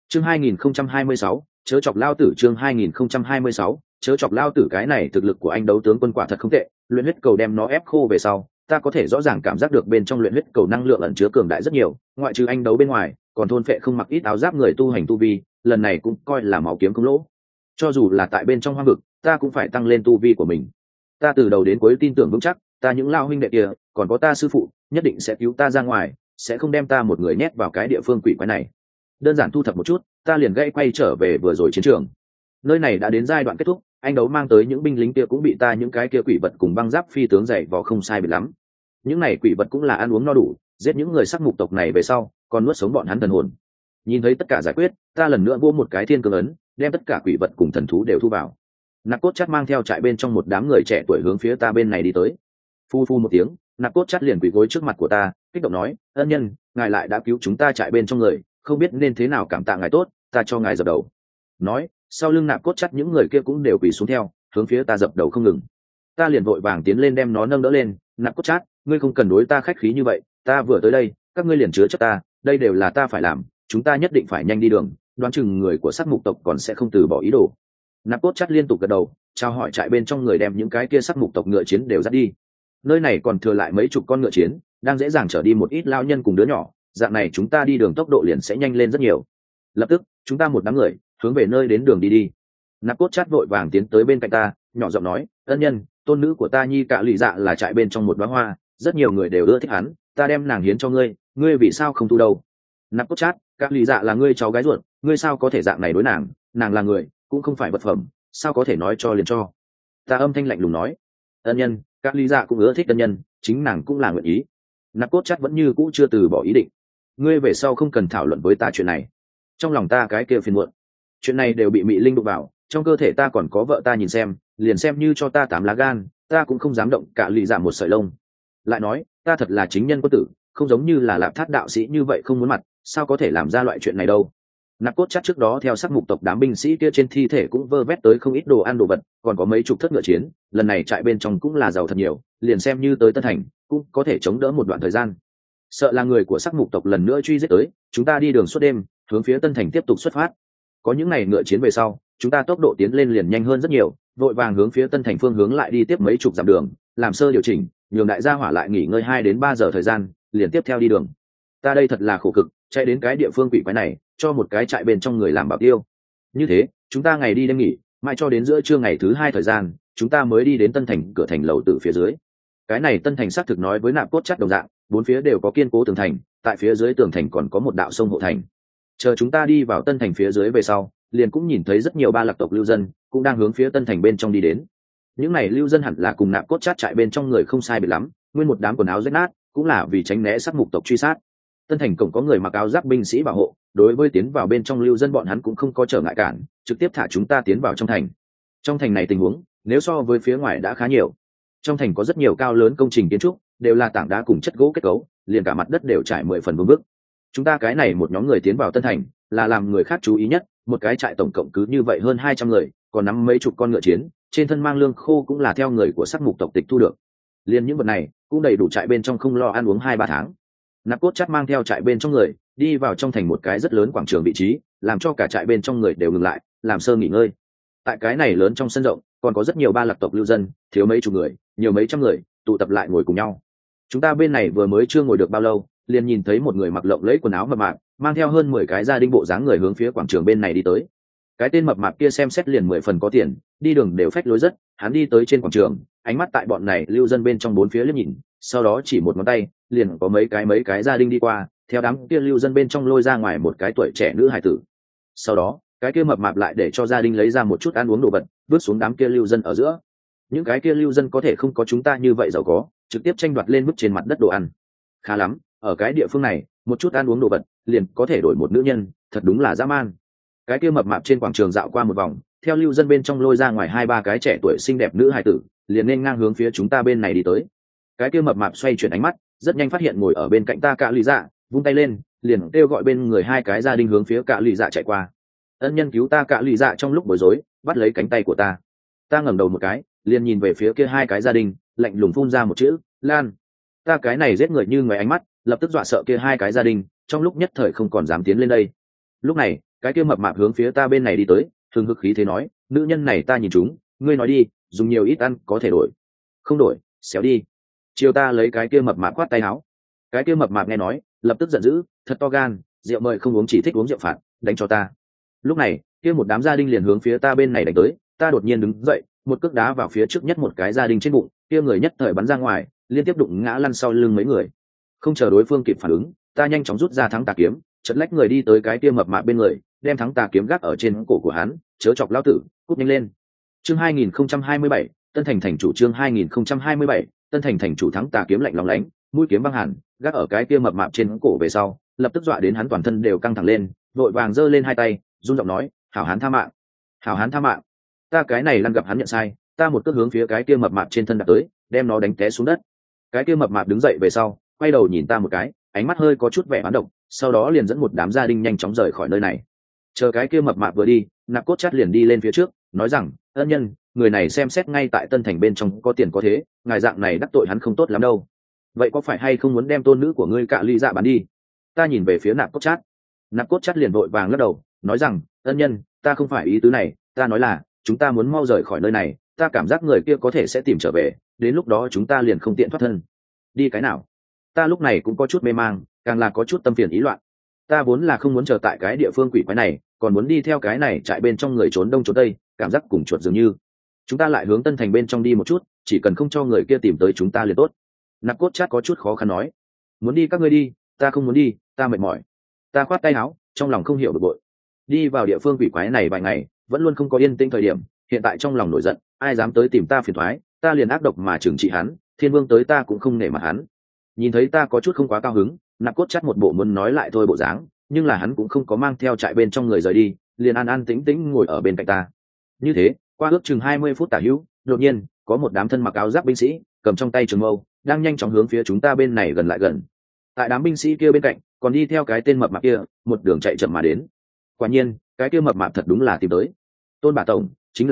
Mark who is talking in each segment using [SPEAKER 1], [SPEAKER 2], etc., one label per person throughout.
[SPEAKER 1] Chương 2026, chớ chọc lao tử. Chương 2026, chớ chọc lao tử. Cái này thực lực của anh đấu tướng quân quả thật không tệ, luyện huyết cầu đem nó ép khô về sau, ta có thể rõ ràng cảm giác được bên trong luyện huyết cầu năng lượng ẩn chứa cường đại rất nhiều, ngoại trừ anh đấu bên ngoài, còn thôn phệ không mặc ít áo giáp người tu hành tu vi, lần này cũng coi là máu kiếm không lỗ. Cho dù là tại bên trong hoang vực, ta cũng phải tăng lên tu vi của mình. Ta từ đầu đến cuối tin tưởng vững chắc, ta những lao huynh đệ kia, còn có ta sư phụ, nhất định sẽ cứu ta ra ngoài, sẽ không đem ta một người nhét vào cái địa phương quỷ quái này. Đơn giản thu thập một chút, ta liền gãy quay trở về vừa rồi chiến trường. Nơi này đã đến giai đoạn kết thúc, anh đấu mang tới những binh lính kia cũng bị ta những cái kia quỷ vật cùng băng giáp phi tướng dày vò không sai biệt lắm. Những này quỷ vật cũng là ăn uống no đủ, giết những người sắc mục tộc này về sau, còn nuốt sống bọn hắn thần hồn. Nhìn thấy tất cả giải quyết, ta lần nữa vỗ một cái thiên cương ấn, đem tất cả quỷ vật cùng thần thú đều thu vào. Nạp Cốt Chát mang theo trại bên trong một đám người trẻ tuổi hướng phía ta bên này đi tới. Phu phu một tiếng, Nạp Cốt Chát liền quỳ gối trước mặt của ta, kích động nói: ân nhân, ngài lại đã cứu chúng ta trại bên trong người, không biết nên thế nào cảm tạ ngài tốt, ta cho ngài dập đầu. Nói, sau lưng Nạp Cốt Chát những người kia cũng đều quỳ xuống theo, hướng phía ta dập đầu không ngừng. Ta liền vội vàng tiến lên đem nó nâng đỡ lên. Nạp Cốt Chát, ngươi không cần đối ta khách khí như vậy, ta vừa tới đây, các ngươi liền chứa chấp ta, đây đều là ta phải làm, chúng ta nhất định phải nhanh đi đường, đoán chừng người của sắc mục tộc còn sẽ không từ bỏ ý đồ. Nạp Cốt Chát liên tục gật đầu, chào hỏi trại bên trong người đem những cái kia sắc mục tộc ngựa chiến đều dắt đi. Nơi này còn thừa lại mấy chục con ngựa chiến, đang dễ dàng chở đi một ít lao nhân cùng đứa nhỏ, dạng này chúng ta đi đường tốc độ liền sẽ nhanh lên rất nhiều. Lập tức, chúng ta một đám người hướng về nơi đến đường đi đi. Nạp Cốt Chát vội vàng tiến tới bên cạnh ta, nhỏ giọng nói: ân nhân, tôn nữ của ta Nhi Cạ Lụy Dạ là trại bên trong một đóa hoa, rất nhiều người đều ưa thích hắn, ta đem nàng hiến cho ngươi, ngươi vì sao không thu đâu? Nạp Cốt Chát, Cạ Lụy Dạ là ngươi cháu gái ruột, ngươi sao có thể dạng này đối nàng, nàng là người, cũng không phải vật phẩm, sao có thể nói cho liền cho? Ta âm thanh lạnh lùng nói: ân nhân, Cạ Lụy Dạ cũng ưa thích ân nhân, chính nàng cũng là nguyện ý. Nạp Cốt Chát vẫn như cũ chưa từ bỏ ý định. Ngươi về sau không cần thảo luận với ta chuyện này. Trong lòng ta cái kia phiền muộn, chuyện này đều bị mị linh đụng vào, trong cơ thể ta còn có vợ ta nhìn xem, liền xem như cho ta 8 lá gan, ta cũng không dám động Cạ Lụy Dạ một sợi lông. Lại nói, ta thật là chính nhân quân tử, không giống như là Lạp Thát đạo sĩ như vậy không muốn mặt, sao có thể làm ra loại chuyện này đâu. Nạp Cốt Chát trước đó theo sắc mục tộc đám binh sĩ kia trên thi thể cũng vơ vét tới không ít đồ ăn đồ vật, còn có mấy chục thất ngựa chiến, lần này trại bên trong cũng là giàu thật nhiều, liền xem như tới Tân Thành cũng có thể chống đỡ một đoạn thời gian. Sợ là người của sắc mục tộc lần nữa truy giết tới, chúng ta đi đường suốt đêm, hướng phía Tân Thành tiếp tục xuất phát. Có những ngày ngựa chiến về sau, chúng ta tốc độ tiến lên liền nhanh hơn rất nhiều, vội vàng hướng phía Tân Thành phương hướng lại đi tiếp mấy chục dặm đường, làm sơ điều chỉnh, nhường đại gia hỏa lại nghỉ ngơi 2 đến 3 giờ thời gian, liền tiếp theo đi đường. Ta đây thật là khổ cực, chạy đến cái địa phương quỷ quái này, cho một cái trại bên trong người làm bảo tiêu. Như thế, chúng ta ngày đi đêm nghỉ, mãi cho đến giữa trưa ngày thứ 2 thời gian, chúng ta mới đi đến Tân Thành cửa thành lầu tử phía dưới. Cái này Tân Thành xác thực nói với Nạp Cốt Chát đồng dạng, 4 phía đều có kiên cố tường thành, tại phía dưới tường thành còn có một đạo sông hộ thành. Chờ chúng ta đi vào Tân Thành phía dưới về sau, liền cũng nhìn thấy rất nhiều ba lạc tộc lưu dân cũng đang hướng phía Tân Thành bên trong đi đến. Những này lưu dân hẳn là cùng Nạp Cốt Chát trại bên trong người không sai biệt lắm, nguyên một đám quần áo rách nát, cũng là vì tránh né sắc mục tộc truy sát. Tân Thành cổng có người mặc áo giáp binh sĩ bảo hộ, đối với tiến vào bên trong lưu dân bọn hắn cũng không có trở ngại cản, trực tiếp thả chúng ta tiến vào trong thành. Trong thành này tình huống, nếu so với phía ngoài đã khá nhiều. Trong thành có rất nhiều cao lớn công trình kiến trúc, đều là tảng đá cùng chất gỗ kết cấu, liền cả mặt đất đều trải 10 phần vương vức. Chúng ta cái này một nhóm người tiến vào Tân Thành, là làm người khác chú ý nhất, một cái trại tổng cộng cứ như vậy hơn 200 người, còn nắm mấy chục con ngựa chiến, trên thân mang lương khô cũng là theo người của sắc mục tộc tịch thu được. Liên những vật này cũng đầy đủ trại bên trong không lo ăn uống 2-3 tháng. Nạp Cốt Chát mang theo trại bên trong người đi vào trong thành một cái rất lớn quảng trường vị trí, làm cho cả trại bên trong người đều ngừng lại, làm sơ nghỉ ngơi. Tại cái này lớn trong sân rộng, còn có rất nhiều ba lạc tộc lưu dân, thiếu mấy chục người, nhiều mấy trăm người, tụ tập lại ngồi cùng nhau. Chúng ta bên này vừa mới chưa ngồi được bao lâu, liền nhìn thấy một người mặc lộng lẫy quần áo mập mạp, mang theo hơn 10 cái gia đình bộ dáng người hướng phía quảng trường bên này đi tới. Cái tên mập mạp kia xem xét liền 10 phần có tiền, đi đường đều phách lối rất, hắn đi tới trên quảng trường, ánh mắt tại bọn này lưu dân bên trong 4 phía liếc nhìn, sau đó chỉ một ngón tay, liền có mấy cái gia đình đi qua, theo đám kia lưu dân bên trong lôi ra ngoài một cái tuổi trẻ nữ hài tử. Sau đó, cái kia mập mạp lại để cho gia đình lấy ra một chút ăn uống đồ vật, vứt xuống đám kia lưu dân ở giữa. Những cái kia lưu dân có thể không có chúng ta như vậy giàu có, trực tiếp tranh đoạt lên vứt trên mặt đất đồ ăn. Khá lắm, ở cái địa phương này, một chút ăn uống đồ vật, liền có thể đổi một nữ nhân, thật đúng là dã man. Cái kia mập mạp trên quảng trường dạo qua một vòng, theo lưu dân bên trong lôi ra ngoài 2-3 cái trẻ tuổi xinh đẹp nữ hài tử, liền nên ngang hướng phía chúng ta bên này đi tới. Cái kia mập mạp xoay chuyển ánh mắt, rất nhanh phát hiện ngồi ở bên cạnh ta Cạ Lụy Dạ, vung tay lên, liền kêu gọi bên người 2 cái gia đình hướng phía Cạ Lụy Dạ chạy qua. Ân nhân cứu ta Cạ Lụy Dạ trong lúc bối rối, bắt lấy cánh tay của ta. Ta ngẩng đầu một cái, liền nhìn về phía kia 2 cái gia đình, lạnh lùng phun ra một chữ: Lan. Ta cái này giết người như ngoài ánh mắt, lập tức dọa sợ kia 2 cái gia đình, trong lúc nhất thời không còn dám tiến lên đây. Lúc này, cái kia mập mạp hướng phía ta bên này đi tới, thường hực khí thế nói, nữ nhân này ta nhìn chúng, ngươi nói đi, dùng nhiều ít ăn có thể đổi, không đổi xéo đi. Chiều ta lấy cái kia mập mạp khoát tay áo. Cái kia mập mạp nghe nói lập tức giận dữ, thật to gan, rượu mời không uống chỉ thích uống rượu phạt, đánh cho ta. Lúc này kia một đám gia đình liền hướng phía ta bên này đánh tới, ta đột nhiên đứng dậy, một cước đá vào phía trước nhất một cái gia đình trên bụng, kia người nhất thời bắn ra ngoài, liên tiếp đụng ngã lăn sau lưng mấy người. Không chờ đối phương kịp phản ứng, ta nhanh chóng rút ra thắng tà kiếm, chật lách người đi tới cái kia mập mạp bên người, đem thắng tà kiếm gác ở trên cổ của hắn, chớ chọc lão tử, cút nhanh lên. Chương 2027, Tân Thành thành chủ. Chương 2027, Tân Thành thành chủ. Thắng tà kiếm lạnh lóng lánh, mũi kiếm băng hàn, gác ở cái kia mập mạp trên cổ về sau, lập tức dọa đến hắn toàn thân đều căng thẳng lên, vội vàng giơ lên hai tay, run giọng nói, hảo hán tha mạng, hảo hán tha mạng. Ta cái này lăn gặp hắn nhận sai, ta một cước hướng phía cái kia mập mạp trên thân đạp tới, đem nó đánh té xuống đất. Cái kia mập mạp đứng dậy về sau, quay đầu nhìn ta một cái, ánh mắt hơi có chút vẻ bán độc, sau đó liền dẫn một đám gia đình nhanh chóng rời khỏi nơi này. Chờ cái kia mập mạp vừa đi, Nạp Cốt Chát liền đi lên phía trước, nói rằng, ân nhân, người này xem xét ngay tại Tân Thành bên trong có tiền có thế, ngài dạng này đắc tội hắn không tốt lắm đâu. Vậy có phải hay không muốn đem tôn nữ của ngươi Cạ Ly Dạ bán đi? Ta nhìn về phía Nạp Cốt Chát. Nạp Cốt Chát liền vội vàng lắc đầu, nói rằng, ân nhân, ta không phải ý tứ này, ta nói là chúng ta muốn mau rời khỏi nơi này, ta cảm giác người kia có thể sẽ tìm trở về, đến lúc đó chúng ta liền không tiện thoát thân. Đi cái nào? Ta lúc này cũng có chút mê mang, càng là có chút tâm phiền ý loạn. Ta vốn là không muốn chờ tại cái địa phương quỷ quái này, còn muốn đi theo cái này chạy bên trong người trốn đông trốn tây, cảm giác cùng chuột dường như. Chúng ta lại hướng Tân Thành bên trong đi một chút, chỉ cần không cho người kia tìm tới chúng ta liền tốt. Nạp Cốt Chát có chút khó khăn nói, muốn đi các ngươi đi, ta không muốn đi, ta mệt mỏi. Ta khoát tay áo, trong lòng không hiểu bực bội. Đi vào địa phương quỷ quái này vài ngày, vẫn luôn không có yên tĩnh thời điểm, hiện tại trong lòng nổi giận, ai dám tới tìm ta phiền toái, ta liền ác độc mà trừng trị hắn, Thiên Vương tới ta cũng không nể mặt hắn. Nhìn thấy ta có chút không quá cao hứng, Nạp Cốt Chát một bộ muốn nói lại thôi bộ dáng, nhưng là hắn cũng không có mang theo trại bên trong người rời đi, liền an an tĩnh tĩnh ngồi ở bên cạnh ta. Như thế, qua ước chừng 20 phút tả hữu, đột nhiên có một đám thân mặc áo giáp binh sĩ, cầm trong tay trường mâu, đang nhanh chóng hướng phía chúng ta bên này gần lại gần. Tại đám binh sĩ kia bên cạnh, còn đi theo cái tên mập mạp kia, một đường chạy chậm mà đến. Quả nhiên, cái kia mập mạp thật đúng là tìm tới. Tôn Bả Tổng, chính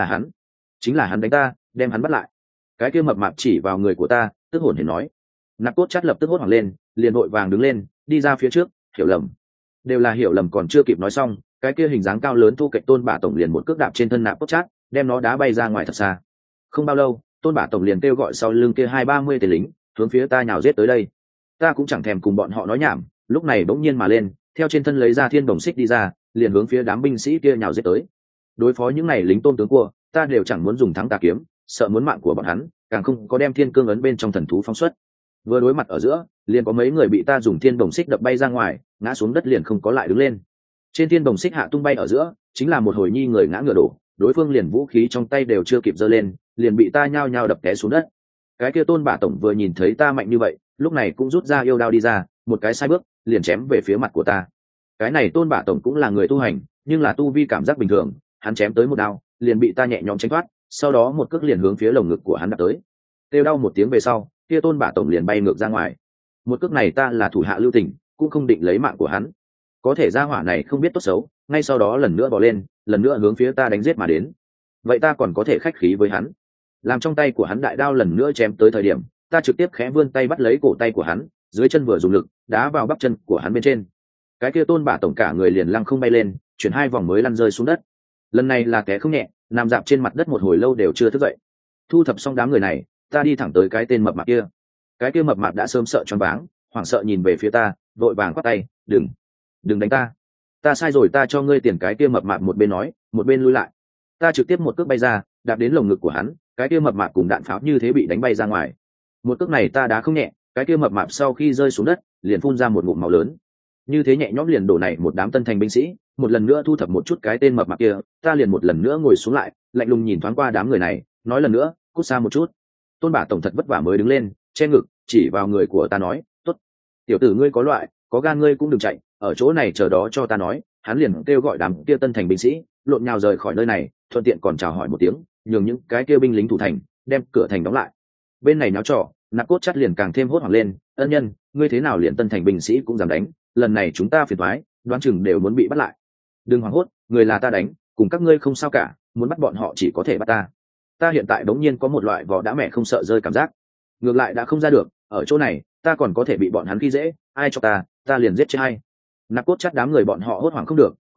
[SPEAKER 1] là hắn đánh ta, đem hắn bắt lại. Cái kia mập mạp chỉ vào người của ta, tức hổn hển nói. Nạp Cốt Chát lập tức hốt hoảng lên, liền vội vàng đứng lên, đi ra phía trước, hiểu lầm. Đều là hiểu lầm, còn chưa kịp nói xong, cái kia hình dáng cao lớn thu cạnh Tôn Bả Tổng liền một cước đạp trên thân Nạp Cốt Chát, đem nó đá bay ra ngoài thật xa. Không bao lâu, Tôn Bả Tổng liền kêu gọi sau lưng kia 20-30 tên lính, hướng phía ta nhào giết tới đây. Ta cũng chẳng thèm cùng bọn họ nói nhảm, lúc này bỗng nhiên mà lên, theo trên thân lấy ra thiên đồng xích đi ra, liền hướng phía đám binh sĩ kia nhào giết tới. Đối phó những này lính Tôn tướng cua, ta đều chẳng muốn dùng thắng tà kiếm, sợ muốn mạng của bọn hắn, càng không có đem thiên cương ấn bên trong thần thú phóng xuất. Vừa đối mặt ở giữa, liền có mấy người bị ta dùng thiên đồng xích đập bay ra ngoài, ngã xuống đất liền không có lại đứng lên. Trên thiên đồng xích hạ tung bay ở giữa, chính là một hồi nhi người ngã ngựa đổ, đối phương liền vũ khí trong tay đều chưa kịp giơ lên, liền bị ta nhao nhao đập té xuống đất. Cái kia Tôn Bả Tổng vừa nhìn thấy ta mạnh như vậy, lúc này cũng rút ra yêu đao đi ra, một cái sai bước, liền chém về phía mặt của ta. Cái này Tôn Bả Tổng cũng là người tu hành, nhưng là tu vi cảm giác bình thường, hắn chém tới một đao, liền bị ta nhẹ nhõm tránh thoát, sau đó một cước liền hướng phía lồng ngực của hắn đạp tới. Kêu đau một tiếng về sau, kia Tôn Bả Tổng liền bay ngược ra ngoài. Một cước này ta là thủ hạ lưu tình, cũng không định lấy mạng của hắn. Có thể gia hỏa này không biết tốt xấu, ngay sau đó lần nữa bò lên, lần nữa hướng phía ta đánh giết mà đến. Vậy ta còn có thể khách khí với hắn? Làm trong tay của hắn đại đao lần nữa chém tới thời điểm, ta trực tiếp khẽ vươn tay bắt lấy cổ tay của hắn, dưới chân vừa dùng lực đá vào bắp chân của hắn bên trên. Cái kia Tôn Bả Tổng cả người liền lăng không bay lên, chuyển 2 vòng mới lăn rơi xuống đất. Lần này là té không nhẹ, nằm dạp trên mặt đất một hồi lâu đều chưa thức dậy. Thu thập xong đám người này, ta đi thẳng tới cái tên mập mạp kia. Cái kia mập mạp đã sớm sợ choáng váng, hoảng sợ nhìn về phía ta, vội vàng quát tay, đừng đánh ta, ta sai rồi, ta cho ngươi tiền. Cái kia mập mạp một bên nói, một bên lui lại. Ta trực tiếp một cước bay ra, đạp đến lồng ngực của hắn, cái kia mập mạp cùng đạn pháo như thế bị đánh bay ra ngoài. Một cước này ta đá không nhẹ, cái kia mập mạp sau khi rơi xuống đất, liền phun ra một ngụm máu lớn. Như thế nhẹ nhõm liền đổ này một đám Tân Thành binh sĩ, một lần nữa thu thập một chút cái tên mập mạp kia, ta liền một lần nữa ngồi xuống lại, lạnh lùng nhìn thoáng qua đám người này, nói lần nữa, cút xa một chút. Tôn Bả Tổng thật vất vả mới đứng lên, che ngực, chỉ vào người của ta nói, tốt, tiểu tử ngươi có loại, có gan ngươi cũng đừng chạy, ở chỗ này chờ đó cho ta nói. Hắn liền kêu gọi đám kia Tân Thành binh sĩ lộn nhào rời khỏi nơi này, thuận tiện còn chào hỏi một tiếng, nhường những cái kia binh lính thủ thành đem cửa thành đóng lại. Bên này náo trò, Nạp Cốt Chát liền càng thêm hốt hoảng lên, ân nhân, ngươi thế nào liền Tân Thành binh sĩ cũng dám đánh, lần này chúng ta phiền toái, đoán chừng đều muốn bị bắt lại. Đừng hoảng hốt, người là ta đánh, cùng các ngươi không sao cả, muốn bắt bọn họ chỉ có thể bắt ta. Ta hiện tại đống nhiên có một loại vỏ đã mẹ không sợ rơi cảm giác, ngược lại đã không ra được, ở chỗ này ta còn có thể bị bọn hắn khi dễ, ai cho ta liền giết chết hay. Nạp Cốt Chát đám người bọn họ hốt hoảng không được,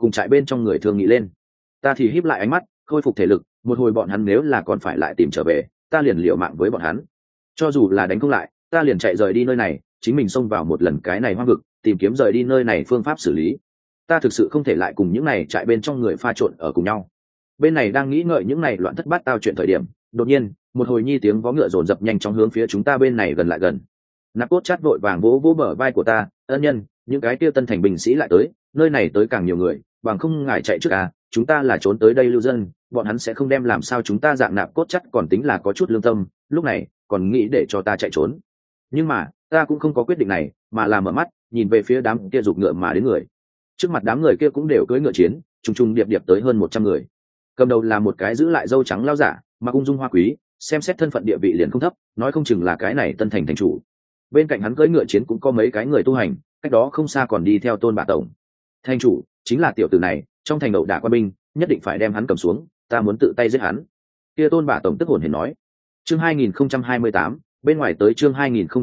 [SPEAKER 1] cùng trại bên trong người thương nghị lên. Ta thì híp lại ánh mắt khôi phục thể lực, một hồi bọn hắn nếu là còn phải lại tìm trở về, ta liền liều mạng với bọn hắn. Cho dù là đánh không lại, ta liền chạy rời đi nơi này, chính mình xông vào một lần cái này hoang vực, tìm kiếm rời đi nơi này phương pháp xử lý. Ta thực sự không thể lại cùng những này trại bên trong người pha trộn ở cùng nhau. Bên này đang nghĩ ngợi những này loạn thất bát tao chuyện thời điểm, đột nhiên một hồi nhi tiếng vó ngựa dồn dập nhanh chóng hướng phía chúng ta bên này gần lại gần. Nạp Cốt chát vội vàng vỗ vỗ bờ vai của ta, ân nhân, những cái kia tân thành binh sĩ lại tới, nơi này tới càng nhiều người, bằng không ngài chạy trước à, chúng ta là trốn tới đây lưu dân, bọn hắn sẽ không đem làm sao chúng ta dạng Nạp Cốt chát còn tính là có chút lương tâm, lúc này còn nghĩ để cho ta chạy trốn. Nhưng mà ta cũng không có quyết định này, mà là mở mắt nhìn về phía đám kia giục ngựa mà đến người. Trước mặt đám người kia cũng đều cưỡi ngựa chiến, trùng trùng điệp điệp tới hơn 100 người. Cầm đầu là một cái giữ lại râu trắng lao giả, mặc ung dung hoa quý, xem xét thân phận địa vị liền không thấp, nói không chừng là cái này tân thành thành chủ. Bên cạnh hắn cưỡi ngựa chiến cũng có mấy cái người tu hành, cách đó không xa còn đi theo Tôn Bả tổng. Thành chủ chính là tiểu tử này, trong thành đậu đả quan binh, nhất định phải đem hắn cầm xuống, ta muốn tự tay giết hắn. Kia Tôn Bả tổng tức hồn hển nói. Chương 2028, bên ngoài tới chương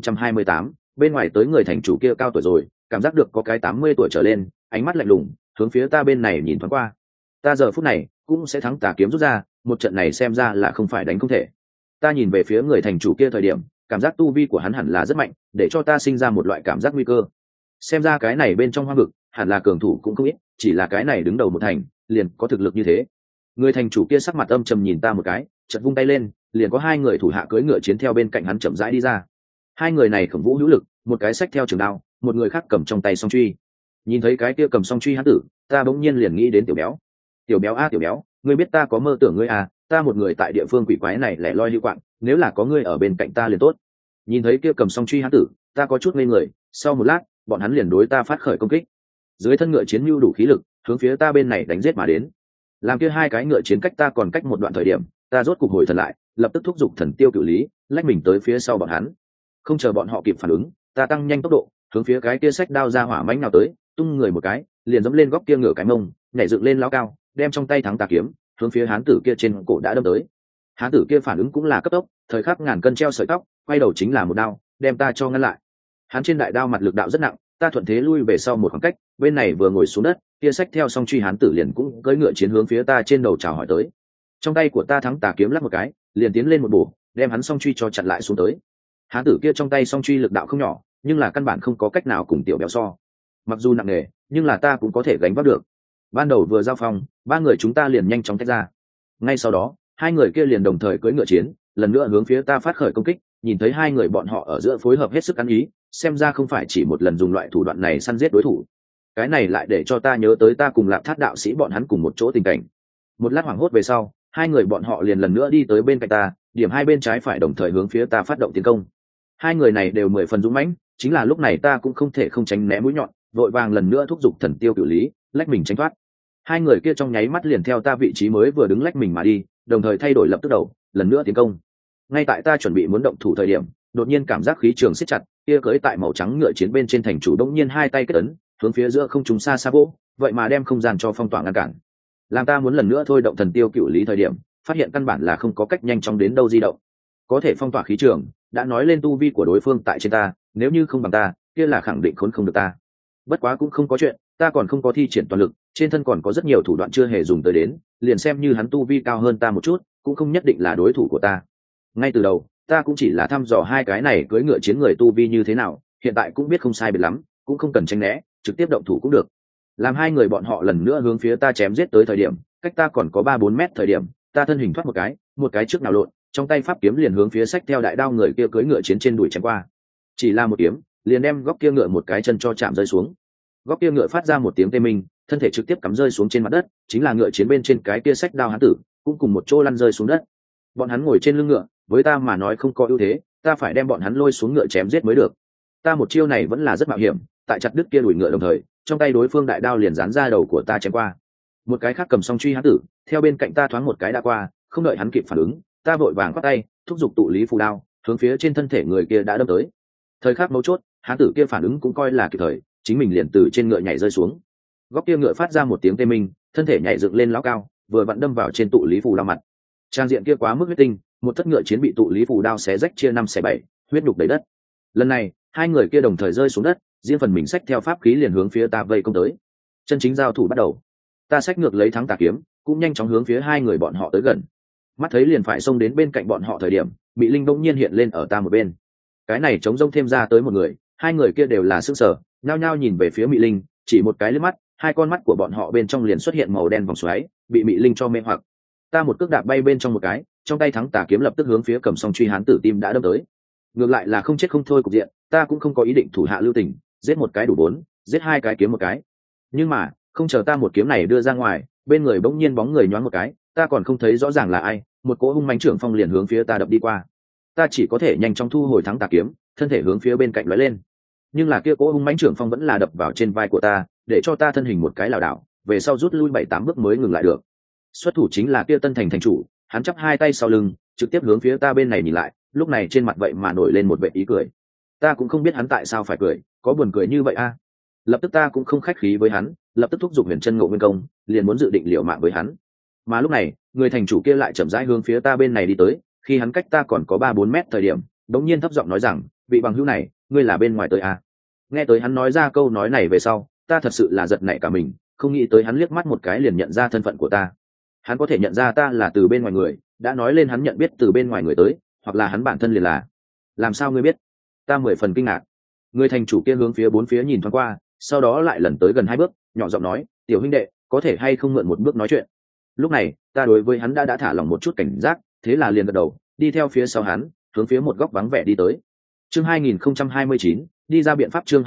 [SPEAKER 1] 2028, bên ngoài tới người thành chủ kia cao tuổi rồi, cảm giác được có cái 80 tuổi trở lên, ánh mắt lạnh lùng, hướng phía ta bên này nhìn thoáng qua. Ta giờ phút này cũng sẽ thắng tà kiếm rút ra, một trận này xem ra là không phải đánh không thể. Ta nhìn về phía người thành chủ kia thời điểm, cảm giác tu vi của hắn hẳn là rất mạnh, để cho ta sinh ra một loại cảm giác nguy cơ. Xem ra cái này bên trong hoang vực hẳn là cường thủ cũng không ít, chỉ là cái này đứng đầu một thành liền có thực lực như thế. Người thành chủ kia sắc mặt âm trầm nhìn ta một cái, chợt vung tay lên, liền có hai người thủ hạ cưỡi ngựa chiến theo bên cạnh hắn chậm rãi đi ra. Hai người này khổng vũ hữu lực, một cái xách theo trường đao, một người khác cầm trong tay song truy. Nhìn thấy cái kia cầm song truy hắn tử, ta bỗng nhiên liền nghĩ đến tiểu béo. Tiểu béo a tiểu béo, ngươi biết ta có mơ tưởng ngươi à, ta một người tại địa phương quỷ quái này lẻ loi lưu quạng, nếu là có ngươi ở bên cạnh ta liền tốt. Nhìn thấy kia cầm song truy hắn tử, ta có chút ngây người, sau một lát bọn hắn liền đối ta phát khởi công kích. Dưới thân ngựa chiến mưu đủ khí lực, hướng phía ta bên này đánh giết mà đến. Làm kia hai cái ngựa chiến cách ta còn cách một đoạn thời điểm, ta rốt cục hồi thần lại, lập tức thúc giục thần tiêu cửu lý, lách mình tới phía sau bọn hắn. Không chờ bọn họ kịp phản ứng, ta tăng nhanh tốc độ, hướng phía cái kia xách đao ra hỏa mãnh nào tới, tung người một cái, liền dẫm lên góc kia ngựa cái mông, nhảy dựng lên lao cao, đem trong tay thắng tà kiếm hướng phía hán tử kia trên cổ đã đâm tới. Hán tử kia phản ứng cũng là cấp tốc, thời khắc ngàn cân treo sợi tóc, quay đầu chính là một đao, đem ta cho ngăn lại. Hắn trên đại đao mặt lực đạo rất nặng, ta thuận thế lui về sau một khoảng cách, bên này vừa ngồi xuống đất, kia xách theo song truy hán tử liền cũng cưỡi ngựa chiến hướng phía ta trên đầu chào hỏi tới. Trong tay của ta thắng tà kiếm lắc một cái, liền tiến lên một bổ, đem hắn song truy cho chặn lại xuống tới. Hán tử kia trong tay song truy lực đạo không nhỏ, nhưng là căn bản không có cách nào cùng tiểu béo so. Mặc dù nặng nề, nhưng là ta cũng có thể gánh vác được. Ban đầu vừa giao phong, ba người chúng ta liền nhanh chóng tách ra. Ngay sau đó, hai người kia liền đồng thời cưỡi ngựa chiến, lần nữa hướng phía ta phát khởi công kích. Nhìn thấy hai người bọn họ ở giữa phối hợp hết sức ăn ý, xem ra không phải chỉ một lần dùng loại thủ đoạn này săn giết đối thủ. Cái này lại để cho ta nhớ tới ta cùng Lạp Thát đạo sĩ bọn hắn cùng một chỗ tình cảnh. Một lát hoảng hốt về sau, hai người bọn họ liền lần nữa đi tới bên cạnh ta, điểm hai bên trái phải đồng thời hướng phía ta phát động tiến công. Hai người này đều 10 phần dũng mãnh, chính là lúc này ta cũng không thể không tránh né mũi nhọn, vội vàng lần nữa thúc giục thần tiêu cửu lý, lách mình tránh thoát. Hai người kia trong nháy mắt liền theo ta vị trí mới vừa đứng lách mình mà đi, đồng thời thay đổi lập tức đầu, lần nữa tiến công. Ngay tại ta chuẩn bị muốn động thủ thời điểm, đột nhiên cảm giác khí trường siết chặt, kia cưỡi tại màu trắng ngựa chiến bên trên thành chủ đột nhiên hai tay kết ấn, hướng phía giữa không trung xa xa vỗ, vậy mà đem không gian cho phong tỏa ngăn cản. Làm ta muốn lần nữa thôi động thần tiêu cửu lý thời điểm, phát hiện căn bản là không có cách nhanh chóng đến đâu di động. Có thể phong tỏa khí trường, đã nói lên tu vi của đối phương tại trên ta, nếu như không bằng ta, kia là khẳng định khốn không được ta. Bất quá cũng không có chuyện, ta còn không có thi triển toàn lực, trên thân còn có rất nhiều thủ đoạn chưa hề dùng tới đến, liền xem như hắn tu vi cao hơn ta một chút, cũng không nhất định là đối thủ của ta. Ngay từ đầu, ta cũng chỉ là thăm dò hai cái này cưỡi ngựa chiến người tu vi như thế nào, hiện tại cũng biết không sai biệt lắm, cũng không cần tránh né, trực tiếp động thủ cũng được. Làm hai người bọn họ lần nữa hướng phía ta chém giết tới thời điểm, cách ta còn có 3-4 mét thời điểm, ta thân hình thoát một cái trước nào lộn, trong tay pháp kiếm liền hướng phía sách theo đại đao người kia cưỡi ngựa chiến trên đùi chém qua. Chỉ là một kiếm, liền đem góc kia ngựa một cái chân cho chạm rơi xuống. Góc kia ngựa phát ra một tiếng tê minh, thân thể trực tiếp cắm rơi xuống trên mặt đất, chính là ngựa chiến bên trên cái kia sách đao hán tử, cũng cùng một chỗ lăn rơi xuống đất. Bọn hắn ngồi trên lưng ngựa, với ta mà nói không có ưu thế, ta phải đem bọn hắn lôi xuống ngựa chém giết mới được. Ta một chiêu này vẫn là rất mạo hiểm, tại chặt đứt kia đuổi ngựa đồng thời, trong tay đối phương đại đao liền giáng ra đầu của ta chém qua. Một cái khác cầm song truy hán tử, theo bên cạnh ta thoáng một cái đã qua, không đợi hắn kịp phản ứng, ta vội vàng quát tay, thúc giục tụ lý phù đao, hướng phía trên thân thể người kia đã đâm tới. Thời khắc mấu chốt, hán tử kia phản ứng cũng coi là kịp thời, chính mình liền từ trên ngựa nhảy rơi xuống. Góc kia ngựa phát ra một tiếng tê minh, thân thể nhảy dựng lên lão cao, vừa vặn đâm vào trên tụ lý phù đao mặt. Trang diện kia quá mức huyết tinh, một thất ngựa chiến bị tụ lý phù đao xé rách chia 5/7, huyết nhục đầy đất. Lần này, hai người kia đồng thời rơi xuống đất, riêng phần mình xách theo pháp khí liền hướng phía ta vây công tới. Chân chính giao thủ bắt đầu. Ta xách ngược lấy thắng tà kiếm, cũng nhanh chóng hướng phía hai người bọn họ tới gần. Mắt thấy liền phải xông đến bên cạnh bọn họ thời điểm, Mị Linh bỗng nhiên hiện lên ở ta một bên. Cái này chống rông thêm ra tới một người, hai người kia đều là sức sở, nhao nhao nhìn về phía Mị Linh, chỉ một cái liếc mắt, hai con mắt của bọn họ bên trong liền xuất hiện màu đen vòng xoáy, bị Mị Linh cho mê hoặc. Ta một cước đạp bay bên trong một cái, trong tay thắng tà kiếm lập tức hướng phía Cầm Song truy hán tử tim đã đâm tới. Ngược lại là không chết không thôi cục diện, ta cũng không có ý định thủ hạ lưu tình, giết một cái đủ bốn, giết hai cái kiếm một cái. Nhưng mà không chờ ta một kiếm này đưa ra ngoài, bên người bỗng nhiên bóng người nhoáng một cái, ta còn không thấy rõ ràng là ai, một cỗ hung mãnh trưởng phong liền hướng phía ta đập đi qua. Ta chỉ có thể nhanh chóng thu hồi thắng tà kiếm, thân thể hướng phía bên cạnh lóe lên. Nhưng là kia cỗ hung mãnh trưởng phong vẫn là đập vào trên vai của ta, để cho ta thân hình một cái lảo đảo, về sau rút lui 7-8 bước mới ngừng lại được. Xuất thủ chính là kia Tân Thành thành chủ, hắn chắp hai tay sau lưng, trực tiếp hướng phía ta bên này nhìn lại, lúc này trên mặt vậy mà nổi lên một vẻ ý cười. Ta cũng không biết hắn tại sao phải cười, có buồn cười như vậy a. Lập tức ta cũng không khách khí với hắn, lập tức thúc giục Huyền Chân Ngộ Nguyên Công, liền muốn dự định liều mạng với hắn. Mà lúc này, người thành chủ kia lại chậm rãi hướng phía ta bên này đi tới, khi hắn cách ta còn có 3-4 mét thời điểm, đống nhiên thấp giọng nói rằng, vị bằng hữu này, ngươi là bên ngoài tới a. Nghe tới hắn nói ra câu nói này về sau, ta thật sự là giật nảy cả mình, không nghĩ tới hắn liếc mắt một cái liền nhận ra thân phận của ta. Hắn có thể nhận ra ta là từ bên ngoài người, đã nói lên hắn nhận biết từ bên ngoài người tới, hoặc là hắn bản thân liền là. Làm sao ngươi biết? Ta 10 phần kinh ngạc. Người thành chủ kia hướng phía bốn phía nhìn thoáng qua, sau đó lại lần tới gần 2 bước, nhỏ giọng nói, tiểu huynh đệ, có thể hay không mượn một bước nói chuyện. Lúc này ta đối với hắn đã thả lỏng một chút cảnh giác, thế là liền gật đầu, đi theo phía sau hắn, hướng phía một góc vắng vẻ đi tới. Chương 2029, đi ra biện pháp. Chương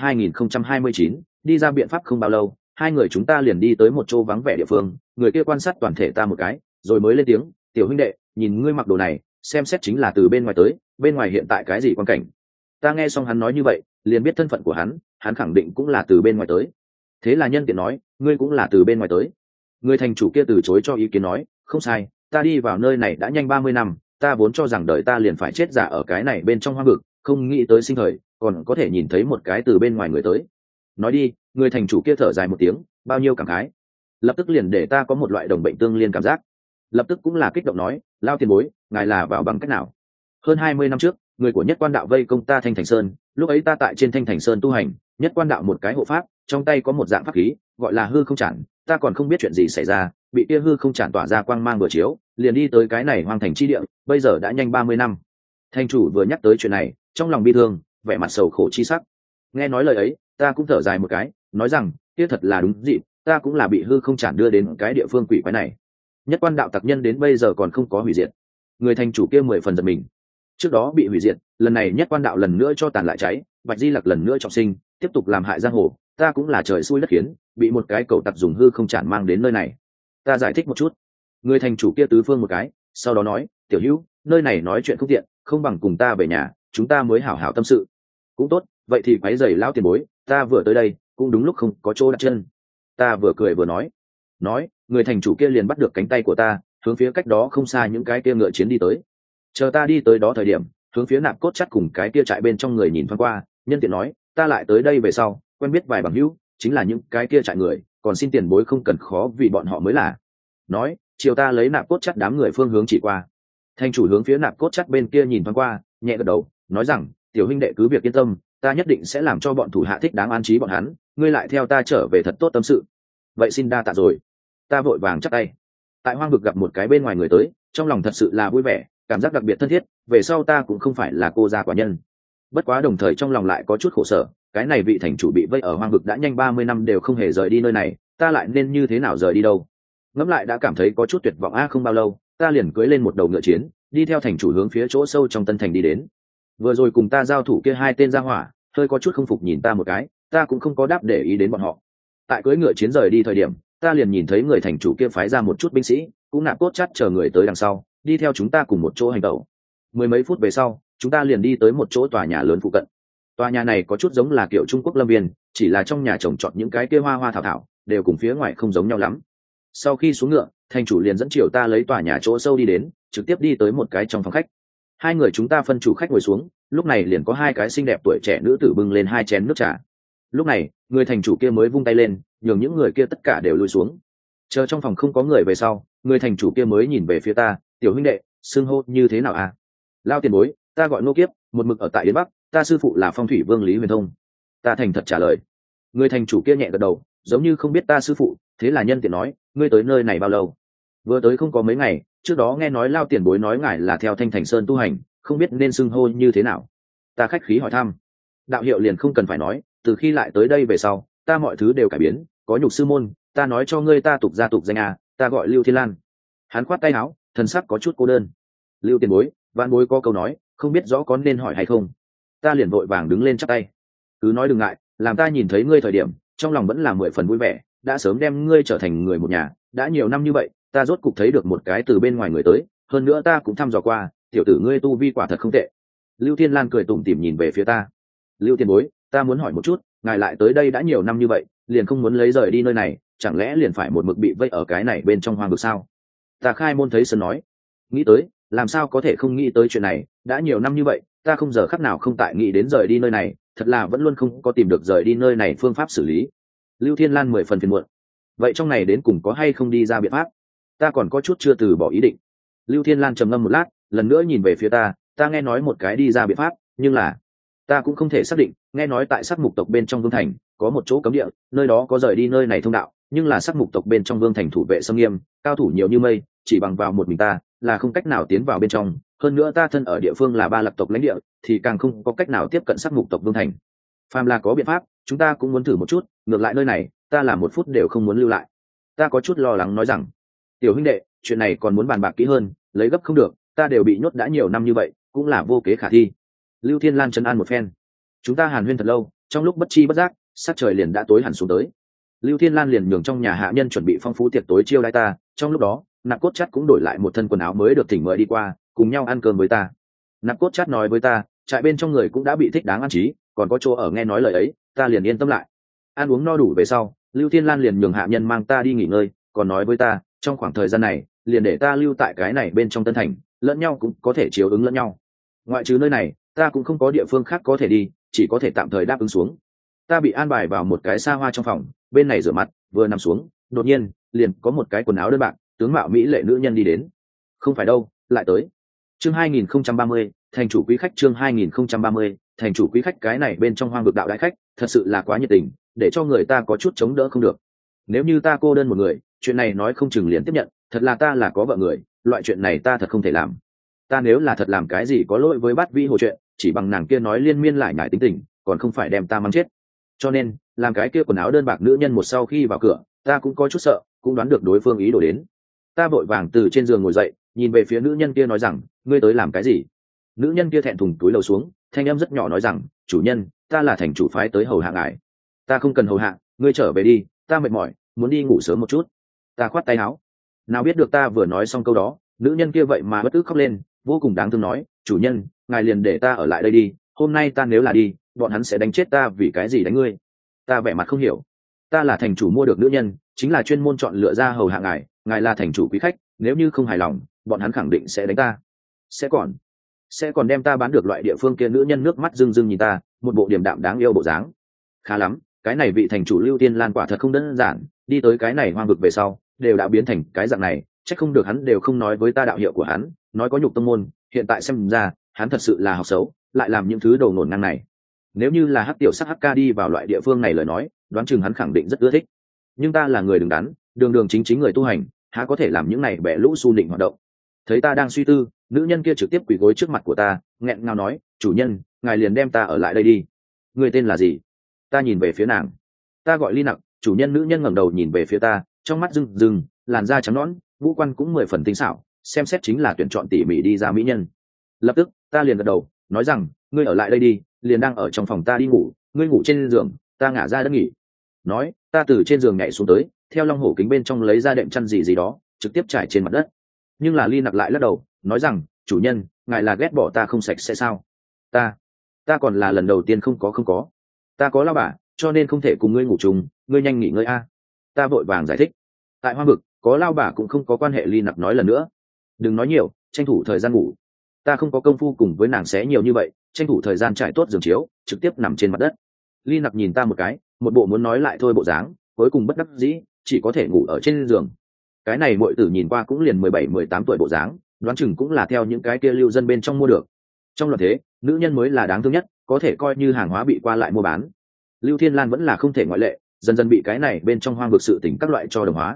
[SPEAKER 1] 2029, đi ra biện pháp. Không bao lâu, hai người chúng ta liền đi tới một chỗ vắng vẻ địa phương. Người kia quan sát toàn thể ta một cái, rồi mới lên tiếng, tiểu huynh đệ, nhìn ngươi mặc đồ này, xem xét chính là từ bên ngoài tới, bên ngoài hiện tại cái gì quan cảnh. Ta nghe xong hắn nói như vậy, liền biết thân phận của hắn khẳng định cũng là từ bên ngoài tới. Thế là nhân tiện nói, ngươi cũng là từ bên ngoài tới. Người thành chủ kia từ chối cho ý kiến nói, không sai, ta đi vào nơi này đã nhanh 30 năm, ta vốn cho rằng đời ta liền phải chết giả ở cái này bên trong hoang vực, không nghĩ tới sinh thời còn có thể nhìn thấy một cái từ bên ngoài người tới. Nói đi, người thành chủ kia thở dài một tiếng, bao nhiêu cảm khái, lập tức liền để ta có một loại đồng bệnh tương liên cảm giác. Lập tức cũng là kích động nói, lao tiền bối, ngài là vào bằng cách nào? Hơn 20 năm trước, người của Nhất Quan Đạo vây công ta Thanh Thành Sơn, lúc ấy ta tại trên Thanh Thành Sơn tu hành, Nhất Quan Đạo một cái hộ pháp, trong tay có một dạng pháp khí, gọi là hư không chản, ta còn không biết chuyện gì xảy ra, bị kia hư không chản tỏa ra quang mang vừa chiếu, liền đi tới cái này hoang thành chi địa, bây giờ đã nhanh 30 năm. Thành chủ vừa nhắc tới chuyện này, trong lòng bi thương, vẻ mặt sầu khổ chi sắc. Nghe nói lời ấy, ta cũng thở dài một cái, nói rằng, kia thật là đúng dịp, ta cũng là bị hư không chản đưa đến cái địa phương quỷ quái này. Nhất Quan Đạo tặc nhân đến bây giờ còn không có hủy diệt. Người thành chủ kia 10 phần giật mình. Trước đó bị hủy diệt, lần này Nhất Quan Đạo lần nữa cho tàn lại cháy, Bạch Di Lặc lần nữa trọng sinh, tiếp tục làm hại giang hồ, ta cũng là trời xui đất khiến, bị một cái cẩu tặc dùng hư không chản mang đến nơi này. Ta giải thích một chút. Người thành chủ kia tứ phương một cái, sau đó nói, tiểu hữu, nơi này nói chuyện không tiện, không bằng cùng ta về nhà, chúng ta mới hảo hảo tâm sự. Cũng tốt, vậy thì quấy rầy lão tiền bối, ta vừa tới đây, cũng đúng lúc không có chỗ đặt chân. Ta vừa cười vừa nói, người thành chủ kia liền bắt được cánh tay của ta, hướng phía cách đó không xa những cái kia ngựa chiến đi tới. Chờ ta đi tới đó thời điểm, hướng phía Nạp Cốt Chắt cùng cái kia trại bên trong người nhìn thoáng qua, nhân tiện nói, ta lại tới đây về sau, quen biết vài bằng hữu, chính là những cái kia trại người, còn xin tiền bối không cần khó vì bọn họ mới là. Nói, chiều ta lấy Nạp Cốt Chắt đám người phương hướng chỉ qua. Thành chủ hướng phía Nạp Cốt Chắt bên kia nhìn thoáng qua, nhẹ gật đầu, nói rằng, tiểu huynh đệ cứ việc yên tâm, ta nhất định sẽ làm cho bọn thủ hạ thích đáng an trí bọn hắn, ngươi lại theo ta trở về thật tốt tâm sự. Vậy xin đa tạ rồi. Ta vội vàng chắp tay. Tại hoang vực gặp một cái bên ngoài người tới, trong lòng thật sự là vui vẻ, cảm giác đặc biệt thân thiết, về sau ta cũng không phải là cô gia quả nhân. Bất quá đồng thời trong lòng lại có chút khổ sở, cái này vị thành chủ bị vây ở hoang vực đã nhanh 30 năm đều không hề rời đi nơi này, ta lại nên như thế nào rời đi đâu? Ngẫm lại đã cảm thấy có chút tuyệt vọng. Không bao lâu, ta liền cưỡi lên một đầu ngựa chiến, đi theo thành chủ hướng phía chỗ sâu trong Tân Thành đi đến. Vừa rồi cùng ta giao thủ kia hai tên gia hỏa, hơi có chút không phục nhìn ta một cái, ta cũng không có đáp để ý đến bọn họ. Tại cưỡi ngựa chiến rời đi thời điểm, ta liền nhìn thấy người thành chủ kia phái ra một chút binh sĩ, cũng Nạp Cốt Chắt chờ người tới đằng sau, đi theo chúng ta cùng một chỗ hành động. Mười mấy phút về sau, chúng ta liền đi tới một chỗ tòa nhà lớn phụ cận. Tòa nhà này có chút giống là kiểu Trung Quốc lâm viên, chỉ là trong nhà trồng trọt những cái kia hoa hoa thảo thảo, đều cùng phía ngoài không giống nhau lắm. Sau khi xuống ngựa, thành chủ liền dẫn chiều ta lấy tòa nhà chỗ sâu đi đến, trực tiếp đi tới một cái trong phòng khách. Hai người chúng ta phân chủ khách ngồi xuống, lúc này liền có hai cái xinh đẹp tuổi trẻ nữ tử bưng lên hai chén nước trà. Lúc này, người thành chủ kia mới vung tay lên, nhường những người kia tất cả đều lùi xuống. Chờ trong phòng không có người về sau, người thành chủ kia mới nhìn về phía ta, tiểu huynh đệ, xưng hô như thế nào à? Lao tiền bối, ta gọi Ngô Kiếp, một mực ở tại Yến Bắc, ta sư phụ là Phong Thủy Vương Lý Huyền Thông. Ta thành thật trả lời. Người thành chủ kia nhẹ gật đầu, giống như không biết ta sư phụ, thế là nhân tiện nói, ngươi tới nơi này bao lâu? Vừa tới không có mấy ngày, trước đó nghe nói Lao tiền bối nói ngài là theo Thanh Thành Sơn tu hành, không biết nên xưng hô như thế nào. Ta khách khí hỏi thăm. Đạo hiệu liền không cần phải nói, từ khi lại tới đây về sau, ta mọi thứ đều cải biến, có nhục sư môn, ta nói cho ngươi ta tục gia tục danh à, ta gọi Lưu Thiên Lan. Hắn khoát tay áo, thần sắc có chút cô đơn. Lưu tiền bối, vạn bối có câu nói, không biết rõ có nên hỏi hay không. Ta liền vội vàng đứng lên chắp tay. Cứ nói đừng ngại, làm ta nhìn thấy ngươi thời điểm, trong lòng vẫn là 10 phần vui vẻ, đã sớm đem ngươi trở thành người một nhà, đã nhiều năm như vậy, ta rốt cục thấy được một cái từ bên ngoài người tới, hơn nữa ta cũng thăm dò qua, tiểu tử ngươi tu vi quả thật không tệ. Lưu Thiên Lan cười tủm tỉm nhìn về phía ta. Lưu tiền bối, ta muốn hỏi một chút, ngài lại tới đây đã nhiều năm như vậy, liền không muốn lấy rời đi nơi này, chẳng lẽ liền phải một mực bị vây ở cái này bên trong hoang vực sao? Ta khai môn thấy sơn nói, nghĩ tới, làm sao có thể không nghĩ tới chuyện này, đã nhiều năm như vậy, ta không giờ khắc nào không tại nghĩ đến rời đi nơi này, thật là vẫn luôn không có tìm được rời đi nơi này phương pháp xử lý. Lưu Thiên Lan 10 phần phiền muộn. Vậy trong này đến cùng có hay không đi ra biện pháp? Ta còn có chút chưa từ bỏ ý định. Lưu Thiên Lan trầm ngâm một lát, lần nữa nhìn về phía ta nghe nói một cái đi ra biện pháp, nhưng là ta cũng không thể xác định, nghe nói tại Sắc Mục tộc bên trong Vương thành có một chỗ cấm địa, nơi đó có rời đi nơi này thông đạo, nhưng là Sắc Mục tộc bên trong Vương thành thủ vệ xâm nghiêm, cao thủ nhiều như mây, chỉ bằng vào một mình ta là không cách nào tiến vào bên trong, hơn nữa ta thân ở địa phương là Ba Lập tộc lãnh địa, thì càng không có cách nào tiếp cận Sắc Mục tộc Vương thành. Phàm là có biện pháp, chúng ta cũng muốn thử một chút, ngược lại nơi này, ta là một phút đều không muốn lưu lại. Ta có chút lo lắng nói rằng, tiểu huynh đệ, chuyện này còn muốn bàn bạc kỹ hơn, lấy gấp không được, ta đều bị nhốt đã nhiều năm như vậy, cũng là vô kế khả thi. Lưu Thiên Lan trấn an một phen. Chúng ta hàn huyên thật lâu, trong lúc bất chi bất giác, sát trời liền đã tối hẳn xuống tới. Lưu Thiên Lan liền nhường trong nhà hạ nhân chuẩn bị phong phú tiệc tối chiêu đãi ta, trong lúc đó, Nạp Cốt Chát cũng đổi lại một thân quần áo mới được thỉnh mời đi qua, cùng nhau ăn cơm với ta. Nạp Cốt Chát nói với ta, trại bên trong người cũng đã bị thích đáng an trí, còn có chỗ ở nghe nói lời ấy, ta liền yên tâm lại. Ăn uống no đủ về sau, Lưu Thiên Lan liền nhường hạ nhân mang ta đi nghỉ ngơi, còn nói với ta, trong khoảng thời gian này, liền để ta lưu tại cái này bên trong Tân Thành, lẫn nhau cũng có thể chiếu ứng lẫn nhau. Ngoại trừ nơi này, ta cũng không có địa phương khác có thể đi, chỉ có thể tạm thời đáp ứng xuống. Ta bị an bài vào một cái xa hoa trong phòng, bên này rửa mặt, vừa nằm xuống, đột nhiên liền có một cái quần áo đơn bạc, tướng mạo mỹ lệ nữ nhân đi đến. Không phải đâu, lại tới. Chương 2030, thành chủ quý khách. Chương 2030, thành chủ quý khách. Cái này bên trong hoang vực đạo đại khách, thật sự là quá nhiệt tình, để cho người ta có chút chống đỡ không được. Nếu như ta cô đơn một người, chuyện này nói không chừng liền tiếp nhận, thật là ta là có vợ người, loại chuyện này ta thật không thể làm. Ta nếu là thật làm cái gì có lỗi với Bát Vi Hồ chuyện, chỉ bằng nàng kia nói liên miên lại nhải tính tình, còn không phải đem ta mắng chết. Cho nên, làm cái kia quần áo đơn bạc nữ nhân một sau khi vào cửa, ta cũng có chút sợ, cũng đoán được đối phương ý đồ đến. Ta vội vàng từ trên giường ngồi dậy, nhìn về phía nữ nhân kia nói rằng, ngươi tới làm cái gì? Nữ nhân kia thẹn thùng túi lầu xuống, thanh âm rất nhỏ nói rằng, chủ nhân, ta là thành chủ phái tới hầu hạ ngài. Ta không cần hầu hạ, ngươi trở về đi, ta mệt mỏi, muốn đi ngủ sớm một chút. Ta khoát tay áo. Nào biết được ta vừa nói xong câu đó, nữ nhân kia vậy mà bất ức khóc lên, vô cùng đáng thương nói, chủ nhân, ngài liền để ta ở lại đây đi, hôm nay ta nếu là đi, bọn hắn sẽ đánh chết ta, vì cái gì đánh ngươi? Ta vẻ mặt không hiểu. Ta là thành chủ mua được nữ nhân, chính là chuyên môn chọn lựa ra hầu hạ ngài, ngài là thành chủ quý khách, nếu như không hài lòng, bọn hắn khẳng định sẽ đánh ta, sẽ còn đem ta bán được loại địa phương kia. Nữ nhân nước mắt rưng rưng nhìn ta, một bộ điềm đạm đáng yêu bộ dáng. Khá lắm, cái này vị thành chủ Lưu Tiên Lan quả thật không đơn giản, đi tới cái này hoang vực về sau, đều đã biến thành cái dạng này, chắc không được hắn đều không nói với ta đạo hiệu của hắn, nói có nhục tông môn, hiện tại xem ra, hắn thật sự là học xấu, lại làm những thứ đầu nổn ngang này. Nếu như là hắc tiểu sắc hắc ca đi vào loại địa phương này lời nói, đoán chừng hắn khẳng định rất ưa thích. Nhưng ta là người đứng đắn, đường đường chính chính người tu hành, há có thể làm những này bẻ lũ xu nịnh hoạt động. Thấy ta đang suy tư, nữ nhân kia trực tiếp quỳ gối trước mặt của ta, nghẹn ngào nói, chủ nhân, ngài liền đem ta ở lại đây đi. Người tên là gì? Ta nhìn về phía nàng. Ta gọi Ly Nặc. Chủ nhân. Nữ nhân ngẩng đầu nhìn về phía ta, trong mắt rưng rưng, làn da trắng nõn, ngũ quan cũng 10 phần tinh xảo, xem xét chính là tuyển chọn tỉ mỉ đi ra mỹ nhân. Lập tức ta liền gật đầu, nói rằng, ngươi ở lại đây đi, liền đang ở trong phòng ta đi ngủ, ngươi ngủ trên giường, ta ngả ra đất nghỉ. Nói, ta từ trên giường nhảy xuống tới, theo long hổ kính bên trong lấy ra đệm chăn gì đó, trực tiếp trải trên mặt đất. Nhưng là Ly Nặc lại lắc đầu, nói rằng, chủ nhân, ngài là ghét bỏ ta không sạch sẽ sao? Ta còn là lần đầu tiên không có. Ta có lao bà, cho nên không thể cùng ngươi ngủ chung, ngươi nhanh nghỉ ngơi a. Ta vội vàng giải thích, tại hoang vực có lao bà cũng không có quan hệ. Ly Nặc nói lần nữa, đừng nói nhiều, tranh thủ thời gian ngủ. Ta không có công phu cùng với nàng xé nhiều như vậy, tranh thủ thời gian trải tốt giường chiếu, trực tiếp nằm trên mặt đất. Ly Nặc nhìn ta một cái, một bộ muốn nói lại thôi bộ dáng, cuối cùng bất đắc dĩ, chỉ có thể ngủ ở trên giường. Cái này muội tử nhìn qua cũng liền 17-18 tuổi bộ dáng, đoán chừng cũng là theo những cái kia lưu dân bên trong mua được. Trong loạt thế, nữ nhân mới là đáng thương nhất, có thể coi như hàng hóa bị qua lại mua bán. Lưu Thiên Lan vẫn là không thể ngoại lệ, dần dần bị cái này bên trong hoang vực sự tình các loại cho đồng hóa.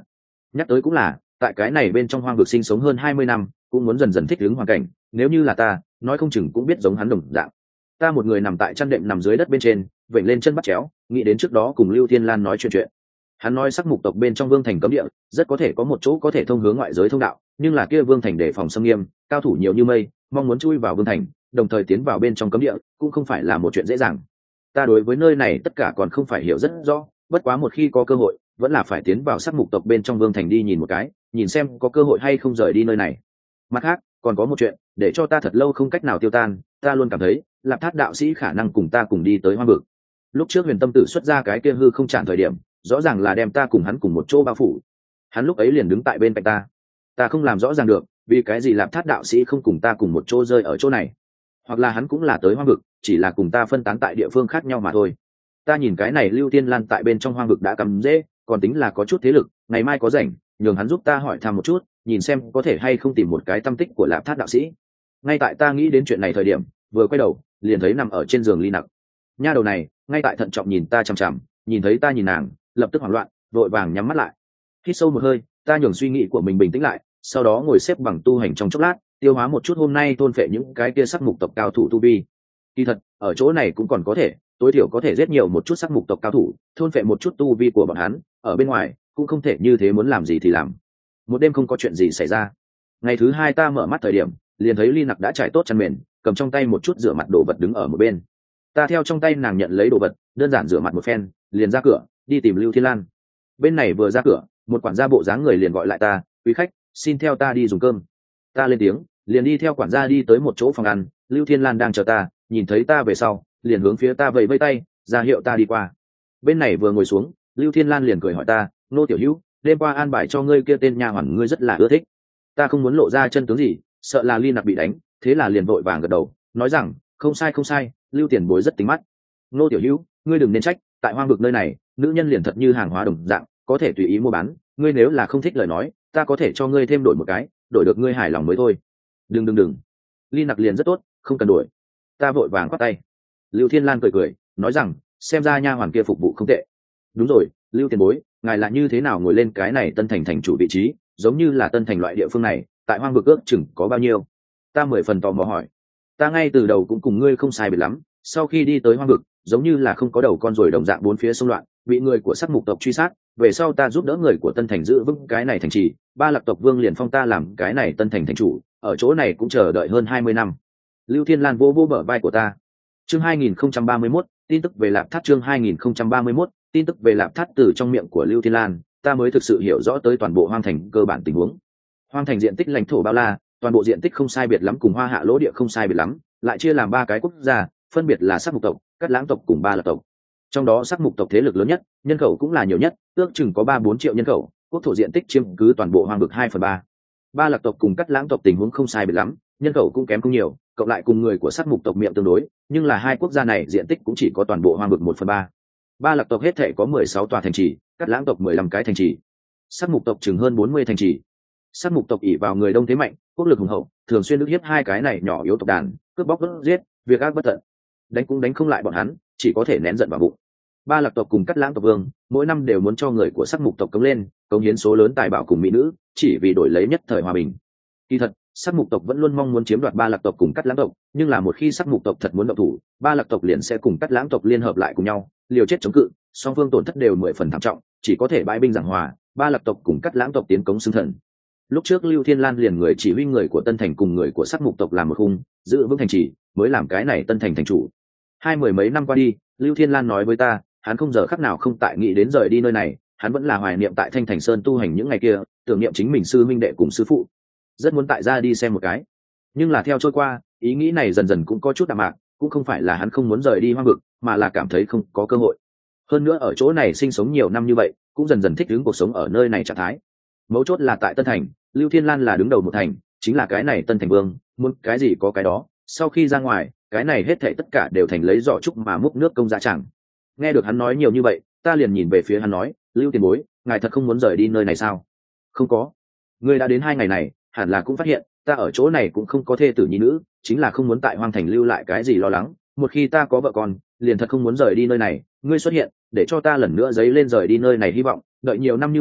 [SPEAKER 1] Nhắc tới cũng là, tại cái này bên trong hoang vực sinh sống hơn 20 năm, cũng muốn dần dần thích ứng hoàn cảnh, nếu như là ta, nói không chừng cũng biết giống hắn đồng dạng. Ta một người nằm tại chăn đệm nằm dưới đất bên trên, vểnh lên chân bắt chéo, nghĩ đến trước đó cùng Lưu Thiên Lan nói chuyện. Hắn nói sắc mục tộc bên trong vương thành cấm địa, rất có thể có một chỗ có thể thông hướng ngoại giới thông đạo, nhưng là kia vương thành để phòng xâm nghiêm, cao thủ nhiều như mây, mong muốn chui vào vương thành, đồng thời tiến vào bên trong cấm địa, cũng không phải là một chuyện dễ dàng. Ta đối với nơi này tất cả còn không phải hiểu rất rõ, bất quá một khi có cơ hội, vẫn là phải tiến vào sắc mục tộc bên trong vương thành đi nhìn một cái, nhìn xem có cơ hội hay không rời đi nơi này. Mặt khác, còn có một chuyện, để cho ta thật lâu không cách nào tiêu tan, ta luôn cảm thấy, Lạp Thát đạo sĩ khả năng cùng ta cùng đi tới hoang vực. Lúc trước Huyền Tâm Tử xuất ra cái kia hư không chạm thời điểm, rõ ràng là đem ta cùng hắn cùng một chỗ bao phủ. Hắn lúc ấy liền đứng tại bên cạnh ta không làm rõ ràng được vì cái gì Lạp Thát đạo sĩ không cùng ta cùng một chỗ rơi ở chỗ này, hoặc là hắn cũng là tới hoang vực, chỉ là cùng ta phân tán tại địa phương khác nhau mà thôi. Ta nhìn cái này Lưu Thiên Lan tại bên trong hoang vực đã cầm dễ, còn tính là có chút thế lực, ngày mai có rảnh nhường hắn giúp ta hỏi thăm một chút, nhìn xem có thể hay không tìm một cái tâm tích của Lạp Thát đạo sĩ. Ngay tại ta nghĩ đến chuyện này thời điểm, vừa quay đầu liền thấy nằm ở trên giường Ly Nặc. Nha đầu này ngay tại thận trọng nhìn ta chằm chằm, nhìn thấy ta nhìn nàng, lập tức hoảng loạn, vội vàng nhắm mắt lại. Hít sâu một hơi, ta nhường suy nghĩ của mình bình tĩnh lại, sau đó ngồi xếp bằng tu hành trong chốc lát, tiêu hóa một chút hôm nay thôn phệ những cái kia sắc mục tộc cao thủ tu vi. Kỳ thật ở chỗ này cũng còn có thể, tối thiểu có thể giết nhiều một chút sắc mục tộc cao thủ, thôn phệ một chút tu vi của bọn hắn, ở bên ngoài cũng không thể như thế, muốn làm gì thì làm. Một đêm không có chuyện gì xảy ra. Ngày thứ hai ta mở mắt thời điểm, liền thấy Ly Nặc đã trải tốt chăn mền, cầm trong tay một chút rửa mặt đồ vật đứng ở một bên. Ta theo trong tay nàng nhận lấy đồ vật, đơn giản rửa mặt một phen, liền ra cửa đi tìm Lưu Thiên Lan. Bên này vừa ra cửa, một quản gia bộ dáng người liền gọi lại ta, quý khách, xin theo ta đi dùng cơm. Ta lên tiếng, liền đi theo quản gia đi tới một chỗ phòng ăn. Lưu Thiên Lan đang chờ ta, nhìn thấy ta về sau, liền hướng phía ta vẫy vẫy tay, ra hiệu ta đi qua. Bên này vừa ngồi xuống, Lưu Thiên Lan liền cười hỏi ta, nô tiểu hữu, đêm qua an bài cho ngươi kia tên nha hoàn ngươi rất là ưa thích. Ta không muốn lộ ra chân tướng gì, sợ là Ly Nặc bị đánh, thế là liền vội vàng gật đầu, nói rằng không sai, Lưu tiền bối rất tính mắt. Nô tiểu hữu, ngươi đừng nên trách, tại hoang vực nơi này, nữ nhân liền thật như hàng hóa đồng dạng, có thể tùy ý mua bán, ngươi nếu là không thích lời nói, ta có thể cho ngươi thêm đổi một cái, đổi được ngươi hài lòng mới thôi. Đừng. Ly Nặc liền rất tốt, không cần đổi. Ta vội vàng quát tay. Lưu Thiên Lan cười, nói rằng xem ra nha hoàn kia phục vụ không tệ. Đúng rồi, Lưu tiền bối, ngài là như thế nào ngồi lên cái này Tân Thành thành chủ vị trí, giống như là Tân Thành loại địa phương này, tại hoang vực ước chừng có bao nhiêu? Ta 10 phần tò mò hỏi. Ta ngay từ đầu cũng cùng ngươi không sai biệt lắm, sau khi đi tới hoang vực, giống như là không có đầu con ruồi đồng dạng bốn phía xung loạn, bị người của sắc mục tộc truy sát, về sau ta giúp đỡ người của Tân Thành giữ vững cái này thành trì, Ba Lạc tộc vương liền phong ta làm cái này Tân Thành thành chủ, ở chỗ này cũng chờ đợi hơn 20 năm. Lưu Thiên Lan vô bờ vai của ta. Chương 2031, tin tức về Lạp Thát. Chương 2031, tin tức về Lạp Thát. Từ trong miệng của Lưu Thiên Lan, ta mới thực sự hiểu rõ tới toàn bộ hoang thành cơ bản tình huống. Hoang thành diện tích lãnh thổ bao la, toàn bộ diện tích không sai biệt lắm cùng Hoa Hạ lỗ địa không sai biệt lắm, lại chia làm 3 cái quốc gia, phân biệt là sắc mục tộc, cát lãng tộc cùng Ba Lạc tộc. Trong đó sắc mục tộc thế lực lớn nhất, nhân khẩu cũng là nhiều nhất, ước chừng có 3-4 triệu nhân khẩu, quốc thổ diện tích chiếm cứ toàn bộ hoang vực 2/3. Ba Lạc tộc cùng cát lãng tộc tình huống không sai biệt lắm, nhân khẩu cũng kém không nhiều, cộng lại cùng người của sắc mục tộc miệng tương đối, nhưng là hai quốc gia này diện tích cũng chỉ có toàn bộ hoang vực 1/3. Ba Lạc tộc hết thể có 16 tòa thành trì, cát lãng tộc 15 cái thành trì, sắc mục tộc chừng hơn 40 thành trì. Sắc mục tộc ỷ vào người đông thế mạnh, quốc lực hùng hậu, thường xuyên ức hiếp hai cái này nhỏ yếu tộc đàn, cướp bóc vơ giết, việc ác bất tận. Đánh cũng đánh không lại bọn hắn, chỉ có thể nén giận vào bụng. Ba Lạc tộc cùng cát lãng tộc vương, mỗi năm đều muốn cho người của sắc mục tộc cống lên, cống hiến số lớn tài bảo cùng mỹ nữ, chỉ vì đổi lấy nhất thời hòa bình. Kỳ thật, sắc mục tộc vẫn luôn mong muốn chiếm đoạt Ba Lạc tộc cùng cát lãng tộc, nhưng là một khi sắc mục tộc thật muốn động thủ, Ba Lạc tộc liền sẽ cùng cát lãng tộc liên hợp lại cùng nhau, liều chết chống cự, song phương tổn thất đều 10 phần thảm trọng, chỉ có thể bãi binh giảng hòa, Ba Lạc tộc cùng cát lãng tộc tiến cống xưng thần. Lúc trước Lưu Thiên Lan liền người chỉ huy người của Tân Thành cùng người của sắc mục tộc làm một khung, giữ vững thành trì, mới làm cái này Tân Thành thành chủ. 20 mấy năm qua đi, Lưu Thiên Lan nói với ta, hắn không giờ khắc nào không tại nghĩ đến rời đi nơi này, hắn vẫn là hoài niệm tại Thanh Thành Sơn tu hành những ngày kia, tưởng niệm chính mình sư minh đệ cùng sư phụ, rất muốn tại ra đi xem một cái. Nhưng là theo trôi qua, ý nghĩ này dần dần cũng có chút đạm mạc, cũng không phải là hắn không muốn rời đi hoang vực, mà là cảm thấy không có cơ hội. Hơn nữa ở chỗ này sinh sống nhiều năm như vậy, cũng dần dần thích ứng cuộc sống ở nơi này trạng thái. Mấu chốt là tại Tân Thành, Lưu Thiên Lan là đứng đầu một thành, chính là cái này Tân Thành vương, muốn cái gì có cái đó. Sau khi ra ngoài, cái này hết thảy tất cả đều thành lấy giỏ trúc mà múc nước công dạ chẳng. Nghe được hắn nói nhiều như vậy, ta liền nhìn về phía hắn nói, Lưu tiền bối, ngài thật không muốn rời đi nơi này sao? Không có. Ngươi đã đến 2 ngày này, hẳn là cũng phát hiện, ta ở chỗ này cũng không có thê tử nhi nữ, chính là không muốn tại hoang thành lưu lại cái gì lo lắng. Một khi ta có vợ con, liền thật không muốn rời đi nơi này. Ngươi xuất hiện, để cho ta lần nữa dấy lên rời đi nơi này hy vọng. Đợi nhiều năm như vậy,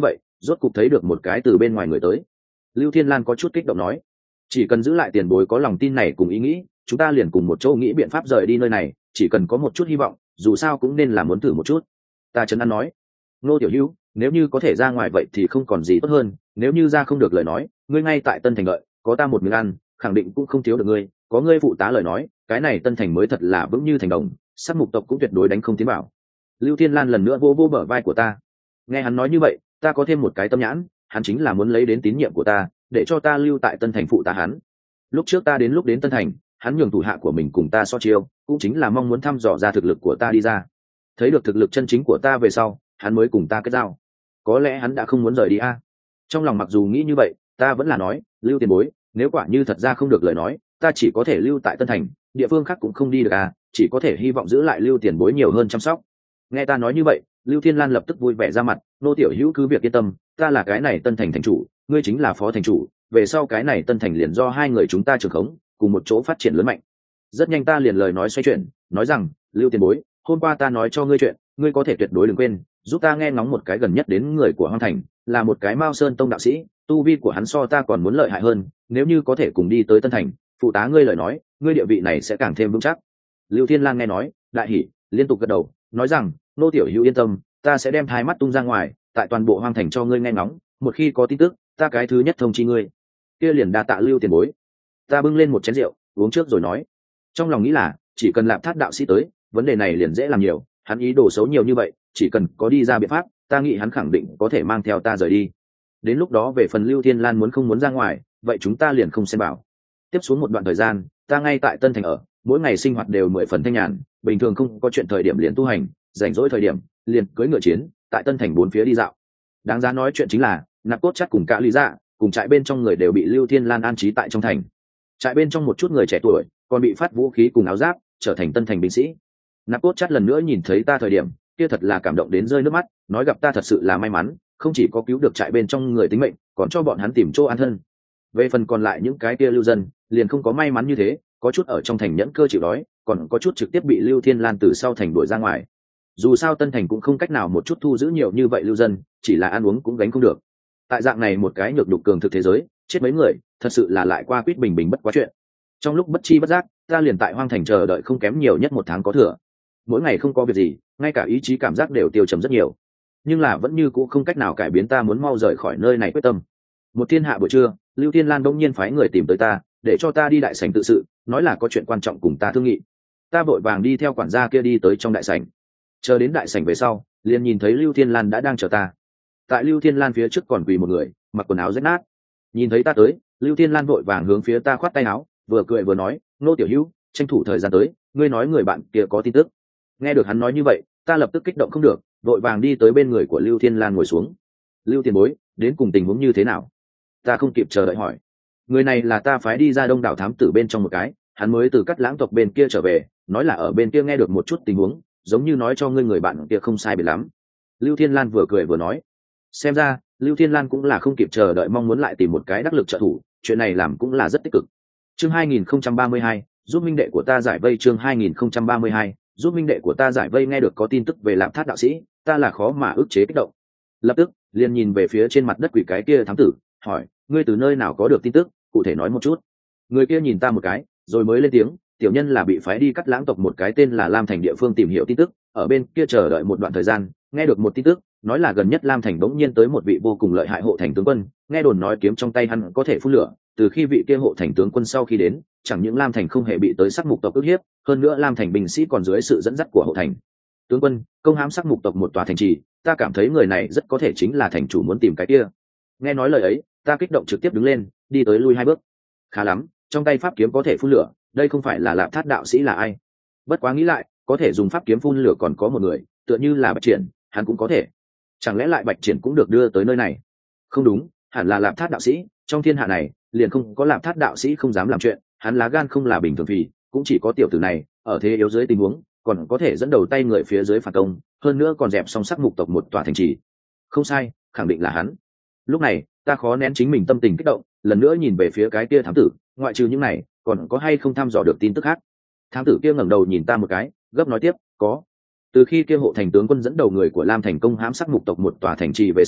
[SPEAKER 1] rốt cục thấy được một cái từ bên ngoài người tới. Lưu Thiên Lan có chút kích động nói, chỉ cần giữ lại tiền bối có lòng tin này cùng ý nghĩ, chúng ta liền cùng một chỗ nghĩ biện pháp rời đi nơi này, chỉ cần có một chút hy vọng, dù sao cũng nên là muốn thử một chút. Ta trấn an nói, Ngô tiểu hữu, nếu như có thể ra ngoài vậy thì không còn gì tốt hơn, nếu như ra không được lời nói, ngươi ngay tại Tân Thành lợi, có ta một miếng ăn, khẳng định cũng không thiếu được ngươi, có ngươi phụ tá lời nói, cái này Tân Thành mới thật là vững như thành đồng, sát mục tộc cũng tuyệt đối đánh không tiến bảo. Lưu Thiên Lan lần nữa vô vô bờ vai của ta. Nghe hắn nói như vậy, ta có thêm một cái tâm nhãn, hắn chính là muốn lấy đến tín nhiệm của ta, để cho ta lưu tại Tân Thành phụ tá hắn. Lúc trước ta lúc đến Tân Thành, hắn nhường thủ hạ của mình cùng ta so chiêu, cũng chính là mong muốn thăm dò ra thực lực của ta đi ra. Thấy được thực lực chân chính của ta về sau, hắn mới cùng ta kết giao. Có lẽ hắn đã không muốn rời đi a. Trong lòng mặc dù nghĩ như vậy, ta vẫn là nói, Lưu tiền bối, nếu quả như thật ra không được lời nói, ta chỉ có thể lưu tại Tân Thành, địa phương khác cũng không đi được à, chỉ có thể hy vọng giữ lại Lưu tiền bối nhiều hơn chăm sóc. Nghe ta nói như vậy, Lưu Thiên Lan lập tức vui vẻ ra mặt, nô tiểu hữu cứ việc yên tâm, ta là cái này Tân Thành thành chủ, ngươi chính là phó thành chủ, về sau cái này Tân Thành liền do hai người chúng ta trưởng khống, cùng một chỗ phát triển lớn mạnh. Rất nhanh ta liền lời nói xoay chuyển, nói rằng, Lưu tiền bối, hôm qua ta nói cho ngươi chuyện, ngươi có thể tuyệt đối đừng quên, giúp ta nghe ngóng một cái gần nhất đến người của Hoang Thành, là một cái Mao Sơn tông đạo sĩ, tu vi của hắn so ta còn muốn lợi hại hơn, nếu như có thể cùng đi tới Tân Thành, phụ tá ngươi lời nói, ngươi địa vị này sẽ càng thêm vững chắc. Lưu Thiên Lang nghe nói, đại hỉ, liên tục gật đầu, nói rằng, nô tiểu hữu yên tâm, ta sẽ đem thái mắt tung ra ngoài, tại toàn bộ Hoang Thành cho ngươi nghe ngóng, một khi có tin tức, ta cái thứ nhất thông chi ngươi. Kia liền đa tạ Lưu tiền bối. Ta bưng lên một chén rượu, uống trước rồi nói, trong lòng nghĩ là, chỉ cần Lạp Thát đạo sĩ tới, vấn đề này liền dễ làm nhiều, hắn ý đồ xấu nhiều như vậy, chỉ cần có đi ra biện pháp, ta nghĩ hắn khẳng định có thể mang theo ta rời đi. Đến lúc đó về phần Lưu Thiên Lan muốn không muốn ra ngoài, vậy chúng ta liền không xem bảo. Tiếp xuống một đoạn thời gian, ta ngay tại Tân Thành ở, mỗi ngày sinh hoạt đều 10 phần thanh nhàn, bình thường không có chuyện thời điểm liền tu hành, rảnh rỗi thời điểm liền cưỡi ngựa chiến, tại Tân Thành bốn phía đi dạo. Đáng giá nói chuyện chính là, Nạp Cốt Chắc cùng cả Lý Dạ, cùng trại bên trong người đều bị Lưu Thiên Lan an trí tại trong thành. Trại bên trong một chút người trẻ tuổi, còn bị phát vũ khí cùng áo giáp, trở thành Tân Thành binh sĩ. Nạp Cốt Chắc lần nữa nhìn thấy ta thời điểm, kia thật là cảm động đến rơi nước mắt, nói gặp ta thật sự là may mắn, không chỉ có cứu được trại bên trong người tính mệnh, còn cho bọn hắn tìm chỗ an thân. Về phần còn lại những cái kia lưu dân, liền không có may mắn như thế, có chút ở trong thành nhẫn cơ chịu đói, còn có chút trực tiếp bị Lưu Thiên Lan từ sau thành đuổi ra ngoài. Dù sao Tân Thành cũng không cách nào một chút thu giữ nhiều như vậy lưu dân, chỉ là ăn uống cũng gánh không được. Tại dạng này một cái nhược đục cường thực thế giới, chết mấy người, thật sự là lại qua quýt bình bình bất quá chuyện. Trong lúc bất chi bất giác, ta liền tại Hoang Thành chờ đợi không kém nhiều nhất 1 tháng có thừa. Mỗi ngày không có việc gì, ngay cả ý chí cảm giác đều tiêu trầm rất nhiều, nhưng là vẫn như cũ không cách nào cải biến ta muốn mau rời khỏi nơi này quyết tâm. Một thiên hạ buổi trưa, Lưu Thiên Lan đông nhiên phái người tìm tới ta, để cho ta đi đại sảnh tự sự, nói là có chuyện quan trọng cùng ta thương nghị. Ta vội vàng đi theo quản gia kia đi tới trong đại sảnh. Chờ đến đại sảnh về sau, liền nhìn thấy Lưu Thiên Lan đã đang chờ ta. Tại Lưu Thiên Lan phía trước còn quỳ một người, mặc quần áo rách nát. Nhìn thấy ta tới, Lưu Thiên Lan vội vàng hướng phía ta khoát tay áo, vừa cười vừa nói, nô tiểu hữu, tranh thủ thời gian tới, ngươi nói người bạn kia có tin tức. Nghe được hắn nói như vậy, ta lập tức kích động không được, vội vàng đi tới bên người của Lưu Thiên Lan ngồi xuống. Lưu tiền bối, đến cùng tình huống như thế nào? Ta không kịp chờ đợi hỏi. Người này là ta phái đi ra Đông đảo thám tử bên trong một cái, hắn mới từ Cắt Lãng tộc bên kia trở về, nói là ở bên kia nghe được một chút tình huống, giống như nói cho ngươi người bạn kia không sai biệt lắm. Lưu Thiên Lan vừa cười vừa nói. Xem ra, Lưu Thiên Lan cũng là không kịp chờ đợi mong muốn lại tìm một cái đắc lực trợ thủ, chuyện này làm cũng là rất tích cực. Chương 2032, giúp minh đệ của ta giải vây. Chương 2032, giúp minh đệ của ta giải vây. Nghe được có tin tức về Lạp Thát đạo sĩ, ta là khó mà ức chế kích động. Lập tức liền nhìn về phía trên mặt đất quỷ cái kia thám tử, hỏi, ngươi từ nơi nào có được tin tức, cụ thể nói một chút. Người kia nhìn ta một cái, rồi mới lên tiếng, tiểu nhân là bị phái đi Cắt Lãng tộc một cái tên là Lam Thành địa phương tìm hiểu tin tức, ở bên kia chờ đợi một đoạn thời gian, nghe được một tin tức, nói là gần nhất Lam Thành bỗng nhiên tới một vị vô cùng lợi hại hộ thành tướng quân, nghe đồn nói kiếm trong tay hắn có thể phun lửa. Từ khi vị kia hộ thành tướng quân sau khi đến, chẳng những Lam Thành không hề bị tới Sắc Mục tộc ức hiếp, hơn nữa Lam Thành binh sĩ còn dưới sự dẫn dắt của hộ thành tướng quân công hãm Sắc Mục tộc một tòa thành trì. Ta cảm thấy người này rất có thể chính là thành chủ muốn tìm cái kia. Nghe nói lời ấy, ta kích động trực tiếp đứng lên, đi tới lui 2 bước. Khá lắm, trong tay pháp kiếm có thể phun lửa, đây không phải là Lạp Thát đạo sĩ là ai? Bất quá nghĩ lại, có thể dùng pháp kiếm phun lửa còn có một người, tựa như là Bạch Triển, hắn cũng có thể. Chẳng lẽ lại Bạch Triển cũng được đưa tới nơi này? Không đúng, hẳn là Lạp Thát đạo sĩ, trong thiên hạ này liền không có Lạp Thát đạo sĩ không dám làm chuyện, hắn lá gan không là bình thường, vì cũng chỉ có tiểu tử này ở thế yếu dưới tình huống còn có thể dẫn đầu tay người phía dưới phản công, hơn nữa còn dẹp xong Sắc Mục tộc một tòa thành trì. Không sai, khẳng định là hắn. Lúc này ta khó nén chính mình tâm tình kích động, lần nữa nhìn về phía cái kia thám tử, ngoại trừ những này còn có hay không thăm dò được tin tức khác? Thám tử kia ngẩng đầu nhìn ta một cái, gấp nói tiếp, có. Từ khi kia hộ thành tướng quân dẫn đầu người của Lam Thành công hãm Sắc Mục tộc một tòa thành trì về sau,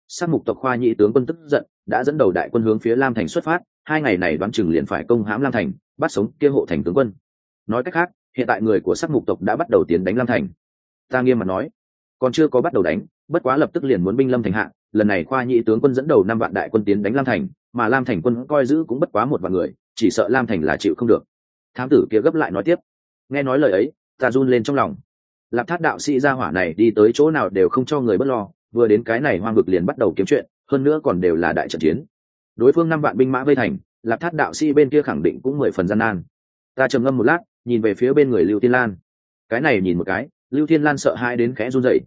[SPEAKER 1] Sắc Mục tộc Khoa Nhĩ tướng quân tức giận, đã dẫn đầu đại quân hướng phía Lam Thành xuất phát, 2 ngày này đoán chừng liền phải công hãm Lam Thành, bắt sống kia hộ thành tướng quân. Nói cách khác, hiện tại người của Sắc Mục tộc đã bắt đầu tiến đánh Lam Thành. Ta nghiêm mặt nói, còn chưa có bắt đầu đánh, bất quá lập tức liền muốn binh lâm thành hạ. Lần này Khoa Nhĩ tướng quân dẫn đầu 5 vạn đại quân tiến đánh Lam Thành, mà Lam Thành quân coi giữ cũng bất quá 1 vạn người, chỉ sợ Lam Thành là chịu không được. Thám tử kia gấp lại nói tiếp. Nghe nói lời ấy, ta run lên trong lòng. Lạp Thát đạo sĩ gia hỏa này đi tới chỗ nào đều không cho người bất lo, vừa đến cái này hoang vực liền bắt đầu kiếm chuyện, hơn nữa còn đều là đại trận chiến. Đối phương 5 vạn binh mã vây thành, Lạp Thát đạo sĩ bên kia khẳng định cũng 10 phần gian nan. Ta trầm ngâm một lát, nhìn về phía bên người Lưu Thiên Lan. Cái này nhìn một cái, Lưu Thiên Lan sợ hãi đến khẽ run rẩy.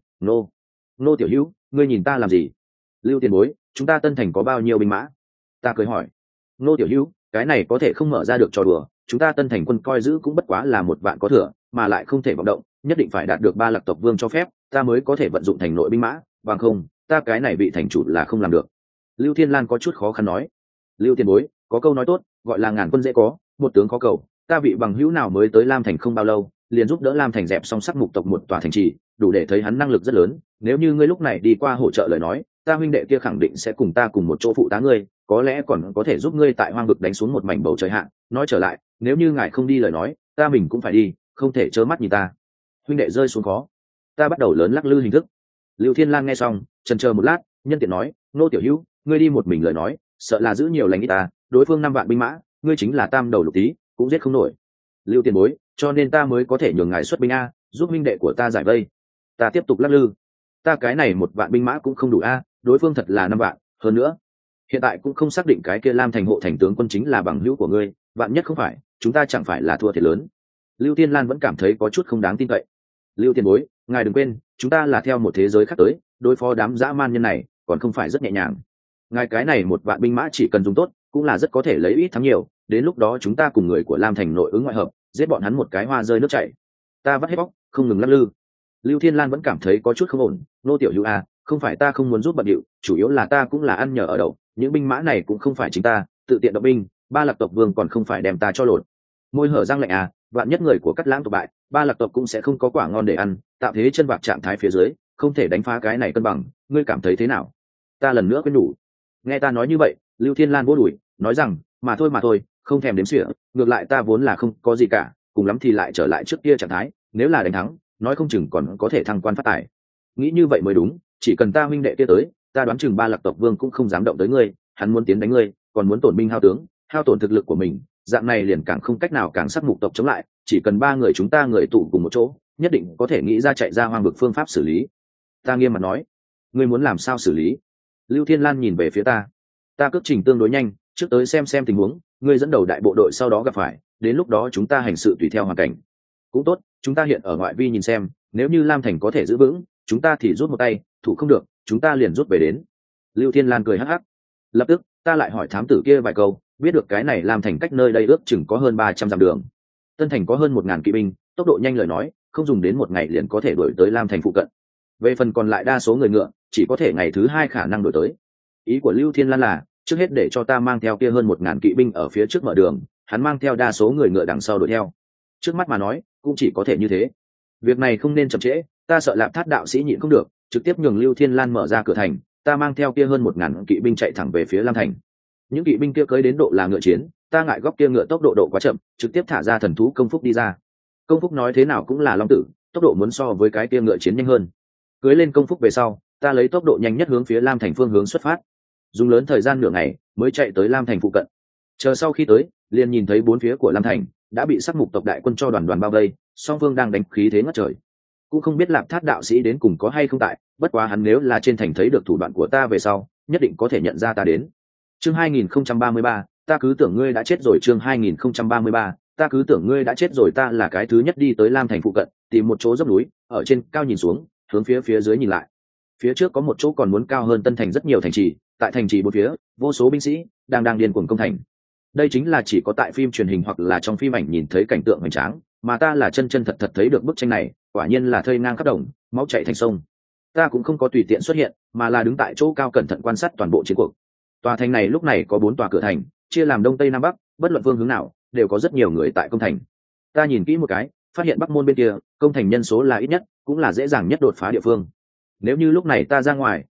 [SPEAKER 1] Nô tiểu hữu, ngươi nhìn ta làm gì? Lưu tiền bối, chúng ta Tân Thành có bao nhiêu binh mã? Ta cười hỏi. Nô tiểu hữu, cái này có thể không mở ra được trò đùa, chúng ta Tân Thành quân coi giữ cũng bất quá là 1 vạn có thừa, mà lại không thể vọng động, nhất định phải đạt được 3 Lạc tộc vương cho phép, ta mới có thể vận dụng thành nội binh mã, bằng không, ta cái này bị thành chủ là không làm được. Lưu Thiên Lan có chút khó khăn nói. Lưu tiền bối, có câu nói tốt, gọi là ngàn quân dễ có, một tướng khó cầu, ta vị bằng hữu nào mới tới Lam Thành không bao lâu, liền giúp đỡ Lam Thành dẹp xong Sắc Mục tộc một tòa thành trì, đủ để thấy hắn năng lực rất lớn. Nếu như ngươi lúc này đi qua hỗ trợ lời nói, ta huynh đệ kia khẳng định sẽ cùng ta cùng một chỗ phụ tá ngươi, có lẽ còn có thể giúp ngươi tại hoang vực đánh xuống một mảnh bầu trời hạ. Nói trở lại, nếu như ngài không đi lời nói, ta mình cũng phải đi, không thể trơ mắt nhìn ta huynh đệ rơi xuống khó. Ta bắt đầu lớn lắc lư hình thức. Lưu Thiên Lan nghe xong, chần chờ một lát, nhân tiện nói, nô tiểu hữu, ngươi đi một mình lời nói, sợ là giữ nhiều lành ít ta, đối phương 5 vạn binh mã, ngươi chính là tam đầu lục tí, cũng giết không nổi. Lưu tiền bối, cho nên ta mới có thể nhường ngài xuất binh a, giúp huynh đệ của ta giải vây. Ta tiếp tục lắc lư. Ta cái này 1 vạn binh mã cũng không đủ a, đối phương thật là 5 vạn, hơn nữa, hiện tại cũng không xác định cái kia Lam Thành hộ thành tướng quân chính là bằng hữu của ngươi, vạn nhất không phải, chúng ta chẳng phải là thua thiệt lớn. Lưu Thiên Lan vẫn cảm thấy có chút không đáng tin cậy. Lưu tiền bối, ngài đừng quên, chúng ta là theo một thế giới khác tới, đối phó đám dã man nhân này còn không phải rất nhẹ nhàng. Ngài cái này 1 vạn binh mã chỉ cần dùng tốt, cũng là rất có thể lấy ít thắng nhiều, đến lúc đó chúng ta cùng người của Lam Thành nội ứng ngoại hợp, giết bọn hắn một cái hoa rơi nước chảy. Ta vắt hết bóc, không ngừng lắc lư. Lưu Thiên Lan vẫn cảm thấy có chút không ổn. Nô tiểu hữu a, không phải ta không muốn giúp bận điệu, chủ yếu là ta cũng là ăn nhờ ở đậu, những binh mã này cũng không phải chính ta tự tiện động binh, 3 Lạc tộc vương còn không phải đem ta cho lột. Môi hở răng lạnh à, vạn nhất người của Cắt Lãng tộc bại, 3 Lạc tộc cũng sẽ không có quả ngon để ăn, tạo thế chân bạc trạng thái phía dưới, không thể đánh phá cái này cân bằng, ngươi cảm thấy thế nào? Ta lần nữa khuyên nhủ. Nghe ta nói như vậy, Lưu Thiên Lan vỗ đùi, nói rằng, mà thôi, không thèm đếm xỉa, ngược lại ta vốn là không có gì cả, cùng lắm thì lại trở lại trước kia trạng thái, nếu là đánh thắng, nói không chừng còn có thể thăng quan phát tài. Nghĩ như vậy mới đúng, chỉ cần ta huynh đệ kia tới, ta đoán chừng 3 Lạc tộc vương cũng không dám động tới ngươi, hắn muốn tiến đánh ngươi, còn muốn tổn binh hao tướng, hao tổn thực lực của mình, dạng này liền càng không cách nào càng Sắc Mục tộc chống lại, chỉ cần 3 người chúng ta người tụ cùng một chỗ, nhất định có thể nghĩ ra chạy ra hoang vực phương pháp xử lý. Ta nghiêm mặt nói. Ngươi muốn làm sao xử lý? Lưu Thiên Lan nhìn về phía ta. Ta cước trình tương đối nhanh, trước tới xem tình huống, ngươi dẫn đầu đại bộ đội sau đó gặp phải, đến lúc đó chúng ta hành sự tùy theo hoàn cảnh. Cũng tốt, chúng ta hiện ở ngoại vi nhìn xem, nếu như Lam Thành có thể giữ vững, chúng ta thì rút một tay, thủ không được, chúng ta liền rút về đến. Lưu Thiên Lan cười hắc hắc. Lập tức, ta lại hỏi thám tử kia vài câu, biết được cái này Lam Thành cách nơi đây ước chừng có hơn 300 dặm đường. Tân Thành có hơn 1000 kỵ binh, tốc độ nhanh lời nói, không dùng đến 1 ngày liền có thể đuổi tới Lam Thành phụ cận. Về phần còn lại đa số người ngựa, chỉ có thể ngày thứ 2 khả năng đuổi tới. Ý của Lưu Thiên Lan là, trước hết để cho ta mang theo kia hơn 1000 kỵ binh ở phía trước mở đường, hắn mang theo đa số người ngựa đằng sau đuổi theo. Trước mắt mà nói, cũng chỉ có thể như thế. Việc này không nên chậm trễ, ta sợ Lạp Thát đạo sĩ nhịn không được, trực tiếp nhường Lưu Thiên Lan mở ra cửa thành, ta mang theo kia hơn 1000 kỵ binh chạy thẳng về phía Lam Thành. Những kỵ binh kia cưỡi đến độ là ngựa chiến, ta ngại góc kia ngựa tốc độ quá chậm, trực tiếp thả ra thần thú Công Phúc đi ra. Công Phúc nói thế nào cũng là long tử, tốc độ muốn so với cái kia ngựa chiến nhanh hơn. Cưỡi lên Công Phúc về sau, ta lấy tốc độ nhanh nhất hướng phía Lam Thành phương hướng xuất phát, dùng lớn thời gian nửa ngày mới chạy tới Lam Thành phụ cận. Chờ sau khi tới, liền nhìn thấy 4 phía của Lam Thành đã bị Sắc Mục tộc đại quân cho đoàn bao vây, song phương đang đánh khí thế ngất trời. Cũng không biết Lạp Thát đạo sĩ đến cùng có hay không tại, bất quá hắn nếu là trên thành thấy được thủ đoạn của ta về sau, nhất định có thể nhận ra ta đến. Chương 2033, ta cứ tưởng ngươi đã chết rồi. Chương 2033, ta cứ tưởng ngươi đã chết rồi. Ta là cái thứ nhất đi tới Lam Thành phụ cận, tìm một chỗ dốc núi, ở trên cao nhìn xuống, hướng phía dưới nhìn lại. Phía trước có một chỗ còn muốn cao hơn Tân Thành rất nhiều thành trì, tại thành trì bốn phía, vô số binh sĩ đang điên cuồng công thành. Đây chính là chỉ có tại phim truyền hình hoặc là trong phim ảnh nhìn thấy cảnh tượng hoành tráng, mà ta là chân thật thấy được bức tranh này, quả nhiên là thây ngang khắp đồng, máu chảy thành sông. Ta cũng không có tùy tiện xuất hiện, mà là đứng tại chỗ cao cẩn thận quan sát toàn bộ chiến cuộc. Tòa thành này lúc này có 4 tòa cửa thành, chia làm đông tây nam bắc, bất luận phương hướng nào đều có rất nhiều người tại công thành. Ta nhìn kỹ một cái, phát hiện bắc môn bên kia công thành nhân số là ít nhất, cũng là dễ dàng nhất đột phá địa phương. Nếu như lúc này ta ra ngoài,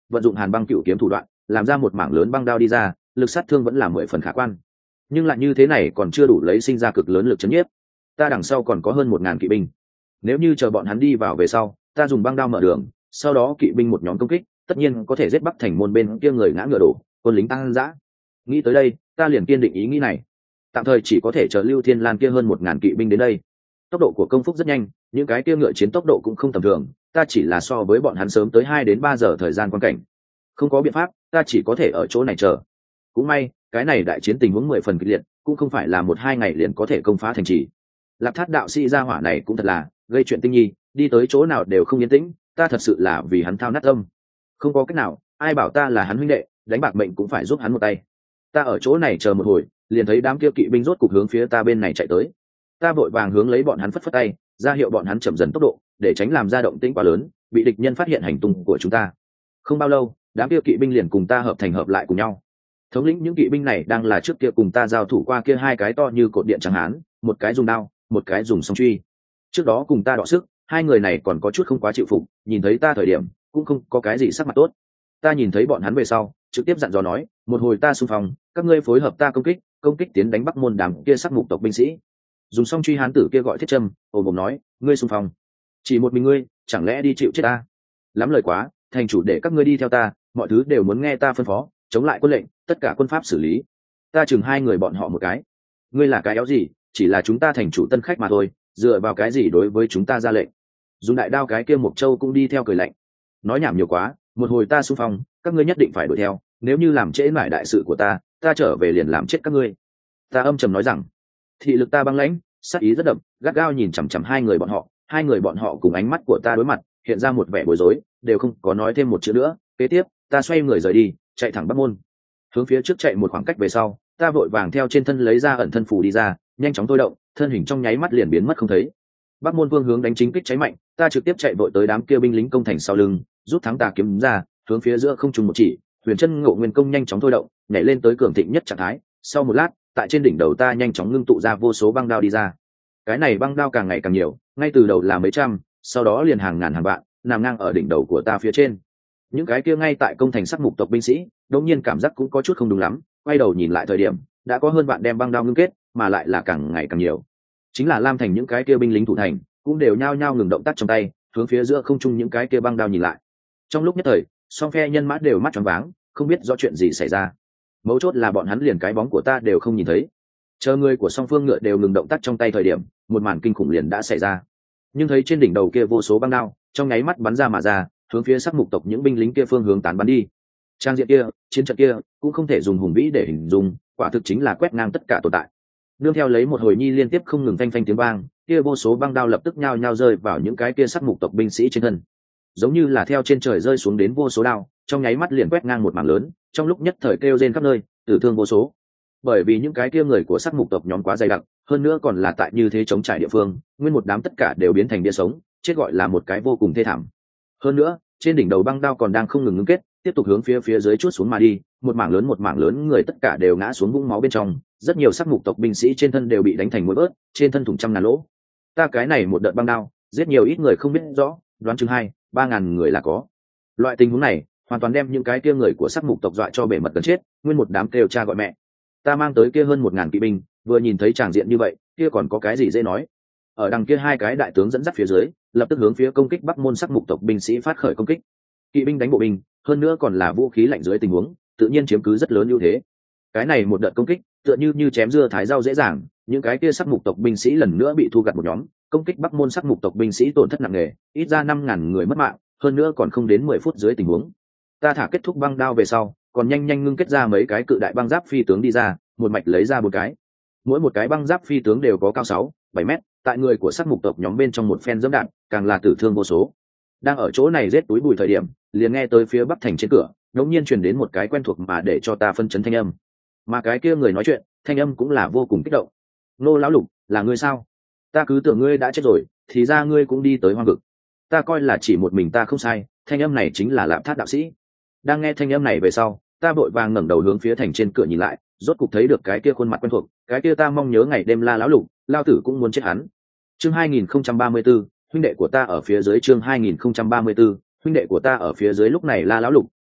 [SPEAKER 1] vận dụng hàn băng cựu kiếm thủ đoạn làm ra một mảng lớn băng đao đi ra, lực sát thương vẫn là 10 phần khả quan, nhưng lại như thế này còn chưa đủ lấy sinh ra cực lớn lực chấn nhiếp. Ta đằng sau còn có hơn 1000 kỵ binh, nếu như chờ bọn hắn đi vào về sau, ta dùng băng đao mở đường, sau đó kỵ binh một nhóm công kích, tất nhiên có thể giết Bắc Thành môn bên kia người ngã ngựa đổ, quân lính tăng dã. Nghĩ tới đây, ta liền kiên định ý nghĩ này. Tạm thời chỉ có thể chờ Lưu Thiên Lan kia hơn 1000 kỵ binh đến đây. Tốc độ của công phúc rất nhanh, những cái kia ngựa chiến tốc độ cũng không tầm thường, ta chỉ là so với bọn hắn sớm tới 2 đến 3 giờ thời gian quan cảnh. Không có biện pháp, ta chỉ có thể ở chỗ này chờ. Cũng may, cái này đại chiến tình huống 10 phần kịch liệt, cũng không phải là 1-2 ngày liền có thể công phá thành trì. Lạp Thát đạo sĩ gia hỏa này cũng thật là gây chuyện tinh nhi, đi tới chỗ nào đều không yên tĩnh, ta thật sự là vì hắn thao nát tâm. Không có cách nào, ai bảo ta là hắn huynh đệ, đánh bạc mệnh cũng phải giúp hắn một tay. Ta ở chỗ này chờ một hồi, liền thấy đám kia kỵ binh rốt cục hướng phía ta bên này chạy tới. Ta vội vàng hướng lấy bọn hắn phất phất tay, ra hiệu bọn hắn chậm dần tốc độ, để tránh làm ra động tĩnh quá lớn, bị địch nhân phát hiện hành tung của chúng ta. Không bao lâu, đám kia kỵ binh liền cùng ta hợp thành hợp lại cùng nhau. Thống lĩnh những kỵ binh này đang là trước kia cùng ta giao thủ qua kia 2 cái to như cột điện trắng hán, một cái dùng đao, một cái dùng song truy. Trước đó cùng ta đọ sức, 2 người này còn có chút không quá chịu phục, nhìn thấy ta thời điểm cũng không có cái gì sắc mặt tốt. Ta nhìn thấy bọn hắn về sau, trực tiếp dặn dò nói, một hồi ta xung phong, các ngươi phối hợp ta công kích tiến đánh Bắc môn đám kia sắc mục tộc binh sĩ. Dùng song truy hán tử kia gọi Thiết Trâm, ồm ồm nói, ngươi xung phong, chỉ một mình ngươi, chẳng lẽ đi chịu chết ta? Lắm lời quá, thành chủ để các ngươi đi theo ta, mọi thứ đều muốn nghe ta phân phó, chống lại quân lệnh, tất cả quân pháp xử lý. Ta chừng 2 người bọn họ một cái, ngươi là cái éo gì, chỉ là chúng ta thành chủ tân khách mà thôi, dựa vào cái gì đối với chúng ta ra lệnh? Dùng đại đao cái kia Mộc Châu cũng đi theo cười lạnh, nói nhảm nhiều quá, một hồi ta xung phong, các ngươi nhất định phải đuổi theo, nếu như làm trễ mãi đại sự của ta trở về liền làm chết các ngươi. Ta âm trầm nói rằng, thị lực ta băng lãnh, sát ý rất đậm, gắt gao nhìn chằm chằm 2 người bọn họ, 2 người bọn họ cùng ánh mắt của ta đối mặt, hiện ra một vẻ bối rối, đều không có nói thêm một chữ nữa. Kế tiếp, ta xoay người rời đi, chạy thẳng Bắc môn. Hướng phía trước chạy một khoảng cách về sau, ta vội vàng theo trên thân lấy ra ẩn thân phù đi ra, nhanh chóng thôi động, thân hình trong nháy mắt liền biến mất không thấy. Bắc môn vương hướng đánh chính kích cháy mạnh, ta trực tiếp chạy vội tới đám kia binh lính công thành sau lưng, rút thắng tà kiếm ra, hướng phía giữa không trung một chỉ, huyền chân ngộ nguyên công nhanh chóng thôi động, nhảy lên tới cường thịnh nhất trạng thái. Sau một lát, tại trên đỉnh đầu ta nhanh chóng ngưng tụ ra vô số băng đao đi ra. Cái này băng đao càng ngày càng nhiều, ngay từ đầu là mấy trăm, sau đó liền hàng ngàn hàng vạn, nằm ngang ở đỉnh đầu của ta phía trên. Những cái kia ngay tại công thành sắc mục tộc binh sĩ, đột nhiên cảm giác cũng có chút không đúng lắm, quay đầu nhìn lại thời điểm, đã có hơn bạn đem băng đao ngưng kết, mà lại là càng ngày càng nhiều. Chính là Lam Thành những cái kia binh lính thủ thành, cũng đều nhao nhao ngừng động tác trong tay, hướng phía giữa không trung những cái kia băng đao nhìn lại. Trong lúc nhất thời, song phe nhân mã đều mắt tròn váng, không biết do chuyện gì xảy ra. Mấu chốt là bọn hắn liền cái bóng của ta đều không nhìn thấy. Chờ người của song phương ngựa đều ngừng động tác trong tay thời điểm, một màn kinh khủng liền đã xảy ra. Nhưng thấy trên đỉnh đầu kia vô số băng đao, trong nháy mắt bắn ra mà ra, hướng phía sắc mục tộc những binh lính kia phương hướng tán bắn đi. Trang diện kia, chiến trận kia, cũng không thể dùng hùng vĩ để hình dung, quả thực chính là quét ngang tất cả tồn tại. Nương theo lấy một hồi nhi liên tiếp không ngừng phanh phanh tiếng vang, kia vô số băng đao lập tức nhao nhao rơi vào những cái kia sắc mục tộc binh sĩ trên thân, giống như là theo trên trời rơi xuống đến vô số đao, trong nháy mắt liền quét ngang một mảng lớn, trong lúc nhất thời kêu rên khắp nơi, tử thương vô số. Bởi vì những cái kia người của sắc mục tộc nhóm quá dày đặc, hơn nữa còn là tại như thế chống trải địa phương, nguyên một đám tất cả đều biến thành bia sống, chết gọi là một cái vô cùng thê thảm. Hơn nữa, trên đỉnh đầu băng đao còn đang không ngừng ngưng kết, tiếp tục hướng phía dưới chuốt xuống mà đi, một mảng lớn người tất cả đều ngã xuống vũng máu bên trong, rất nhiều sắc mục tộc binh sĩ trên thân đều bị đánh thành muối bớt, trên thân thủng trăm ngàn lỗ. Ta cái này một đợt băng đao, giết nhiều ít người không biết rõ, đoán chừng 2-3 ngàn người là có. Loại tình huống này, hoàn toàn đem những cái kia người của sắc mục tộc dọa cho bể mật gần chết, nguyên một đám kêu cha gọi mẹ. Ta mang tới kia hơn 1000 kỵ binh, vừa nhìn thấy tràng diện như vậy, kia còn có cái gì dễ nói. Ở đằng kia 2 cái đại tướng dẫn dắt phía dưới, lập tức hướng phía công kích Bắc môn sắc mục tộc binh sĩ phát khởi công kích. Kỵ binh đánh bộ binh, hơn nữa còn là vũ khí lạnh dưới tình huống, tự nhiên chiếm cứ rất lớn ưu thế. Cái này một đợt công kích, tựa như chém dưa thái rau dễ dàng, những cái kia sắc mục tộc binh sĩ lần nữa bị thu gặt một nhóm, công kích Bắc môn sắc mục tộc binh sĩ tổn thất nặng nề, ít ra 5000 người mất mạng, hơn nữa còn không đến 10 phút dưới tình huống. Ta thả kết thúc băng đao về sau, còn nhanh nhanh ngưng kết ra mấy cái cự đại băng giáp phi tướng đi ra, một mạch lấy ra 4 cái. Mỗi một cái băng giáp phi tướng đều có cao 6-7 mét, tại người của sắc mục tộc nhóm bên trong một phen dẫm đạn, càng là tử thương vô số. Đang ở chỗ này giết túi bùi thời điểm, liền nghe tới phía Bắc thành trên cửa, đột nhiên truyền đến một cái quen thuộc mà để cho ta phân chấn thanh âm. Mà cái kia người nói chuyện, thanh âm cũng là vô cùng kích động. Nô lão lục, là ngươi sao? Ta cứ tưởng ngươi đã chết rồi, thì ra ngươi cũng đi tới hoang vực. Ta coi là chỉ một mình ta không sai, thanh âm này chính là Lạp Thát đạo sĩ. Đang nghe thanh âm này về sau, ta vội vàng ngẩng đầu hướng phía thành trên cửa nhìn lại, rốt cục thấy được cái kia khuôn mặt quen thuộc, cái kia ta mong nhớ ngày đêm la lão lục, lao tử cũng muốn chết hắn. Chương 2034, huynh đệ của ta ở phía dưới. Chương 2034, huynh đệ của ta ở phía dưới. Lúc này la lão lục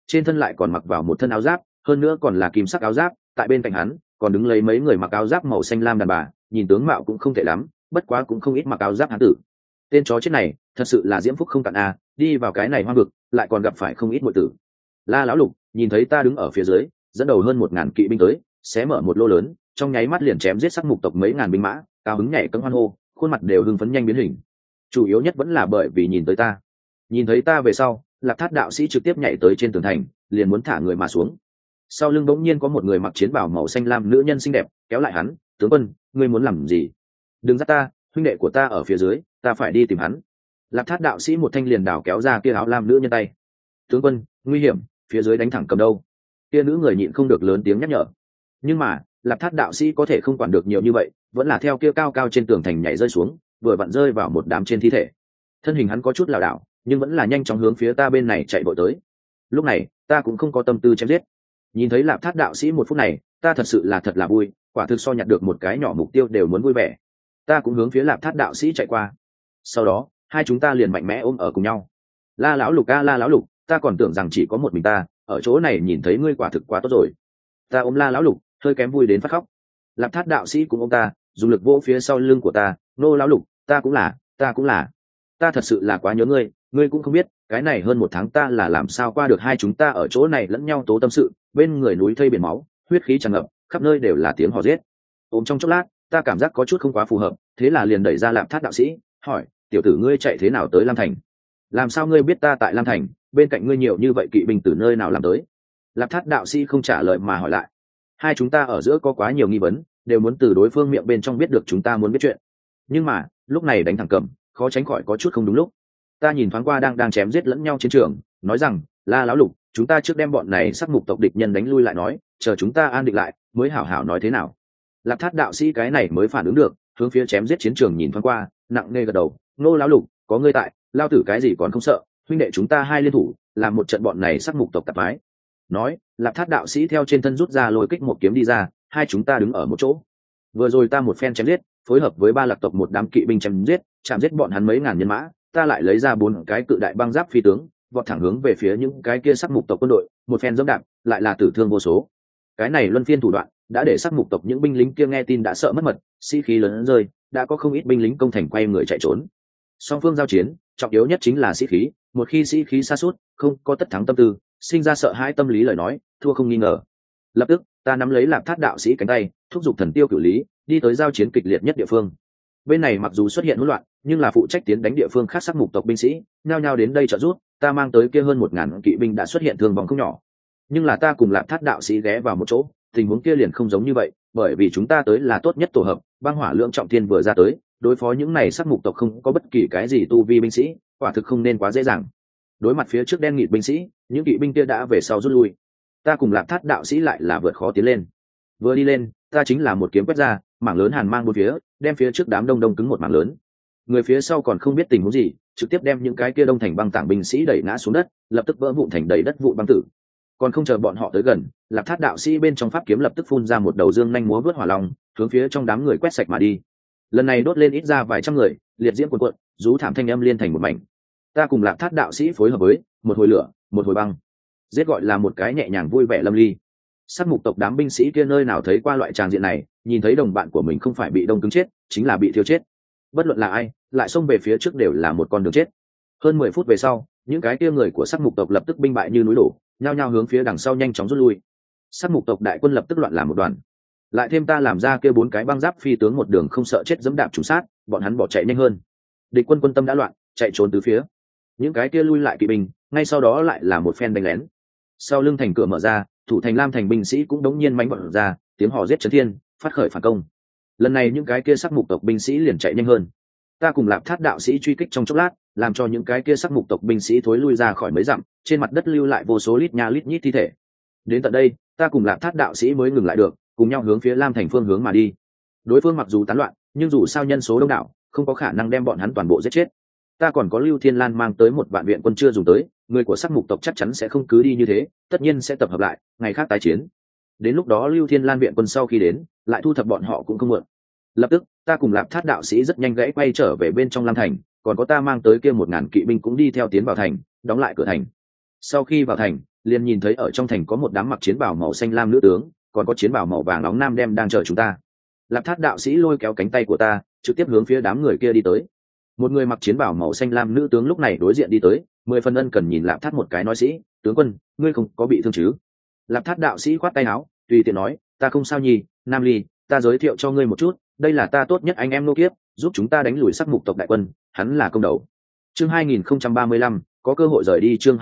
[SPEAKER 1] trên thân lại còn mặc vào một thân áo giáp, hơn nữa còn là kim sắc áo giáp. Tại bên cạnh hắn còn đứng lấy mấy người mặc áo giáp màu xanh lam đàn bà, nhìn tướng mạo cũng không tệ lắm, bất quá cũng không ít mặc áo giáp hán tử. Tên chó chết này thật sự là diễm phúc không cạn a, đi vào cái này hoang vực lại còn gặp phải không ít muội tử. La lão lục nhìn thấy ta đứng ở phía dưới, dẫn đầu hơn 1000 kỵ binh tới, xé mở một lô lớn, trong nháy mắt liền chém giết sắc mục tộc mấy ngàn binh mã, cao hứng nhảy cẫng hoan hô, khuôn mặt đều hưng phấn nhanh biến hình. Chủ yếu nhất vẫn là bởi vì nhìn thấy ta về sau, Lạc Thát đạo sĩ trực tiếp nhảy tới trên tường thành, liền muốn thả người mà xuống. Sau lưng bỗng nhiên có một người mặc chiến bào màu xanh lam nữ nhân xinh đẹp kéo lại hắn, tướng quân, ngươi muốn làm gì? Đừng dắt ta, huynh đệ của ta ở phía dưới, ta phải đi tìm hắn. Lạc Thát đạo sĩ một thanh liền đảo kéo ra kia áo lam nữ nhân tay. Tướng quân, nguy hiểm, phía dưới đánh thẳng cầm đâu? Kia nữ người nhịn không được lớn tiếng nhắc nhở. Nhưng mà Lạc Thát đạo sĩ có thể không quản được nhiều như vậy, vẫn là theo kia cao cao trên tường thành nhảy rơi xuống, vừa vặn rơi vào một đám trên thi thể. Thân hình hắn có chút lảo đảo, nhưng vẫn là nhanh chóng hướng phía ta bên này chạy vội tới. Lúc này ta cũng không có tâm tư chém giết. Nhìn thấy Lạc Thát đạo sĩ một phút này, ta thật sự là thật là vui, quả thực so nhặt được một cái nhỏ mục tiêu đều muốn vui vẻ. Ta cũng hướng phía Lạc Thát đạo sĩ chạy qua. Sau đó hai chúng ta liền mạnh mẽ ôm ở cùng nhau. La lão lục a, La lão lục, ta còn tưởng rằng chỉ có một mình ta ở chỗ này, nhìn thấy ngươi quả thực quá tốt rồi. Ta ôm La lão lục, hơi kém vui đến phát khóc. Lạc Thát đạo sĩ cũng ôm ta, dùng lực vỗ phía sau lưng của ta. Nô lão lục, ta cũng là, ta thật sự là quá nhớ ngươi, ngươi cũng không biết cái này hơn 1 tháng ta là làm sao qua được. Hai chúng ta ở chỗ này lẫn nhau tố tâm sự, bên người núi thây biển máu, huyết khí tràn ngập, khắp nơi đều là tiếng hò giết. Ôm trong chốc lát, ta cảm giác có chút không quá phù hợp, thế là liền đẩy ra Lạc Thát đạo sĩ, hỏi, tiểu tử ngươi chạy thế nào tới Lam Thành? Làm sao ngươi biết ta tại Lam Thành, bên cạnh ngươi nhiều như vậy kỵ binh từ nơi nào làm tới? Lạc Thát đạo sĩ không trả lời mà hỏi lại. Hai chúng ta ở giữa có quá nhiều nghi vấn, đều muốn từ đối phương miệng bên trong biết được chúng ta muốn biết chuyện. Nhưng mà lúc này đánh thẳng cầm, khó tránh khỏi có chút không đúng lúc. Ta nhìn thoáng qua đang chém giết lẫn nhau chiến trường, nói rằng, La lão lục, chúng ta trước đem bọn này sắc mục tộc địch nhân đánh lui lại nói, chờ chúng ta an định lại mới hảo hảo nói thế nào. Lạc Thát đạo sĩ cái này mới phản ứng được, hướng phía chém giết chiến trường nhìn thoáng qua, nặng nề gật đầu. Nô lão lục, có ngươi tại, lao tử cái gì còn không sợ, huynh đệ chúng ta hai liên thủ làm một trận bọn này sắc mục tộc tạp mái. Nói, Lạc Thát đạo sĩ theo trên thân rút ra lôi kích một kiếm đi ra, hai chúng ta đứng ở một chỗ. Vừa rồi ta một phen chém giết, phối hợp với 3 lạc tộc một đám kỵ binh chém giết, chạm giết bọn hắn mấy ngàn nhân mã, ta lại lấy ra 4 cái cự đại băng giáp phi tướng, vọt thẳng hướng về phía những cái kia sắc mục tộc quân đội, một phen dẫm đạp, lại là tử thương vô số. Cái này luân phiên thủ đoạn đã để sắc mục tộc những binh lính kia nghe tin đã sợ mất mật, sĩ khí lớn rơi, đã có không ít binh lính công thành quay người chạy trốn. Song phương giao chiến, trọng yếu nhất chính là sĩ khí, một khi sĩ khí sa sút, không có tất thắng tâm tư, sinh ra sợ hãi tâm lý lời nói, thua không nghi ngờ. Lập tức ta nắm lấy Lạc Thát đạo sĩ cánh tay, thúc giục thần tiêu cửu lý, đi tới giao chiến kịch liệt nhất địa phương. Bên này mặc dù xuất hiện hỗn loạn, nhưng là phụ trách tiến đánh địa phương khác sắc mục tộc binh sĩ nhao nhao đến đây trợ giúp. Ta mang tới kia hơn 1000 kỵ binh đã xuất hiện thương vong không nhỏ, nhưng là ta cùng Lạc Thát đạo sĩ ghé vào một chỗ, tình huống kia liền không giống như vậy, bởi vì chúng ta tới là tốt nhất tổ hợp. Băng hỏa lượng trọng thiên vừa ra tới, đối phó những này sắc mục tộc không có bất kỳ cái gì tu vi binh sĩ, quả thực không nên quá dễ dàng. Đối mặt phía trước đen nghịt binh sĩ, những kỵ binh kia đã về sau rút lui. Ta cùng Lạc Thát đạo sĩ lại là vượt khó tiến lên. Vừa đi lên, ta chính là một kiếm quét ra, mảng lớn hàn mang bốn phía, đem phía trước đám đông cứng một mảng lớn. Người phía sau còn không biết tình huống gì, trực tiếp đem những cái kia đông thành băng tảng binh sĩ đẩy ngã xuống đất, lập tức vỡ vụn thành đầy đất vụn băng tử. Còn không chờ bọn họ tới gần, Lạc Thát đạo sĩ bên trong pháp kiếm lập tức phun ra một đầu dương nhanh múa vớt hỏa long, hướng phía trong đám người quét sạch mà đi. Lần này đốt lên ít ra vài trăm người, liệt diễm cuồn cuộn, rú thảm thanh âm liên thành một mảnh. Ta cùng Lạc Thát đạo sĩ phối hợp với một hồi lửa, một hồi băng, giết gọi là một cái nhẹ nhàng vui vẻ lâm ly. Sát mục tộc đám binh sĩ kia nơi nào thấy qua loại tràng diện này, nhìn thấy đồng bạn của mình không phải bị đông cứng chết, chính là bị thiêu chết. Bất luận là ai, lại xông về phía trước đều là một con đường chết. Hơn 10 phút về sau, những cái kia người của sát mục tộc lập tức binh bại như núi đổ, nhao nhao hướng phía đằng sau nhanh chóng rút lui. Sát mục tộc đại quân lập tức loạn làm một đoàn. Lại thêm ta làm ra kia 4 cái băng giáp phi tướng một đường không sợ chết dẫm đạp trùng sát, bọn hắn bỏ chạy nhanh hơn. Địch quân quân tâm đã loạn, chạy trốn tứ phía. Những cái kia lui lại kỵ binh, ngay sau đó lại là một phen đánh lén. Sau lưng thành cửa mở ra, thủ thành Lam thành binh sĩ cũng đống nhiên mãnh vọt ra, tiếng hò giết chấn thiên, phát khởi phản công. Lần này những cái kia sắc mục tộc binh sĩ liền chạy nhanh hơn. Ta cùng Lạc Thát đạo sĩ truy kích trong chốc lát, làm cho những cái kia sắc mục tộc binh sĩ thối lui ra khỏi mấy dặm, trên mặt đất lưu lại vô số lít nha lít nhít thi thể. Đến tận đây, ta cùng Lạc Thát đạo sĩ mới ngừng lại được, cùng nhau hướng phía Lam thành phương hướng mà đi. Đối phương mặc dù tán loạn, nhưng dù sao nhân số đông đảo, không có khả năng đem bọn hắn toàn bộ giết chết. Ta còn có Lưu Thiên Lan mang tới một vạn viện quân chưa dùng tới, người của sắc mục tộc chắc chắn sẽ không cứ đi như thế, tất nhiên sẽ tập hợp lại, ngày khác tái chiến. Đến lúc đó Lưu Thiên Lan viện quân sau khi đến, lại thu thập bọn họ cũng không muộn. Lập tức, ta cùng Lạc Thát đạo sĩ rất nhanh gãy quay trở về bên trong Lam thành, còn có ta mang tới kia 1000 kỵ binh cũng đi theo tiến vào thành, đóng lại cửa thành. Sau khi vào thành, liền nhìn thấy ở trong thành có một đám mặc chiến bào màu xanh lam nữ tướng, còn có chiến bào màu vàng nóng nam đem đang chờ chúng ta. Lạp Thát đạo sĩ lôi kéo cánh tay của ta, trực tiếp hướng phía đám người kia đi tới. Một người mặc chiến bào màu xanh lam nữ tướng lúc này đối diện đi tới, 10 phần ân cần nhìn Lạp Thát một cái, nói: sĩ tướng quân, ngươi không có bị thương chứ? Lạp Thát đạo sĩ khoát tay áo, tùy tiện nói: ta không sao nhỉ. Nam Ly, ta giới thiệu cho ngươi một chút, đây là ta tốt nhất anh em nô kiếp, giúp chúng ta đánh lùi Sắc Mục tộc đại quân, hắn là công đầu. Chương 2035, có cơ hội rời đi. Chương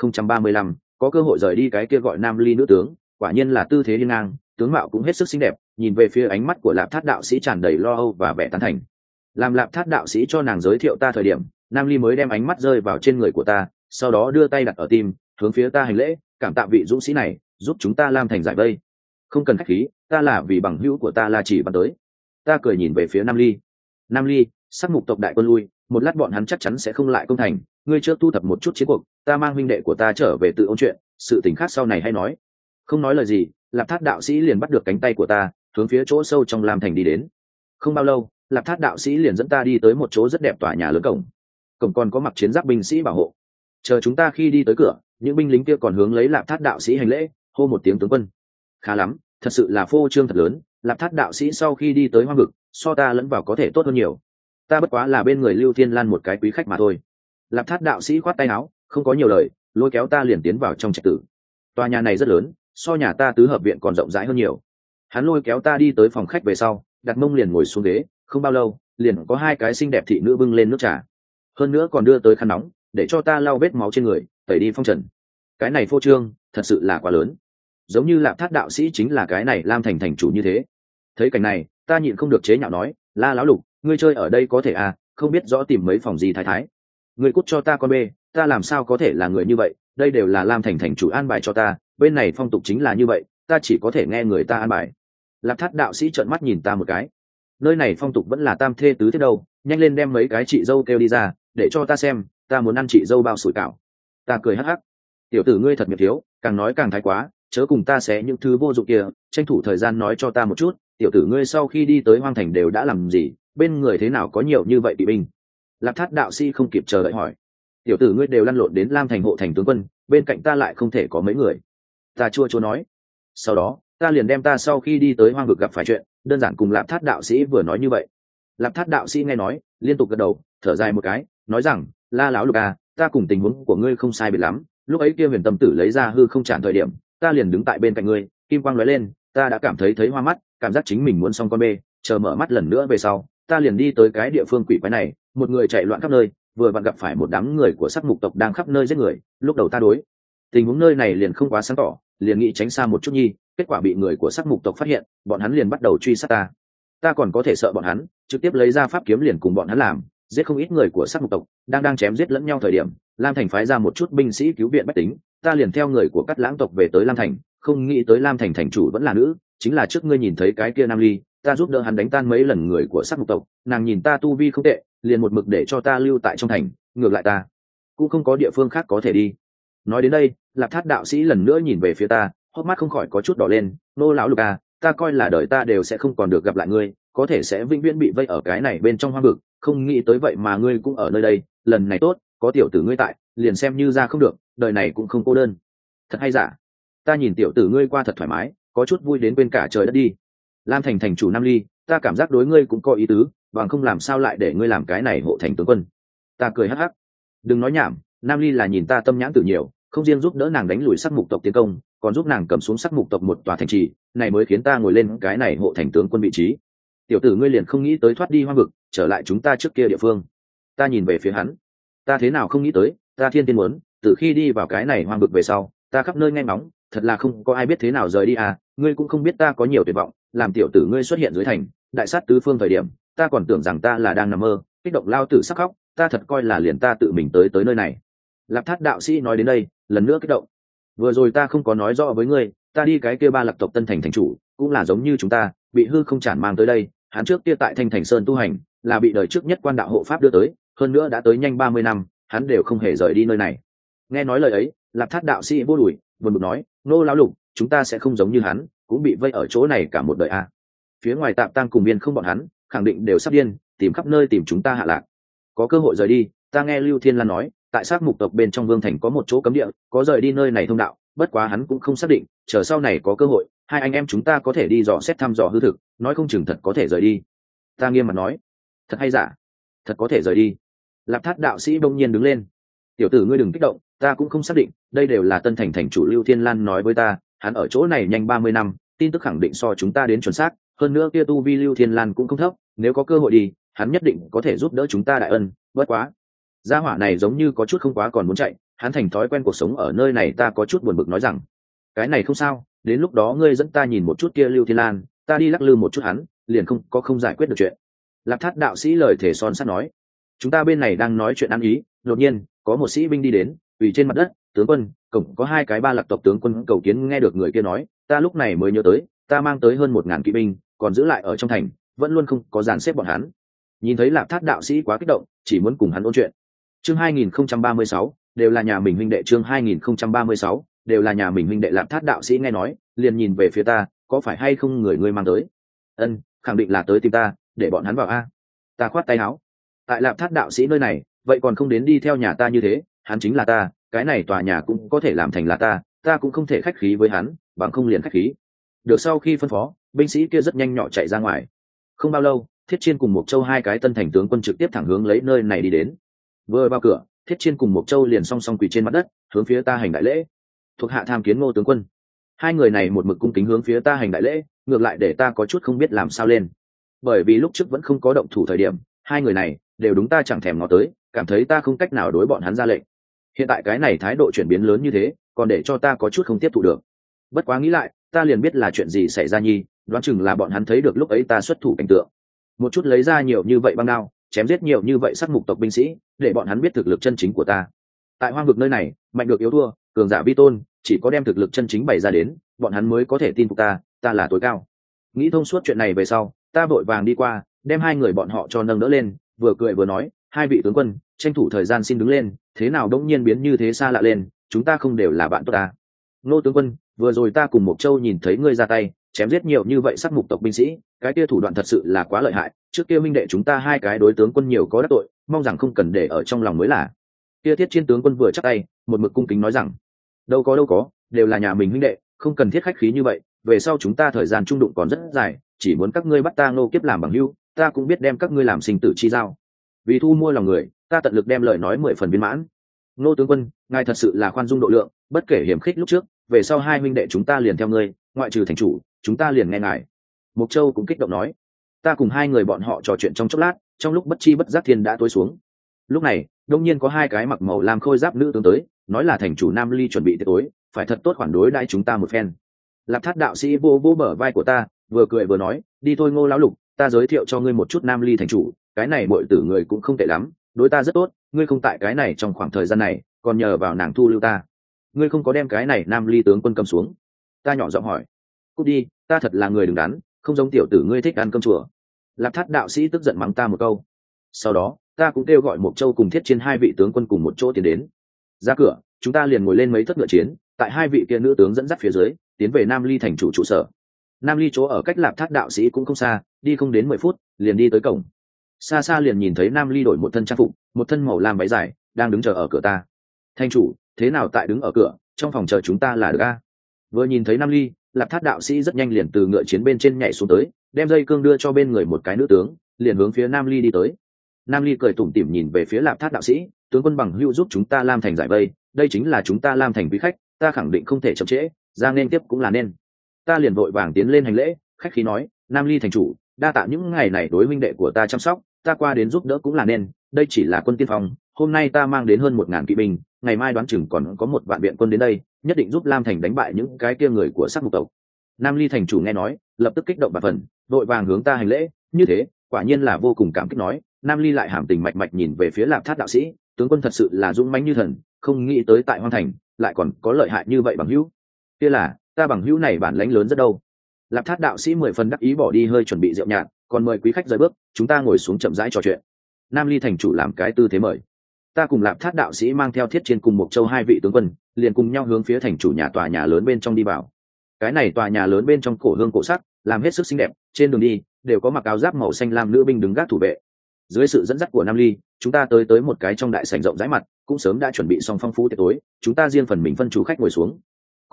[SPEAKER 1] 2035, có cơ hội rời đi. Cái kia gọi Nam Ly nữ tướng, quả nhiên là tư thế hiên ngang, tướng mạo cũng hết sức xinh đẹp, nhìn về phía ánh mắt của Lạp Thát đạo sĩ tràn đầy lo âu và vẻ tán thành. Làm Lạp Thát đạo sĩ cho nàng giới thiệu ta thời điểm, Nam Ly mới đem ánh mắt rơi vào trên người của ta, sau đó đưa tay đặt ở tim, hướng phía ta hành lễ, cảm tạ vị dũng sĩ này giúp chúng ta Lam thành giải vây. Không cần khách khí, ta là vì bằng hữu của ta La Chỉ Văn tới. Ta cười nhìn về phía Nam Ly. Nam Ly, Sắc Mục tộc đại quân lui, một lát bọn hắn chắc chắn sẽ không lại công thành, ngươi trước thu thập một chút chiến cuộc, ta mang huynh đệ của ta trở về tự ôn chuyện, sự tình khác sau này hay nói. Không nói lời gì, Lạp Thát đạo sĩ liền bắt được cánh tay của ta, hướng phía chỗ sâu trong Lam thành đi đến. Không bao lâu, Lạp Thát đạo sĩ liền dẫn ta đi tới một chỗ rất đẹp tòa nhà lớn cổng. Cổng còn có mặc chiến giáp binh sĩ bảo hộ. Chờ chúng ta khi đi tới cửa, những binh lính kia còn hướng lấy Lạp Thát đạo sĩ hành lễ, hô một tiếng tướng quân. Khá lắm, thật sự là phô trương thật lớn. Lạp Thát đạo sĩ sau khi đi tới Hoang Vực, so ta lẫn vào có thể tốt hơn nhiều. Ta bất quá là bên người Lưu Thiên Lan một cái quý khách mà thôi. Lạp Thát đạo sĩ khoát tay áo, không có nhiều lời, lôi kéo ta liền tiến vào trong trạch tử. Tòa nhà này rất lớn, so nhà ta tứ hợp viện còn rộng rãi hơn nhiều. Hắn lôi kéo ta đi tới phòng khách về sau, đặt mông liền ngồi xuống ghế. Không bao lâu, liền có hai cái xinh đẹp thị nữ bưng lên nước trà, hơn nữa còn đưa tới khăn nóng để cho ta lau vết máu trên người, tẩy đi phong trần. Cái này phô trương thật sự là quá lớn, giống như Lạp Thát đạo sĩ chính là cái này Lam thành thành chủ như thế. Thấy cảnh này, ta nhịn không được chế nhạo nói: La lão lục, ngươi chơi ở đây có thể à, không biết rõ tìm mấy phòng gì thái thái. Ngươi cút cho ta con bê, ta làm sao có thể là người như vậy, đây đều là Lam thành thành chủ an bài cho ta, bên này phong tục chính là như vậy, ta chỉ có thể nghe người ta an bài. Lạp Thát đạo sĩ trợn mắt nhìn ta một cái: nơi này phong tục vẫn là tam thê tứ thế đâu, nhanh lên đem mấy cái chị dâu kêu đi ra để cho ta xem, ta muốn ăn chị dâu bao sủi cảo. Ta cười hắc hắc: tiểu tử ngươi thật miệt thiếu, càng nói càng thái quá, chớ cùng ta xé những thứ vô dụng kia, tranh thủ thời gian nói cho ta một chút, tiểu tử ngươi sau khi đi tới Hoang thành đều đã làm gì, bên người thế nào có nhiều như vậy kỵ binh? Lạp Thát đạo sĩ không kịp chờ đợi hỏi: tiểu tử ngươi đều lăn lộn đến Lam thành hộ thành tướng quân, bên cạnh ta lại không thể có mấy người. Ta chua chua nói. Sau đó ta liền đem ta sau khi đi tới Hoang vực gặp phải chuyện đơn giản cùng Lạp Thát đạo sĩ vừa nói như vậy. Lạp Thát đạo sĩ nghe nói, liên tục gật đầu, thở dài một cái, nói rằng: La lão lục à, ta cùng tình huống của ngươi không sai biệt lắm, lúc ấy kia Huyền Tâm tử lấy ra hư không tràn thời điểm, ta liền đứng tại bên cạnh ngươi, kim quang lóe lên, ta đã cảm thấy hoa mắt, cảm giác chính mình muốn xong con bê, chờ mở mắt lần nữa về sau, ta liền đi tới cái địa phương quỷ quái này, một người chạy loạn khắp nơi, vừa vặn gặp phải một đám người của Sắc Mục tộc đang khắp nơi giết người. Lúc đầu ta đối tình huống nơi này liền không quá sáng tỏ, liền nghĩ tránh xa một chút nhi, kết quả bị người của Sắc Mục tộc phát hiện, bọn hắn liền bắt đầu truy sát ta. Ta còn có thể sợ bọn hắn, trực tiếp lấy ra pháp kiếm liền cùng bọn hắn làm, giết không ít người của Sắc Mục tộc, đang chém giết lẫn nhau thời điểm, Lam thành phái ra một chút binh sĩ cứu viện bách tính, ta liền theo người của Cát Lãng tộc về tới Lam thành, không nghĩ tới Lam thành thành chủ vẫn là nữ, chính là trước ngươi nhìn thấy cái kia Nam Ly, ta giúp đỡ hắn đánh tan mấy lần người của Sắc Mục tộc, nàng nhìn ta tu vi không tệ, liền một mực để cho ta lưu tại trong thành, ngược lại ta cũng không có địa phương khác có thể đi. Nói đến đây, Lạp Thát đạo sĩ lần nữa nhìn về phía ta, hốc mắt không khỏi có chút đỏ lên. Nô lão lục à, ta coi là đời ta đều sẽ không còn được gặp lại ngươi, có thể sẽ vĩnh viễn bị vây ở cái này bên trong hoang vực, không nghĩ tới vậy mà ngươi cũng ở nơi đây, lần này tốt, có tiểu tử ngươi tại, liền xem như ra không được, đời này cũng không cô đơn. Thật hay giả? Ta nhìn tiểu tử ngươi qua thật thoải mái, có chút vui đến quên cả trời đất đi. Lam thành thành chủ Nam Ly, ta cảm giác đối ngươi cũng có ý tứ, bằng không làm sao lại để ngươi làm cái này hộ thành tướng quân. Ta cười hắc hắc. Đừng nói nhảm, Nam Ly là nhìn ta tâm nhãn tử nhiều, không riêng giúp đỡ nàng đánh lùi Sắc Mục tộc tiến công, còn giúp nàng cầm xuống Sắc Mục tộc một tòa thành trì, này mới khiến ta ngồi lên cái này hộ thành tướng quân vị trí. Tiểu tử ngươi liền không nghĩ tới thoát đi hoang vực, trở lại chúng ta trước kia địa phương. Ta nhìn về phía hắn, ta thế nào không nghĩ tới, ta thiên tiên muốn, từ khi đi vào cái này hoang vực về sau, ta khắp nơi nghe ngóng, thật là không có ai biết thế nào rời đi à, ngươi cũng không biết ta có nhiều tuyệt vọng, làm tiểu tử ngươi xuất hiện dưới thành, đại sát tứ phương thời điểm, ta còn tưởng rằng ta là đang nằm mơ, kích động lao tử sắc khóc, ta thật coi là liền ta tự mình tới nơi này. Lạp Thát đạo sĩ nói đến đây, lần nữa kích động. Vừa rồi ta không có nói rõ với ngươi, ta đi cái kia Ba Lạc tộc Tân Thành thành chủ, cũng là giống như chúng ta, bị hư không tràn mang tới đây, hắn trước kia tại Thanh Thành Sơn tu hành, là bị đời trước nhất quan đạo hộ pháp đưa tới, hơn nữa đã tới nhanh 30 năm, hắn đều không hề rời đi nơi này. Nghe nói lời ấy, Lạp Thát đạo sĩ vô đùi, buồn bực nói: "Nô lão lục, chúng ta sẽ không giống như hắn, cũng bị vây ở chỗ này cả một đời à? Phía ngoài Tạm Tăng cùng Biên không bọn hắn, khẳng định đều sắp điên, tìm khắp nơi tìm chúng ta hạ lạc. Có cơ hội rời đi, ta nghe Lưu Thiên Lan nói, tại Sắc Mục tộc bên trong vương thành có một chỗ cấm địa, có rời đi nơi này thông đạo, bất quá hắn cũng không xác định, chờ sau này có cơ hội hai anh em chúng ta có thể đi dò xét thăm dò hư thực, nói không chừng thật có thể rời đi. Ta nghiêm mặt nói. Thật hay giả? Thật có thể rời đi? Lạp Thát đạo sĩ bỗng nhiên đứng lên. Tiểu tử ngươi đừng kích động, ta cũng không xác định, đây đều là Tân Thành thành chủ Lưu Thiên Lan nói với ta, hắn ở chỗ này nhanh 30 năm, tin tức khẳng định so chúng ta đến chuẩn xác, hơn nữa kia tu vi Lưu Thiên Lan cũng không thấp, nếu có cơ hội đi, hắn nhất định có thể giúp đỡ chúng ta đại ân. Bất quá gia hỏa này giống như có chút không quá còn muốn chạy, hắn thành thói quen cuộc sống ở nơi này. Ta có chút buồn bực nói rằng, cái này không sao, đến lúc đó ngươi dẫn ta nhìn một chút kia Lưu Thiên Lan, ta đi lắc lư một chút hắn, liền không giải quyết được chuyện. Lạp Thát đạo sĩ lời thể son sắt nói. Chúng ta bên này đang nói chuyện ăn ý, đột nhiên có một sĩ binh đi đến, quỳ trên mặt đất. Tướng quân, cổng có 2 cái Ba Lạc tộc tướng quân cầu kiến. Nghe được người kia nói, ta lúc này mới nhớ tới, ta mang tới hơn 1000 kỵ binh, còn giữ lại ở trong thành, vẫn luôn không có dàn xếp bọn hắn. Nhìn thấy Lạp Thát đạo sĩ quá kích động, chỉ muốn cùng hắn ôn chuyện. Chương 2036, đều là nhà mình huynh đệ. Chương 2036, đều là nhà mình huynh đệ. Lạp Thát đạo sĩ nghe nói, liền nhìn về phía ta, có phải hay không người ngươi mang tới? Ân, khẳng định là tới tìm ta, để bọn hắn vào a. Ta khoát tay áo. Tại Lạp Thát đạo sĩ nơi này, vậy còn không đến đi theo nhà ta như thế, hắn chính là ta, cái này tòa nhà cũng có thể làm thành là ta cũng không thể khách khí với hắn, bằng không liền khách khí. Được, sau khi phân phó, binh sĩ kia rất nhanh nhỏ chạy ra ngoài. Không bao lâu, Thiết Chiên cùng Mộc Châu 2 cái Tân Thành tướng quân trực tiếp thẳng hướng lấy nơi này đi đến. Vừa vào cửa, Thiết Chiên cùng Mộc Châu liền song song quỳ trên mặt đất, hướng phía ta hành đại lễ. Thuộc hạ tham kiến Ngô tướng quân. Hai người này một mực cung kính hướng phía ta hành đại lễ, ngược lại để ta có chút không biết làm sao lên. Bởi vì lúc trước vẫn không có động thủ thời điểm, hai người này đều đúng ta chẳng thèm ngó tới, cảm thấy ta không cách nào đối bọn hắn ra lệnh. Hiện tại cái này thái độ chuyển biến lớn như thế, còn để cho ta có chút không tiếp thụ được. Bất quá nghĩ lại, ta liền biết là chuyện gì xảy ra nhi, đoán chừng là bọn hắn thấy được lúc ấy ta xuất thủ cảnh tượng. Một chút lấy ra nhiều như vậy băng đao, chém giết nhiều như vậy sát mục tộc binh sĩ, để bọn hắn biết thực lực chân chính của ta. Tại hoang vực nơi này, mạnh được yếu thua, cường giả vi tôn, chỉ có đem thực lực chân chính bày ra đến, bọn hắn mới có thể tin phục ta là tối cao. Nghĩ thông suốt chuyện này về sau, ta vội vàng đi qua, đem hai người bọn họ cho nâng đỡ lên, vừa cười vừa nói, hai vị tướng quân, tranh thủ thời gian xin đứng lên, thế nào đống nhiên biến như thế xa lạ lên, chúng ta không đều là bạn tốt ta. Ngô tướng quân, vừa rồi ta cùng Mộc Châu nhìn thấy ngươi ra tay, chém giết nhiều như vậy sát mục tộc binh sĩ, cái kia thủ đoạn thật sự là quá lợi hại, trước kia minh đệ chúng ta hai cái đối tướng quân nhiều có đắc tội, mong rằng không cần để ở trong lòng mới là. Kia Thiết Chiên tướng quân vừa chắc tay, một mực cung kính nói rằng, đâu có, đều là nhà mình huynh đệ, không cần thiết khách khí như vậy, về sau chúng ta thời gian chung đụng còn rất dài, chỉ muốn các ngươi bắt ta Ngô Kiếp làm bằng hữu, ta cũng biết đem các ngươi làm sinh tử chi giao. Vì thu mua lòng người, ta tận lực đem lời nói 10 phần viên mãn. Ngô tướng quân, ngài thật sự là khoan dung độ lượng, bất kể hiểm khích lúc trước, về sau hai huynh đệ chúng ta liền theo ngươi, ngoại trừ thành chủ, chúng ta liền nghe ngài. Mộc Châu cũng kích động nói. Ta cùng hai người bọn họ trò chuyện trong chốc lát, trong lúc bất chi bất giác thiên đã tối xuống. Lúc này, đông nhiên có hai cái mặc màu lam khôi giáp nữ tướng tới, nói là thành chủ Nam Ly chuẩn bị tiệc tối, phải thật tốt khoản đối đãi chúng ta một phen. Lạp Thát đạo sĩ vô vô bờ vai của ta, vừa cười vừa nói, đi thôi Ngô lão lục, ta giới thiệu cho ngươi một chút Nam Ly thành chủ, cái này muội tử người cũng không tệ lắm, đối ta rất tốt, ngươi không tại cái này trong khoảng thời gian này, còn nhờ vào nàng thu lưu ta. Ngươi không có đem cái này Nam Ly tướng quân cầm xuống? Ta nhỏ giọng hỏi. Cút đi, ta thật là người đứng đắn, không giống tiểu tử ngươi thích ăn cơm chùa. Lạp Thát đạo sĩ tức giận mắng ta một câu. Sau đó, ta cũng kêu gọi Mộc Châu cùng Thiết Chiên hai vị tướng quân cùng một chỗ tiến đến. Ra cửa, chúng ta liền ngồi lên mấy thất ngựa chiến, tại hai vị kia nữ tướng dẫn dắt phía dưới, tiến về Nam Ly thành chủ trụ sở. Nam Ly chỗ ở cách Lạp Thát đạo sĩ cũng không xa, đi không đến 10 phút, liền đi tới cổng. Xa xa liền nhìn thấy Nam Ly đổi một thân trang phục, một thân màu lam váy dài, đang đứng chờ ở cửa ta. Thành chủ, thế nào tại đứng ở cửa, trong phòng chờ chúng ta là được a? Vừa nhìn thấy Nam Ly, Lạp Thát đạo sĩ rất nhanh liền từ ngựa chiến bên trên nhảy xuống tới, đem dây cương đưa cho bên người một cái nữ tướng, liền hướng phía Nam Ly đi tới. Nam Ly cười tủm tỉm nhìn về phía Lạp Thát đạo sĩ, tướng quân bằng hữu giúp chúng ta Lam thành giải vây, đây chính là chúng ta Lam thành quý khách, ta khẳng định không thể chậm trễ, ra nên tiếp cũng là nên. Ta liền vội vàng tiến lên hành lễ, khách khí nói, Nam Ly thành chủ, đa tạ những ngày này đối huynh đệ của ta chăm sóc, ta qua đến giúp đỡ cũng là nên, đây chỉ là quân tiên phong, hôm nay ta mang đến hơn 1000 kỵ binh, ngày mai đoán chừng còn có một vạn viện quân đến đây, nhất định giúp Lam thành đánh bại những cái kia người của sát mục tộc. Nam Ly thành chủ nghe nói, lập tức kích động và phần, vội vàng hướng ta hành lễ, như thế, quả nhiên là vô cùng cảm kích nói. Nam Ly lại hàm tình mạch mạch nhìn về phía Lạp Thát đạo sĩ, tướng quân thật sự là dũng mãnh như thần, không nghĩ tới tại Hoang thành lại còn có lợi hại như vậy bằng hữu. Kia là, ta bằng hữu này bản lãnh lớn rất đâu. Lạp Thát đạo sĩ 10 phần đắc ý bỏ đi hơi chuẩn bị rượu nhạt, còn mời quý khách rời bước, chúng ta ngồi xuống chậm rãi trò chuyện. Nam Ly thành chủ làm cái tư thế mời. Ta cùng Lạp Thát đạo sĩ mang theo Thiết Chiên cùng Mộc Châu hai vị tướng quân, liền cùng nhau hướng phía thành chủ nhà tòa nhà lớn bên trong đi vào. Cái này tòa nhà lớn bên trong cổ hương cổ sắc, làm hết sức xinh đẹp, trên đường đi đều có mặc áo giáp màu xanh lam nữ binh đứng gác thủ vệ. Dưới sự dẫn dắt của Nam Ly, chúng ta tới một cái trong đại sảnh rộng rãi mặt, cũng sớm đã chuẩn bị xong phong phú tiệc tối, chúng ta riêng phần mình phân chủ khách ngồi xuống.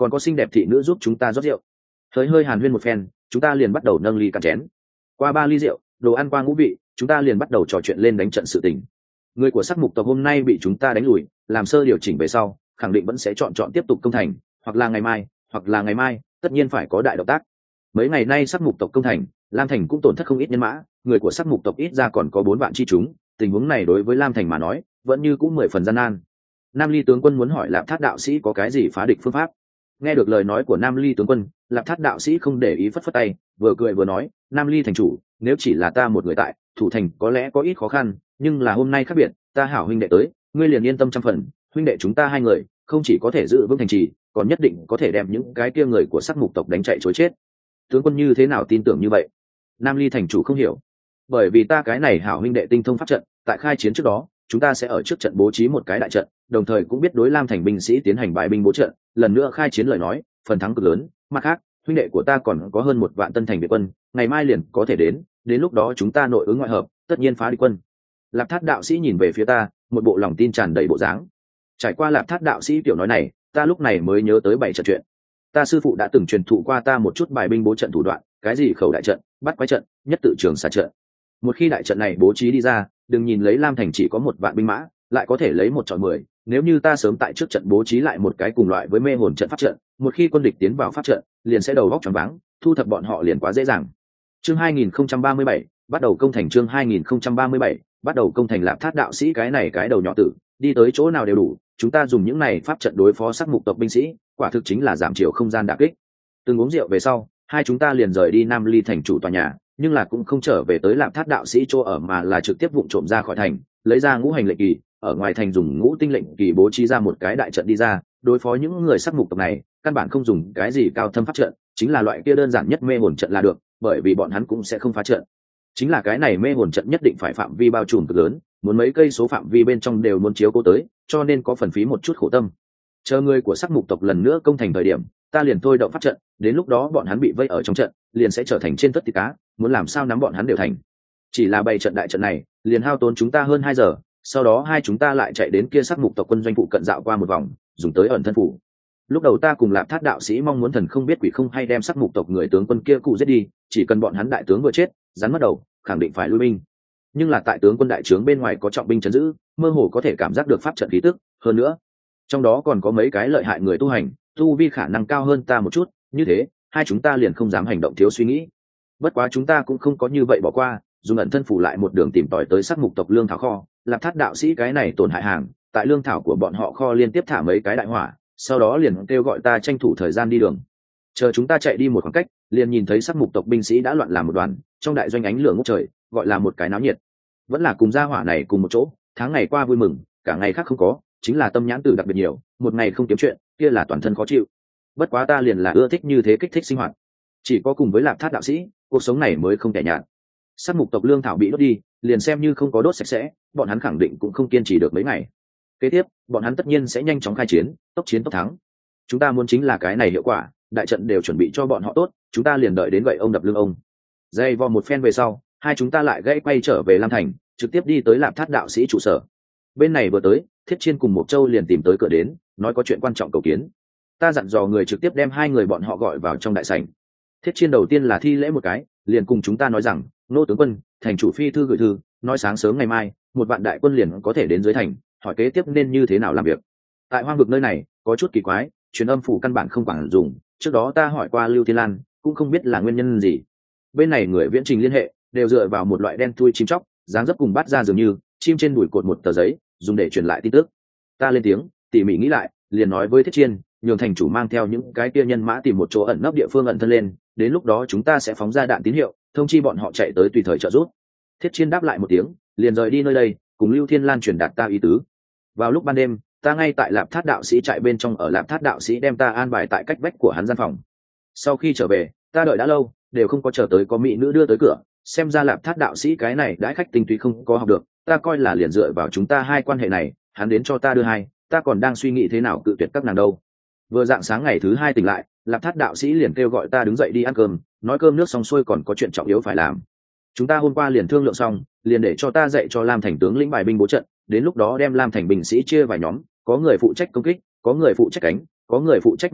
[SPEAKER 1] còn có xinh đẹp thị nữ giúp chúng ta rót rượu. Hơi hơi hàn huyên một phen, chúng ta liền bắt đầu nâng ly cạn chén. Qua 3 ly rượu, đồ ăn qua ngũ vị, chúng ta liền bắt đầu trò chuyện lên đánh trận sự tình. Người của Sắc Mục tộc hôm nay bị chúng ta đánh lùi, làm sơ điều chỉnh về sau, khẳng định vẫn sẽ chọn tiếp tục công thành, hoặc là ngày mai, tất nhiên phải có đại động tác. Mấy ngày nay Sắc Mục tộc công thành, Lam Thành cũng tổn thất không ít nhân mã, người của Sắc Mục tộc ít ra còn có 4 vạn chi chúng, tình huống này đối với Lam Thành mà nói, vẫn như cũng 10 phần gian nan. Nam Ly tướng quân muốn hỏi Lạp Thát đạo sĩ có cái gì phá địch phương pháp. Nghe được lời nói của Nam Ly tướng quân, Lạp Thát đạo sĩ không để ý, phất phất tay, vừa cười vừa nói, Nam Ly thành chủ, nếu chỉ là ta một người tại, thủ thành có lẽ có ít khó khăn, nhưng là hôm nay khác biệt, ta hảo huynh đệ tới, ngươi liền yên tâm trăm phần, huynh đệ chúng ta 2 người, không chỉ có thể giữ vững thành trì, còn nhất định có thể đem những cái kia người của Sắc Mục tộc đánh chạy trối chết. Tướng quân như thế nào tin tưởng như vậy? Nam Ly thành chủ không hiểu. Bởi vì ta cái này hảo huynh đệ tinh thông pháp trận, tại khai chiến trước đó, chúng ta sẽ ở trước trận bố trí một cái đại trận, đồng thời cũng biết đối Lam Thành binh sĩ tiến hành bài binh bố trận, lần nữa khai chiến lời nói, phần thắng cực lớn. Mặt khác, huynh đệ của ta còn có hơn 1 vạn tân thành Việt quân, ngày mai liền có thể đến lúc đó chúng ta nội ứng ngoại hợp, tất nhiên phá địch quân. Lạp Thát đạo sĩ nhìn về phía ta, một bộ lòng tin tràn đầy bộ dáng. Trải qua Lạp Thát đạo sĩ tiểu nói này, ta lúc này mới nhớ tới 7 trận chuyện. Ta sư phụ đã từng truyền thụ qua ta một chút bài binh bố trận thủ đoạn, cái gì khẩu đại trận, bắt quái trận, nhất tự trường xạ trận. Một khi đại trận này bố trí đi ra, đừng nhìn lấy Lam Thành chỉ có 1 vạn binh mã, lại có thể lấy 1 chọi 10. Nếu như ta sớm tại trước trận bố trí lại một cái cùng loại với mê hồn trận pháp trận, một khi quân địch tiến vào pháp trận, liền sẽ đầu góc choáng váng, thu thập bọn họ liền quá dễ dàng. Chương 2037, bắt đầu công thành. Chương 2037, bắt đầu công thành. Lạp Thát đạo sĩ cái này cái đầu nhỏ tử, đi tới chỗ nào đều đủ, chúng ta dùng những này pháp trận đối phó Sắc Mục tộc binh sĩ, quả thực chính là giảm chiều không gian đả kích. Từng uống rượu về sau, hai chúng ta liền rời đi Nam Ly thành chủ tòa nhà, nhưng là cũng không trở về tới Lạp Thát đạo sĩ chỗ ở, mà là trực tiếp vụng trộm ra khỏi thành, lấy ra ngũ hành lệnh kỳ, ở ngoài thành dùng ngũ tinh lệnh kỳ bố trí ra một cái đại trận đi ra, đối phó những người Sắc Mục tộc này, căn bản không dùng cái gì cao thâm pháp trận, chính là loại kia đơn giản nhất mê hồn trận là được, bởi vì bọn hắn cũng sẽ không phá trận. Chính là cái này mê hồn trận nhất định phải phạm vi bao trùm cực lớn, muốn mấy cây số phạm vi bên trong đều muốn chiếu cố tới, cho nên có phần phí một chút khổ tâm. Chờ người của Sắc Mục tộc lần nữa công thành thời điểm, ta liền thôi động pháp trận, đến lúc đó bọn hắn bị vây ở trong trận, liền sẽ trở thành trên tất thịt cá, muốn làm sao nắm bọn hắn đều thành. Chỉ là bày trận đại trận này, liền hao tốn chúng ta hơn 2 giờ, sau đó hai chúng ta lại chạy đến kia Sắc Mục tộc quân doanh phụ cận dạo qua một vòng, dùng tới ẩn thân phủ. Lúc đầu ta cùng Lạp Thát đạo sĩ mong muốn thần không biết quỷ không hay đem Sắc Mục tộc người tướng quân kia cụ giết đi, chỉ cần bọn hắn đại tướng vừa chết, rắn mất đầu, khẳng định phải lui binh. Nhưng là tại tướng quân đại trướng bên ngoài có trọng binh trấn giữ, mơ hồ có thể cảm giác được pháp trận khí tức, hơn nữa, trong đó còn có mấy cái lợi hại người tu hành, tu vi khả năng cao hơn ta một chút, như thế, hai chúng ta liền không dám hành động thiếu suy nghĩ. Bất quá chúng ta cũng không có như vậy bỏ qua, dùng ẩn thân phủ lại một đường tìm tòi tới Sắc Mục tộc lương thảo kho. Lạp Thát đạo sĩ cái này tổn hại hàng, tại lương thảo của bọn họ kho liên tiếp thả mấy cái đại hỏa, sau đó liền kêu gọi ta tranh thủ thời gian đi đường. Chờ chúng ta chạy đi một khoảng cách, liền nhìn thấy Sắc Mục tộc binh sĩ đã loạn làm một đoàn, trong đại doanh ánh lửa ngút trời, gọi là một cái náo nhiệt. Vẫn là cùng gia hỏa này cùng một chỗ, tháng ngày qua vui mừng, cả ngày khác không có, chính là tâm nhãn tử đặc biệt nhiều, một ngày không kiếm chuyện, kia là toàn thân khó chịu. Bất quá ta liền là ưa thích như thế kích thích sinh hoạt. Chỉ có cùng với Lạp Thát đạo sĩ, cuộc sống này mới không tẻ nhạt. Sắc Mục tộc lương thảo bị đốt đi, liền xem như không có đốt sạch sẽ, bọn hắn khẳng định cũng không kiên trì được mấy ngày. Kế tiếp, bọn hắn tất nhiên sẽ nhanh chóng khai chiến, tốc chiến tốc thắng. Chúng ta muốn chính là cái này hiệu quả, đại trận đều chuẩn bị cho bọn họ tốt, chúng ta liền đợi đến gậy ông đập lưng ông. Dây vò một phen về sau, hai chúng ta lại gãy quay trở về Lam Thành, trực tiếp đi tới Lạp Thát đạo sĩ trụ sở. Bên này vừa tới, Thiết Chiên cùng Mộc Châu liền tìm tới cửa đến, nói có chuyện quan trọng cầu kiến. Ta dặn dò người trực tiếp đem 2 người bọn họ gọi vào trong đại sảnh. Thiết Chiên đầu tiên là thi lễ một cái, liền cùng chúng ta nói rằng, nô tướng quân, thành chủ phi thư gửi thư, nói sáng sớm ngày mai, 1 vạn đại quân liền có thể đến dưới thành, hỏi kế tiếp nên như thế nào làm việc. Tại hoang vực nơi này, có chút kỳ quái, truyền âm phủ căn bản không quản dùng, trước đó ta hỏi qua Lưu Thiên Lan, cũng không biết là nguyên nhân gì. Bên này người viễn trình liên hệ, đều dựa vào một loại đen thui chim chóc, dáng dấp cùng bắt ra dường như, chim trên đùi cột một tờ giấy, dùng để truyền lại tin tức. Ta lên tiếng, tỉ mỉ nghĩ lại, liền nói với Thiết Chiên, nhường thành chủ mang theo những cái kia nhân mã tìm một chỗ ẩn nấp địa phương ẩn thân lên, đến lúc đó chúng ta sẽ phóng ra đạn tín hiệu, thông chi bọn họ chạy tới tùy thời trợ giúp. Thiết Chiên đáp lại một tiếng, liền rời đi nơi đây, cùng Lưu Thiên Lan truyền đạt ta ý tứ. Vào lúc ban đêm, ta ngay tại Lạp Thát đạo sĩ trại bên trong, ở Lạp Thát đạo sĩ đem ta an bài tại cách vách của hắn gian phòng. Sau khi trở về, ta đợi đã lâu, đều không có chờ tới có mỹ nữ đưa tới cửa, xem ra Lạp Thát đạo sĩ cái này đãi khách tinh túy không có học được, ta coi là liền dựa vào chúng ta 2 quan hệ này, hắn đến cho ta đưa 2, ta còn đang suy nghĩ thế nào cự tuyệt các nàng đâu. Vừa dạng sáng ngày thứ 2 tỉnh lại, Lạp Thát đạo sĩ liền kêu gọi ta đứng dậy đi ăn cơm, nói cơm nước xong xuôi còn có chuyện trọng yếu phải làm. Chúng ta hôm qua liền thương lượng xong, liền để cho ta dạy cho Lam Thành tướng lĩnh bài binh bố trận, đến lúc đó đem Lam Thành binh sĩ chia vài nhóm, có người phụ trách công kích, có người phụ trách cánh, có người phụ trách mai phục,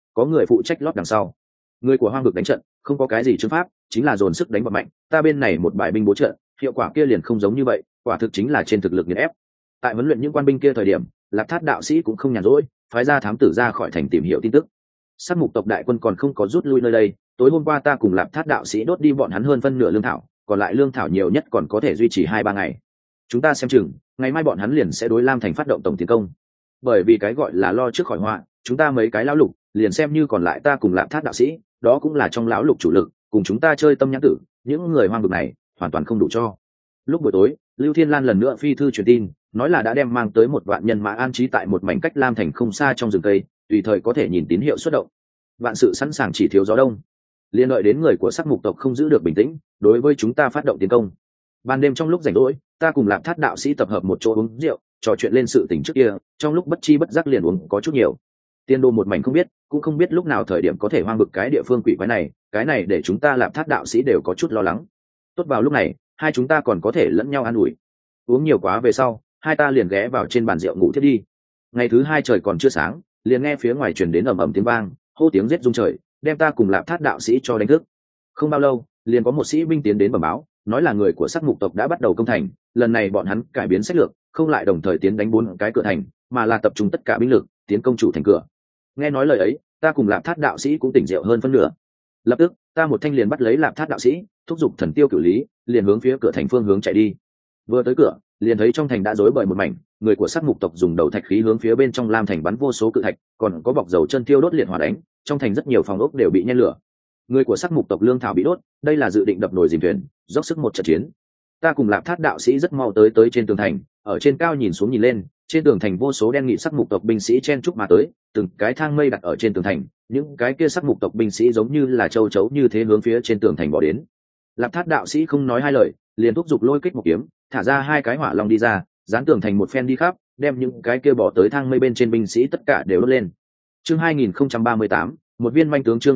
[SPEAKER 1] có người phụ trách lót đằng sau. Người của hoang vực đánh trận không có cái gì chứng pháp, chính là dồn sức đánh vào mạnh, ta bên này một bài binh bố trận, hiệu quả kia liền không giống như vậy, quả thực chính là trên thực lực nghiền ép. Tại huấn luyện những quan binh kia thời điểm, Lạp Thát đạo sĩ cũng không nhàn rỗi, phái ra thám tử ra khỏi thành tìm hiểu tin tức. Sát mục tộc đại quân còn không có rút lui nơi đây, tối hôm qua ta cùng Lạp Thát đạo sĩ đốt đi bọn hắn hơn phân nửa lương thảo, còn lại lương thảo nhiều nhất còn có thể duy trì 2-3 ngày. Chúng ta xem chừng ngày mai bọn hắn liền sẽ đối Lam thành phát động tổng tiến công. Bởi vì cái gọi là lo trước khỏi họa, chúng ta mấy cái lão lục liền xem như còn lại ta cùng Lạp Thát đạo sĩ, đó cũng là trong lão lục chủ lực, cùng chúng ta chơi tâm nhãn tử, những người hoang vực này hoàn toàn không đủ cho. Lúc buổi tối, Lưu Thiên Lan lần nữa phi thư truyền tin, nói là đã đem mang tới một vạn nhân mã an trí tại một mảnh cách Lam thành không xa trong rừng cây, tùy thời có thể nhìn tín hiệu xuất động. Vạn sự sẵn sàng, chỉ thiếu gió đông. Liên đợi đến người của Sắc Mục tộc không giữ được bình tĩnh, đối với chúng ta phát động tiến công. Ban đêm trong lúc rảnh rỗi, ta cùng Lạp Thát đạo sĩ tập hợp một chỗ uống rượu, trò chuyện lên sự tình trước kia, trong lúc bất chi bất giác liền uống có chút nhiều. Tiên đô một mảnh không biết, cũng không biết lúc nào thời điểm có thể hoang vực cái địa phương quỷ quái này, cái này để chúng ta Lạp Thát đạo sĩ đều có chút lo lắng. Tốt vào lúc này, hai chúng ta còn có thể lẫn nhau an ủi. Uống nhiều quá về sau, hai ta liền ghé vào trên bàn rượu ngủ thiết đi. Ngày thứ hai trời còn chưa sáng, liền nghe phía ngoài truyền đến ầm ầm tiếng vang, hô tiếng giết rung trời, đem ta cùng Lạp Thát đạo sĩ cho đánh thức. Không bao lâu, liền có một sĩ binh tiến đến bẩm báo, nói là người của Sắc Mục tộc đã bắt đầu công thành, lần này bọn hắn cải biến sách lược, không lại đồng thời tiến đánh 4 cái cửa thành, mà là tập trung tất cả binh lực tiến công chủ thành cửa. Nghe nói lời ấy, ta cùng Lạp Thát đạo sĩ cũng tỉnh rượu hơn phân nửa. Lập tức, ta một thanh liền bắt lấy Lạp Thát đạo sĩ, thúc giục thần tiêu cửu lý, liền hướng phía cửa thành phương hướng chạy đi. Vừa tới cửa, liền thấy trong thành đã rối bời một mảnh, người của Sắc Mục tộc dùng đầu thạch khí hướng phía bên trong Lam thành bắn vô số cự thạch, còn có bọc dầu chân tiêu đốt liệt hỏa đánh, trong thành rất nhiều phòng ốc đều bị nhen lửa. Người của Sắc Mục tộc lương thảo bị đốt, đây là dự định đập nồi dìm thuyền, dốc sức một trận chiến. Ta cùng Lạp Thát đạo sĩ rất mau tới trên tường thành, ở trên cao nhìn xuống nhìn lên, trên tường thành vô số đen nghị Sắc Mục tộc binh sĩ chen chúc mà tới, từng cái thang mây đặt ở trên tường thành, những cái kia Sắc Mục tộc binh sĩ giống như là châu chấu như thế hướng phía trên tường thành bỏ đến. Lạp Thát đạo sĩ không nói hai lời, liền thúc giục lôi kích một kiếm, thả ra 2 cái hỏa long đi ra, dán tường thành một phen đi khắp, đem những cái kia bỏ tới thang mây bên trên binh sĩ tất cả đều đốt lên. Chương 2038, một viên manh tướng. Chương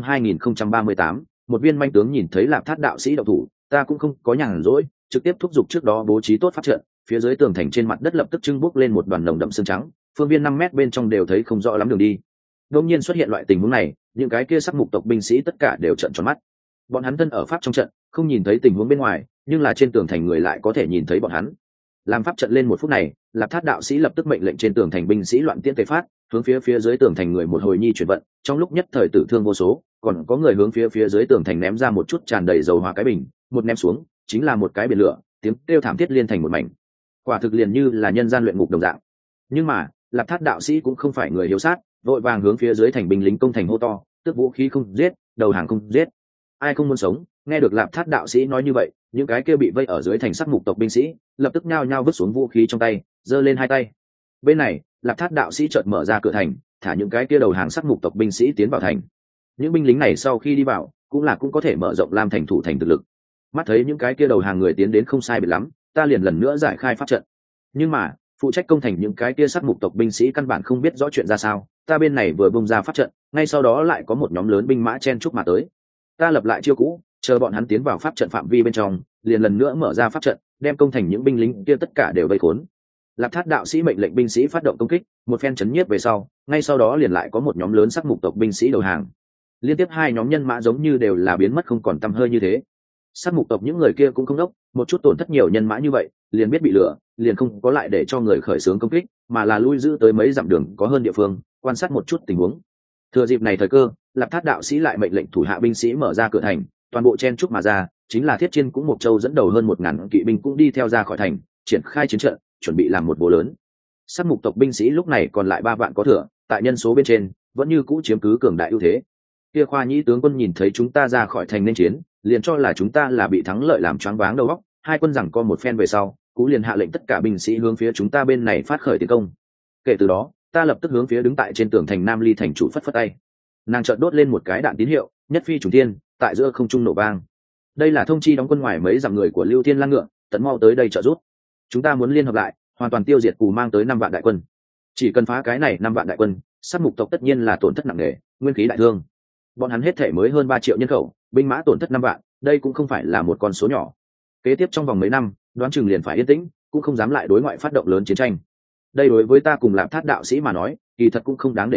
[SPEAKER 1] 2038, một viên manh tướng. Nhìn thấy Lạp Thát đạo sĩ động thủ, ta cũng không có nhàn rỗi, trực tiếp thúc giục trước đó bố trí tốt pháp trận, phía dưới tường thành trên mặt đất lập tức trưng bốc lên một đoàn nồng đậm sương trắng, phương viên 5 mét bên trong đều thấy không rõ lắm đường đi. Đột nhiên xuất hiện loại tình huống này, những cái kia Sắc Mục tộc binh sĩ tất cả đều trợn tròn mắt. Bọn hắn thân ở pháp trong trận, không nhìn thấy tình huống bên ngoài, nhưng là trên tường thành người lại có thể nhìn thấy bọn hắn. Làm pháp trận lên 1 phút này, Lạp Thát đạo sĩ lập tức mệnh lệnh trên tường thành binh sĩ loạn tiễn tề phát, hướng phía dưới tường thành người một hồi nhi chuyển vận, trong lúc nhất thời tử thương vô số, còn có người hướng phía dưới tường thành ném ra một chút tràn đầy dầu hỏa cái bình, một ném xuống chính là một cái biển lửa, tiếng kêu thảm thiết liên thành một mảnh. Quả thực liền như là nhân gian luyện ngục đồng dạng. Nhưng mà, Lạp Thát đạo sĩ cũng không phải người hiếu sát, vội vàng hướng phía dưới thành binh lính công thành hô to, tước vũ khí không giết, đầu hàng không giết. Ai không muốn sống? Nghe được Lạp Thát đạo sĩ nói như vậy, những cái kia bị vây ở dưới thành Sắc Mục tộc binh sĩ lập tức nhao nhao vứt xuống vũ khí trong tay, giơ lên 2 tay. Bên này, Lạp Thát đạo sĩ chợt mở ra cửa thành, thả những cái kia đầu hàng Sắc Mục tộc binh sĩ tiến vào thành. Những binh lính này sau khi đi vào, cũng có thể mở rộng Lam thành thủ thành thực lực. Mắt thấy những cái kia đầu hàng người tiến đến không sai biệt lắm, ta liền lần nữa giải khai pháp trận. Nhưng mà, phụ trách công thành những cái kia Sắc Mục tộc binh sĩ căn bản không biết rõ chuyện ra sao, ta bên này vừa bung ra pháp trận, ngay sau đó lại có một nhóm lớn binh mã chen chúc mà tới. Ta lập lại chiêu cũ, chờ bọn hắn tiến vào pháp trận phạm vi bên trong, liền lần nữa mở ra pháp trận, đem công thành những binh lính kia tất cả đều vây khốn. Lạp Thát đạo sĩ mệnh lệnh binh sĩ phát động công kích, một phen chấn nhiếp về sau, ngay sau đó liền lại có một nhóm lớn Sắc Mục tộc binh sĩ đầu hàng. Liên tiếp 2 nhóm nhân mã giống như đều là biến mất không còn tăm hơi như thế. Sắc Mục tộc những người kia cũng không đốc, một chút tổn thất nhiều nhân mã như vậy, liền biết bị lừa, liền không có lại để cho người khởi xướng công kích, mà là lui giữ tới mấy dặm đường có hơn địa phương, quan sát một chút tình huống. Thừa dịp này thời cơ, Lạp Thát đạo sĩ lại mệnh lệnh thủ hạ binh sĩ mở ra cửa thành, toàn bộ chen chúc mà ra, chính là Thiết Chiên cũng Mộc Châu dẫn đầu hơn 1000 kỵ binh cũng đi theo ra khỏi thành, triển khai chiến trận, chuẩn bị làm một bố lớn. Sắc Mục tộc binh sĩ lúc này còn lại 3 vạn có thừa, tại nhân số bên trên vẫn như cũ chiếm cứ cường đại ưu thế. Kia Khoa Nhĩ tướng quân nhìn thấy chúng ta ra khỏi thành nên chiến, liền cho là chúng ta là bị thắng lợi làm choáng váng đầu óc, hai quân giằng co một phen về sau, Cú liền hạ lệnh tất cả binh sĩ hướng phía chúng ta bên này phát khởi tiến công. Kể từ đó, ta lập tức hướng phía đứng tại trên tường thành Nam Ly thành chủ phất phất tay. Nàng chợt đốt lên một cái đạn tín hiệu, nhất phi trùng thiên, tại giữa không trung nổ vang. Đây là thông chi đóng quân ngoài mấy dặm người của Lưu Thiên Lang Ngựa, tận mau tới đây trợ giúp. Chúng ta muốn liên hợp lại, hoàn toàn tiêu diệt Cù mang tới 5 vạn đại quân. Chỉ cần phá cái này 5 vạn đại quân, Sắc Mục tộc tất nhiên là tổn thất nặng nề, nguyên khí đại thương. Bọn hắn hết thể mới hơn 3 triệu nhân khẩu, binh mã tổn thất 5 vạn, đây cũng không phải là một con số nhỏ. Kế tiếp trong vòng mấy năm, đoán chừng liền phải yên tĩnh, cũng không dám lại đối ngoại phát động lớn chiến tranh. Đây đối với ta cùng Lạp Thát đạo sĩ mà nói, kỳ thật cũng không đáng để ý,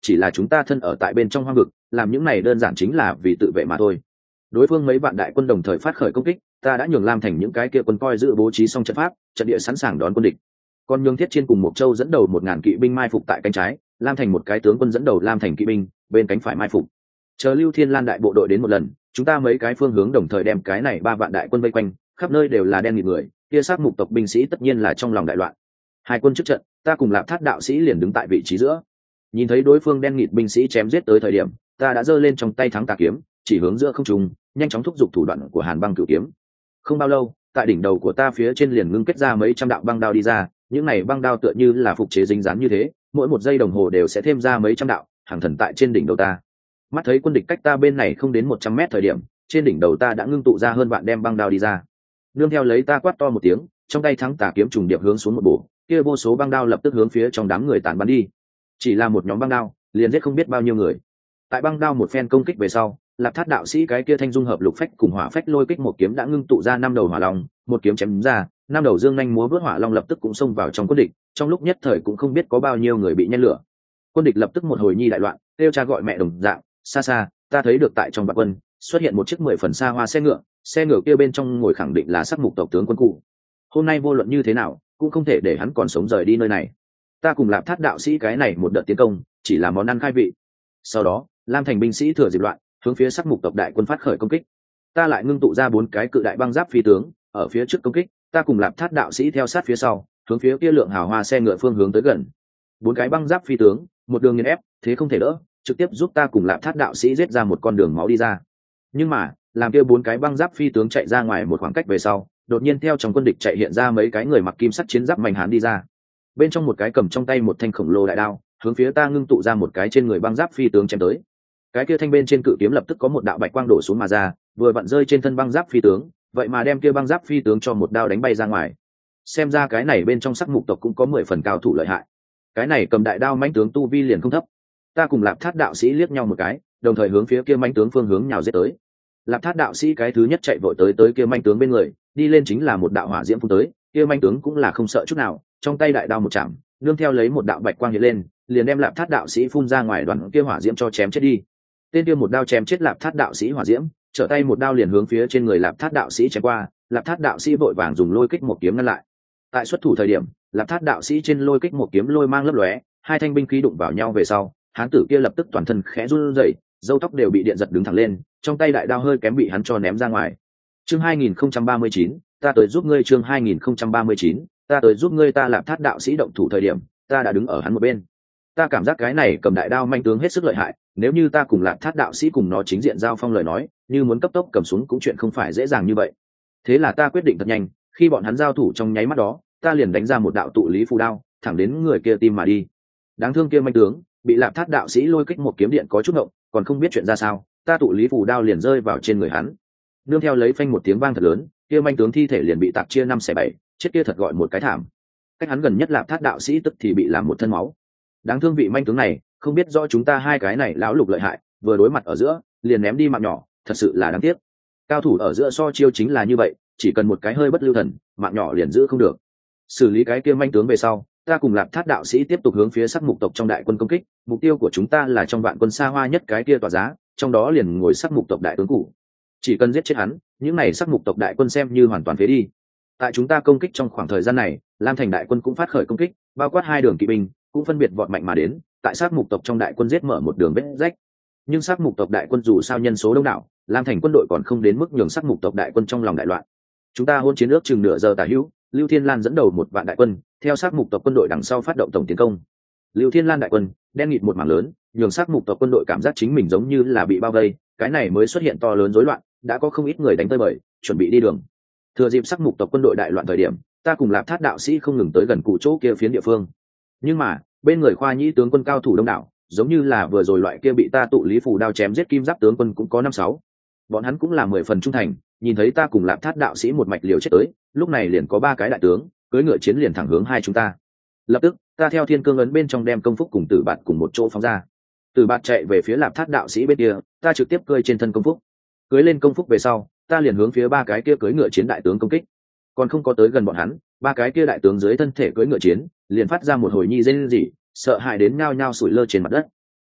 [SPEAKER 1] chỉ là chúng ta thân ở tại bên trong hoang vực, làm những này đơn giản chính là vì tự vệ mà thôi. Đối phương mấy vạn đại quân đồng thời phát khởi công kích, ta đã nhường Lam Thành những cái kia quân coi giữ bố trí xong trận pháp, trận địa sẵn sàng đón quân địch. Còn nhường Thiết Chiên cùng Mộc Châu dẫn đầu 1000 kỵ binh mai phục tại cánh trái, Lam Thành một cái tướng quân dẫn đầu Lam Thành kỵ binh bên cánh phải mai phục. Chờ Lưu Thiên Lan đại bộ đội đến một lần, chúng ta mấy cái phương hướng đồng thời đem cái này 3 vạn đại quân vây quanh, khắp nơi đều là đen nghịt người, kia sát mục tộc binh sĩ tất nhiên là trong lòng đại loạn. Hai quân trước trận, ta cùng Lạp Thát đạo sĩ liền đứng tại vị trí giữa. Nhìn thấy đối phương đen nghịt binh sĩ chém giết tới thời điểm, ta đã giơ lên trong tay thắng tà kiếm, chỉ hướng giữa không trung, nhanh chóng thúc giục thủ đoạn của Hàn Băng Cửu kiếm. Không bao lâu, tại đỉnh đầu của ta phía trên liền ngưng kết ra mấy trăm đạo băng đao đi ra, những này băng đao tựa như là phục chế dính dán như thế, mỗi một giây đồng hồ đều sẽ thêm ra mấy trăm đạo, hàng thần tại trên đỉnh đầu ta. Mắt thấy quân địch cách ta bên này không đến 100 mét thời điểm, trên đỉnh đầu ta đã ngưng tụ ra hơn vạn đem băng đao đi ra. Nương theo lấy ta quát to một tiếng, trong tay thắng tà kiếm trùng điệp hướng xuống một bổ, kia vô số băng đao lập tức hướng phía trong đám người tản bắn đi. Chỉ là một nhóm băng đao, liền giết không biết bao nhiêu người. Tại băng đao một phen công kích về sau, Lạp Thát đạo sĩ cái kia thanh dung hợp lục phách cùng hỏa phách lôi kích một kiếm đã ngưng tụ ra 5 đầu hỏa long, một kiếm chém ra, 5 đầu dương nhanh múa vớt hỏa long lập tức cũng xông vào trong quân địch, trong lúc nhất thời cũng không biết có bao nhiêu người bị nhen lửa. Quân địch lập tức một hồi nhi đại loạn, kêu cha gọi mẹ đồng dạng, xa xa, ta thấy được tại trong vạn quân xuất hiện một chiếc 10 phần xa hoa xe ngựa kia bên trong ngồi khẳng định là Sắc Mục tộc tướng quân cụ. Hôm nay vô luận như thế nào, cũng không thể để hắn còn sống rời đi nơi này. Ta cùng Lạp Thát đạo sĩ cái này một đợt tiến công, chỉ là món ăn khai vị. Sau đó, Lam Thành binh sĩ thừa dịp loạn, hướng phía Sắc Mục tộc đại quân phát khởi công kích. Ta lại ngưng tụ ra 4 cái cự đại băng giáp phi tướng, ở phía trước công kích, ta cùng Lạp Thát đạo sĩ theo sát phía sau, hướng phía kia lượng hào hoa xe ngựa phương hướng tới gần. 4 cái băng giáp phi tướng, một đường nghiền ép, thế không thể đỡ, trực tiếp giúp ta cùng Lạp Thát đạo sĩ giết ra một con đường máu đi ra. Nhưng mà, làm kia 4 cái băng giáp phi tướng chạy ra ngoài một khoảng cách về sau, đột nhiên theo trong quân địch chạy hiện ra mấy cái người mặc kim sắt chiến giáp mạnh hán đi ra. Bên trong một cái cầm trong tay một thanh khổng lồ đại đao, hướng phía ta ngưng tụ ra một cái trên người băng giáp phi tướng chém tới. Cái kia thanh bên trên cự kiếm lập tức có một đạo bạch quang đổ xuống mà ra, vừa vặn rơi trên thân băng giáp phi tướng, vậy mà đem kia băng giáp phi tướng cho một đao đánh bay ra ngoài. Xem ra cái này bên trong Sắc Mục tộc cũng có 10 phần cao thủ lợi hại. Cái này cầm đại đao mãnh tướng tu vi liền không thấp. Ta cùng Lạp Thát đạo sĩ liếc nhau một cái, đồng thời hướng phía kia mãnh tướng phương hướng nhào giết tới. Lạp Thát đạo sĩ cái thứ nhất chạy vội tới kia mãnh tướng bên người, đi lên chính là một đạo hỏa diễm phun tới, kia mãnh tướng cũng là không sợ chút nào, trong tay đại đao một chạm, nương theo lấy một đạo bạch quang hiện lên, liền đem Lạp Thát đạo sĩ phun ra ngoài đoàn kia hỏa diễm cho chém chết đi. Tên kia một đao chém chết Lạp Thát đạo sĩ hỏa diễm, trở tay một đao liền hướng phía trên người Lạp Thát đạo sĩ chém qua, Lạp Thát đạo sĩ vội vàng dùng lôi kích một kiếm ngăn lại. Tại xuất thủ thời điểm, Lạp Thát đạo sĩ trên lôi kích một kiếm lôi mang lấp lóe, hai thanh binh khí đụng vào nhau về sau, hán tử kia lập tức toàn thân khẽ run rẩy, râu tóc đều bị điện giật đứng thẳng lên, trong tay đại đao hơi kém bị hắn cho ném ra ngoài. Chương 2039, ta tới giúp ngươi. Chương 2039, ta tới giúp ngươi. Ta Lạp Thát đạo sĩ động thủ thời điểm, ta đã đứng ở hắn một bên. Ta cảm giác cái này cầm đại đao manh tướng hết sức lợi hại, nếu như ta cùng Lạp Thát đạo sĩ cùng nó chính diện giao phong lời nói, như muốn cấp tốc cầm xuống cũng chuyện không phải dễ dàng như vậy. Thế là ta quyết định thật nhanh, khi bọn hắn giao thủ trong nháy mắt đó, ta liền đánh ra một đạo tụ lý phù đao, thẳng đến người kia tim mà đi. Đáng thương kia manh tướng, bị Lạp Thát đạo sĩ lôi kích một kiếm điện có chút ngộng, còn không biết chuyện ra sao, ta tụ lý phù đao liền rơi vào trên người hắn. Nương theo lấy phanh một tiếng vang thật lớn, kia manh tướng thi thể liền bị tạc chia 5/7, chết kia thật gọi một cái thảm. Cách hắn gần nhất Lạp Thát đạo sĩ tức thì bị làm một thân máu. Đáng thương vị manh tướng này, không biết rõ chúng ta hai cái này lão lục lợi hại, vừa đối mặt ở giữa, liền ném đi mạng nhỏ, thật sự là đáng tiếc. Cao thủ ở giữa so chiêu chính là như vậy, chỉ cần một cái hơi bất lưu thần, mạng nhỏ liền giữ không được. Xử lý cái kia manh tướng về sau, ta cùng Lạp Thát đạo sĩ tiếp tục hướng phía Sắc Mục tộc trong đại quân công kích, mục tiêu của chúng ta là trong vạn quân xa hoa nhất cái kia tỏa giá, trong đó liền ngồi Sắc Mục tộc đại tướng cũ. Chỉ cần giết chết hắn, những này Sắc Mục tộc đại quân xem như hoàn toàn phế đi. Tại chúng ta công kích trong khoảng thời gian này, Lam Thành đại quân cũng phát khởi công kích, bao quát 2 đường kỵ binh, cũng phân biệt vọt mạnh mà đến, tại Sắc Mục tộc trong đại quân giết mở một đường vết rách. Nhưng Sắc Mục tộc đại quân dù sao nhân số đông đảo, Lam Thành quân đội còn không đến mức nhường Sắc Mục tộc đại quân trong lòng đại loạn. Chúng ta hôn chiến ước chừng nửa giờ tả hữu, Lưu Thiên Lan dẫn đầu một vạn đại quân, theo Sắc Mục tộc quân đội đằng sau phát động tổng tiến công. Lưu Thiên Lan đại quân đen nghịt một mảng lớn, nhường Sắc Mục tộc quân đội cảm giác chính mình giống như là bị bao vây, cái này mới xuất hiện to lớn rối loạn, đã có không ít người đánh tơi bời, chuẩn bị đi đường. Thừa dịp Sắc Mục tộc quân đội đại loạn thời điểm, ta cùng Lạp Thát đạo sĩ không ngừng tới gần cụ chỗ kia phiến địa phương. Nhưng mà, bên người Khoa Nhĩ tướng quân cao thủ đông đảo, giống như là vừa rồi loại kia bị ta tụ lý phù đao chém giết kim giáp tướng quân cũng có 5-6. Bọn hắn cũng là 10 phần trung thành, nhìn thấy ta cùng Lạp Thát đạo sĩ một mạch liều chết tới, lúc này liền có 3 cái đại tướng cưỡi ngựa chiến liền thẳng hướng hai chúng ta. Lập tức, ta theo thiên cương ấn bên trong đem công phúc cùng Tử Bạt cùng một chỗ phóng ra. Tử Bạt chạy về phía Lạp Thát đạo sĩ bên kia, ta trực tiếp cưỡi trên thân công phúc. Cưỡi lên công phúc về sau, ta liền hướng phía 3 cái kia cưỡi ngựa chiến đại tướng công kích. Còn không có tới gần bọn hắn, 3 cái kia đại tướng dưới thân thể cưỡi ngựa chiến, liền phát ra một hồi nhi rên rỉ, sợ hãi đến nhao nhao sủi lơ trên mặt đất.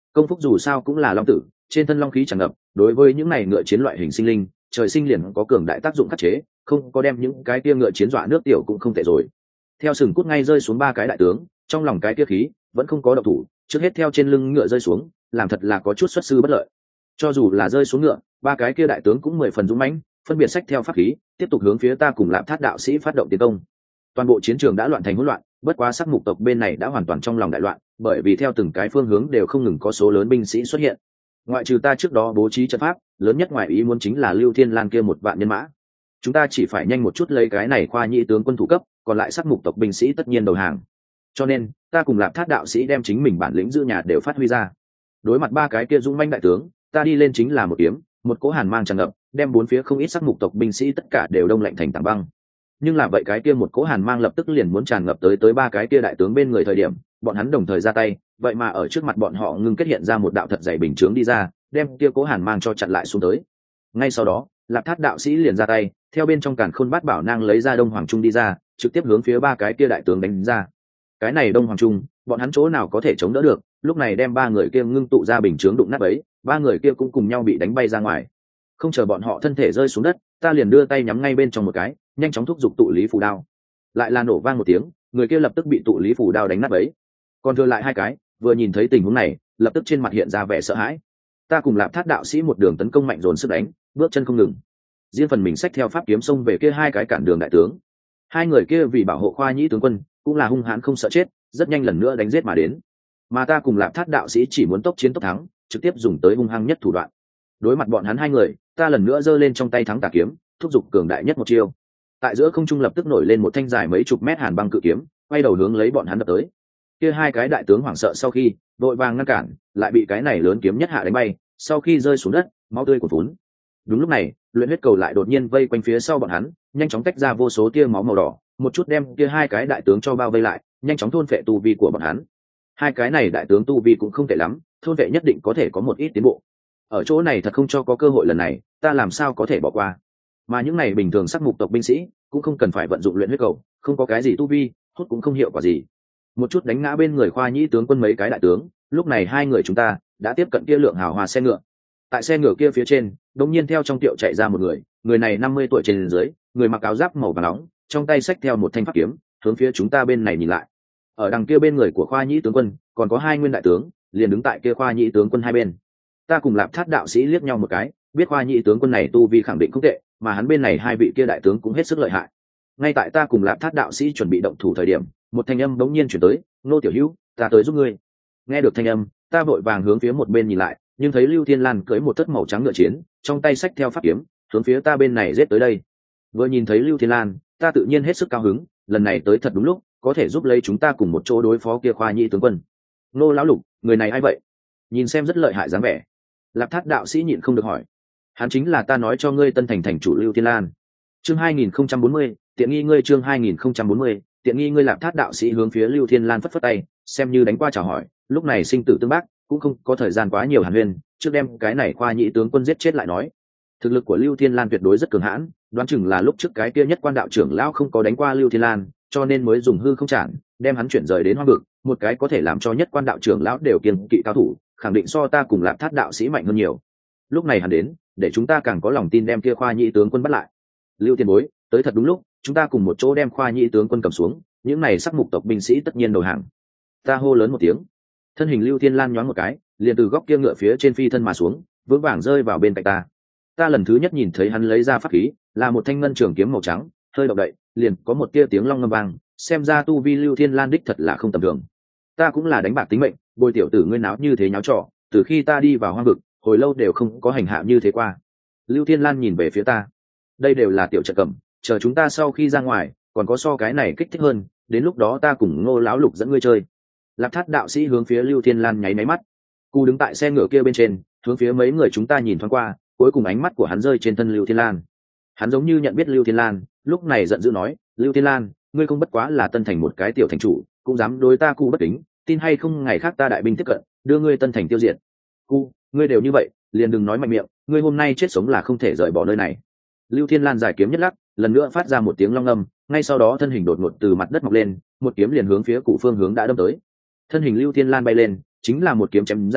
[SPEAKER 1] Công Phúc dù sao cũng là long tử, trên thân long khí tràn ngập, đối với những này ngựa chiến loại hình sinh linh, trời sinh liền có cường đại tác dụng khắc chế, không có đem những cái kia ngựa chiến dọa nước tiểu cũng không tệ rồi. Theo sừng cút ngay rơi xuống ba cái đại tướng, trong lòng cái kia khí vẫn không có động thủ, trước hết theo trên lưng ngựa rơi xuống, làm thật là có chút xuất sư bất lợi. Cho dù là rơi xuống ngựa, ba cái kia đại tướng cũng 10 phần dũng mãnh, phân biệt sách theo pháp khí, tiếp tục hướng phía ta cùng Lạp Thát đạo sĩ phát động tiến công. Toàn bộ chiến trường đã loạn thành hỗn loạn, bất quá sắc mục tộc bên này đã hoàn toàn trong lòng đại loạn, bởi vì theo từng cái phương hướng đều không ngừng có số lớn binh sĩ xuất hiện. Ngoại trừ ta trước đó bố trí trận pháp, lớn nhất ngoài ý muốn chính là Lưu Thiên Lan kia 1 vạn nhân mã. Chúng ta chỉ phải nhanh một chút lấy cái này khoa nhĩ tướng quân thủ cấp, còn lại sắc mục tộc binh sĩ tất nhiên đầu hàng. Cho nên, ta cùng Lạp Thát đạo sĩ đem chính mình bản lĩnh giữ nhà đều phát huy ra. Đối mặt ba cái kia dũng mãnh đại tướng, ta đi lên chính là một kiếm, một cỗ hàn mang tràn ngập, đem bốn phía không ít sắc mục tộc binh sĩ tất cả đều đông lạnh thành tảng băng. Nhưng là vậy cái kia một cỗ hàn mang lập tức liền muốn tràn ngập tới ba cái kia đại tướng bên người thời điểm, bọn hắn đồng thời ra tay, vậy mà ở trước mặt bọn họ ngưng kết hiện ra một đạo thật dày bình chướng đi ra, đem kia cỗ hàn mang cho chặn lại xuống tới. Ngay sau đó, Lạp Thát đạo sĩ liền ra tay, theo bên trong càn khôn bát bảo nang lấy ra Đông Hoàng Trung đi ra, trực tiếp hướng phía ba cái kia đại tướng đánh ra. Cái này Đông Hoàng Trung, bọn hắn chỗ nào có thể chống đỡ được, lúc này đem ba người kia ngưng tụ ra bình chướng đụng nát ấy, ba người kia cũng cùng nhau bị đánh bay ra ngoài. Không chờ bọn họ thân thể rơi xuống đất, ta liền đưa tay nhắm ngay bên trong một cái, nhanh chóng thúc giục tụ lý phù đao. Lại là nổ vang một tiếng, người kia lập tức bị tụ lý phù đao đánh nát ấy. Còn thừa lại 2 cái, vừa nhìn thấy tình huống này, lập tức trên mặt hiện ra vẻ sợ hãi. Ta cùng Lạp Thát đạo sĩ một đường tấn công mạnh dồn sức đánh, bước chân không ngừng. Riêng phần mình xách theo pháp kiếm xông về kia 2 cái cản đường đại tướng. 2 người kia vì bảo hộ khoa nhĩ tướng quân, cũng là hung hãn không sợ chết, rất nhanh lần nữa đánh giết mà đến. Mà ta cùng Lạp Thát đạo sĩ chỉ muốn tốc chiến tốc thắng, trực tiếp dùng tới hung hăng nhất thủ đoạn. Đối mặt bọn hắn 2 người, ta lần nữa giơ lên trong tay thắng tà kiếm, thúc giục cường đại nhất một chiêu. Tại giữa không trung lập tức nổi lên một thanh dài mấy chục mét hàn băng cự kiếm, quay đầu hướng lấy bọn hắn đập tới. Kia 2 cái đại tướng hoảng sợ sau khi vội vàng ngăn cản, lại bị cái này lớn kiếm nhất hạ đánh bay, sau khi rơi xuống đất, máu tươi cuồn phún. Đúng lúc này, luyện huyết cầu lại đột nhiên vây quanh phía sau bọn hắn, nhanh chóng tách ra vô số tia máu màu đỏ, một chút đem kia 2 cái đại tướng cho bao vây lại, nhanh chóng thôn phệ tu vi của bọn hắn. 2 cái này đại tướng tu vi cũng không tệ lắm, thôn phệ nhất định có thể có một ít tiến bộ. Ở chỗ này thật không cho có cơ hội lần này, ta làm sao có thể bỏ qua. Mà những này bình thường sắc mục tộc binh sĩ cũng không cần phải vận dụng luyện huyết cầu, không có cái gì tu vi, hút cũng không hiệu quả gì. Một chút đánh ngã bên người khoa nhĩ tướng quân mấy cái đại tướng, lúc này 2 người chúng ta đã tiếp cận kia lượng hào hòa xe ngựa. Tại xe ngựa kia phía trên, đột nhiên theo trong tiệu chạy ra một người này 50 tuổi trên dưới, người mặc áo giáp màu vàng nóng, trong tay xách theo một thanh pháp kiếm, hướng phía chúng ta bên này nhìn lại. Ở đằng kia bên người của khoa nhĩ tướng quân, còn có 2 nguyên đại tướng, liền đứng tại kia khoa nhĩ tướng quân hai bên. Ta cùng Lạp Thát đạo sĩ liếc nhau một cái, biết khoa nhĩ tướng quân này tu vi khẳng định không tệ, mà hắn bên này 2 vị kia đại tướng cũng hết sức lợi hại. Ngay tại ta cùng Lạp Thát đạo sĩ chuẩn bị động thủ thời điểm, một thanh âm bỗng nhiên chuyển tới, "Nô tiểu hữu, ta tới giúp ngươi." Nghe được thanh âm, ta vội vàng hướng phía một bên nhìn lại, nhưng thấy Lưu Thiên Lan cưỡi một thất màu trắng ngựa chiến, trong tay xách theo pháp kiếm, hướng phía ta bên này giết tới đây. Vừa nhìn thấy Lưu Thiên Lan, ta tự nhiên hết sức cao hứng, lần này tới thật đúng lúc, có thể giúp lấy chúng ta cùng một chỗ đối phó kia khoa nhĩ tướng quân. Nô lão lục, người này ai vậy? Nhìn xem rất lợi hại dáng vẻ. Lạp Thát đạo sĩ nhịn không được hỏi. Hắn chính là ta nói cho ngươi Tân Thành thành chủ Lưu Thiên Lan. Chương 2040, tiện nghi ngươi. Chương 2040, tiện nghi ngươi. Lạp Thát đạo sĩ hướng phía Lưu Thiên Lan phất phất tay, xem như đánh qua chào hỏi, lúc này sinh tử tương bác, cũng không có thời gian quá nhiều hàn huyên, trước đem cái này khoa nhĩ tướng quân giết chết lại nói. Thực lực của Lưu Thiên Lan tuyệt đối rất cường hãn, đoán chừng là lúc trước cái kia nhất quan đạo trưởng lão không có đánh qua Lưu Thiên Lan, cho nên mới dùng hư không chản, đem hắn chuyển rời đến hoang vực, một cái có thể làm cho nhất quan đạo trưởng lão đều kiêng kỵ cao thủ, khẳng định so ta cùng Lạp Thát đạo sĩ mạnh hơn nhiều. Lúc này hắn đến, để chúng ta càng có lòng tin đem kia khoa nhĩ tướng quân bắt lại. Lưu tiền bối, tới thật đúng lúc, chúng ta cùng một chỗ đem khoa nhĩ tướng quân cầm xuống, những này sắc mục tộc binh sĩ tất nhiên đầu hàng. Ta hô lớn một tiếng, thân hình Lưu Thiên Lan nhoáng một cái, liền từ góc kia ngựa phía trên phi thân mà xuống, vững vàng rơi vào bên cạnh ta. Ta lần thứ nhất nhìn thấy hắn lấy ra pháp khí, là một thanh ngân trường kiếm màu trắng, hơi động đậy, liền có một tia tiếng long ngâm vang, xem ra tu vi Lưu Thiên Lan đích thật là không tầm thường. Ta cũng là đánh bạc tính mệnh, bồi tiểu tử ngươi náo như thế nháo trò, từ khi ta đi vào hoang vực, hồi lâu đều không có hành hạ như thế qua. Lưu Thiên Lan nhìn về phía ta, đây đều là tiểu trợ cầm, chờ chúng ta sau khi ra ngoài, còn có so cái này kích thích hơn, đến lúc đó ta cùng Ngô lão lục dẫn ngươi chơi. Lạp Thát đạo sĩ hướng phía Lưu Thiên Lan nháy máy mắt, cu đứng tại xe ngựa kia bên trên, hướng phía mấy người chúng ta nhìn thoáng qua, cuối cùng ánh mắt của hắn rơi trên thân Lưu Thiên Lan. Hắn giống như nhận biết Lưu Thiên Lan, lúc này giận dữ nói, Lưu Thiên Lan, ngươi không bất quá là Tân Thành một cái tiểu thành chủ, cũng dám đối ta cu bất kính, tin hay không ngày khác ta đại binh tiếp cận, đưa ngươi Tân Thành tiêu diệt. Cu, ngươi đều như vậy, liền đừng nói mạnh miệng, ngươi hôm nay chết sống là không thể rời bỏ nơi này. Lưu Thiên Lan giải kiếm nhất lắc, lần nữa phát ra một tiếng long ngâm, ngay sau đó thân hình đột ngột từ mặt đất mọc lên, một kiếm liền hướng phía cụ phương hướng đã đâm tới. Thân hình Lưu Thiên Lan bay lên, chính là một kiếm chém ra,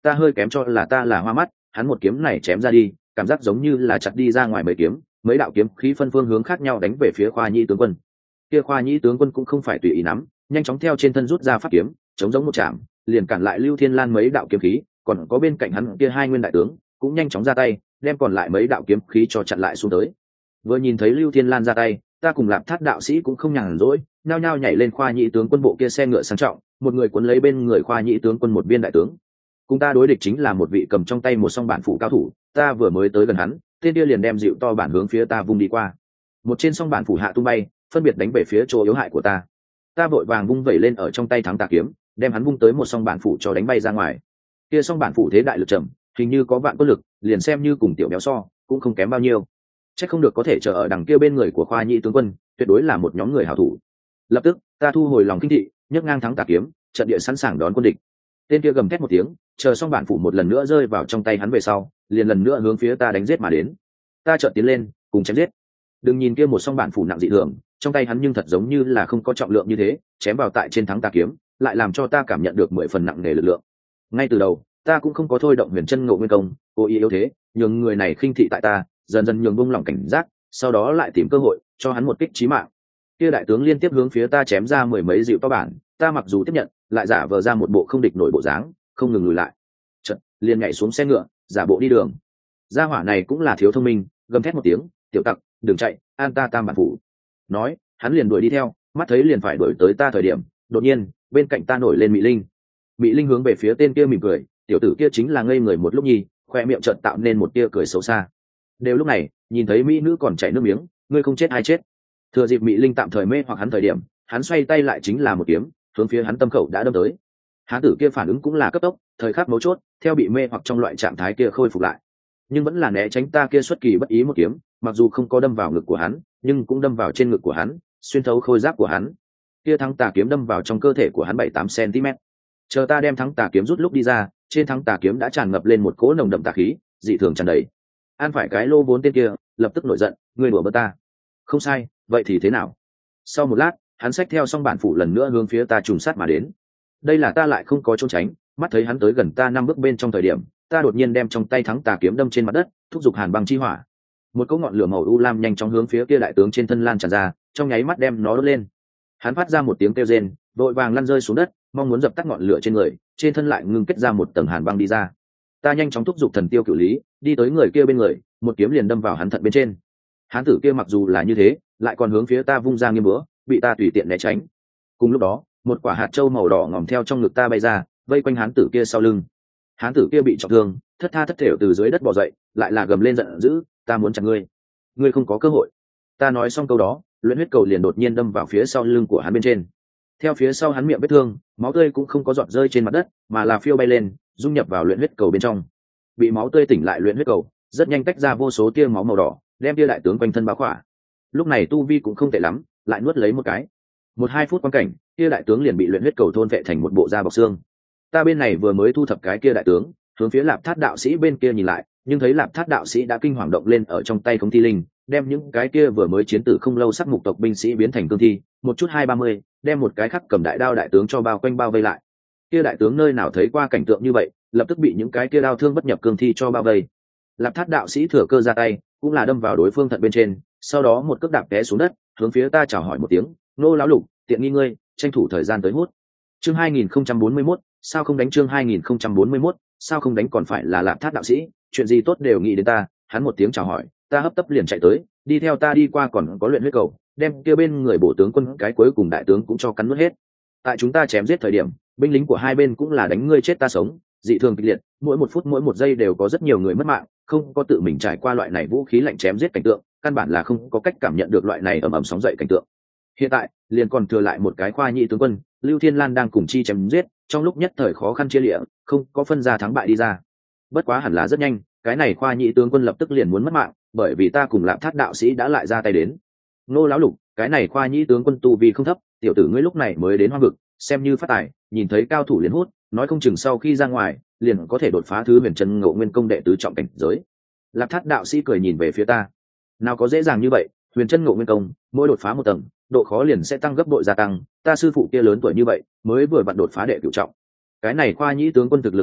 [SPEAKER 1] ta hơi kém cho là ta là hoa mắt, hắn một kiếm này chém ra đi, cảm giác giống như là chặt đi ra ngoài mấy kiếm, mấy đạo kiếm khí phân phương hướng khác nhau đánh về phía Khoa Nhĩ tướng quân. Kia Khoa Nhĩ tướng quân cũng không phải tùy ý nắm, nhanh chóng theo trên thân rút ra pháp kiếm, chống giống một chạm, liền cản lại Lưu Thiên Lan mấy đạo kiếm khí, còn có bên cạnh hắn kia hai nguyên đại tướng cũng nhanh chóng ra tay, đem còn lại mấy đạo kiếm khí cho chặn lại xuống tới. Vừa nhìn thấy Lưu Thiên Lan ra tay, ta cùng Lạp Thát đạo sĩ cũng không nhàn rỗi, nhao nhao nhảy lên Khoa Nhĩ tướng quân bộ kia xe ngựa sang trọng, một người cuốn lấy bên người Khoa Nhĩ tướng quân một viên đại tướng. Cùng ta đối địch chính là một vị cầm trong tay một song bản phủ cao thủ, ta vừa mới tới gần hắn, tên kia liền đem dịu to bản hướng phía ta vung đi qua. Một trên song bản phủ hạ tung bay, phân biệt đánh về phía chỗ yếu hại của ta. Ta vội vàng vung vẩy lên ở trong tay thắng tà kiếm, đem hắn vung tới một song bản phủ cho đánh bay ra ngoài. Kia song bản phủ thế đại lực trầm, hình như có vạn quân lực, liền xem như cùng tiểu béo so, cũng không kém bao nhiêu. Chắc không được có thể chờ ở đằng kia bên người của Khoa Nhĩ tướng quân, tuyệt đối là một nhóm người hảo thủ. Lập tức, ta thu hồi lòng kinh thị, nhấc ngang thắng tà kiếm, trận địa sẵn sàng đón quân địch. Tên kia gầm thét một tiếng, chờ xong bản phủ một lần nữa rơi vào trong tay hắn về sau, liền lần nữa hướng phía ta đánh giết mà đến. Ta chợt tiến lên, cùng chém giết. Đừng nhìn kia một song bản phủ nặng dị thường, trong tay hắn nhưng thật giống như là không có trọng lượng như thế, chém vào tại trên thắng tà kiếm, lại làm cho ta cảm nhận được 10 phần nặng nề lực lượng. Ngay từ đầu, ta cũng không có thôi động Huyền Chân Ngộ Nguyên Công, cố ý yếu thế, nhường người này khinh thị tại ta, dần dần nhường buông lỏng cảnh giác, sau đó lại tìm cơ hội cho hắn một kích chí mạng. Kia đại tướng liên tiếp hướng phía ta chém ra mười mấy dịu to bản, ta mặc dù tiếp nhận, lại giả vờ ra một bộ không địch nổi bộ dáng, không ngừng lùi lại. Chợt, liền nhảy xuống xe ngựa, giả bộ đi đường. Gia hỏa này cũng là thiếu thông minh, gầm thét một tiếng, "Tiểu tặc, đừng chạy, an ta tam bản phủ." Nói, hắn liền đuổi đi theo, mắt thấy liền phải đuổi tới ta thời điểm, đột nhiên, bên cạnh ta nổi lên Mị Linh. Mị Linh hướng về phía tên kia mỉm cười, tiểu tử kia chính là ngây người một lúc nhi, khoe miệng chợt tạo nên một tia cười xấu xa. Đều lúc này, nhìn thấy mỹ nữ còn chảy nước miếng, ngươi không chết ai chết. Thừa dịp Mị Linh tạm thời mê hoặc hắn thời điểm, hắn xoay tay lại chính là một kiếm, hướng phía hắn tâm khẩu đã đâm tới. Hán tử kia phản ứng cũng là cấp tốc, thời khắc mấu chốt, theo bị mê hoặc trong loại trạng thái kia khôi phục lại, nhưng vẫn là né tránh ta kia xuất kỳ bất ý một kiếm, mặc dù không có đâm vào ngực của hắn, nhưng cũng đâm vào trên ngực của hắn, xuyên thấu khôi giáp của hắn. Kia thắng tà kiếm đâm vào trong cơ thể của hắn 7-8 cm. Chờ ta đem thắng tà kiếm rút lúc đi ra, trên thắng tà kiếm đã tràn ngập lên một cỗ nồng đậm tà khí, dị thường tràn đầy. An phải cái lô vốn tên kia, lập tức nổi giận, ngươi đùa bỡn ta. Không sai, vậy thì thế nào? Sau một lát, hắn xách theo xong bản phủ lần nữa hướng phía ta trùng sát mà đến. Đây là ta lại không có trốn tránh, mắt thấy hắn tới gần ta 5 bước bên trong thời điểm, ta đột nhiên đem trong tay thắng tà kiếm đâm trên mặt đất, thúc giục hàn băng chi hỏa. Một cỗ ngọn lửa màu u lam nhanh chóng hướng phía kia đại tướng trên thân lan tràn ra, trong nháy mắt đem nó đốt lên. Hắn phát ra một tiếng kêu rên, vội vàng lăn rơi xuống đất, mong muốn dập tắt ngọn lửa trên người, trên thân lại ngưng kết ra một tầng hàn băng đi ra. Ta nhanh chóng thúc giục thần tiêu cửu lý, đi tới người kia bên người, một kiếm liền đâm vào hắn thận bên trên. Hán tử kia mặc dù là như thế, lại còn hướng phía ta vung ra nghiêm búa, bị ta tùy tiện né tránh. Cùng lúc đó, một quả hạt châu màu đỏ ngòm theo trong ngực ta bay ra, vây quanh hán tử kia sau lưng. Hán tử kia bị trọng thương, thất tha thất thểu từ dưới đất bò dậy, lại là gầm lên giận dữ, ta muốn chặt ngươi, ngươi không có cơ hội. Ta nói xong câu đó, luyện huyết cầu liền đột nhiên đâm vào phía sau lưng của hắn bên trên. Theo phía sau hắn miệng vết thương, máu tươi cũng không có giọt rơi trên mặt đất, mà là phiêu bay lên, dung nhập vào luyện huyết cầu bên trong. Bị máu tươi tỉnh lại luyện huyết cầu, rất nhanh tách ra vô số tia máu màu đỏ, đem tia đại tướng quanh thân bao khỏa. Lúc này tu vi cũng không tệ lắm, lại nuốt lấy một cái. 1-2 phút quan cảnh, tia đại tướng liền bị luyện huyết cầu thôn vệ thành một bộ da bọc xương. Ta bên này vừa mới thu thập cái kia đại tướng, hướng phía Lạp Thát đạo sĩ bên kia nhìn lại, nhưng thấy Lạp Thát đạo sĩ đã kinh hoàng động lên ở trong tay Khống Thi Linh, đem những cái kia vừa mới chiến tử không lâu sắc mục tộc binh sĩ biến thành cương thi, một chút 2-30, đem một cái khắc cầm đại đao đại tướng cho bao quanh bao vây lại. Kia đại tướng nơi nào thấy qua cảnh tượng như vậy, lập tức bị những cái kia đao thương bất nhập cương thi cho bao vây. Lạp Thát đạo sĩ thừa cơ ra tay, cũng là đâm vào đối phương thận bên trên, sau đó một cước đạp té xuống đất, hướng phía ta chào hỏi một tiếng, nô lão lục, tiện nghi ngươi, tranh thủ thời gian tới hút. Chương 2041, sao không đánh? Chương 2041, sao không đánh? Còn phải là Lạp Thát đạo sĩ, chuyện gì tốt đều nghĩ đến ta. Hắn một tiếng chào hỏi, ta hấp tấp liền chạy tới, đi theo ta đi qua còn có luyện huyết cầu, đem kia bên người bổ tướng quân cái cuối cùng đại tướng cũng cho cắn nuốt hết. Tại chúng ta chém giết thời điểm, binh lính của hai bên cũng là đánh ngươi chết ta sống, dị thường kịch liệt, mỗi 1 phút mỗi 1 giây đều có rất nhiều người mất mạng, không có tự mình trải qua loại này vũ khí lạnh chém giết cảnh tượng, căn bản là không có cách cảm nhận được loại này ầm ầm sóng dậy cảnh tượng. Hiện tại, liền còn thừa lại một cái Khoa Nhĩ tướng quân, Lưu Thiên Lan đang cùng chi chém giết, trong lúc nhất thời khó khăn chia lịa, không có phân ra thắng bại đi ra. Bất quá hẳn là rất nhanh, cái này Khoa Nhĩ tướng quân lập tức liền muốn mất mạng, bởi vì ta cùng Lạp Thát đạo sĩ đã lại ra tay đến. Nô lão lục, cái này Khoa Nhĩ tướng quân tu vi không thấp, tiểu tử ngươi lúc này mới đến Hoang vực, xem như phát tài, nhìn thấy cao thủ liền hút, nói không chừng sau khi ra ngoài, liền có thể đột phá thứ Huyền Chân Ngộ Nguyên Công đệ tứ trọng cảnh giới. Lạp Thát đạo sĩ cười nhìn về phía ta, nào có dễ dàng như vậy, Huyền Chân Ngộ Nguyên Công, mỗi đột phá một tầng, độ khó liền sẽ tăng gấp bội gia tăng, ta sư phụ kia lớn tuổi như vậy, mới vừa vặn đột phá đệ cửu trọng. Cái này Khoa Nhĩ tướng quân thực lực không tệ,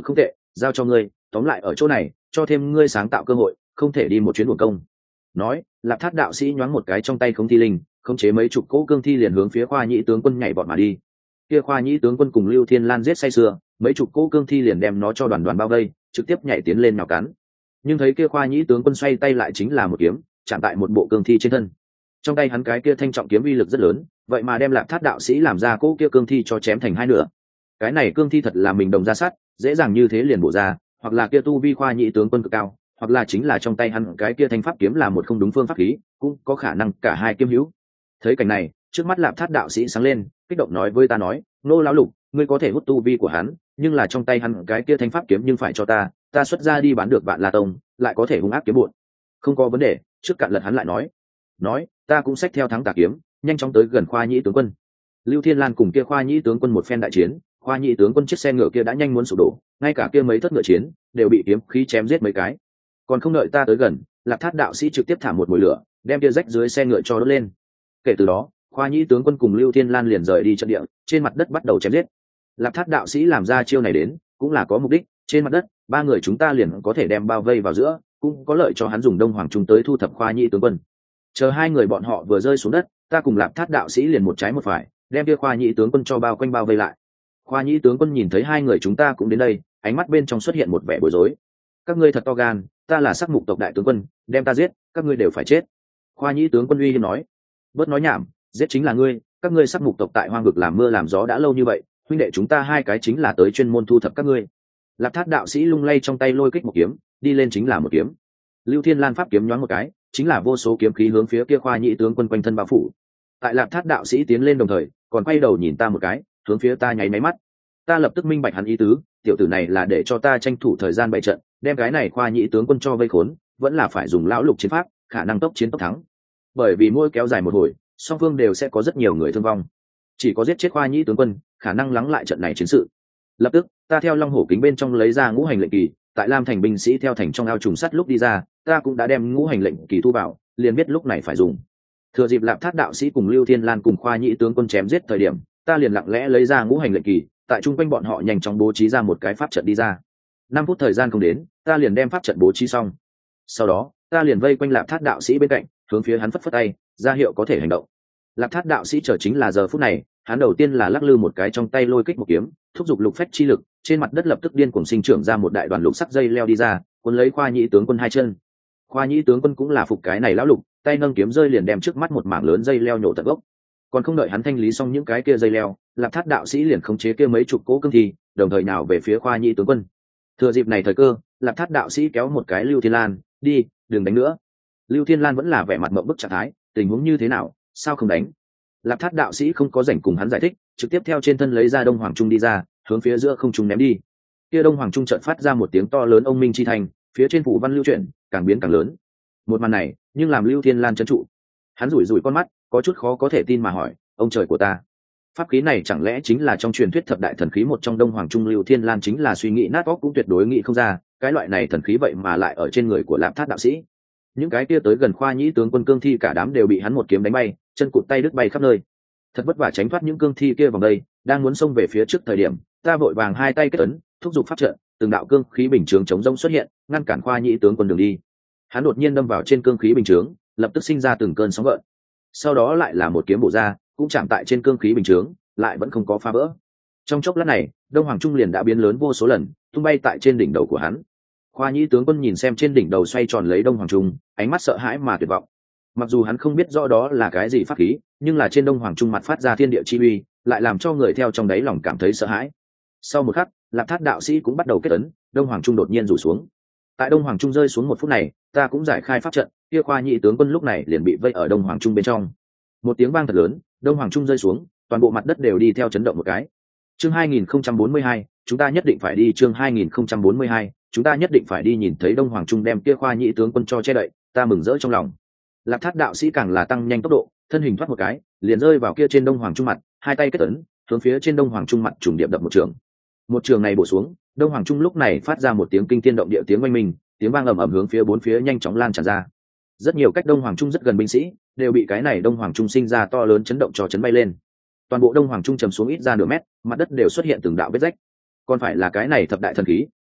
[SPEAKER 1] giao cho ngươi, tóm lại ở chỗ này cho thêm ngươi sáng tạo cơ hội, không thể đi một chuyến uổng công. Nói, Lạp Thát đạo sĩ nhoáng một cái trong tay khống thi linh, khống chế mấy chục cỗ cương thi liền hướng phía Khoa Nhĩ tướng quân nhảy vọt mà đi. Kia Khoa Nhĩ tướng quân cùng Lưu Thiên Lan giết say sưa, mấy chục cỗ cương thi liền đem nó cho đoàn đoàn bao vây, trực tiếp nhảy tiến lên nào cắn. Nhưng thấy kia Khoa Nhĩ tướng quân xoay tay lại chính là một kiếm, chạm tại một bộ cương thi trên thân. Trong tay hắn cái kia thanh trọng kiếm uy lực rất lớn, vậy mà đem Lạp Thát đạo sĩ làm ra cỗ kia cương thi cho chém thành hai nửa. Cái này cương thi thật là mình đồng ra sát, dễ dàng như thế liền bổ ra, hoặc là kia tu vi Khoa Nhĩ tướng quân cực cao, hoặc là chính là trong tay hắn cái kia thanh pháp kiếm là một không đúng phương pháp khí, cũng có khả năng cả hai kiếm hữu. Thấy cảnh này, trước mắt Lạp Thát đạo sĩ sáng lên, kích động nói với ta nói, nô lão lục, ngươi có thể hút tu vi của hắn, nhưng là trong tay hắn cái kia thanh pháp kiếm nhưng phải cho ta xuất ra đi bán được Vạn La Tông, lại có thể hung ác kiếm bộn. Không có vấn đề, trước cạn lật hắn lại nói, ta cũng xách theo thắng tà kiếm, nhanh chóng tới gần Khoa Nhĩ tướng quân. Lưu Thiên Lan cùng kia Khoa Nhĩ tướng quân một phen đại chiến, Khoa Nhĩ tướng quân chiếc xe ngựa kia đã nhanh muốn sụp đổ, ngay cả kia mấy thất ngựa chiến đều bị kiếm khí chém giết mấy cái. Còn không đợi ta tới gần, Lạp Thát đạo sĩ trực tiếp thả một mồi lửa, đem kia rách dưới xe ngựa cho đốt lên. Kể từ đó, Khoa Nhĩ tướng quân cùng Lưu Thiên Lan liền rời đi trận địa, trên mặt đất bắt đầu chém giết. Lạp Thát đạo sĩ làm ra chiêu này đến, cũng là có mục đích, trên mặt đất, ba người chúng ta liền có thể đem bao vây vào giữa, cũng có lợi cho hắn dùng Đông Hoàng Trung tới thu thập Khoa Nhĩ tướng quân. Chờ hai người bọn họ vừa rơi xuống đất, ta cùng Lạp Thát đạo sĩ liền một trái một phải, đem kia Khoa Nhĩ tướng quân cho bao quanh bao vây lại. Khoa Nhĩ tướng quân nhìn thấy hai người chúng ta cũng đến đây, ánh mắt bên trong xuất hiện một vẻ bối rối. Các ngươi thật to gan, ta là Sắc Mục tộc đại tướng quân, đem ta giết, các ngươi đều phải chết. Khoa Nhĩ tướng quân uy hiếp nói. Bớt nói nhảm, giết chính là ngươi, các ngươi Sắc Mục tộc tại hoang vực làm mưa làm gió đã lâu như vậy, huynh đệ chúng ta hai cái chính là tới chuyên môn thu thập các ngươi. Lạp Thát đạo sĩ lung lay trong tay lôi kích một kiếm, đi lên chính là một kiếm. Lưu Thiên Lan pháp kiếm nhoáng một cái, chính là vô số kiếm khí hướng phía kia Khoa Nhĩ tướng quân quanh thân bao phủ. Tại Lạp Thát đạo sĩ tiến lên đồng thời, còn quay đầu nhìn ta một cái, hướng phía ta nháy máy mắt. Ta lập tức minh bạch hắn ý tứ, tiểu tử này là để cho ta tranh thủ thời gian bày trận, đem cái này Khoa Nhĩ tướng quân cho vây khốn, vẫn là phải dùng lão lục chiến pháp, khả năng tốc chiến tốc thắng. Bởi vì mỗi kéo dài một hồi, song phương đều sẽ có rất nhiều người thương vong. Chỉ có giết chết Khoa Nhĩ tướng quân, khả năng lắng lại trận này chiến sự. Lập tức, ta theo Long Hổ kính bên trong lấy ra ngũ hành lệnh kỳ, tại Lam thành binh sĩ theo thành trong ao trùng sắt lúc đi ra, ta cũng đã đem ngũ hành lệnh kỳ thu vào, liền biết lúc này phải dùng. Thừa dịp Lạp Thát đạo sĩ cùng Lưu Thiên Lan cùng Khoa Nhĩ tướng quân chém giết thời điểm, ta liền lặng lẽ lấy ra ngũ hành lệnh kỳ, tại trung quanh bọn họ nhanh chóng bố trí ra một cái pháp trận đi ra. 5 phút thời gian không đến, ta liền đem pháp trận bố trí xong. Sau đó, ta liền vây quanh Lạp Thát đạo sĩ bên cạnh, hướng phía hắn phất phất tay, ra hiệu có thể hành động. Lạp Thát đạo sĩ chờ chính là giờ phút này, hắn đầu tiên là lắc lư một cái trong tay lôi kích một kiếm, thúc giục lục phách chi lực, trên mặt đất lập tức điên cuồng sinh trưởng ra một đại đoàn lục sắc dây leo đi ra, cuốn lấy Khoa Nhĩ tướng quân hai chân. Khoa Nhĩ tướng quân cũng là phục cái này lão lục, tay nâng kiếm rơi liền đem trước mắt một mảng lớn dây leo nhổ tận gốc. Còn không đợi hắn thanh lý xong những cái kia dây leo, Lạp Thát đạo sĩ liền khống chế kia mấy chục cỗ cương thi, đồng thời nào về phía Khoa Nhĩ tướng quân. Thừa dịp này thời cơ, Lạp Thát đạo sĩ kéo một cái Lưu Thiên Lan, đi, đừng đánh nữa. Lưu Thiên Lan vẫn là vẻ mặt mộng bức trạng thái, tình huống như thế nào, sao không đánh? Lạp Thát đạo sĩ không có rảnh cùng hắn giải thích, trực tiếp theo trên thân lấy ra Đông Hoàng Trung đi ra, hướng phía giữa không trung ném đi. Kia Đông Hoàng Trung chợt phát ra một tiếng to lớn ông minh chi thành, phía trên phủ văn lưu chuyển, càng biến càng lớn. Một màn này, nhưng làm Lưu Thiên Lan chấn trụ. Hắn rủi rủi con mắt, có chút khó có thể tin mà hỏi, ông trời của ta, pháp khí này chẳng lẽ chính là trong truyền thuyết thập đại thần khí một trong Đông Hoàng Trung? Lưu Thiên Lan chính là suy nghĩ nát óc cũng tuyệt đối nghĩ không ra, cái loại này thần khí vậy mà lại ở trên người của Lạp Thát đạo sĩ. Những cái kia tới gần Khoa Nhĩ tướng quân cương thi cả đám đều bị hắn một kiếm đánh bay, chân cụt tay đứt bay khắp nơi. Thật vất vả tránh thoát những cương thi kia vòng đây, đang muốn xông về phía trước thời điểm, ta vội vàng hai tay kết ấn, thúc giục pháp trận, từng đạo cương khí bình chướng chống rông xuất hiện, ngăn cản Khoa Nhĩ tướng quân đường đi. Hắn đột nhiên đâm vào trên cương khí bình chướng, lập tức sinh ra từng cơn sóng gợn. Sau đó lại là một kiếm bổ ra, cũng chạm tại trên cương khí bình chướng, lại vẫn không có phá vỡ. Trong chốc lát này, Đông Hoàng Trung liền đã biến lớn vô số lần, tung bay tại trên đỉnh đầu của hắn. Khoa Nhĩ tướng quân nhìn xem trên đỉnh đầu xoay tròn lấy Đông Hoàng Trung, ánh mắt sợ hãi mà tuyệt vọng. Mặc dù hắn không biết rõ đó là cái gì pháp khí, nhưng là trên Đông Hoàng Trung mặt phát ra thiên địa chi uy, lại làm cho người theo trong đáy lòng cảm thấy sợ hãi. Sau một khắc, Lạp Thát đạo sĩ cũng bắt đầu kết ấn, Đông Hoàng Trung đột nhiên rủ xuống. Tại Đông Hoàng Trung rơi xuống một phút này, ta cũng giải khai pháp trận, kia Khoa Nhĩ tướng quân lúc này liền bị vây ở Đông Hoàng Trung bên trong. Một tiếng vang thật lớn, Đông Hoàng Trung rơi xuống, toàn bộ mặt đất đều đi theo chấn động một cái. Chương 2042, chúng ta nhất định phải đi. Chương 2042, chúng ta nhất định phải đi. Nhìn thấy Đông Hoàng Trung đem kia Khoa Nhĩ tướng quân cho che đậy, ta mừng rỡ trong lòng. Lạp Thát đạo sĩ càng là tăng nhanh tốc độ, thân hình thoát một cái, liền rơi vào kia trên Đông Hoàng Trung mặt, hai tay kết ấn, hướng phía trên Đông Hoàng Trung mặt trùng điệp đập một trường. Một trường này bổ xuống, Đông Hoàng Trung lúc này phát ra một tiếng kinh thiên động địa tiếng oanh minh, tiếng vang ầm ầm hướng phía bốn phía nhanh chóng lan tràn ra. Rất nhiều cách Đông Hoàng Trung rất gần binh sĩ đều bị cái này Đông Hoàng Trung sinh ra to lớn chấn động cho chấn bay lên. Toàn bộ Đông Hoàng Trung trầm xuống ít ra nửa mét, mặt đất đều xuất hiện từng đạo vết rách. Còn phải là cái này thập đại thần khí,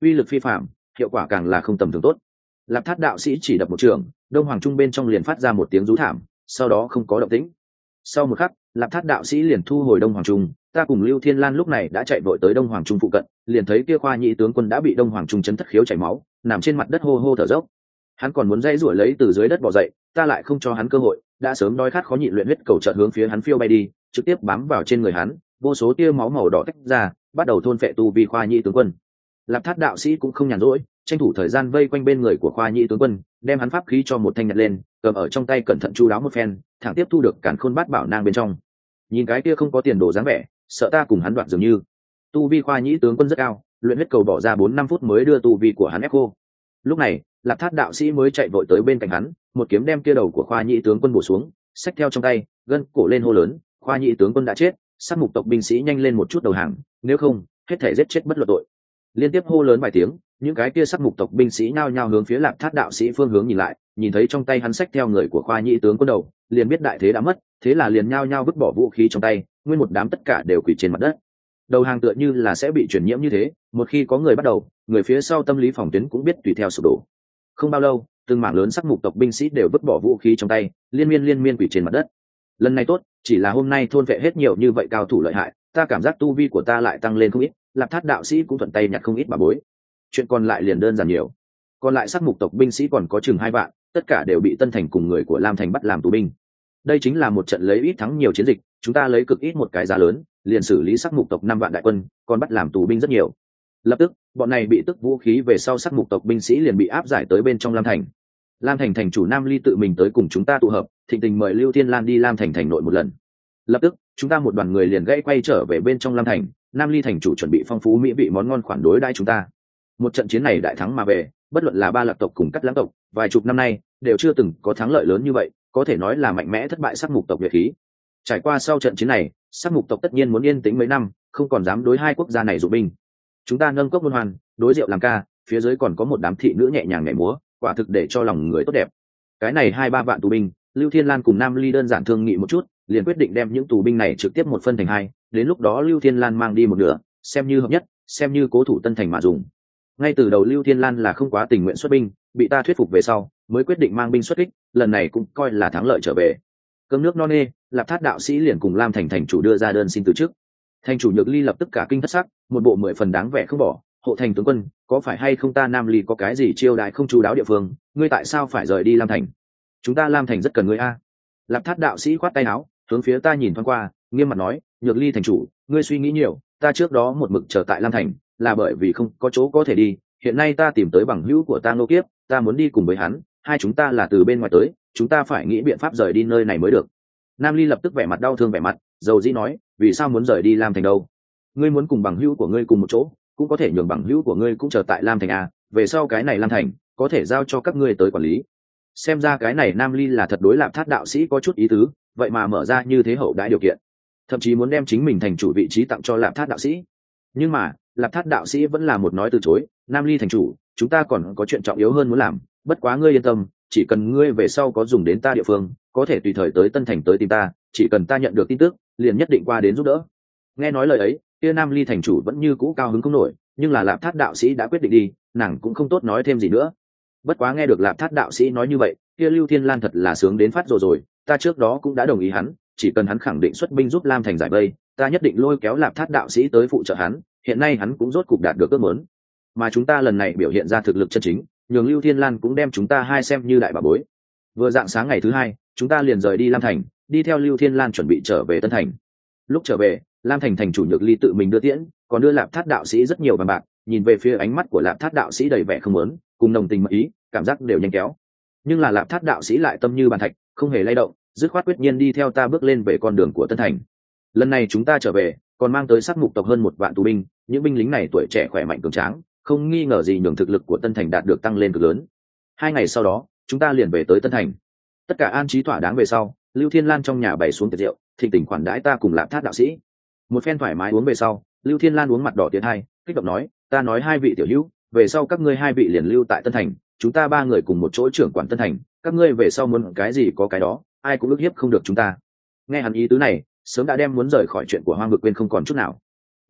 [SPEAKER 1] uy lực phi phạm, hiệu quả càng là không tầm thường tốt. Lạp Thát đạo sĩ chỉ đập một trường, đông hoàng trung bên trong liền phát ra một tiếng rú thảm, sau đó không có động tĩnh. Sau một khắc, Lạp Thát đạo sĩ liền thu hồi đông hoàng trung, ta cùng Lưu Thiên Lan lúc này đã chạy vội tới đông hoàng trung phụ cận, liền thấy kia khoa nhị tướng quân đã bị đông hoàng trung chấn thất khiếu chảy máu, nằm trên mặt đất hô hô thở dốc. Hắn còn muốn dãy rủa lấy từ dưới đất bò dậy, ta lại không cho hắn cơ hội, đã sớm đói khát khó nhịn luyện huyết cầu chợt hướng phía hắn phiêu bay đi, trực tiếp bám vào trên người hắn, vô số tia máu màu đỏ tách ra, bắt đầu thôn phệ tu vi khoa nhị tướng quân. Lạp Thát đạo sĩ cũng không nhàn rỗi, tranh thủ thời gian vây quanh bên người của khoa nhị tướng quân, đem hắn pháp khí cho một thanh nhặt lên, cầm ở trong tay cẩn thận chu đáo một phen, thẳng tiếp thu được càn khôn bát bảo nang bên trong. Nhìn cái kia không có tiền đồ dáng vẻ, sợ ta cùng hắn đoạt dường như. Tu vi khoa nhị tướng quân rất cao, luyện huyết cầu bỏ ra 4-5 phút mới đưa tu vi của hắn ép khô. Lúc này, Lạp Thát đạo sĩ mới chạy vội tới bên cạnh hắn, một kiếm đem kia đầu của khoa nhị tướng quân bổ xuống, xách theo trong tay, gân cổ lên hô lớn, khoa nhị tướng quân đã chết, sát mục tộc binh sĩ nhanh lên một chút đầu hàng, nếu không, hết thể giết chết bất luận tội. Liên tiếp hô lớn vài tiếng, những cái kia sát mục tộc binh sĩ nhao nhao hướng phía Lạp Thát đạo sĩ phương hướng nhìn lại, nhìn thấy trong tay hắn xách theo người của khoa nhị tướng quân đầu, liền biết đại thế đã mất, thế là liền nhao nhao vứt bỏ vũ khí trong tay, nguyên một đám tất cả đều quỳ trên mặt đất. Đầu hàng tựa như là sẽ bị truyền nhiễm như thế, một khi có người bắt đầu, người phía sau tâm lý phòng tuyến cũng biết tùy theo sụp đổ. Không bao lâu, từng mảng lớn sắc mục tộc binh sĩ đều vứt bỏ vũ khí trong tay, liên miên quỳ trên mặt đất. Lần này tốt, chỉ là hôm nay thôn vệ hết nhiều như vậy cao thủ lợi hại, ta cảm giác tu vi của ta lại tăng lên không ít, Lạp Thát đạo sĩ cũng thuận tay nhặt không ít bà bối. Chuyện còn lại liền đơn giản nhiều. Còn lại sắc mục tộc binh sĩ còn có chừng 2 vạn, tất cả đều bị Tân Thành cùng người của Lam Thành bắt làm tù binh. Đây chính là một trận lấy ít thắng nhiều chiến dịch, chúng ta lấy cực ít một cái giá lớn, liền xử lý sắc mục tộc 5 vạn đại quân, còn bắt làm tù binh rất nhiều. Lập tức, bọn này bị tức vũ khí về sau sắc mục tộc binh sĩ liền bị áp giải tới bên trong Lam Thành. Lam Thành thành chủ Nam Ly tự mình tới cùng chúng ta tụ hợp, thịnh tình mời Lưu Thiên Lan đi Lam Thành thành nội một lần. Lập tức, chúng ta một đoàn người liền gãy quay trở về bên trong Lam Thành, Nam Ly thành chủ chuẩn bị phong phú mỹ vị món ngon khoản đối đãi chúng ta. Một trận chiến này đại thắng mà về, bất luận là Ba Lạc tộc cùng Cắt Lãng tộc, vài chục năm nay đều chưa từng có thắng lợi lớn như vậy, có thể nói là mạnh mẽ thất bại sắc mục tộc nhuệ khí. Trải qua sau trận chiến này, sắc mục tộc tất nhiên muốn yên tĩnh mấy năm, không còn dám đối hai quốc gia này dụng binh. Chúng ta nâng cốc luân hoan, đối rượu làm ca, phía dưới còn có một đám thị nữ nhẹ nhàng nhảy múa, quả thực để cho lòng người tốt đẹp. Cái này 2-3 vạn tù binh, Lưu Thiên Lan cùng Nam Ly đơn giản thương nghị một chút, liền quyết định đem những tù binh này trực tiếp một phân thành 2, đến lúc đó Lưu Thiên Lan mang đi một nửa, xem như hợp nhất, xem như cố thủ Tân Thành mà dùng. Ngay từ đầu Lưu Thiên Lan là không quá tình nguyện xuất binh, bị ta thuyết phục về sau, mới quyết định mang binh xuất kích, lần này cũng coi là thắng lợi trở về. Cơm nước no nê, Lạp Thát đạo sĩ liền cùng Lam Thành thành chủ đưa ra đơn xin từ chức. Thành chủ Nhược Ly lập tức cả kinh thất sắc, một bộ 10 phần đáng vẻ không bỏ, hộ thành tướng quân, có phải hay không ta Nam Ly có cái gì chiêu đãi không chú đáo địa phương, ngươi tại sao phải rời đi Lam Thành? Chúng ta Lam Thành rất cần ngươi a. Lạp Thát đạo sĩ khoát tay áo, hướng phía ta nhìn thoáng qua, nghiêm mặt nói, Nhược Ly thành chủ, ngươi suy nghĩ nhiều, ta trước đó một mực chờ tại Lam Thành, là bởi vì không có chỗ có thể đi, hiện nay ta tìm tới bằng hữu của ta Ngô Kiếp, ta muốn đi cùng với hắn, hai chúng ta là từ bên ngoài tới, chúng ta phải nghĩ biện pháp rời đi nơi này mới được. Nam Ly lập tức vẻ mặt đau thương vẻ mặt, dầu dĩ nói, vì sao muốn rời đi Lam Thành đâu? Ngươi muốn cùng bằng hữu của ngươi cùng một chỗ, cũng có thể nhường bằng hữu của ngươi cũng chờ tại Lam Thành à, về sau cái này Lam Thành có thể giao cho các ngươi tới quản lý. Xem ra cái này Nam Ly là thật đối Lạp Thát đạo sĩ có chút ý tứ, vậy mà mở ra như thế hậu đãi điều kiện, thậm chí muốn đem chính mình thành chủ vị trí tặng cho Lạp Thát đạo sĩ. Nhưng mà Lạp Thát đạo sĩ vẫn là một nói từ chối, Nam Ly thành chủ, chúng ta còn có chuyện trọng yếu hơn muốn làm, bất quá ngươi yên tâm, chỉ cần ngươi về sau có dùng đến ta địa phương, có thể tùy thời tới Tân Thành tới tìm ta, chỉ cần ta nhận được tin tức, liền nhất định qua đến giúp đỡ. Nghe nói lời ấy, kia Nam Ly thành chủ vẫn như cũ cao hứng không nổi, nhưng là Lạp Thát đạo sĩ đã quyết định đi, nàng cũng không tốt nói thêm gì nữa. Bất quá nghe được Lạp Thát đạo sĩ nói như vậy, kia Lưu Thiên Lan thật là sướng đến phát rồi, ta trước đó cũng đã đồng ý hắn, chỉ cần hắn khẳng định xuất binh giúp Lam Thành giải vây, ta nhất định lôi kéo Lạp Thát đạo sĩ tới phụ trợ hắn, hiện nay hắn cũng rốt cục đạt được ước muốn. Mà chúng ta lần này biểu hiện ra thực lực chân chính, nhường Lưu Thiên Lan cũng đem chúng ta hai xem như đại bảo bối. Vừa dạng sáng ngày thứ 2, chúng ta liền rời đi Lam Thành, đi theo Lưu Thiên Lan chuẩn bị trở về Tân Thành. Lúc trở về, Lam Thành thành chủ Nhược Ly tự mình đưa tiễn, còn đưa Lạp Thát đạo sĩ rất nhiều vàng bạc, nhìn về phía ánh mắt của Lạp Thát đạo sĩ đầy vẻ không muốn, cùng nồng tình mật ý, cảm giác đều nhanh kéo. Nhưng là Lạp Thát đạo sĩ lại tâm như bàn thạch, không hề lay động, dứt khoát quyết nhiên đi theo ta bước lên về con đường của Tân Thành. Lần này chúng ta trở về, còn mang tới sát mục tộc hơn 1 vạn tù binh, những binh lính này tuổi trẻ khỏe mạnh cường tráng, không nghi ngờ gì nhường thực lực của Tân Thành đạt được tăng lên cực lớn. 2 ngày sau đó, chúng ta liền về tới Tân Thành. Tất cả an trí thỏa đáng về sau, Lưu Thiên Lan trong nhà bày xuống tiệc rượu, thịnh tình khoản đãi ta cùng Lạp Thát đạo sĩ. Một phen thoải mái uống về sau, Lưu Thiên Lan uống mặt đỏ tiến hai, kích động nói, ta nói 2 vị tiểu hữu, về sau các ngươi 2 vị liền lưu tại Tân Thành, chúng ta 3 người cùng một chỗ trưởng quản Tân Thành, các ngươi về sau muốn cái gì có cái đó, ai cũng ức hiếp không được chúng ta. Nghe hắn ý tứ này, sớm đã đem muốn rời khỏi chuyện của Hoang Vực quên không còn chút nào.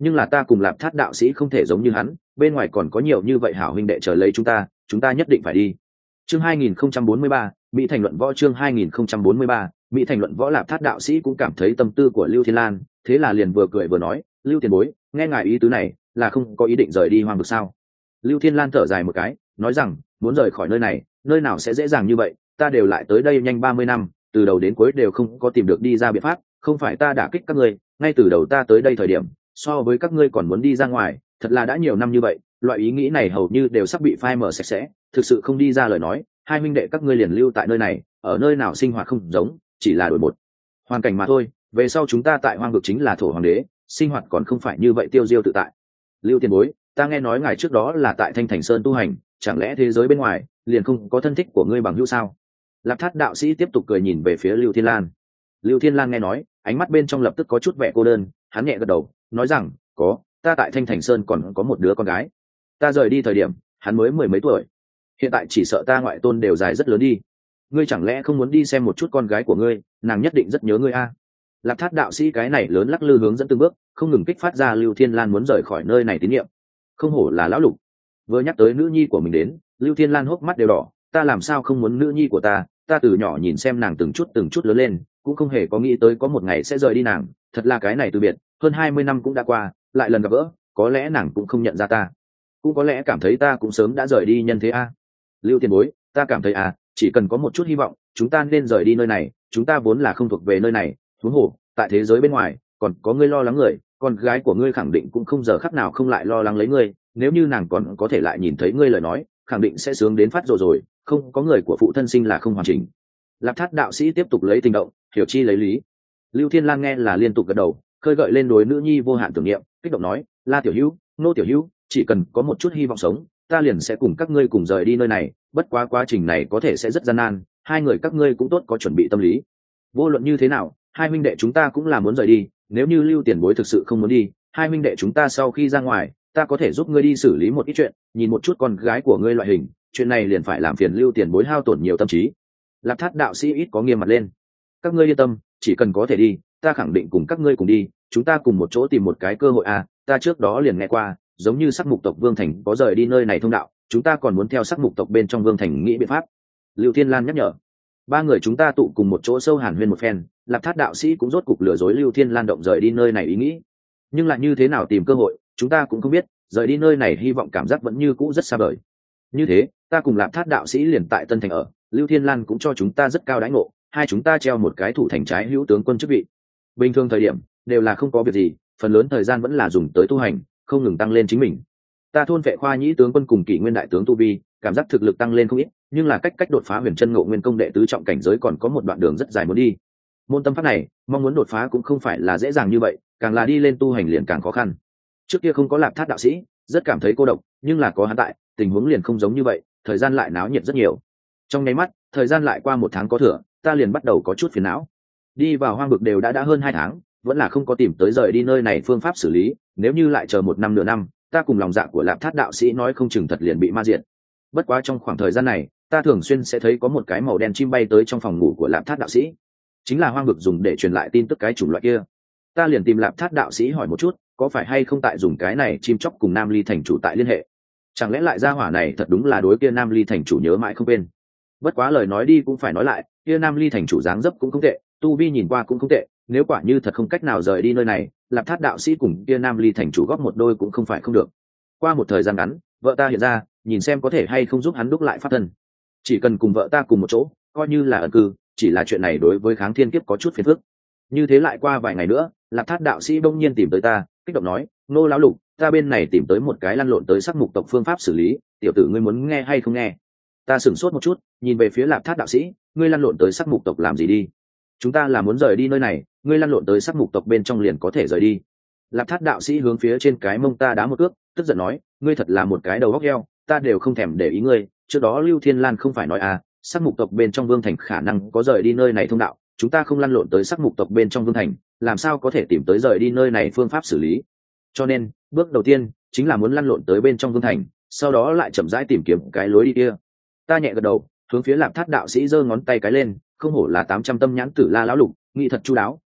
[SPEAKER 1] nhưng là ta cùng Lạp Thát đạo sĩ không thể giống như hắn, bên ngoài còn có nhiều như vậy hảo huynh đệ chờ lấy chúng ta nhất định phải đi. Chương 2043, Mỹ thành luận võ. Chương 2043, Mỹ thành luận võ. Lạp Thát đạo sĩ cũng cảm thấy tâm tư của Lưu Thiên Lan, thế là liền vừa cười vừa nói, Lưu tiền bối, nghe ngài ý tứ này là không có ý định rời đi hoang vực sao? Lưu Thiên Lan thở dài một cái, nói rằng, muốn rời khỏi nơi này, nơi nào sẽ dễ dàng như vậy, ta đều lại tới đây nhanh 30 năm, từ đầu đến cuối đều không có tìm được đi ra biện pháp, không phải ta đả kích các ngươi, ngay từ đầu ta tới đây thời điểm, so với các ngươi còn muốn đi ra ngoài, thật là đã nhiều năm như vậy, loại ý nghĩ này hầu như đều sắp bị phai mờ sạch sẽ, thực sự không đi ra lời nói, hai huynh đệ các ngươi liền lưu tại nơi này, ở nơi nào sinh hoạt không giống, chỉ là đổi một hoàn cảnh mà thôi, về sau chúng ta tại hoang vực chính là thổ hoàng đế, sinh hoạt còn không phải như vậy tiêu diêu tự tại. Lưu tiền bối, ta nghe nói ngài trước đó là tại Thanh Thành Sơn tu hành, chẳng lẽ thế giới bên ngoài liền không có thân thích của ngươi bằng hữu sao? Lạp Thát đạo sĩ tiếp tục cười nhìn về phía Lưu Thiên Lan. Lưu Thiên Lan nghe nói, ánh mắt bên trong lập tức có chút vẻ cô đơn, hắn nhẹ gật đầu, nói rằng, có, ta tại Thanh Thành Sơn còn có một đứa con gái. Ta rời đi thời điểm, hắn mới 10 mấy tuổi. Hiện tại chỉ sợ ta ngoại tôn đều dài rất lớn đi. Ngươi chẳng lẽ không muốn đi xem một chút con gái của ngươi, nàng nhất định rất nhớ ngươi a. Lạp Thát đạo sĩ cái này lớn lắc lư hướng dẫn từng bước, không ngừng kích phát ra Lưu Thiên Lan muốn rời khỏi nơi này tín nhiệm. Không hổ là lão lục. Vừa nhắc tới nữ nhi của mình đến, Lưu Thiên Lan hốc mắt đều đỏ, ta làm sao không muốn nữ nhi của ta từ nhỏ nhìn xem nàng từng chút lớn lên, cũng không hề có nghĩ tới có một ngày sẽ rời đi nàng, thật là cái này từ biệt, hơn 20 năm cũng đã qua, lại lần gặp gỡ, có lẽ nàng cũng không nhận ra ta, cũng có lẽ cảm thấy ta cũng sớm đã rời đi nhân thế a. Lưu tiền bối, ta cảm thấy chỉ cần có một chút hy vọng, chúng ta nên rời đi nơi này, chúng ta vốn là không thuộc về nơi này, huống hồ tại thế giới bên ngoài còn có ngươi lo lắng người, con gái của ngươi khẳng định cũng không giờ khắc nào không lại lo lắng lấy ngươi, nếu như nàng còn có thể lại nhìn thấy ngươi lời nói, khẳng định sẽ sướng đến phát rồi, không có người của phụ thân sinh là không hoàn chỉnh. Lạp Thát đạo sĩ tiếp tục lấy tình động hiểu chi lấy lý. Lưu Thiên Lan nghe là liên tục gật đầu, khơi gợi lên đối nữ nhi vô hạn tưởng niệm, kích động nói, La tiểu hữu, Nô tiểu hữu, chỉ cần có một chút hy vọng sống, ta liền sẽ cùng các ngươi cùng rời đi nơi này, bất quá quá trình này có thể sẽ rất gian nan, hai người các ngươi cũng tốt có chuẩn bị tâm lý. Vô luận như thế nào, hai huynh đệ chúng ta cũng là muốn rời đi, nếu như Lưu tiền bối thực sự không muốn đi, hai huynh đệ chúng ta sau khi ra ngoài, ta có thể giúp ngươi đi xử lý một ít chuyện, nhìn một chút con gái của ngươi loại hình, chuyện này liền phải làm phiền Lưu tiền bối hao tổn nhiều tâm trí. Lạp Thát đạo sĩ ít có nghiêm mặt lên, các ngươi yên tâm, chỉ cần có thể đi, ta khẳng định cùng các ngươi cùng đi, chúng ta cùng một chỗ tìm một cái cơ hội ta trước đó liền nghe qua, giống như Sắc Mục tộc Vương Thành có rời đi nơi này thông đạo, chúng ta còn muốn theo Sắc Mục tộc bên trong Vương Thành nghĩ biện pháp. Lưu Thiên Lan nhắc nhở. Ba người chúng ta tụ cùng một chỗ sâu hàn huyên một phen, Lạp Thát đạo sĩ cũng rốt cục lừa dối Lưu Thiên Lan động rời đi nơi này ý nghĩ, nhưng lại như thế nào tìm cơ hội, chúng ta cũng không biết, rời đi nơi này hy vọng cảm giác vẫn như cũ rất xa vời. Như thế, ta cùng Lạp Thát đạo sĩ liền tại Tân Thành ở, Lưu Thiên Lan cũng cho chúng ta rất cao đãi ngộ, hai chúng ta treo một cái thủ thành trái hữu tướng quân chức vị. Bình thường thời điểm đều là không có việc gì, phần lớn thời gian vẫn là dùng tới tu hành, không ngừng tăng lên chính mình. Ta thôn vệ Khoa Nhĩ tướng quân cùng Kỷ Nguyên đại tướng tu vi, cảm giác thực lực tăng lên không ít, nhưng là cách đột phá Huyền Chân Ngộ Nguyên công đệ tứ trọng cảnh giới còn có một đoạn đường rất dài muốn đi. Môn tâm pháp này, mong muốn đột phá cũng không phải là dễ dàng như vậy, càng là đi lên tu hành liền càng khó khăn. Trước kia không có Lạp Thát đạo sĩ, rất cảm thấy cô độc, nhưng là có hắn tại, tình huống liền không giống như vậy, thời gian lại náo nhiệt rất nhiều. Trong nháy mắt, thời gian lại qua 1 tháng có thừa, ta liền bắt đầu có chút phiền não. Đi vào hoang vực đều đã hơn 2 tháng, vẫn là không có tìm tới rời đi nơi này phương pháp xử lý, nếu như lại chờ 1 năm nửa năm, ta cùng lòng dạ của Lạp Thát đạo sĩ nói không chừng thật liền bị ma diệt. Bất quá trong khoảng thời gian này, ta thường xuyên sẽ thấy có một cái màu đen chim bay tới trong phòng ngủ của Lạp Thát đạo sĩ, chính là hoang vực dùng để truyền lại tin tức cái chủng loại kia. Ta liền tìm Lạp Thát đạo sĩ hỏi một chút, có phải hay không tại dùng cái này chim chóc cùng Nam Ly thành chủ tại liên hệ, chẳng lẽ lại gia hỏa này thật đúng là đối kia Nam Ly thành chủ nhớ mãi không quên. Bất quá lời nói đi cũng phải nói lại, kia Nam Ly thành chủ dáng dấp cũng không tệ, tu vi nhìn qua cũng không tệ, nếu quả như thật không cách nào rời đi nơi này, Lạp Thát đạo sĩ cùng kia Nam Ly thành chủ góp một đôi cũng không phải không được. Qua một thời gian ngắn, vợ ta hiện ra, nhìn xem có thể hay không giúp hắn đúc lại pháp thân. Chỉ cần cùng vợ ta cùng một chỗ, coi như là ẩn cư, chỉ là chuyện này đối với Kháng Thiên Kiếp có chút phiền phức. Như thế lại qua vài ngày nữa, Lạp Thát đạo sĩ bỗng nhiên tìm tới ta, kích động nói, Nô lão lục, ta bên này tìm tới một cái lăn lộn tới Sắc Mục tộc phương pháp xử lý, tiểu tử ngươi muốn nghe hay không nghe? Ta sửng sốt một chút, nhìn về phía Lạp Thát đạo sĩ, ngươi lăn lộn tới Sắc Mục tộc làm gì đi? Chúng ta là muốn rời đi nơi này, ngươi lăn lộn tới Sắc Mục tộc bên trong liền có thể rời đi. Lạp Thát đạo sĩ hướng phía trên cái mông ta đá một cước, tức giận nói, ngươi thật là một cái đầu óc heo, ta đều không thèm để ý ngươi, trước đó Lưu Thiên Lan không phải nói Sắc Mục tộc bên trong Vương Thành khả năng có rời đi nơi này thông đạo, chúng ta không lăn lộn tới Sắc Mục tộc bên trong Vương Thành, làm sao có thể tìm tới rời đi nơi này phương pháp xử lý? Cho nên, bước đầu tiên chính là muốn lăn lộn tới bên trong Vương Thành, sau đó lại chậm rãi tìm kiếm cái lối đi kia. Ta nhẹ gật đầu, hướng phía Lạp Thát đạo sĩ giơ ngón tay cái lên, không hổ là 800 tâm nhãn tử La lão lục, nghị thật chu đáo,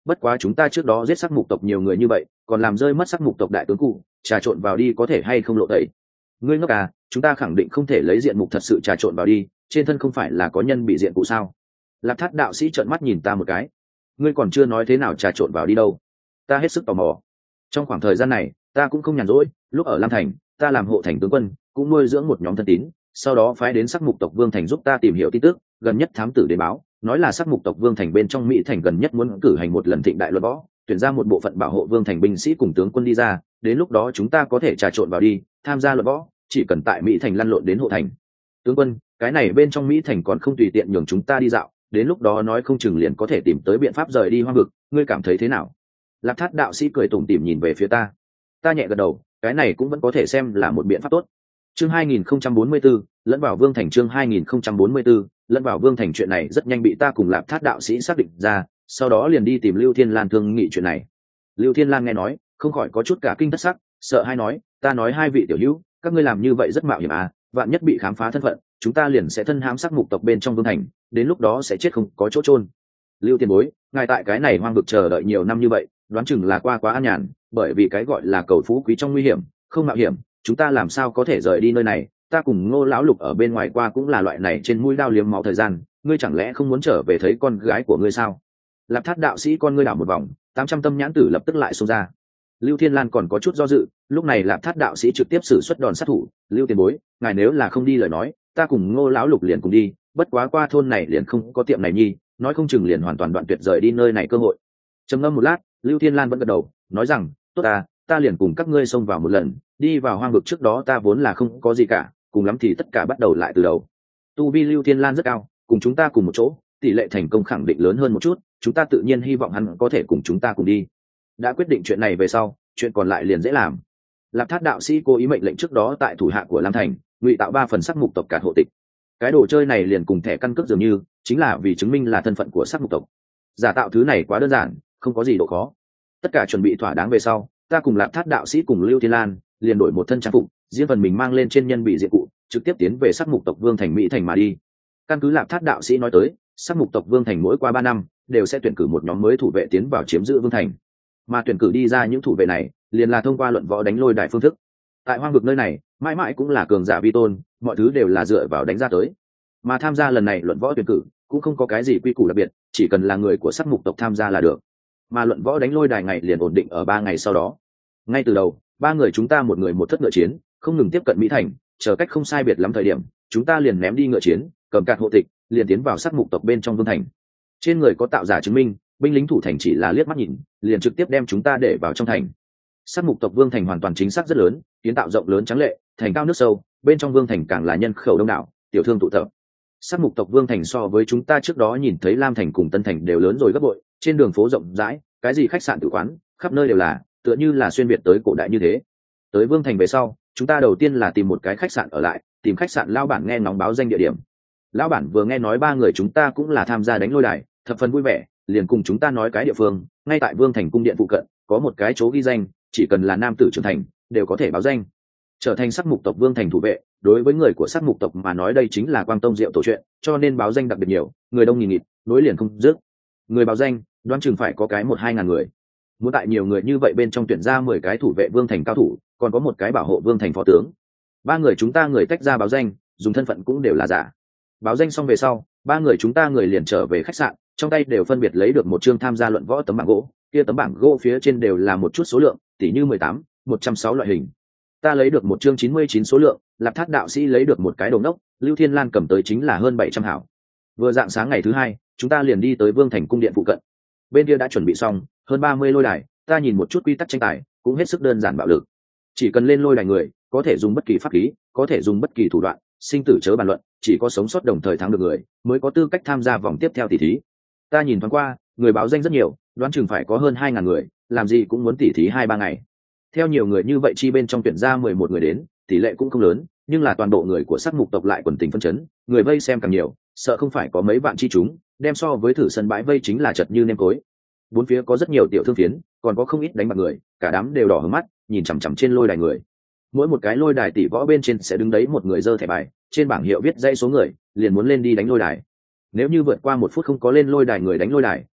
[SPEAKER 1] bất quá chúng ta trước đó giết sắc mục tộc nhiều người như vậy, còn làm rơi mất sắc mục tộc đại tướng cụ, trà trộn vào đi có thể hay không lộ tẩy? Ngươi ngốc à, chúng ta khẳng định không thể lấy diện mục thật sự trà trộn vào đi, trên thân không phải là có nhân bị diện cụ sao? Lạp Thát đạo sĩ trợn mắt nhìn ta một cái. Ngươi còn chưa nói thế nào trà trộn vào đi đâu? Ta hết sức tò mò. Trong khoảng thời gian này, ta cũng không nhàn rỗi, lúc ở Lam Thành, ta làm hộ thành tướng quân, cũng nuôi dưỡng một nhóm thân tín, sau đó phái đến sắc mục tộc Vương Thành giúp ta tìm hiểu tin tức, gần nhất thám tử đến báo, nói là sắc mục tộc Vương Thành bên trong Mỹ Thành gần nhất muốn cử hành một lần thịnh đại luận võ, tuyển ra một bộ phận bảo hộ Vương Thành binh sĩ cùng tướng quân đi ra, đến lúc đó chúng ta có thể trà trộn vào đi, tham gia luận võ, chỉ cần tại Mỹ Thành lăn lộn đến hộ thành. Tướng quân, cái này bên trong Mỹ Thành còn không tùy tiện nhường chúng ta đi dạo, đến lúc đó nói không chừng liền có thể tìm tới biện pháp rời đi hoang vực, ngươi cảm thấy thế nào? Lạp Thát đạo sĩ cười tủm tỉm nhìn về phía ta. Ta nhẹ gật đầu, cái này cũng vẫn có thể xem là một biện pháp tốt. Chương 2044, lẫn vào Vương Thành. Chương 2044, lẫn vào Vương Thành. Chuyện này rất nhanh bị ta cùng Lạp Thát đạo sĩ xác định ra, sau đó liền đi tìm Lưu Thiên Lan thương nghị chuyện này. Lưu Thiên Lan nghe nói, không khỏi có chút cả kinh thất sắc, sợ hai nói, ta nói hai vị tiểu hữu, các ngươi làm như vậy rất mạo hiểm à, vạn nhất bị khám phá thân phận, chúng ta liền sẽ thân hãm sắc mục tộc bên trong Vương Thành, đến lúc đó sẽ chết không có chỗ chôn. Lưu Tiền Bối, ngài tại cái này hoang vực chờ đợi nhiều năm như vậy, đoán chừng là qua quá an nhàn, bởi vì cái gọi là cầu phú quý trong nguy hiểm, không mạo hiểm, chúng ta làm sao có thể rời đi nơi này? Ta cùng Ngô lão lục ở bên ngoài qua cũng là loại này trên mũi đao liếm máu thời gian, ngươi chẳng lẽ không muốn trở về thấy con gái của ngươi sao? Lạp Thát đạo sĩ con ngươi đảo một vòng, 800 tâm nhãn tử lập tức lại xông ra. Lưu Thiên Lan còn có chút do dự, lúc này Lạp Thát đạo sĩ trực tiếp sử xuất đòn sát thủ, Lưu Tiền Bối, ngài nếu là không đi lời nói, ta cùng Ngô lão lục liền cùng đi, bất quá qua thôn này liền không có tiệm này nhi, nói không chừng liền hoàn toàn đoạn tuyệt rời đi nơi này cơ hội. Trầm ngâm một lát, Lưu Thiên Lan vẫn gật đầu, nói rằng, tốt ta liền cùng các ngươi xông vào một lần, đi vào hoang vực trước đó ta vốn là không có gì cả, cùng lắm thì tất cả bắt đầu lại từ đầu. Tu vi Lưu Thiên Lan rất cao, cùng chúng ta cùng một chỗ, tỷ lệ thành công khẳng định lớn hơn một chút, chúng ta tự nhiên hy vọng hắn có thể cùng chúng ta cùng đi. Đã quyết định chuyện này về sau, chuyện còn lại liền dễ làm. Lạp Thát đạo sĩ cố ý mệnh lệnh trước đó tại thủ hạ của Lam Thành, ngụy tạo 3 phần sắc mục tộc cạt hộ tịch. Cái đồ chơi này liền cùng thẻ căn cước dường như, chính là vì chứng minh là thân phận của sắc mục tộc. Giả tạo thứ này quá đơn giản, không có gì độ khó. Tất cả chuẩn bị thỏa đáng về sau, ta cùng Lạp Thát đạo sĩ cùng Lưu Thiên Lan liền đổi một thân trang phục, riêng phần mình mang lên trên nhân bị diện cụ, trực tiếp tiến về sắc mục tộc Vương Thành Mỹ Thành mà đi. Căn cứ Lạp Thát đạo sĩ nói tới, sắc mục tộc Vương Thành mỗi qua 3 năm đều sẽ tuyển cử một nhóm mới thủ vệ tiến vào chiếm giữ Vương Thành, mà tuyển cử đi ra những thủ vệ này liền là thông qua luận võ đánh lôi đài phương thức. Tại hoang vực nơi này mãi mãi cũng là cường giả vi tôn, mọi thứ đều là dựa vào đánh ra tới, mà tham gia lần này luận võ tuyển cử cũng không có cái gì quy củ đặc biệt, chỉ cần là người của sắc mục tộc tham gia là được. Mà luận võ đánh lôi đài ngày liền ổn định ở 3 ngày sau đó. Ngay từ đầu 3 người chúng ta một người một thất ngựa chiến, không ngừng tiếp cận Mỹ Thành, chờ cách không sai biệt lắm thời điểm, chúng ta liền ném đi ngựa chiến, cầm cạt hộ tịch, liền tiến vào sắc mục tộc bên trong Vương Thành. Trên người có tạo giả chứng minh, binh lính thủ thành chỉ là liếc mắt nhìn, liền trực tiếp đem chúng ta để vào trong thành. Sắc mục tộc Vương Thành hoàn toàn chính xác rất lớn, kiến tạo rộng lớn trắng lệ, thành cao nước sâu, bên trong Vương Thành càng là nhân khẩu đông đảo, tiểu thương tụ tập. Sắc mục tộc Vương Thành so với chúng ta trước đó nhìn thấy Lam Thành cùng Tân Thành đều lớn rồi gấp bội, trên đường phố rộng rãi, cái gì khách sạn tử quán, khắp nơi đều là, tựa như là xuyên việt tới cổ đại như thế. Tới Vương Thành về sau, chúng ta đầu tiên là tìm một cái khách sạn ở lại, tìm khách sạn lão bản nghe ngóng báo danh địa điểm. Lão bản vừa nghe nói 3 người chúng ta cũng là tham gia đánh lôi đài, thập phần vui vẻ, liền cùng chúng ta nói cái địa phương, ngay tại Vương Thành cung điện phụ cận, có một cái chỗ ghi danh, chỉ cần là nam tử trưởng thành, đều có thể báo danh, trở thành sắc mục tộc Vương Thành thủ vệ. Đối với người của sắc mục tộc mà nói đây chính là quang tông diệu tổ chuyện, cho nên báo danh đặc biệt nhiều, người đông nghìn nghịt, nối liền không dứt. Người báo danh, đoán chừng phải có cái 1-2 ngàn người. Muốn tại nhiều người như vậy bên trong tuyển ra 10 cái thủ vệ Vương Thành cao thủ, còn có một cái bảo hộ Vương Thành phó tướng. 3 người chúng ta người tách ra báo danh, dùng thân phận cũng đều là giả. Báo danh xong về sau, 3 người chúng ta người liền trở về khách sạn, trong tay đều phân biệt lấy được một chương tham gia luận võ tấm bảng gỗ, kia tấm bảng gỗ phía trên đều là một chút số lượng, tỉ như 18, 106 loại hình. Ta lấy được một chương 99 số lượng, Lạp Thát đạo sĩ lấy được một cái đồ ngốc, Lưu Thiên Lan cầm tới chính là hơn 700 hảo. Vừa dạng sáng ngày thứ 2, chúng ta liền đi tới Vương Thành cung điện phụ cận. Bên kia đã chuẩn bị xong, hơn 30 lôi đài, ta nhìn một chút quy tắc tranh tài, cũng hết sức đơn giản bạo lực. Chỉ cần lên lôi đài người, có thể dùng bất kỳ pháp khí, có thể dùng bất kỳ thủ đoạn, sinh tử chớ bàn luận, chỉ có sống sót đồng thời thắng được người, mới có tư cách tham gia vòng tiếp theo tỷ thí. Ta nhìn thoáng qua, người báo danh rất nhiều, đoán chừng phải có hơn 2.000 người, làm gì cũng muốn tỷ thí 2-3 ngày. Theo nhiều người như vậy chi bên trong tuyển ra 11 người đến, tỷ lệ cũng không lớn, nhưng là toàn bộ người của sắc mục tộc lại quần tình phân chấn, người vây xem càng nhiều, sợ không phải có mấy vạn chi chúng, đem so với thử sân bãi vây chính là chật như nêm cối. Bốn phía có rất nhiều tiểu thương phiến, còn có không ít đánh bạc người, cả đám đều đỏ hướng mắt, nhìn chằm chằm trên lôi đài người. Mỗi một cái lôi đài tỷ võ bên trên sẽ đứng đấy một người giơ thẻ bài, trên bảng hiệu viết dãy số người, liền muốn lên đi đánh lôi đài. Nếu như vượt qua 1 phút không có lên lôi đài người đánh lôi đài,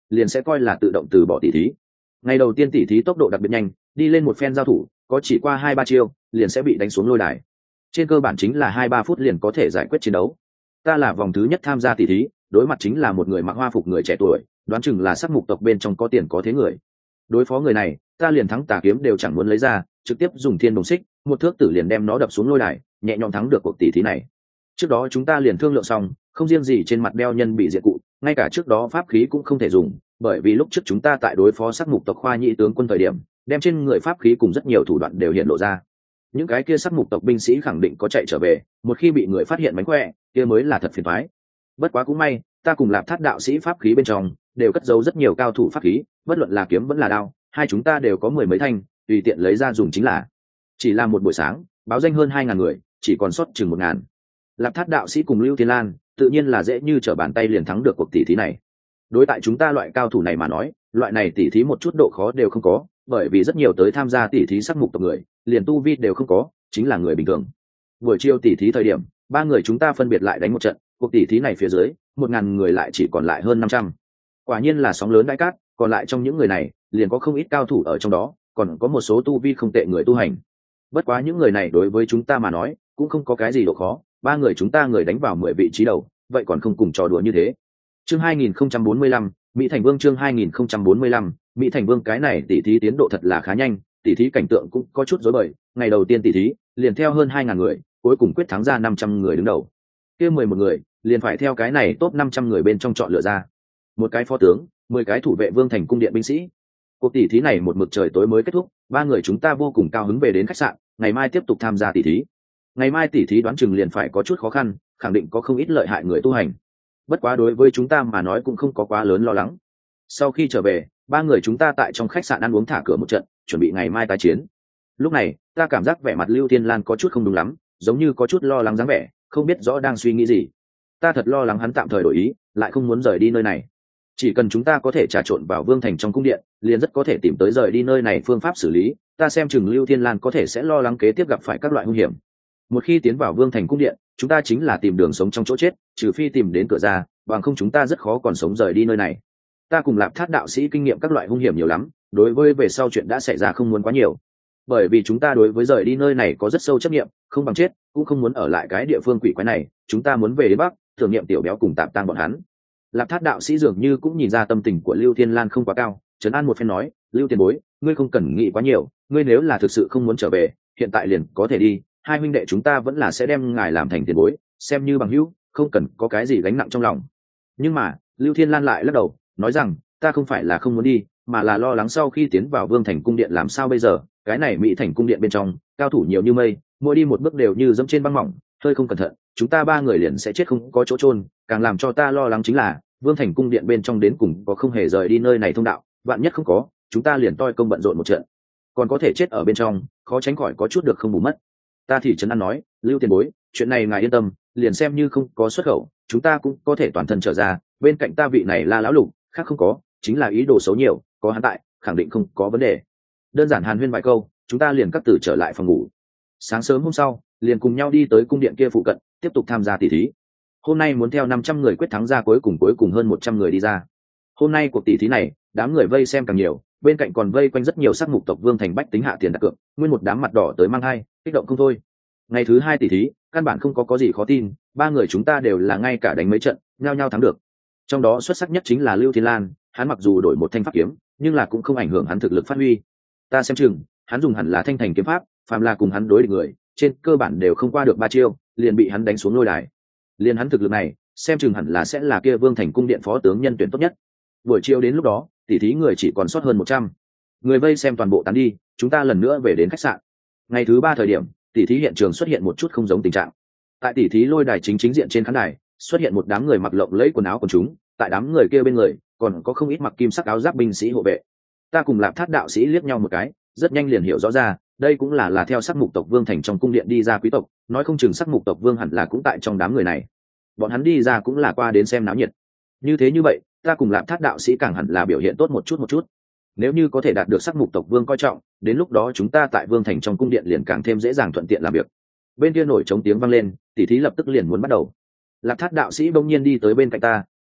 [SPEAKER 1] liền sẽ coi là tự động từ bỏ tỷ thí. Ngày đầu tiên tỷ thí tốc độ đặc biệt nhanh, đi lên một phen giao thủ có chỉ qua 2-3 chiêu liền sẽ bị đánh xuống lôi đài, trên cơ bản chính là 2-3 phút liền có thể giải quyết chiến đấu. Ta là vòng thứ nhất tham gia tỷ thí, đối mặt chính là một người mặc hoa phục người trẻ tuổi, đoán chừng là sắc mục tộc bên trong có tiền có thế người. Đối phó người này ta liền thắng tà kiếm đều chẳng muốn lấy ra, trực tiếp dùng thiên đồng xích một thước tử liền đem nó đập xuống lôi đài, nhẹ nhõm thắng được cuộc tỷ thí này. Trước đó chúng ta liền thương lượng xong, không riêng gì trên mặt đeo nhân bị diệt cụ, ngay cả trước đó pháp khí cũng không thể dùng, bởi vì lúc trước chúng ta tại đối phó sắc mục tộc khoa nhị tướng quân thời điểm, đem trên người pháp khí cùng rất nhiều thủ đoạn đều hiện lộ ra. Những cái kia sắc mục tộc binh sĩ khẳng định có chạy trở về, một khi bị người phát hiện mánh khỏe kia mới là thật phiền toái. Bất quá cũng may ta cùng Lạp Thát đạo sĩ pháp khí bên trong đều cất giấu rất nhiều cao thủ pháp khí, bất luận là kiếm vẫn là đao, hai chúng ta đều có 10 mấy thanh, tùy tiện lấy ra dùng chính là. Chỉ là một buổi sáng báo danh hơn 2.000 người, chỉ còn sót chừng 1.000. Lạp Thát đạo sĩ cùng Lưu Thiên Lan tự nhiên là dễ như trở bàn tay liền thắng được cuộc tỷ thí này. Đối tại chúng ta loại cao thủ này mà nói, loại này tỷ thí một chút độ khó đều không có, bởi vì rất nhiều tới tham gia tỷ thí sắc mục tộc người liền tu vi đều không có, chính là người bình thường. Buổi chiều tỷ thí thời điểm, ba người chúng ta phân biệt lại đánh một trận, cuộc tỷ thí này phía dưới 1.000 người lại chỉ còn lại hơn 500. Quả nhiên là sóng lớn đại cát, còn lại trong những người này liền có không ít cao thủ ở trong đó, còn có một số tu vi không tệ người tu hành. Bất quá những người này đối với chúng ta mà nói cũng không có cái gì độ khó, ba người chúng ta người đánh vào 10 vị trí đầu, vậy còn không cùng trò đùa như thế. Chương 2045, Mỹ Thành Vương. Chương 2045, Mỹ Thành Vương. Cái này tỷ thí tiến độ thật là khá nhanh, tỷ thí cảnh tượng cũng có chút rối bời. Ngày đầu tiên tỷ thí liền theo hơn 2.000 người, cuối cùng quyết thắng ra 500 người đứng đầu. Kia 11 người liền phải theo cái này top 500 người bên trong chọn lựa ra một cái phó tướng, 10 cái thủ vệ vương thành cung điện binh sĩ. Cuộc tỷ thí này một mực trời tối mới kết thúc, ba người chúng ta vô cùng cao hứng về đến khách sạn, ngày mai tiếp tục tham gia tỷ thí. Ngày mai tỷ thí đoán chừng liền phải có chút khó khăn, khẳng định có không ít lợi hại người tu hành. Bất quá đối với chúng ta mà nói cũng không có quá lớn lo lắng. Sau khi trở về, ba người chúng ta tại trong khách sạn ăn uống thả cửa một trận, chuẩn bị ngày mai tái chiến. Lúc này ta cảm giác vẻ mặt Lưu Thiên Lan có chút không đúng lắm, giống như có chút lo lắng dáng vẻ, không biết rõ đang suy nghĩ gì. Ta thật lo lắng hắn tạm thời đổi ý, lại không muốn rời đi nơi này. Chỉ cần chúng ta có thể trà trộn vào vương thành trong cung điện, liền rất có thể tìm tới rời đi nơi này phương pháp xử lý. Ta xem chừng Lưu Thiên Lan có thể sẽ lo lắng kế tiếp gặp phải các loại nguy hiểm. Một khi tiến vào vương thành cung điện, chúng ta chính là tìm đường sống trong chỗ chết, trừ phi tìm đến cửa ra, bằng không chúng ta rất khó còn sống rời đi nơi này. Ta cùng Lạp Thát đạo sĩ kinh nghiệm các loại hung hiểm nhiều lắm, đối với về sau chuyện đã xảy ra không muốn quá nhiều, bởi vì chúng ta đối với rời đi nơi này có rất sâu chấp nghiệm, không bằng chết cũng không muốn ở lại cái địa phương quỷ quái này. Chúng ta muốn về đến Bắc, thử nghiệm tiểu béo cùng tạp tang bọn hắn. Lạp Thát đạo sĩ dường như cũng nhìn ra tâm tình của Lưu Thiên Lan không quá cao, trấn an một phen nói, Lưu tiền bối, ngươi không cần nghĩ quá nhiều, ngươi nếu là thực sự không muốn trở về, hiện tại liền có thể đi, hai huynh đệ chúng ta vẫn là sẽ đem ngài làm thành tiền bối, xem như bằng hữu, không cần có cái gì gánh nặng trong lòng. Nhưng mà Lưu Thiên Lan lại lắc đầu, nói rằng, ta không phải là không muốn đi, mà là lo lắng sau khi tiến vào vương thành cung điện làm sao bây giờ. Cái này Mỹ thành cung điện bên trong cao thủ nhiều như mây, mỗi đi một bước đều như dẫm trên băng mỏng, hơi không cẩn thận chúng ta ba người liền sẽ chết không có chỗ chôn. Càng làm cho ta lo lắng chính là vương thành cung điện bên trong đến cùng có không hề rời đi nơi này thông đạo, vạn nhất không có, chúng ta liền toi công bận rộn một trận, còn có thể chết ở bên trong, khó tránh khỏi có chút được không bù mất. Ta thì trấn an nói, Lưu tiền bối, chuyện này ngài yên tâm, liền xem như không có xuất khẩu, chúng ta cũng có thể toàn thân trở ra. Bên cạnh ta vị này là lão lục, khác không có, chính là ý đồ xấu nhiều, có hắn tại khẳng định không có vấn đề. Đơn giản hàn huyên vài câu, chúng ta liền cắt tử trở lại phòng ngủ. Sáng sớm hôm sau liền cùng nhau đi tới cung điện kia phụ cận, tiếp tục tham gia tỷ thí. Hôm nay muốn theo 500 người quyết thắng ra, cuối cùng hơn 100 người đi ra. Hôm nay cuộc tỷ thí này đám người vây xem càng nhiều, bên cạnh còn vây quanh rất nhiều sắc mục tộc vương thành bách tính hạ tiền đặt cược, nguyên một đám mặt đỏ tới mang hai, kích động không thôi. Ngày thứ hai tỷ thí căn bản không có gì khó tin, ba người chúng ta đều là ngay cả đánh mấy trận nhao nhao thắng được. Trong đó xuất sắc nhất chính là Lưu Thiên Lan, hắn mặc dù đổi một thanh pháp kiếm, nhưng là cũng không ảnh hưởng hắn thực lực phát huy. Ta xem chừng hắn dùng hẳn là thanh thành kiếm pháp, phàm là cùng hắn đối địch người trên cơ bản đều không qua được 3 chiêu liền bị hắn đánh xuống lôi đài. Liền hắn thực lực này xem chừng hẳn là sẽ là kia vương thành cung điện phó tướng nhân tuyển tốt nhất. Buổi chiều đến lúc đó tỷ thí người chỉ còn sót hơn 100 người, vây xem toàn bộ tán đi, chúng ta lần nữa về đến khách sạn. Ngày thứ 3 thời điểm, tỷ thí hiện trường xuất hiện một chút không giống tình trạng. Tại tỷ thí lôi đài chính diện trên khán đài xuất hiện một đám người mặc lộng lẫy quần áo quần chúng, tại đám người kia bên người còn có không ít mặc kim sắc áo giáp binh sĩ hộ vệ. Ta cùng Lạp Thát đạo sĩ liếc nhau một cái, rất nhanh liền hiểu rõ ra, đây cũng là theo sắc mục tộc vương thành trong cung điện đi ra quý tộc, nói không chừng sắc mục tộc vương hẳn là cũng tại trong đám người này. Bọn hắn đi ra cũng là qua đến xem náo nhiệt. Như vậy ta cùng Lạp Thát đạo sĩ càng hẳn là biểu hiện tốt một chút. Nếu như có thể đạt được sắc mục tộc vương coi trọng, đến lúc đó chúng ta tại vương thành trong cung điện liền càng thêm dễ dàng thuận tiện làm việc. Bên kia nổi trống tiếng vang lên, tỷ thí lập tức liền muốn bắt đầu. Lạp Thát đạo sĩ bỗng nhiên đi tới bên cạnh ta,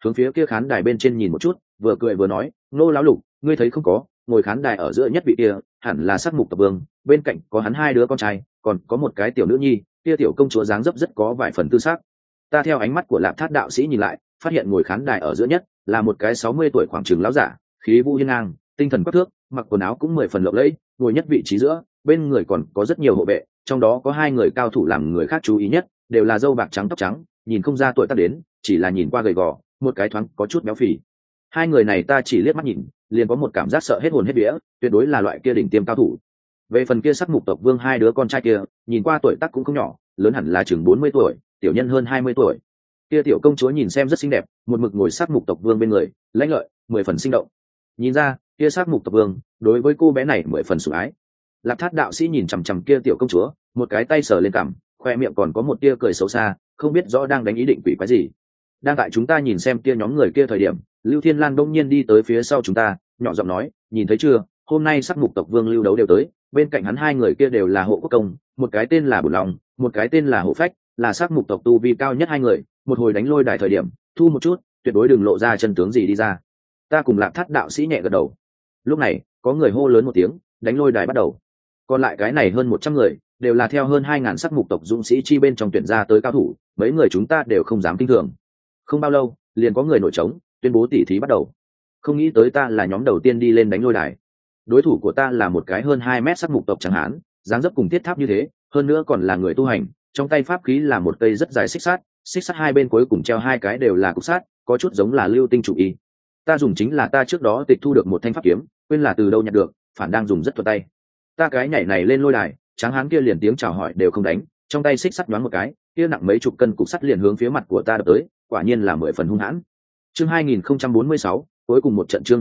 [SPEAKER 1] hướng phía kia khán đài bên trên nhìn một chút, vừa cười vừa nói, Ngô lão lục, ngươi thấy không có, ngồi khán đài ở giữa nhất vị kia hẳn là Sắc Mục Tộc Vương, bên cạnh có hắn hai đứa con trai, còn có một cái tiểu nữ nhi, kia tiểu công chúa dáng dấp rất có vài phần tư sắc. Ta theo ánh mắt của Lạp Thát đạo sĩ nhìn lại, phát hiện ngồi khán đài ở giữa nhất là một cái 60 tuổi khoảng chừng lão giả, khí vũ hiên ngang, tinh thần quắc thước, mặc quần áo cũng 10 phần lộng lẫy, ngồi nhất vị trí giữa, bên người còn có rất nhiều hộ vệ, trong đó có hai người cao thủ làm người khác chú ý nhất, đều là râu bạc trắng tóc trắng, nhìn không ra tuổi tác đến, chỉ là nhìn qua gầy gò, một cái thoáng có chút béo phì. Hai người này ta chỉ liếc mắt nhìn, liền có một cảm giác sợ hết hồn hết vía, tuyệt đối là loại kia đỉnh tiêm cao thủ. Về phần kia Sắc Mục Tộc Vương hai đứa con trai kia, nhìn qua tuổi tác cũng không nhỏ, lớn hẳn là chừng 40 tuổi, tiểu nhân hơn 20 tuổi. Kia tiểu công chúa nhìn xem rất xinh đẹp, một mực ngồi Sắc Mục Tộc Vương bên người, lãnh lợi, 10 phần sinh động. Nhìn ra, kia Sắc Mục Tộc Vương đối với cô bé này 10 phần sủng ái. Lạp Thát đạo sĩ nhìn chằm chằm kia tiểu công chúa, một cái tay sờ lên cằm, khoe miệng còn có một tia cười xấu xa, không biết rõ đang đánh ý định quỷ quái gì. Đang tại chúng ta nhìn xem kia nhóm người kia thời điểm, Lưu Thiên Lan đông nhiên đi tới phía sau chúng ta, nhỏ giọng nói, nhìn thấy chưa, hôm nay Sắc Mục Tộc Vương Lưu Đấu đều tới, bên cạnh hắn hai người kia đều là hộ quốc công, một cái tên là Bổn Long, một cái tên là Hộ Phách, là Sắc Mục tộc tu vi cao nhất hai người, một hồi đánh lôi đài thời điểm, thu một chút, tuyệt đối đừng lộ ra chân tướng gì đi ra. Ta cùng Lạp Thát đạo sĩ nhẹ gật đầu. Lúc này, có người hô lớn một tiếng, đánh lôi đài bắt đầu. Còn lại cái này hơn 100 người, đều là theo hơn 2000 Sắc Mục tộc dũng sĩ chi bên trong tuyển ra tới cao thủ, mấy người chúng ta đều không dám kinh thường. Không bao lâu, liền có người nổi trống, tuyên bố tỉ thí bắt đầu. Không nghĩ tới ta là nhóm đầu tiên đi lên đánh lôi đài. Đối thủ của ta là một cái hơn 2 mét Sắc Mục tộc trắng hán, dáng dấp cùng thiết tháp như thế, hơn nữa còn là người tu hành, trong tay pháp khí là một cây rất dài xích sắt hai bên cuối cùng treo hai cái đều là cục sắt, có chút giống là lưu tinh chủ y. Ta dùng chính là ta trước đó tịch thu được một thanh pháp kiếm, quên là từ đâu nhặt được, phản đang dùng rất thuận tay. Ta cái nhảy này lên lôi đài, tráng hán kia liền tiếng chào hỏi đều không đánh, trong tay xích sắt nhoáng một cái, kia nặng mấy chục cân cục sắt liền hướng phía mặt của ta đập tới, quả nhiên là 10 phần hung hãn. Chương 2046, cuối cùng một trận. Chương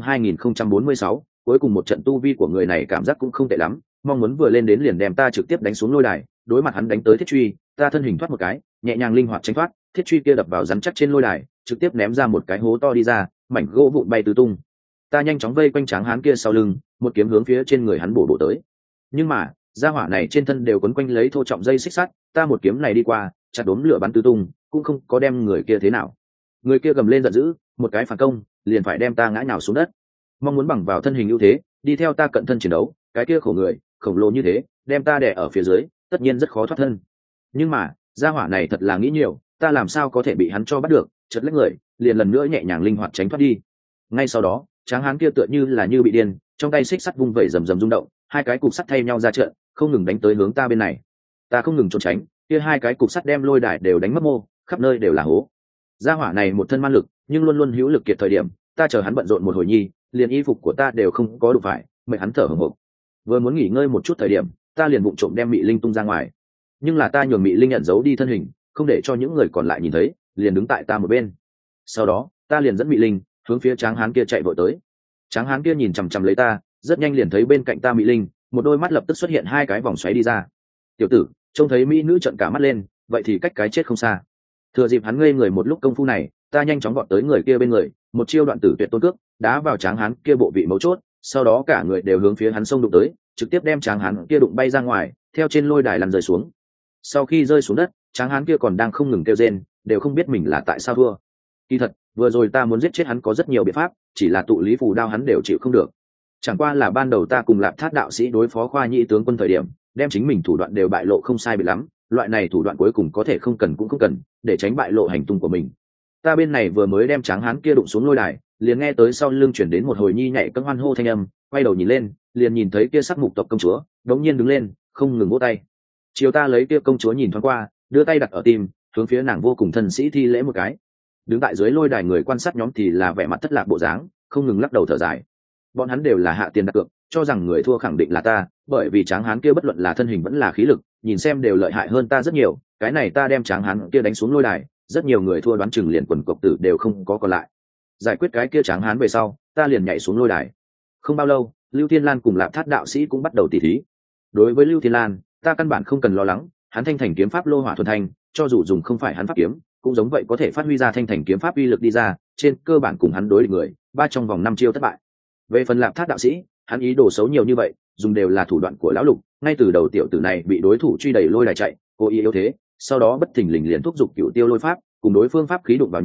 [SPEAKER 1] 2046, cuối cùng một trận. Tu vi của người này cảm giác cũng không tệ lắm, mong muốn vừa lên đến liền đem ta trực tiếp đánh xuống lôi đài. Đối mặt hắn đánh tới thiết truy, ta thân hình thoát một cái, nhẹ nhàng linh hoạt tránh thoát, thiết truy kia đập vào rắn chắc trên lôi đài, trực tiếp ném ra một cái hố to đi ra, mảnh gỗ vụn bay tứ tung. Ta nhanh chóng vây quanh tráng hán kia sau lưng, một kiếm hướng phía trên người hắn bổ tới. Nhưng mà, gia hỏa này trên thân đều quấn quanh lấy thô trọng dây xích sắt, ta một kiếm này đi qua, chặt đốm lửa bắn tứ tung, cũng không có đem người kia thế nào. Người kia gầm lên giận dữ, một cái phản công, liền phải đem ta ngã nhào xuống đất. Mong muốn bằng vào thân hình ưu thế, đi theo ta cận thân chiến đấu, cái kia khổ người, khổng lồ như thế, đem ta đè ở phía dưới, tất nhiên rất khó thoát thân. Nhưng mà, gia hỏa này thật là nghĩ nhiều, ta làm sao có thể bị hắn cho bắt được, chợt lách người, liền lần nữa nhẹ nhàng linh hoạt tránh thoát đi. Ngay sau đó, tráng hán kia tựa như bị điên, trong tay xích sắt vung vẩy rầm rầm rung động, hai cái cục sắt thay nhau ra trận, không ngừng đánh tới hướng ta bên này. Ta không ngừng trốn tránh, kia hai cái cục sắt đem lôi đài đều đánh mất mô, khắp nơi đều là hố. Gia hỏa này một thân man lực, nhưng luôn luôn hữu lực kiệt thời điểm, ta chờ hắn bận rộn một hồi nhi, liền y phục của ta đều không có đủ phải, mệt hắn thở hổn hộc. Vừa muốn nghỉ ngơi một chút thời điểm, ta liền vụng trộm đem Mị Linh tung ra ngoài. Nhưng là ta nhường Mị Linh nhận giấu đi thân hình, không để cho những người còn lại nhìn thấy, liền đứng tại ta một bên. Sau đó, ta liền dẫn Mị Linh hướng phía tráng hán kia chạy vội tới. Tráng hán kia nhìn chằm chằm lấy ta, rất nhanh liền thấy bên cạnh ta Mị Linh, một đôi mắt lập tức xuất hiện hai cái vòng xoáy đi ra. Tiểu tử, trông thấy mỹ nữ trợn cả mắt lên, vậy thì cách cái chết không xa. Thừa dịp hắn ngây người một lúc công phu này, ta nhanh chóng gọn tới người kia bên người, một chiêu đoạn tử tuyệt tôn cước, đá vào tráng hán kia bộ vị mấu chốt, sau đó cả người đều hướng phía hắn xông đụng tới, trực tiếp đem tráng hán kia đụng bay ra ngoài, theo trên lôi đài lăn rơi xuống. Sau khi rơi xuống đất, tráng hán kia còn đang không ngừng kêu rên, đều không biết mình là tại sao thua. Kỳ thật, vừa rồi ta muốn giết chết hắn có rất nhiều biện pháp, chỉ là tụ lý phù đao hắn đều chịu không được. Chẳng qua là ban đầu ta cùng Lạp Thát đạo sĩ đối phó Khoa Nhĩ tướng quân thời điểm, đem chính mình thủ đoạn đều bại lộ không sai biệt lắm, loại này thủ đoạn cuối cùng có thể không cần cũng không cần, để tránh bại lộ hành tung của mình. Ta bên này vừa mới đem tráng hán kia đụng xuống lôi đài, liền nghe tới sau lưng chuyển đến một hồi nhi nhảy cẫng hoan hô thanh âm, quay đầu nhìn lên, liền nhìn thấy kia Sắc Mục tộc công chúa, đống nhiên đứng lên, không ngừng vỗ tay. Chiều ta lấy kia công chúa nhìn thoáng qua, đưa tay đặt ở tim, hướng phía nàng vô cùng thân sĩ thi lễ một cái. Đứng tại dưới lôi đài người quan sát nhóm thì là vẻ mặt thất lạc bộ dáng, không ngừng lắc đầu thở dài. Bọn hắn đều là hạ tiền đặt cược, cho rằng người thua khẳng định là ta, bởi vì tráng hán kia bất luận là thân hình vẫn là khí lực, nhìn xem đều lợi hại hơn ta rất nhiều, cái này ta đem tráng hán kia đánh xuống lôi đài, rất nhiều người thua đoán chừng liền quần cộc tử đều không có còn lại. Giải quyết cái kia tráng hán về sau, ta liền nhảy xuống lôi đài. Không bao lâu, Lưu Thiên Lan cùng Lạp Thát đạo sĩ cũng bắt đầu tỉ thí. Đối với Lưu Thiên Lan, ta căn bản không cần lo lắng, hắn thanh thành kiếm pháp lô hỏa thuần thanh, cho dù dùng không phải hắn pháp kiếm, cũng giống vậy có thể phát huy ra thanh thành kiếm pháp uy lực đi ra, trên cơ bản cùng hắn đối địch người, ba trong vòng 5 chiêu thất bại. Về phần Lạp Thát đạo sĩ, hắn ý đồ xấu nhiều như vậy, dùng đều là thủ đoạn của lão lục, ngay từ đầu tiểu tử này bị đối thủ truy đẩy lôi đài chạy, cố ý yếu thế, sau đó bất thình lình liền thúc giục cựu tiêu lôi pháp, cùng đối phương pháp khí đụng vào nhau,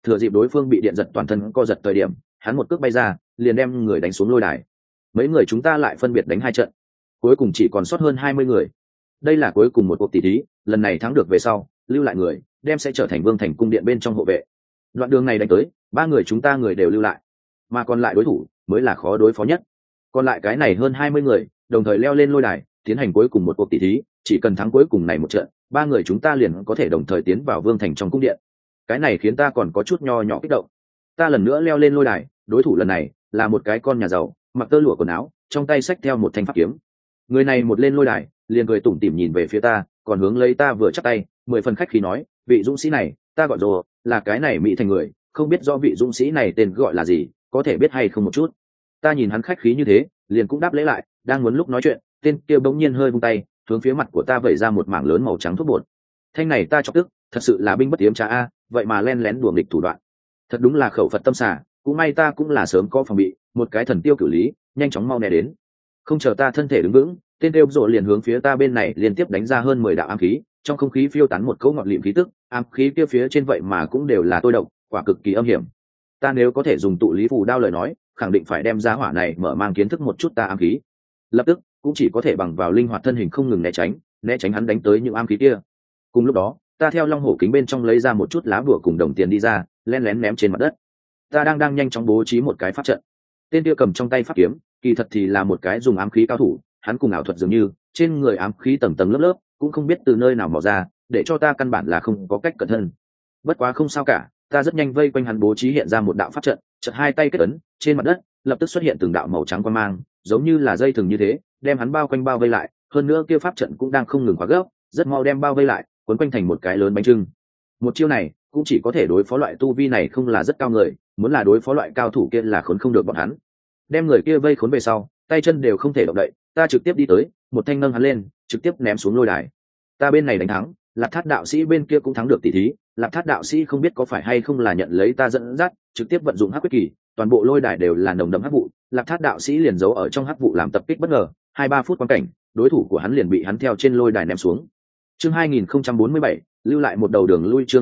[SPEAKER 1] thừa dịp đối phương bị điện giật toàn thân co giật thời điểm, hắn một cước bay ra, liền đem người đánh xuống lôi đài. Mấy người chúng ta lại phân biệt đánh 2 trận, cuối cùng chỉ còn sót hơn 20 người. Đây là cuối cùng một cuộc tỷ thí, lần này thắng được về sau, lưu lại người, đem sẽ trở thành Vương Thành cung điện bên trong hộ vệ. Đoạn đường này đánh tới, 3 người chúng ta người đều lưu lại, mà còn lại đối thủ mới là khó đối phó nhất. Còn lại cái này hơn 20 người, đồng thời leo lên lôi đài, tiến hành cuối cùng một cuộc tỷ thí, chỉ cần thắng cuối cùng này một trận, 3 người chúng ta liền có thể đồng thời tiến vào Vương Thành trong cung điện. Cái này khiến ta còn có chút nho nhỏ kích động. Ta lần nữa leo lên lôi đài, đối thủ lần này là một cái con nhà giàu, mặc tơ lụa quần áo, trong tay xách theo một thanh pháp kiếm. Người này một lên lôi đài, liền cười tủm tỉm nhìn về phía ta, còn hướng lấy ta vừa chắp tay, 10 phần khách khí nói, vị dũng sĩ này, ta gọi rồi, là cái này mỹ thành người, không biết rõ vị dũng sĩ này tên gọi là gì, có thể biết hay không một chút. Ta nhìn hắn khách khí như thế, liền cũng đáp lễ lại, đang muốn lúc nói chuyện, tên kia bỗng nhiên hơi vung tay, hướng phía mặt của ta vẩy ra một mảng lớn màu trắng thuốc bột. Thanh này ta chọc tức, thật sự là binh bất tiếm trá a, vậy mà len lén đùa nghịch thủ đoạn, thật đúng là khẩu Phật tâm xả. Cũng may ta cũng là sớm có phòng bị, một cái thần tiêu cử lý, nhanh chóng mau né đến. Không chờ ta thân thể đứng vững, tên tiêu rộ liền hướng phía ta bên này liên tiếp đánh ra hơn 10 đạo ám khí, trong không khí phiêu tán một cỗ ngọt lịm khí tức, ám khí kia phía trên vậy mà cũng đều là tôi độc, quả cực kỳ âm hiểm. Ta nếu có thể dùng tụ lý phù đao lời nói, khẳng định phải đem giá hỏa này mở mang kiến thức một chút ta ám khí. Lập tức cũng chỉ có thể bằng vào linh hoạt thân hình không ngừng né tránh hắn đánh tới những ám khí kia. Cùng lúc đó, ta theo long hổ kính bên trong lấy ra một chút lá bùa cùng đồng tiền đi ra, lén lén ném trên mặt đất. Ta đang nhanh chóng bố trí một cái pháp trận. Tên kia cầm trong tay pháp kiếm, kỳ thật thì là một cái dùng ám khí cao thủ, hắn cùng ảo thuật dường như, trên người ám khí tầng tầng lớp lớp, cũng không biết từ nơi nào mò ra, để cho ta căn bản là không có cách cẩn thân. Bất quá không sao cả, ta rất nhanh vây quanh hắn bố trí hiện ra một đạo pháp trận, chợt hai tay kết ấn, trên mặt đất lập tức xuất hiện từng đạo màu trắng quang mang, giống như là dây thừng như thế, đem hắn bao quanh bao vây lại, hơn nữa kia pháp trận cũng đang không ngừng khóa gấp, rất mau đem bao vây lại, quấn quanh thành một cái lớn bánh trưng. Một chiêu này cũng chỉ có thể đối phó loại tu vi này không là rất cao người, muốn là đối phó loại cao thủ kia là khốn không được bọn hắn. Đem người kia vây khốn về sau, tay chân đều không thể động đậy, ta trực tiếp đi tới, một thanh nâng hắn lên, trực tiếp ném xuống lôi đài. Ta bên này đánh thắng, Lạp Thát đạo sĩ bên kia cũng thắng được tỷ thí. Lạp Thát đạo sĩ không biết có phải hay không là nhận lấy ta dẫn dắt, trực tiếp vận dụng hắc quyết kỳ, toàn bộ lôi đài đều là nồng đậm hắc vụ. Lạp Thát đạo sĩ liền giấu ở trong hắc vụ làm tập kích bất ngờ, 2-3 phút quan cảnh, đối thủ của hắn liền bị hắn theo trên lôi đài ném xuống. Chương 2047, lưu lại một đầu đường lui. Chương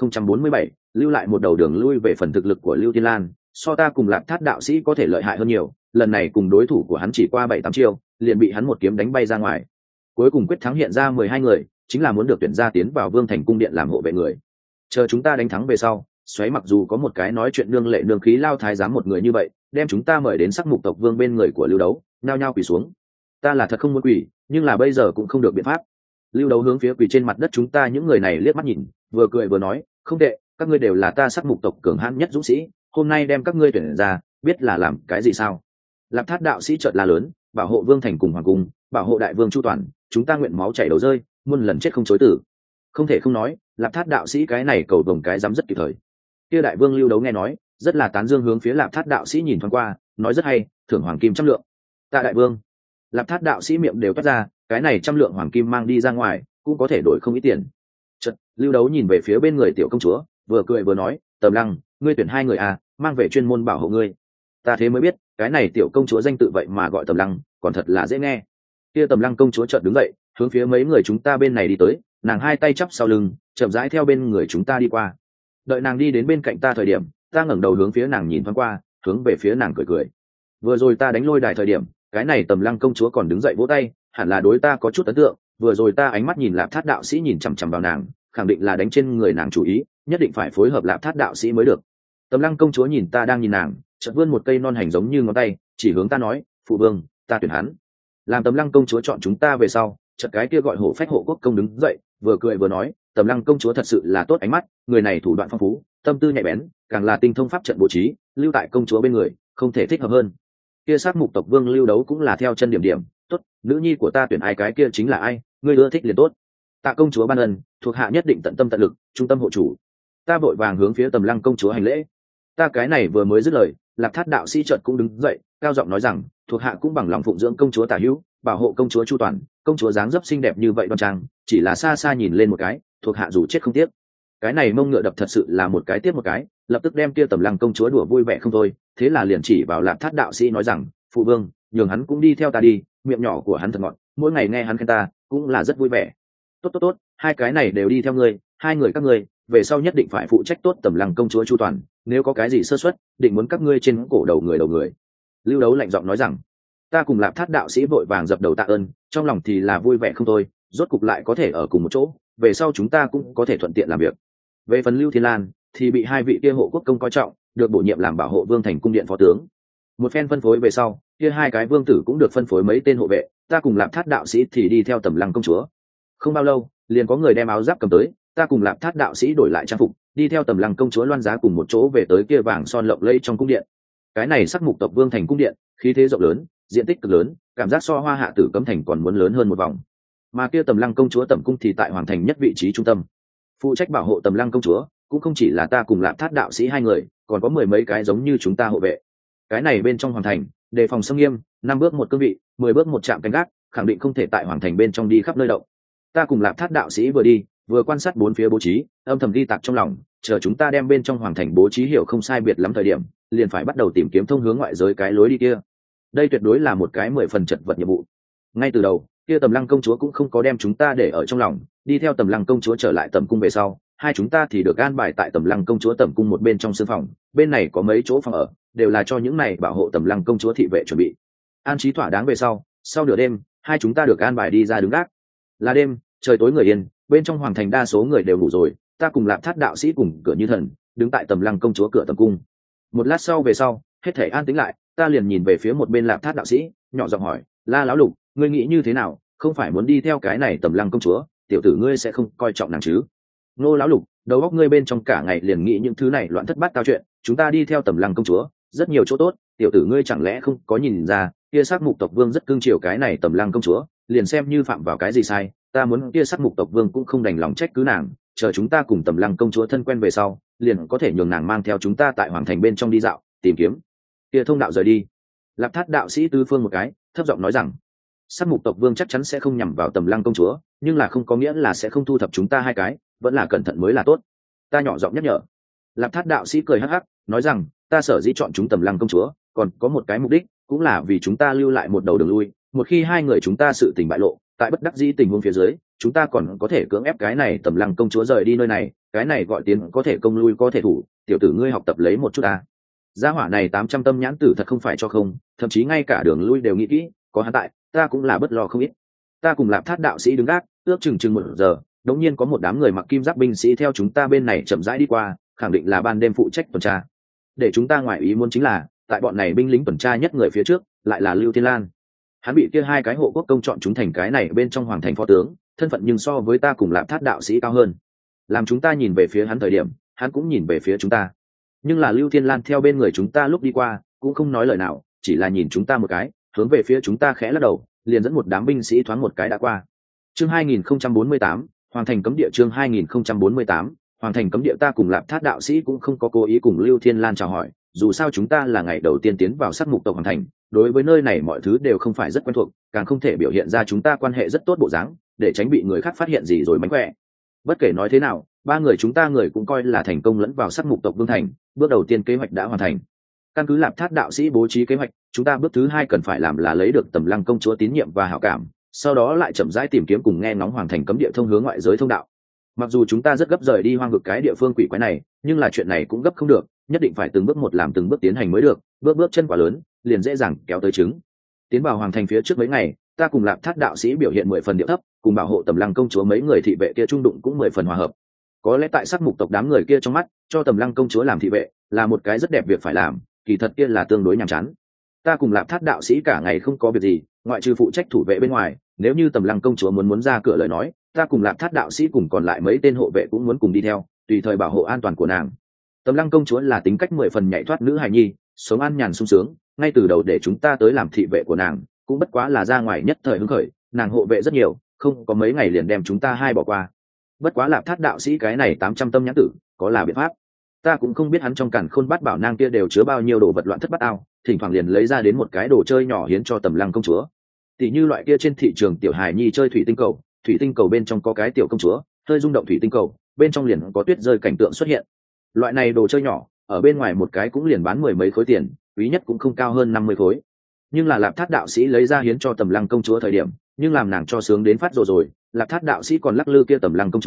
[SPEAKER 1] 2047, lưu lại một đầu đường lui. Về phần thực lực của Lưu Thiên Lan, so ta cùng Lạp Thát đạo sĩ có thể lợi hại hơn nhiều, lần này cùng đối thủ của hắn chỉ qua 7-8 chiêu, liền bị hắn một kiếm đánh bay ra ngoài. Cuối cùng quyết thắng hiện ra 12 người, chính là muốn được tuyển ra tiến vào Vương Thành cung điện làm hộ vệ người. Chờ chúng ta đánh thắng về sau, Xoáy mặc dù có một cái nói chuyện nương lệ nương khí lao thái giám một người như vậy, đem chúng ta mời đến Sắc Mục tộc vương bên người của Lưu Đấu, nhao nhao quỳ xuống. Ta là thật không muốn quỳ, nhưng là bây giờ cũng không được biện pháp. Lưu Đấu hướng phía quỳ trên mặt đất chúng ta những người này liếc mắt nhìn, vừa cười vừa nói, không tệ, các ngươi đều là ta Sắc Mục tộc cường hãn nhất dũng sĩ, hôm nay đem các ngươi tuyển ra, biết là làm cái gì sao? Lạp Thát đạo sĩ chợt la lớn, bảo hộ Vương Thành cùng hoàng cung, bảo hộ đại vương chu toàn, chúng ta nguyện máu chảy đầu rơi, muôn lần chết không chối tử. Không thể không nói, Lạp Thát đạo sĩ cái này cầu đồng cái dám rất kịp thời. Kia đại vương Lưu Đấu nghe nói, rất là tán dương hướng phía Lạp Thát đạo sĩ nhìn thoáng qua, nói rất hay, thưởng hoàng kim 100 lượng. Tạ đại vương. Lạp Thát đạo sĩ miệng đều toát ra, cái này 100 lượng hoàng kim mang đi ra ngoài, cũng có thể đổi không ít tiền. Chợt, Lưu Đấu nhìn về phía bên người tiểu công chúa, vừa cười vừa nói, Tầm Lăng, ngươi tuyển 2 người à, mang về chuyên môn bảo hộ ngươi. Ta thế mới biết, cái này tiểu công chúa danh tự vậy mà gọi Tầm Lăng, còn thật là dễ nghe. Kia Tầm Lăng công chúa chợt đứng dậy, hướng phía mấy người chúng ta bên này đi tới, nàng hai tay chắp sau lưng, chậm rãi theo bên người chúng ta đi qua. Đợi nàng đi đến bên cạnh ta thời điểm, ta ngẩng đầu hướng phía nàng nhìn thoáng qua, hướng về phía nàng cười cười. Vừa rồi ta đánh lôi đài thời điểm, cái này Tầm Lăng công chúa còn đứng dậy vỗ tay, hẳn là đối ta có chút ấn tượng. Vừa rồi ta ánh mắt nhìn Lạp Thát đạo sĩ nhìn chằm chằm vào nàng, khẳng định là đánh trên người nàng chủ ý, nhất định phải phối hợp Lạp Thát đạo sĩ mới được. Tầm Lăng công chúa nhìn ta đang nhìn nàng, chợt vươn một cây non hành giống như ngón tay, chỉ hướng ta nói, phụ vương, ta tuyển hắn. Làm Tầm Lăng công chúa chọn chúng ta về sau, chợt cái kia gọi hổ phách hộ quốc công đứng dậy, vừa cười vừa nói, Tầm Lăng công chúa thật sự là tốt ánh mắt, người này thủ đoạn phong phú, tâm tư nhạy bén, càng là tinh thông pháp trận bố trí, lưu tại công chúa bên người, không thể thích hợp hơn. Kia Sát Mục tộc vương Lưu Đấu cũng là theo chân điểm điểm, tốt, nữ nhi của ta tuyển ai cái kia chính là ai, ngươi ưa thích liền tốt. Tạ công chúa ban ân, thuộc hạ nhất định tận tâm tận lực, trung tâm hộ chủ. Ta vội vàng hướng phía Tầm Lăng công chúa hành lễ. Ta cái này vừa mới dứt lời, Lạp Thát đạo sĩ chợt cũng đứng dậy, cao giọng nói rằng, thuộc hạ cũng bằng lòng phụng dưỡng công chúa tả hữu, bảo hộ công chúa chu toàn. Công chúa dáng dấp xinh đẹp như vậy đoan trang, chỉ là xa xa nhìn lên một cái, thuộc hạ dù chết không tiếc. Cái này mông ngựa đập thật sự là một cái tiếp một cái, lập tức đem kia Tầm Lăng công chúa đùa vui vẻ không thôi. Thế là liền chỉ vào Lạp Thát đạo sĩ nói rằng, phụ vương, nhường hắn cũng đi theo ta đi, miệng nhỏ của hắn thật ngọt, mỗi ngày nghe hắn khen ta, cũng là rất vui vẻ. Tốt, hai cái này đều đi theo ngươi, 2 người các ngươi, về sau nhất định phải phụ trách tốt Tầm Lăng công chúa chu toàn, nếu có cái gì sơ suất định muốn các ngươi trên cổ đầu người. Lưu Đấu lạnh giọng nói rằng. Ta cùng Lạp Thát đạo sĩ vội vàng dập đầu tạ ơn, trong lòng thì là vui vẻ không thôi, rốt cục lại có thể ở cùng một chỗ, về sau chúng ta cũng có thể thuận tiện làm việc. Về phần Lưu Thiên Lan thì bị hai vị kia hộ quốc công coi trọng, được bổ nhiệm làm bảo hộ vương thành cung điện phó tướng. Một phen phân phối về sau, kia hai cái vương tử cũng được phân phối mấy tên hộ vệ, ta cùng Lạp Thát đạo sĩ thì đi theo Tầm Lăng công chúa. Không bao lâu, liền có người đem áo giáp cầm tới, ta cùng Lạp Thát đạo sĩ đổi lại trang phục, đi theo Tầm Lăng công chúa loan giá cùng một chỗ về tới kia vàng son lộng lẫy trong cung điện. Cái này sắc mục tộc vương thành cung điện, khí thế rộng lớn, diện tích cực lớn, cảm giác so Hoa Hạ Tử Cấm thành còn muốn lớn hơn một vòng. Mà kia Tầm Lăng công chúa tẩm cung thì tại hoàng thành nhất vị trí trung tâm. Phụ trách bảo hộ Tầm Lăng công chúa cũng không chỉ là ta cùng Lạp Thát đạo sĩ hai người, còn có mười mấy cái giống như chúng ta hộ vệ. Cái này bên trong hoàng thành, đề phòng xâm nghiêm, 5 bước một cương vị, 10 bước một trạm canh gác, khẳng định không thể tại hoàng thành bên trong đi khắp nơi động. Ta cùng Lạp Thát đạo sĩ vừa đi, vừa quan sát bốn phía bố trí, âm thầm ghi tạc trong lòng, chờ chúng ta đem bên trong hoàng thành bố trí hiểu không sai biệt lắm thời điểm, liền phải bắt đầu tìm kiếm thông hướng ngoại giới cái lối đi kia. Đây tuyệt đối là một cái 10 phần chật vật nhiệm vụ. Ngay từ đầu, kia Tầm Lăng công chúa cũng không có đem chúng ta để ở trong lòng, đi theo Tầm Lăng công chúa trở lại tẩm cung về sau, hai chúng ta thì được an bài tại Tầm Lăng công chúa tẩm cung một bên trong sương phòng, bên này có mấy chỗ phòng ở, đều là cho những này bảo hộ Tầm Lăng công chúa thị vệ chuẩn bị. An trí thỏa đáng về sau nửa đêm, hai chúng ta được an bài đi ra đứng gác. Là đêm, trời tối người yên, bên trong hoàng thành đa số người đều ngủ rồi, ta cùng Lạp Thát đạo sĩ cùng cửa như thần, đứng tại Tầm Lăng công chúa cửa tẩm cung. Một lát sau về sau, hết thảy an tĩnh lại, ta liền nhìn về phía một bên Lạp Thát đạo sĩ, nhỏ giọng hỏi, La lão lục, ngươi nghĩ như thế nào, không phải muốn đi theo cái này Tầm Lăng công chúa, tiểu tử ngươi sẽ không coi trọng nàng chứ? Nô lão lục, đầu óc ngươi bên trong cả ngày liền nghĩ những thứ này loạn thất bát tao chuyện, chúng ta đi theo Tầm Lăng công chúa rất nhiều chỗ tốt, tiểu tử ngươi chẳng lẽ không có nhìn ra kia sắc mục tộc vương rất cưng chiều cái này Tầm Lăng công chúa, liền xem như phạm vào cái gì sai, ta muốn kia sắc mục tộc vương cũng không đành lòng trách cứ nàng, chờ chúng ta cùng Tầm Lăng công chúa thân quen về sau, liền có thể nhường nàng mang theo chúng ta tại hoàng thành bên trong đi dạo, tìm kiếm kia thông đạo rời đi. Lạp Thát đạo sĩ tư phương một cái, thấp giọng nói rằng, sắc mục tộc vương chắc chắn sẽ không nhằm vào Tầm Lăng công chúa, nhưng là không có nghĩa là sẽ không thu thập chúng ta hai cái, vẫn là cẩn thận mới là tốt. Ta nhỏ giọng nhắc nhở. Lạp Thát đạo sĩ cười hắc hắc, nói rằng, ta sở dĩ chọn chúng Tầm Lăng công chúa, còn có một cái mục đích, cũng là vì chúng ta lưu lại một đầu đường lui, một khi hai người chúng ta sự tình bại lộ, tại bất đắc dĩ tình huống phía dưới, chúng ta còn có thể cưỡng ép cái này Tầm Lăng công chúa rời đi nơi này, cái này gọi tiến có thể công lui có thể thủ, tiểu tử ngươi học tập lấy một chút ta. Gia hỏa này 800 tâm nhãn tử thật không phải cho không, thậm chí ngay cả đường lui đều nghĩ kỹ, có hắn tại, ta cũng là bất lo không ít. Ta cùng Lạp Thát đạo sĩ đứng gác, ước chừng 1 giờ, đống nhiên có một đám người mặc kim giáp binh sĩ theo chúng ta bên này chậm rãi đi qua, khẳng định là ban đêm phụ trách tuần tra. Để chúng ta ngoại ý muốn chính là, tại bọn này binh lính tuần tra nhất người phía trước, lại là Lưu Thiên Lan. Hắn bị kia hai cái hộ quốc công chọn chúng thành cái này bên trong hoàng thành phó tướng, thân phận nhưng so với ta cùng Lạp Thát đạo sĩ cao hơn. Làm chúng ta nhìn về phía hắn thời điểm, hắn cũng nhìn về phía chúng ta. Nhưng là Lưu Thiên Lan theo bên người chúng ta lúc đi qua, cũng không nói lời nào, chỉ là nhìn chúng ta một cái, hướng về phía chúng ta khẽ lắc đầu, liền dẫn một đám binh sĩ thoáng một cái đã qua. Chương 2048, Hoàng thành cấm địa. Chương 2048, Hoàng thành cấm địa. Ta cùng Lạp Thát đạo sĩ cũng không có cố ý cùng Lưu Thiên Lan chào hỏi, dù sao chúng ta là ngày đầu tiên tiến vào sát mục tộc hoàng thành, đối với nơi này mọi thứ đều không phải rất quen thuộc, càng không thể biểu hiện ra chúng ta quan hệ rất tốt bộ dáng, để tránh bị người khác phát hiện gì rồi mánh khỏe. Bất kể nói thế nào, ba người chúng ta người cũng coi là thành công lẫn vào sát mục tộc vương thành, bước đầu tiên kế hoạch đã hoàn thành. Căn cứ Lạp Thát đạo sĩ bố trí kế hoạch, chúng ta bước thứ 2 cần phải làm là lấy được Tầm Lăng công chúa tín nhiệm và hảo cảm, sau đó lại chậm rãi tìm kiếm cùng nghe ngóng hoàng thành cấm địa thông hướng ngoại giới thông đạo. Mặc dù chúng ta rất gấp rời đi hoang vực cái địa phương quỷ quái này, nhưng là chuyện này cũng gấp không được, nhất định phải từng bước một làm từng bước tiến hành mới được, bước chân quá lớn liền dễ dàng kéo tới trứng. Tiến vào hoàng thành phía trước mấy ngày, ta cùng Lạp Thát đạo sĩ biểu hiện 10 phần điệu thấp, cùng bảo hộ Tầm Lăng công chúa mấy người thị vệ kia trung đụng cũng 10 phần hòa hợp. Có lẽ tại sắc mục tộc đám người kia trong mắt, cho Tầm Lăng công chúa làm thị vệ là một cái rất đẹp việc phải làm, kỳ thật kia là tương đối nhàm chán. Ta cùng Lạp Thát đạo sĩ cả ngày không có việc gì, ngoại trừ phụ trách thủ vệ bên ngoài, nếu như Tầm Lăng công chúa muốn ra cửa lời nói, ta cùng Lạp Thát đạo sĩ cùng còn lại mấy tên hộ vệ cũng muốn cùng đi theo, tùy thời bảo hộ an toàn của nàng. Tầm Lăng công chúa là tính cách 10 phần nhạy thoát nữ hài nhi, sống an nhàn sung sướng, ngay từ đầu để chúng ta tới làm thị vệ của nàng, cũng bất quá là ra ngoài nhất thời hứng khởi, nàng hộ vệ rất nhiều, không có mấy ngày liền đem chúng ta hai bỏ qua. Bất quá Lạp Thát đạo sĩ cái này 800 tâm nhãn tử, có là biện pháp. Ta cũng không biết hắn trong càn khôn bát bảo nang kia đều chứa bao nhiêu đồ vật loạn thất bát ao, thỉnh thoảng liền lấy ra đến một cái đồ chơi nhỏ hiến cho Tầm Lăng công chúa. Tỷ như loại kia trên thị trường tiểu hài nhi chơi thủy tinh cầu bên trong có cái tiểu công chúa, hơi rung động thủy tinh cầu, bên trong liền có tuyết rơi cảnh tượng xuất hiện. Loại này đồ chơi nhỏ, ở bên ngoài một cái cũng liền bán 10 mấy khối tiền, quý nhất cũng không cao hơn 50 khối. Nhưng là Lạp Thát đạo sĩ lấy ra hiến cho Tầm Lăng công chúa thời điểm, nhưng làm nàng cho sướng đến phát rồi. Lạp Thát đạo sĩ còn lắc lư kia Tầm Lăng công chúa,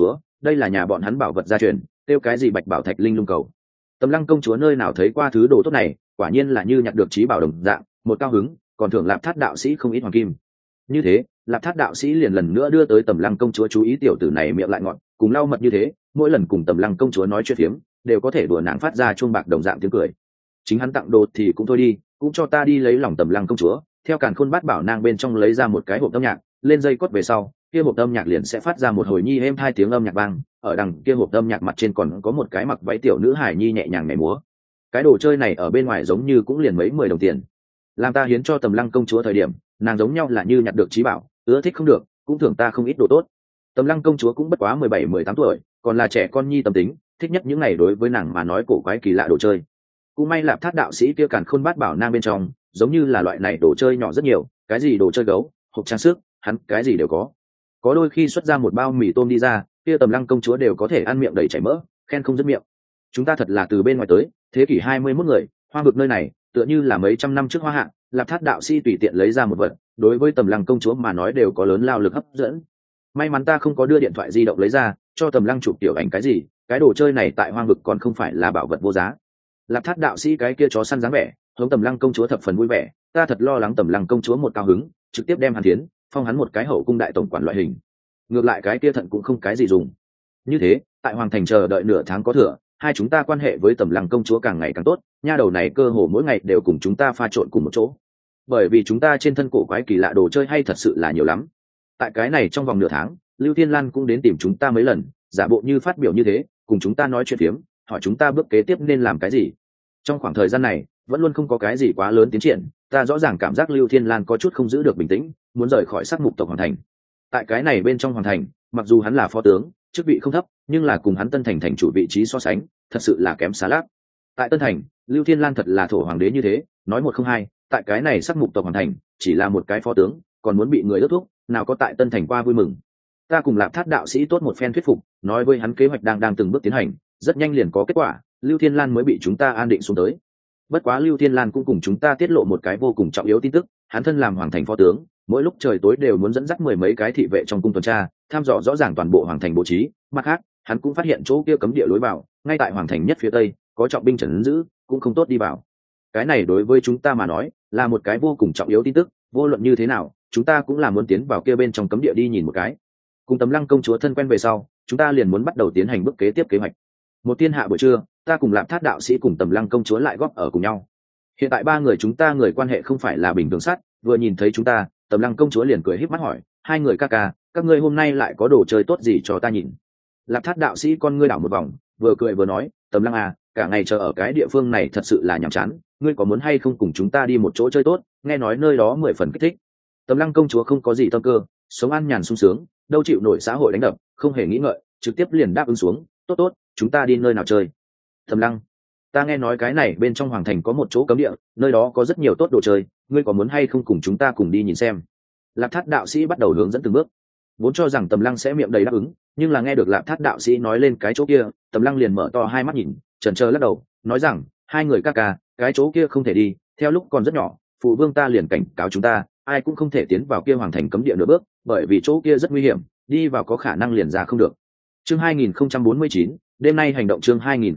[SPEAKER 1] đây là nhà bọn hắn bảo vật gia truyền, tiêu cái gì bạch bảo thạch linh lung cầu. Tầm Lăng công chúa nơi nào thấy qua thứ đồ tốt này, quả nhiên là như nhặt được trí bảo đồng dạng, một cao hứng, còn thưởng Lạp Thát đạo sĩ không ít hoàng kim. Như thế, Lạp Thát đạo sĩ liền lần nữa đưa tới Tầm Lăng công chúa chú ý tiểu tử này miệng lại ngọt, cùng lau mật như thế, mỗi lần cùng Tầm Lăng công chúa nói chuyện phiếm, đều có thể đùa nàng phát ra chuông bạc đồng dạng tiếng cười. Chính hắn tặng đồ thì cũng thôi đi, cũng cho ta đi lấy lòng Tầm Lăng công chúa, theo Càn Khôn Bát Bảo Nang bên trong lấy ra một cái hộp âm nhạc, lên dây cốt về sau, kia hộp âm nhạc liền sẽ phát ra một hồi nhi êm hai tiếng âm nhạc vang, ở đằng kia hộp âm nhạc mặt trên còn có một cái mặc váy tiểu nữ hài nhi nhẹ nhàng nhảy múa. Cái đồ chơi này ở bên ngoài giống như cũng liền mấy 10 đồng tiền. Làm ta hiến cho Tầm Lăng công chúa thời điểm, nàng giống nhau là như nhặt được trí bảo, ưa thích không được, cũng thưởng ta không ít đồ tốt. Tầm Lăng công chúa cũng bất quá 17-18 tuổi, còn là trẻ con nhi tâm tính, thích nhất những ngày đối với nàng mà nói cổ quái kỳ lạ đồ chơi. Cũng may Lạp Thát đạo sĩ kia Càn Khôn Bát Bảo Nang bên trong, giống như là loại này đồ chơi nhỏ rất nhiều, cái gì đồ chơi gấu, hộp trang sức, hắn cái gì đều có. Có đôi khi xuất ra một bao mì tôm đi ra, kia Tầm Lăng công chúa đều có thể ăn miệng đầy chảy mỡ, khen không dứt miệng. Chúng ta thật là từ bên ngoài tới, thế kỷ 21 người, Hoa Vực nơi này tựa như là mấy trăm năm trước Hoa Hạ. Lạp Thát đạo sĩ tùy tiện lấy ra một vật, đối với Tầm Lăng công chúa mà nói đều có lớn lao lực hấp dẫn. May mắn ta không có đưa điện thoại di động lấy ra, cho Tầm Lăng chụp tiểu ảnh cái gì, cái đồ chơi này tại Hoa Vực còn không phải là bảo vật vô giá. Lạp Thát đạo sĩ cái kia chó săn dáng vẻ, hướng Tầm Lăng công chúa thập phần vui vẻ, ta thật lo lắng Tầm Lăng công chúa một cao hứng, trực tiếp đem hắn tiến, phong hắn một cái hậu cung đại tổng quản loại hình. Ngược lại cái kia thận cũng không cái gì dùng. Như thế, tại hoàng thành chờ đợi nửa tháng có thừa, hai chúng ta quan hệ với Tầm Lăng công chúa càng ngày càng tốt, nha đầu này cơ hồ mỗi ngày đều cùng chúng ta pha trộn cùng một chỗ. Bởi vì chúng ta trên thân cổ quái kỳ lạ đồ chơi hay thật sự là nhiều lắm. Tại cái này trong vòng nửa tháng, Lưu Thiên Lan cũng đến tìm chúng ta mấy lần, giả bộ như phát biểu như thế, cùng chúng ta nói chuyện phiếm, hỏi chúng ta bước kế tiếp nên làm cái gì. Trong khoảng thời gian này, vẫn luôn không có cái gì quá lớn tiến triển, ta rõ ràng cảm giác Lưu Thiên Lan có chút không giữ được bình tĩnh, muốn rời khỏi Sắc Mục tộc hoàng thành. Tại cái này bên trong hoàng thành, mặc dù hắn là phó tướng, chức vị không thấp, nhưng là cùng hắn Tân Thành thành chủ vị trí so sánh, thật sự là kém xa lác. Tại Tân Thành, Lưu Thiên Lan thật là thổ hoàng đế như thế, nói một không hai, tại cái này Sắc Mục tộc hoàng thành, chỉ là một cái phó tướng, còn muốn bị người ước thúc, nào có tại Tân Thành qua vui mừng. Ta cùng Lạp Thát đạo sĩ tốt một phen thuyết phục, nói với hắn kế hoạch đang từng bước tiến hành, rất nhanh liền có kết quả, Lưu Thiên Lan mới bị chúng ta an định xuống tới. Bất quá Lưu Thiên Lan cũng cùng chúng ta tiết lộ một cái vô cùng trọng yếu tin tức, hắn thân làm hoàng thành phó tướng, mỗi lúc trời tối đều muốn dẫn dắt 10 mấy cái thị vệ trong cung tuần tra, thăm dò rõ ràng toàn bộ hoàng thành bố trí. Mặt khác, hắn cũng phát hiện chỗ kia cấm địa lối vào, ngay tại hoàng thành nhất phía tây, có trọng binh trấn giữ, cũng không tốt đi vào. Cái này đối với chúng ta mà nói, là một cái vô cùng trọng yếu tin tức, vô luận như thế nào, chúng ta cũng là muốn tiến vào kia bên trong cấm địa đi nhìn một cái. Cùng Tầm Lăng công chúa thân quen về sau, chúng ta liền muốn bắt đầu tiến hành bước kế tiếp kế hoạch. Một thiên hạ buổi trưa, ta cùng Lạp Thát đạo sĩ cùng Tầm Lăng công chúa lại góp ở cùng nhau. Hiện tại ba người chúng ta người quan hệ không phải là bình thường sát, vừa nhìn thấy chúng ta, Tầm Lăng công chúa liền cười híp mắt hỏi, hai người ca ca, các ngươi hôm nay lại có đồ chơi tốt gì cho ta nhìn. Lạp Thát đạo sĩ con ngươi đảo một vòng, vừa cười vừa nói, Tầm Lăng à, cả ngày chờ ở cái địa phương này thật sự là nhàm chán, ngươi có muốn hay không cùng chúng ta đi một chỗ chơi tốt, nghe nói nơi đó 10 phần kích thích. Tầm Lăng công chúa không có gì tâm cơ, sống an nhàn sung sướng, đâu chịu nổi xã hội đánh đập, không hề nghĩ ngợi, trực tiếp liền đáp ứng xuống, tốt tốt, chúng ta đi nơi nào chơi. Tầm Lăng, ta nghe nói cái này bên trong hoàng thành có một chỗ cấm địa, nơi đó có rất nhiều tốt đồ chơi, ngươi có muốn hay không cùng chúng ta cùng đi nhìn xem. Lạp Thát đạo sĩ bắt đầu hướng dẫn từng bước, vốn cho rằng Tầm Lăng sẽ miệng đầy đáp ứng, nhưng là nghe được Lạp Thát đạo sĩ nói lên cái chỗ kia, Tầm Lăng liền mở to hai mắt nhìn, chần chờ lắc đầu, nói rằng, hai người ca ca, cái chỗ kia không thể đi, theo lúc còn rất nhỏ, phụ vương ta liền cảnh cáo chúng ta, ai cũng không thể tiến vào kia hoàng thành cấm địa nửa bước, bởi vì chỗ kia rất nguy hiểm, đi vào có khả năng liền ra không được. Chương 2049, đêm nay hành động. Chương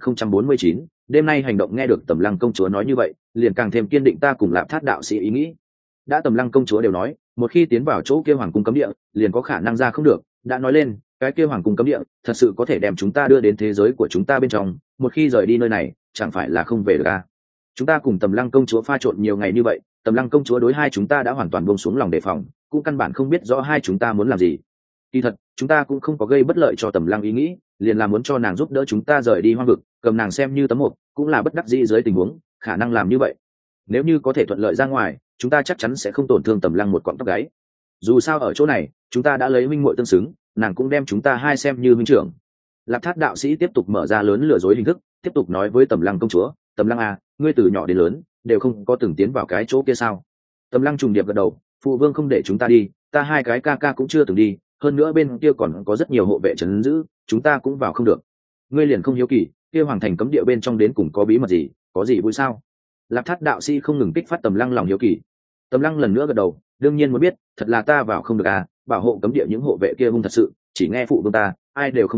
[SPEAKER 1] 2049, đêm nay hành động. Nghe được Tầm Lăng công chúa nói như vậy, liền càng thêm kiên định ta cùng Lạp Thát đạo sĩ ý nghĩ. Đã Tầm Lăng công chúa đều nói, một khi tiến vào chỗ kia hoàng cung cấm địa, liền có khả năng ra không được, đã nói lên, cái kia hoàng cung cấm địa thật sự có thể đem chúng ta đưa đến thế giới của chúng ta bên trong, một khi rời đi nơi này, chẳng phải là không về được à? Chúng ta cùng Tầm Lăng công chúa pha trộn nhiều ngày như vậy, Tầm Lăng công chúa đối hai chúng ta đã hoàn toàn buông xuống lòng đề phòng, cũng căn bản không biết rõ hai chúng ta muốn làm gì. Kỳ thật, chúng ta cũng không có gây bất lợi cho Tầm Lăng ý nghĩ, liền là muốn cho nàng giúp đỡ chúng ta rời đi hoang vực, cầm nàng xem như tấm mộc, cũng là bất đắc dĩ dưới tình huống, khả năng làm như vậy. Nếu như có thể thuận lợi ra ngoài, chúng ta chắc chắn sẽ không tổn thương Tầm Lăng một cọng tóc gáy. Dù sao ở chỗ này, chúng ta đã lấy minh muội tương xứng, nàng cũng đem chúng ta hai xem như minh trưởng. Lạp Thát đạo sĩ tiếp tục mở ra lớn lừa dối hình thức, tiếp tục nói với Tầm Lăng công chúa, Tầm Lăng à, ngươi từ nhỏ đến lớn đều không có từng tiến vào cái chỗ kia sao? Tầm Lăng trùng điệp gật đầu, phụ vương không để chúng ta đi, ta hai cái ca ca cũng chưa từng đi, hơn nữa bên kia còn có rất nhiều hộ vệ trấn giữ, chúng ta cũng vào không được. Ngươi liền không hiếu kỳ, kia hoàng thành cấm địa bên trong đến cùng có bí mật gì, có gì vui sao? Lạp Thát đạo sĩ không ngừng kích phát Tầm Lăng lòng hiếu kỳ. Tầm Lăng lần nữa gật đầu, đương nhiên muốn biết, thật là ta vào không được à, bảo hộ cấm địa những hộ vệ kia hung thật sự, chỉ nghe phụ vương ta, ai đều không nghe,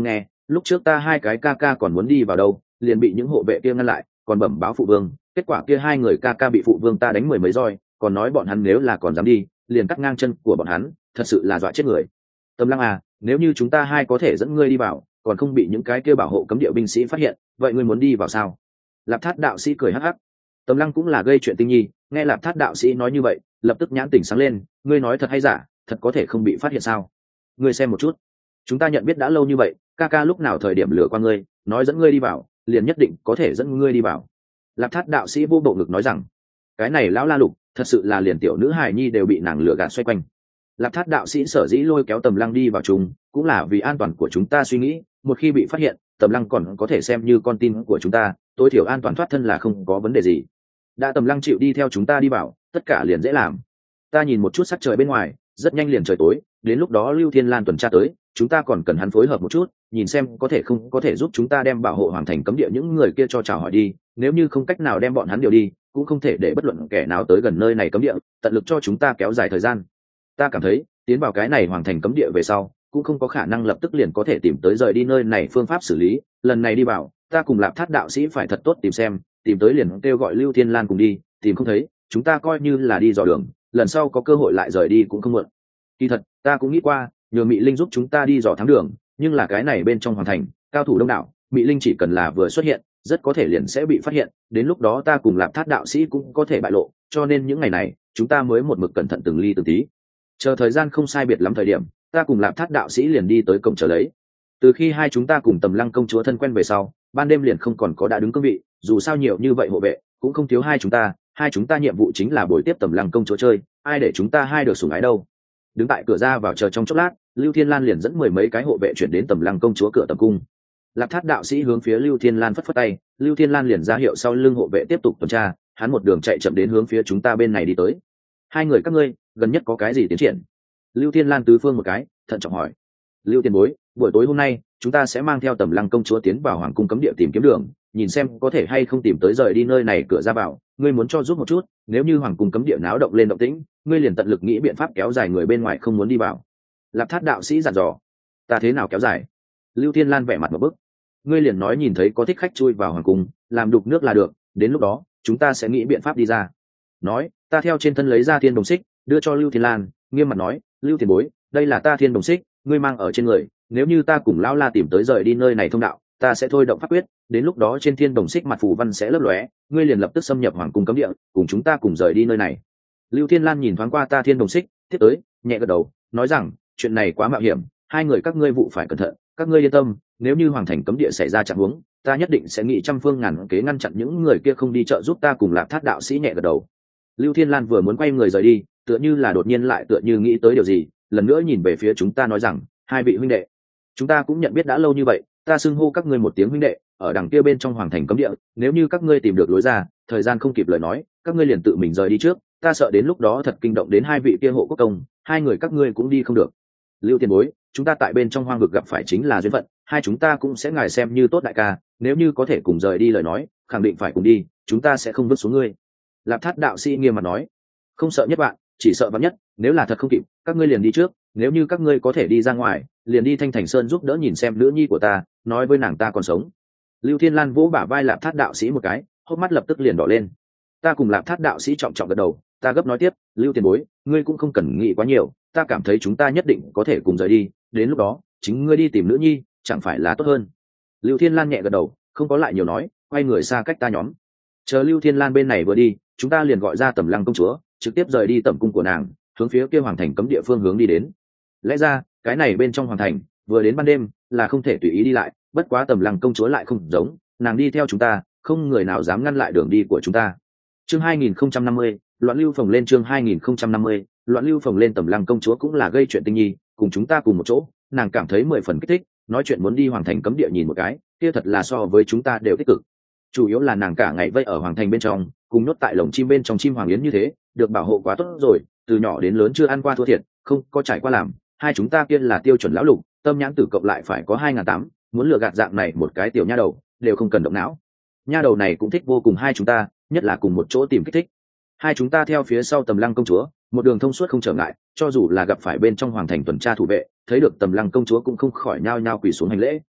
[SPEAKER 1] lúc trước ta hai cái ca ca còn muốn đi vào đâu, liền bị những hộ vệ kia ngăn lại, còn bẩm báo phụ vương, kết quả kia hai người ca ca bị phụ vương ta đánh 10 mấy roi, còn nói bọn hắn nếu là còn dám đi liền cắt ngang chân của bọn hắn, thật sự là dọa chết người. Tầm Lăng à, nếu như chúng ta hai có thể dẫn ngươi đi vào, còn không bị những cái kia bảo hộ cấm địa binh sĩ phát hiện, vậy ngươi muốn đi vào sao? Lạp Thát đạo sĩ cười hắc hắc. Tầm Lăng cũng là gây chuyện tinh nhi, nghe Lạp Thát đạo sĩ nói như vậy, lập tức nhãn tỉnh sáng lên, ngươi nói thật hay giả, thật có thể không bị phát hiện sao? Ngươi xem một chút, chúng ta nhận biết đã lâu như vậy, ca ca lúc nào thời điểm lừa qua ngươi, nói dẫn ngươi đi vào, liền nhất định có thể dẫn ngươi đi vào. Lạp Thát đạo sĩ vô bộ ngực nói rằng, cái này lão la lục, thật sự là liền tiểu nữ hài nhi đều bị nàng lừa gạt xoay quanh. Lạp Thát đạo sĩ sở dĩ lôi kéo Tầm Lăng đi vào chung, cũng là vì an toàn của chúng ta suy nghĩ, một khi bị phát hiện, Tầm Lăng còn có thể xem như con tin của chúng ta, tối thiểu an toàn thoát thân là không có vấn đề gì. Đã Tầm Lăng chịu đi theo chúng ta đi vào, tất cả liền dễ làm. Ta nhìn một chút sắc trời bên ngoài, rất nhanh liền trời tối, đến lúc đó Lưu Thiên Lan tuần tra tới, chúng ta còn cần hắn phối hợp một chút, nhìn xem có thể không có thể giúp chúng ta đem bảo hộ hoàng thành cấm địa những người kia cho chào hỏi đi, nếu như không cách nào đem bọn hắn điều đi, cũng không thể để bất luận kẻ nào tới gần nơi này cấm địa, tận lực cho chúng ta kéo dài thời gian. Ta cảm thấy tiến vào cái này hoàng thành cấm địa về sau, cũng không có khả năng lập tức liền có thể tìm tới rời đi nơi này phương pháp xử lý, lần này đi vào, ta cùng Lạp Thát đạo sĩ phải thật tốt tìm xem, tìm tới liền kêu gọi Lưu Thiên Lan cùng đi, tìm không thấy, chúng ta coi như là đi dò đường, lần sau có cơ hội lại rời đi cũng không muộn. Kỳ thật, ta cũng nghĩ qua, nhờ Mị Linh giúp chúng ta đi dò thám đường, nhưng là cái này bên trong hoàng thành, cao thủ đông đảo, Mị Linh chỉ cần là vừa xuất hiện, rất có thể liền sẽ bị phát hiện, đến lúc đó ta cùng Lạp Thát đạo sĩ cũng có thể bại lộ, cho nên những ngày này, chúng ta mới một mực cẩn thận từng ly từng tí. Chờ thời gian không sai biệt lắm thời điểm, ta cùng Lạp Thát đạo sĩ liền đi tới cổng chờ lấy. Từ khi hai chúng ta cùng Tầm Lăng công chúa thân quen về sau, ban đêm liền không còn có đã đứng cương vị, dù sao nhiều như vậy hộ vệ, cũng không thiếu hai chúng ta nhiệm vụ chính là bồi tiếp Tầm Lăng công chúa chơi, ai để chúng ta hai được sủng ái đâu. Đứng tại cửa ra vào chờ trong chốc lát, Lưu Thiên Lan liền dẫn 10 mấy cái hộ vệ chuyển đến Tầm Lăng công chúa cửa tầm cung. Lạp Thát đạo sĩ hướng phía Lưu Thiên Lan phất phất tay, Lưu Thiên Lan liền ra hiệu sau lưng hộ vệ tiếp tục tuần tra, hắn một đường chạy chậm đến hướng phía chúng ta bên này đi tới. Hai người các ngươi gần nhất có cái gì tiến triển? Lưu Thiên Lan tứ phương một cái, thận trọng hỏi. Lưu tiền bối, buổi tối hôm nay chúng ta sẽ mang theo Tầm Lăng công chúa tiến vào hoàng cung cấm địa tìm kiếm đường, nhìn xem có thể hay không tìm tới rời đi nơi này cửa ra vào, ngươi muốn cho giúp một chút, nếu như hoàng cung cấm địa náo động lên động tĩnh, ngươi liền tận lực nghĩ biện pháp kéo dài người bên ngoài không muốn đi vào. Lạp Thát đạo sĩ dặn dò. Ta thế nào kéo dài? Lưu Thiên Lan vẻ mặt một bức. Ngươi liền nói nhìn thấy có thích khách chui vào hoàng cung, làm đục nước là được, đến lúc đó chúng ta sẽ nghĩ biện pháp đi ra. Nói, ta theo trên thân lấy ra thiên đồng xích, đưa cho Lưu Thiên Lan, nghiêm mặt nói, Lưu tiền bối, đây là ta thiên đồng xích, ngươi mang ở trên người, nếu như ta cùng lão la tìm tới rời đi nơi này thông đạo, ta sẽ thôi động pháp quyết, đến lúc đó trên thiên đồng xích mặt phù văn sẽ lấp lóe, ngươi liền lập tức xâm nhập hoàng cung cấm địa, cùng chúng ta cùng rời đi nơi này. Lưu Thiên Lan nhìn thoáng qua ta thiên đồng xích, tiếp tới, nhẹ gật đầu, nói rằng, chuyện này quá mạo hiểm, hai người các ngươi vụ phải cẩn thận, các ngươi yên tâm, nếu như hoàng thành cấm địa xảy ra trạng huống, ta nhất định sẽ nghĩ trăm phương ngàn kế ngăn chặn những người kia không đi trợ giúp ta cùng Lạp Thát đạo sĩ nhẹ gật đầu. Lưu Thiên Lan vừa muốn quay người rời đi, tựa như là đột nhiên lại tựa như nghĩ tới điều gì, lần nữa nhìn về phía chúng ta nói rằng, hai vị huynh đệ, chúng ta cũng nhận biết đã lâu như vậy, ta xưng hô các ngươi một tiếng huynh đệ, ở đằng kia bên trong hoàng thành cấm địa, nếu như các ngươi tìm được lối ra, thời gian không kịp lời nói, các ngươi liền tự mình rời đi trước, ta sợ đến lúc đó thật kinh động đến hai vị kia hộ quốc công, hai người các ngươi cũng đi không được. Lưu tiền bối, chúng ta tại bên trong hoang vực gặp phải chính là duyên phận, hai chúng ta cũng sẽ ngài xem như tốt đại ca, nếu như có thể cùng rời đi lời nói, khẳng định phải cùng đi, chúng ta sẽ không vứt xuống ngươi. Lạp Thát đạo sĩ nghiêm mặt nói, không sợ nhất bạn, chỉ sợ vạn nhất, nếu là thật không kịp, các ngươi liền đi trước, nếu như các ngươi có thể đi ra ngoài, liền đi Thanh Thành Sơn giúp đỡ nhìn xem nữ nhi của ta, nói với nàng ta còn sống. Lưu Thiên Lan vỗ bả vai Lạp Thát đạo sĩ một cái, hốc mắt lập tức liền đỏ lên. Ta cùng Lạp Thát đạo sĩ trọng trọng gật đầu, ta gấp nói tiếp, Lưu tiền bối, ngươi cũng không cần nghĩ quá nhiều, ta cảm thấy chúng ta nhất định có thể cùng rời đi, đến lúc đó chính ngươi đi tìm nữ nhi, chẳng phải là tốt hơn. Lưu Thiên Lan nhẹ gật đầu, không có lại nhiều nói, quay người xa cách ta nhóm. Chờ Lưu Thiên Lan bên này vừa đi, chúng ta liền gọi ra Tầm Lăng công chúa, trực tiếp rời đi tẩm cung của nàng, hướng phía kia hoàng thành cấm địa phương hướng đi đến. Lẽ ra cái này bên trong hoàng thành, vừa đến ban đêm là không thể tùy ý đi lại, bất quá Tầm Lăng công chúa lại không giống, nàng đi theo chúng ta, không người nào dám ngăn lại đường đi của chúng ta. Chương 2050, loạn lưu phồng lên. Chương 2050, loạn lưu phồng lên. Tầm Lăng công chúa cũng là gây chuyện tinh nhi, cùng chúng ta cùng một chỗ, nàng cảm thấy 10 phần kích thích, nói chuyện muốn đi hoàng thành cấm địa nhìn một cái, kia thật là so với chúng ta đều tích cực. Chủ yếu là nàng cả ngày vây ở hoàng thành bên trong, cùng nhốt tại lồng chim bên trong chim hoàng yến như thế, được bảo hộ quá tốt rồi, từ nhỏ đến lớn chưa ăn qua thua thiệt, không có trải qua làm, hai chúng ta kia là tiêu chuẩn lão lục, tâm nhãn tử cộng lại phải có 2008, muốn lừa gạt dạng này một cái tiểu nha đầu, đều không cần động não. Nha đầu này cũng thích vô cùng hai chúng ta, nhất là cùng một chỗ tìm kích thích. Hai chúng ta theo phía sau Tầm Lăng công chúa, một đường thông suốt không trở ngại, cho dù là gặp phải bên trong hoàng thành tuần tra thủ vệ, thấy được Tầm Lăng công chúa cũng không khỏi nhao nhao quỳ xuống hành lễ.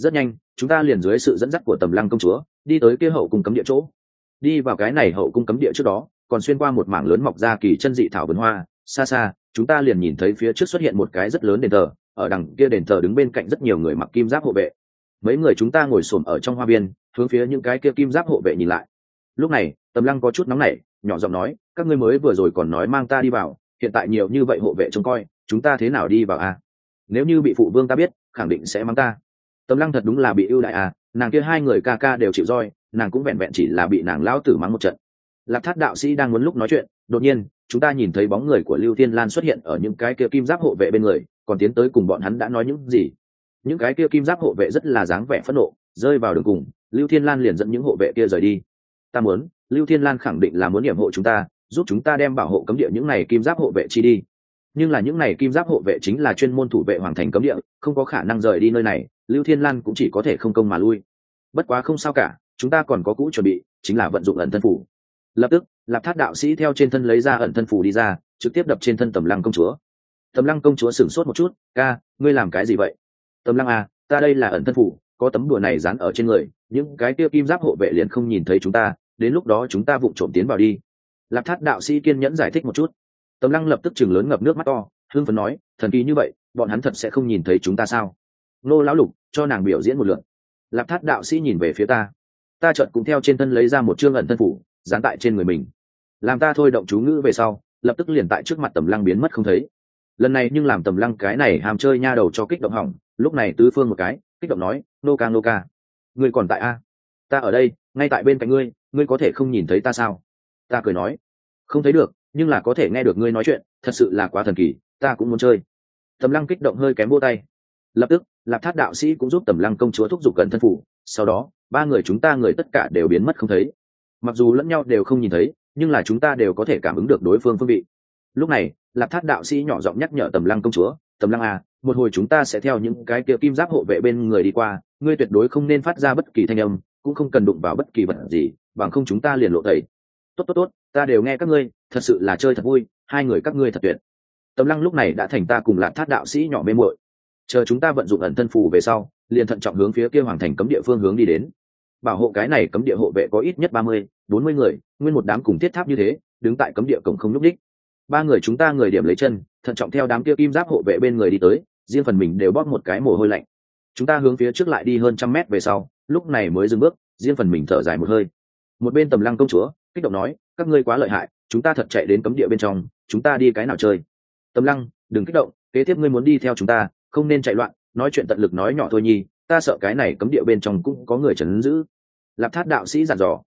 [SPEAKER 1] Rất nhanh chúng ta liền dưới sự dẫn dắt của Tầm Lăng công chúa đi tới kia hậu cung cấm địa chỗ. Đi vào cái này hậu cung cấm địa trước đó còn xuyên qua một mảng lớn mọc ra kỳ chân dị thảo vườn hoa, xa xa chúng ta liền nhìn thấy phía trước xuất hiện một cái rất lớn đền thờ. Ở đằng kia đền thờ đứng bên cạnh rất nhiều người mặc kim giáp hộ vệ. Mấy người chúng ta ngồi xổm ở trong hoa viên, hướng phía những cái kia kim giáp hộ vệ nhìn lại. Lúc này Tầm Lăng có chút nóng nảy, nhỏ giọng nói, các ngươi mới vừa rồi còn nói mang ta đi vào, hiện tại nhiều như vậy hộ vệ trông coi, chúng ta thế nào đi vào à? Nếu như bị phụ vương ta biết, khẳng định sẽ mắng ta. Tầm Lăng thật đúng là bị ưu đại à, nàng kia hai người ca ca đều chịu roi, nàng cũng vẹn vẹn chỉ là bị nàng lão tử mắng một trận. Lạc Thát đạo sĩ đang muốn lúc nói chuyện, đột nhiên chúng ta nhìn thấy bóng người của Lưu Thiên Lan xuất hiện ở những cái kia kim giáp hộ vệ bên người, còn tiến tới cùng bọn hắn đã nói những gì. Những cái kia kim giáp hộ vệ rất là dáng vẻ phẫn nộ, rơi vào đường cùng, Lưu Thiên Lan liền dẫn những hộ vệ kia rời đi. Ta muốn Lưu Thiên Lan khẳng định là muốn yểm hộ chúng ta, giúp chúng ta đem bảo hộ cấm địa những này kim giáp hộ vệ chi đi. Nhưng là những này kim giáp hộ vệ chính là chuyên môn thủ vệ hoàng thành cấm địa, không có khả năng rời đi nơi này, Lưu Thiên Lan cũng chỉ có thể không công mà lui. Bất quá không sao cả, chúng ta còn có cũ chuẩn bị, chính là vận dụng ẩn thân phủ. Lập tức Lạp Thát đạo sĩ theo trên thân lấy ra ẩn thân phủ đi ra, trực tiếp đập trên thân Tầm Lăng công chúa. Tầm Lăng công chúa sửng sốt một chút, ca, ngươi làm cái gì vậy? Tầm Lăng à, ta đây là ẩn thân phủ, có tấm đùa này dán ở trên người, những cái kia kim giáp hộ vệ liền không nhìn thấy chúng ta, đến lúc đó chúng ta vụng trộm tiến vào đi. Lạp Thát đạo sĩ kiên nhẫn giải thích một chút. Tầm Lăng lập tức chừng lớn ngập nước mắt to, hưng phấn nói, thần kỳ như vậy, bọn hắn thật sẽ không nhìn thấy chúng ta sao? Nô lão lục, cho nàng biểu diễn một lượt. Lạp Thát đạo sĩ nhìn về phía ta, ta chợt cũng theo trên thân lấy ra một chương ẩn thân phủ, dán tại trên người mình. Làm ta thôi động chú ngữ về sau, lập tức liền tại trước mặt Tầm Lăng biến mất không thấy. Lần này nhưng làm Tầm Lăng cái này ham chơi nha đầu cho kích động hỏng, lúc này tứ phương một cái, kích động nói, nô ca, ngươi còn tại a? Ta ở đây, ngay tại bên cạnh ngươi, ngươi có thể không nhìn thấy ta sao? Ta cười nói, không thấy được, nhưng là có thể nghe được ngươi nói chuyện, thật sự là quá thần kỳ, ta cũng muốn chơi. Tầm Lăng kích động hơi kém vỗ tay. Lập tức Lạp Thát đạo sĩ cũng giúp Tầm Lăng công chúa thúc giục cẩn thân phủ, sau đó ba người chúng ta người tất cả đều biến mất không thấy. Mặc dù lẫn nhau đều không nhìn thấy, nhưng là chúng ta đều có thể cảm ứng được đối phương phương vị. Lúc này Lạp Thát đạo sĩ nhỏ giọng nhắc nhở Tầm Lăng công chúa, Tầm Lăng à, một hồi chúng ta sẽ theo những cái kia kim giáp hộ vệ bên người đi qua, ngươi tuyệt đối không nên phát ra bất kỳ thanh âm, cũng không cần đụng vào bất kỳ vật gì, bằng không chúng ta liền lộ tẩy. Tốt, ta đều nghe các ngươi, thật sự là chơi thật vui, hai người các ngươi thật tuyệt. Tầm Lăng lúc này đã thành ta cùng Lạp Thát đạo sĩ nhỏ mê muội. Chờ chúng ta vận dụng ẩn thân phù về sau, liền thận trọng hướng phía kia hoàng thành cấm địa phương hướng đi đến. Bảo hộ cái này cấm địa hộ vệ có ít nhất 30-40 người, nguyên một đám cùng thiết tháp như thế, đứng tại cấm địa cổng không nhúc nhích. Ba người chúng ta người điểm lấy chân, thận trọng theo đám kia kim giáp hộ vệ bên người đi tới, riêng phần mình đều bóp một cái mồ hôi lạnh. Chúng ta hướng phía trước lại đi hơn 100 mét về sau, lúc này mới dừng bước, riêng phần mình thở dài một hơi. Một bên Tầm Lăng công chúa kích động nói, các ngươi quá lợi hại, chúng ta thật chạy đến cấm địa bên trong, chúng ta đi cái nào chơi? Tầm Lăng, đừng kích động, kế tiếp ngươi muốn đi theo chúng ta, không nên chạy loạn, nói chuyện tận lực nói nhỏ thôi nhi, ta sợ cái này cấm địa bên trong cũng có người trấn giữ. Lạp Thát đạo sĩ dặn dò.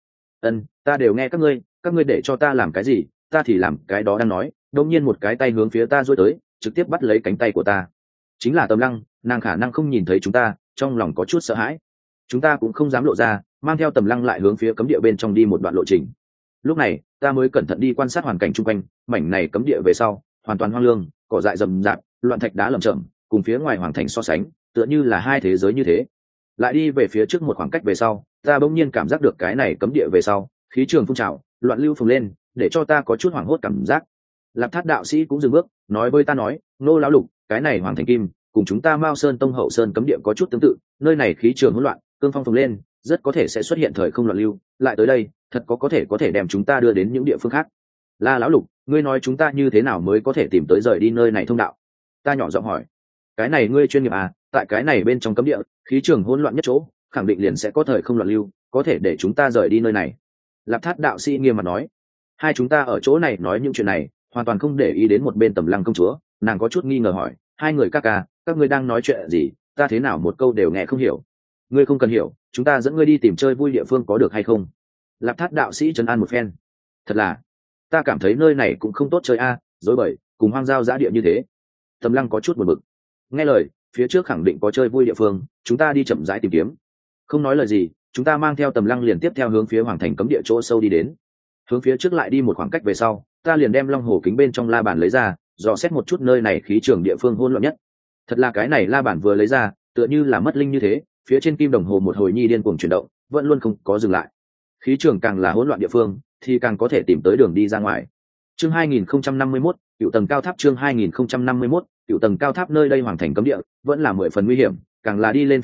[SPEAKER 1] Ta đều nghe các ngươi để cho ta làm cái gì, ta thì làm cái đó đang nói. Đột nhiên một cái tay hướng phía ta duỗi tới, trực tiếp bắt lấy cánh tay của ta. Chính là Tầm Lăng, nàng khả năng không nhìn thấy chúng ta, trong lòng có chút sợ hãi. Chúng ta cũng không dám lộ ra, mang theo Tầm Lăng lại hướng phía cấm địa bên trong đi một đoạn lộ trình. Lúc này ta mới cẩn thận đi quan sát hoàn cảnh xung quanh, mảnh này cấm địa về sau hoàn toàn hoang lương, cỏ dại rậm rạp, loạn thạch đá lởm chởm, cùng phía ngoài hoàng thành so sánh, tựa như là hai thế giới như thế. Lại đi về phía trước một khoảng cách về sau, ta bỗng nhiên cảm giác được cái này cấm địa về sau, khí trường phun trào, loạn lưu phồng lên, để cho ta có chút hoảng hốt cảm giác. Lạp Thát đạo sĩ cũng dừng bước, nói với ta nói, nô lão lục, cái này hoàng thành kim cùng chúng ta Mao Sơn Tông Hậu Sơn cấm địa có chút tương tự, nơi này khí trường hỗn loạn, cương phong phồng lên, rất có thể sẽ xuất hiện thời không loạn lưu, lại tới đây, thật có thể đem chúng ta đưa đến những địa phương khác. La lão lục, ngươi nói chúng ta như thế nào mới có thể tìm tới rời đi nơi này thông đạo? Ta nhỏ giọng hỏi. Cái này ngươi chuyên nghiệp à, tại cái này bên trong cấm địa, khí trường hỗn loạn nhất chỗ, khẳng định liền sẽ có thời không loạn lưu, có thể để chúng ta rời đi nơi này. Lạp Thát đạo sĩ nghiêm mặt nói. Hai chúng ta ở chỗ này nói những chuyện này, hoàn toàn không để ý đến một bên Tầm Lăng công chúa, nàng có chút nghi ngờ hỏi, hai người các ngươi đang nói chuyện gì, ta thế nào một câu đều nghe không hiểu. Ngươi không cần hiểu, chúng ta dẫn ngươi đi tìm chơi vui địa phương có được hay không? Lạp Thát đạo sĩ trấn an một phen. Thật là, ta cảm thấy nơi này cũng không tốt chơi a, dối bời, cùng hoang giao dã địa như thế. Tầm Lăng có chút buồn bực. Nghe lời, phía trước khẳng định có chơi vui địa phương, chúng ta đi chậm rãi tìm kiếm. Không nói lời gì, chúng ta mang theo Tầm Lăng liền tiếp theo hướng phía hoàng thành cấm địa chỗ sâu đi đến. Hướng phía trước lại đi một khoảng cách về sau, ta liền đem long hồ kính bên trong la bàn lấy ra, dò xét một chút nơi này khí trường địa phương hỗn loạn nhất. Thật là cái này la bàn vừa lấy ra, tựa như là mất linh như thế, phía trên kim đồng hồ một hồi nhi điên cuồng chuyển động, vẫn luôn không có dừng lại. Khí trường càng là hỗn loạn địa phương, thì càng có thể tìm tới đường đi ra ngoài. Chương 2051, cựu tầng cao tháp. Chương 2051, cựu tầng cao tháp. Nơi đây hoàng thành cấm địa, vẫn là 10 phần nguy hiểm, càng là đi lên phía trước,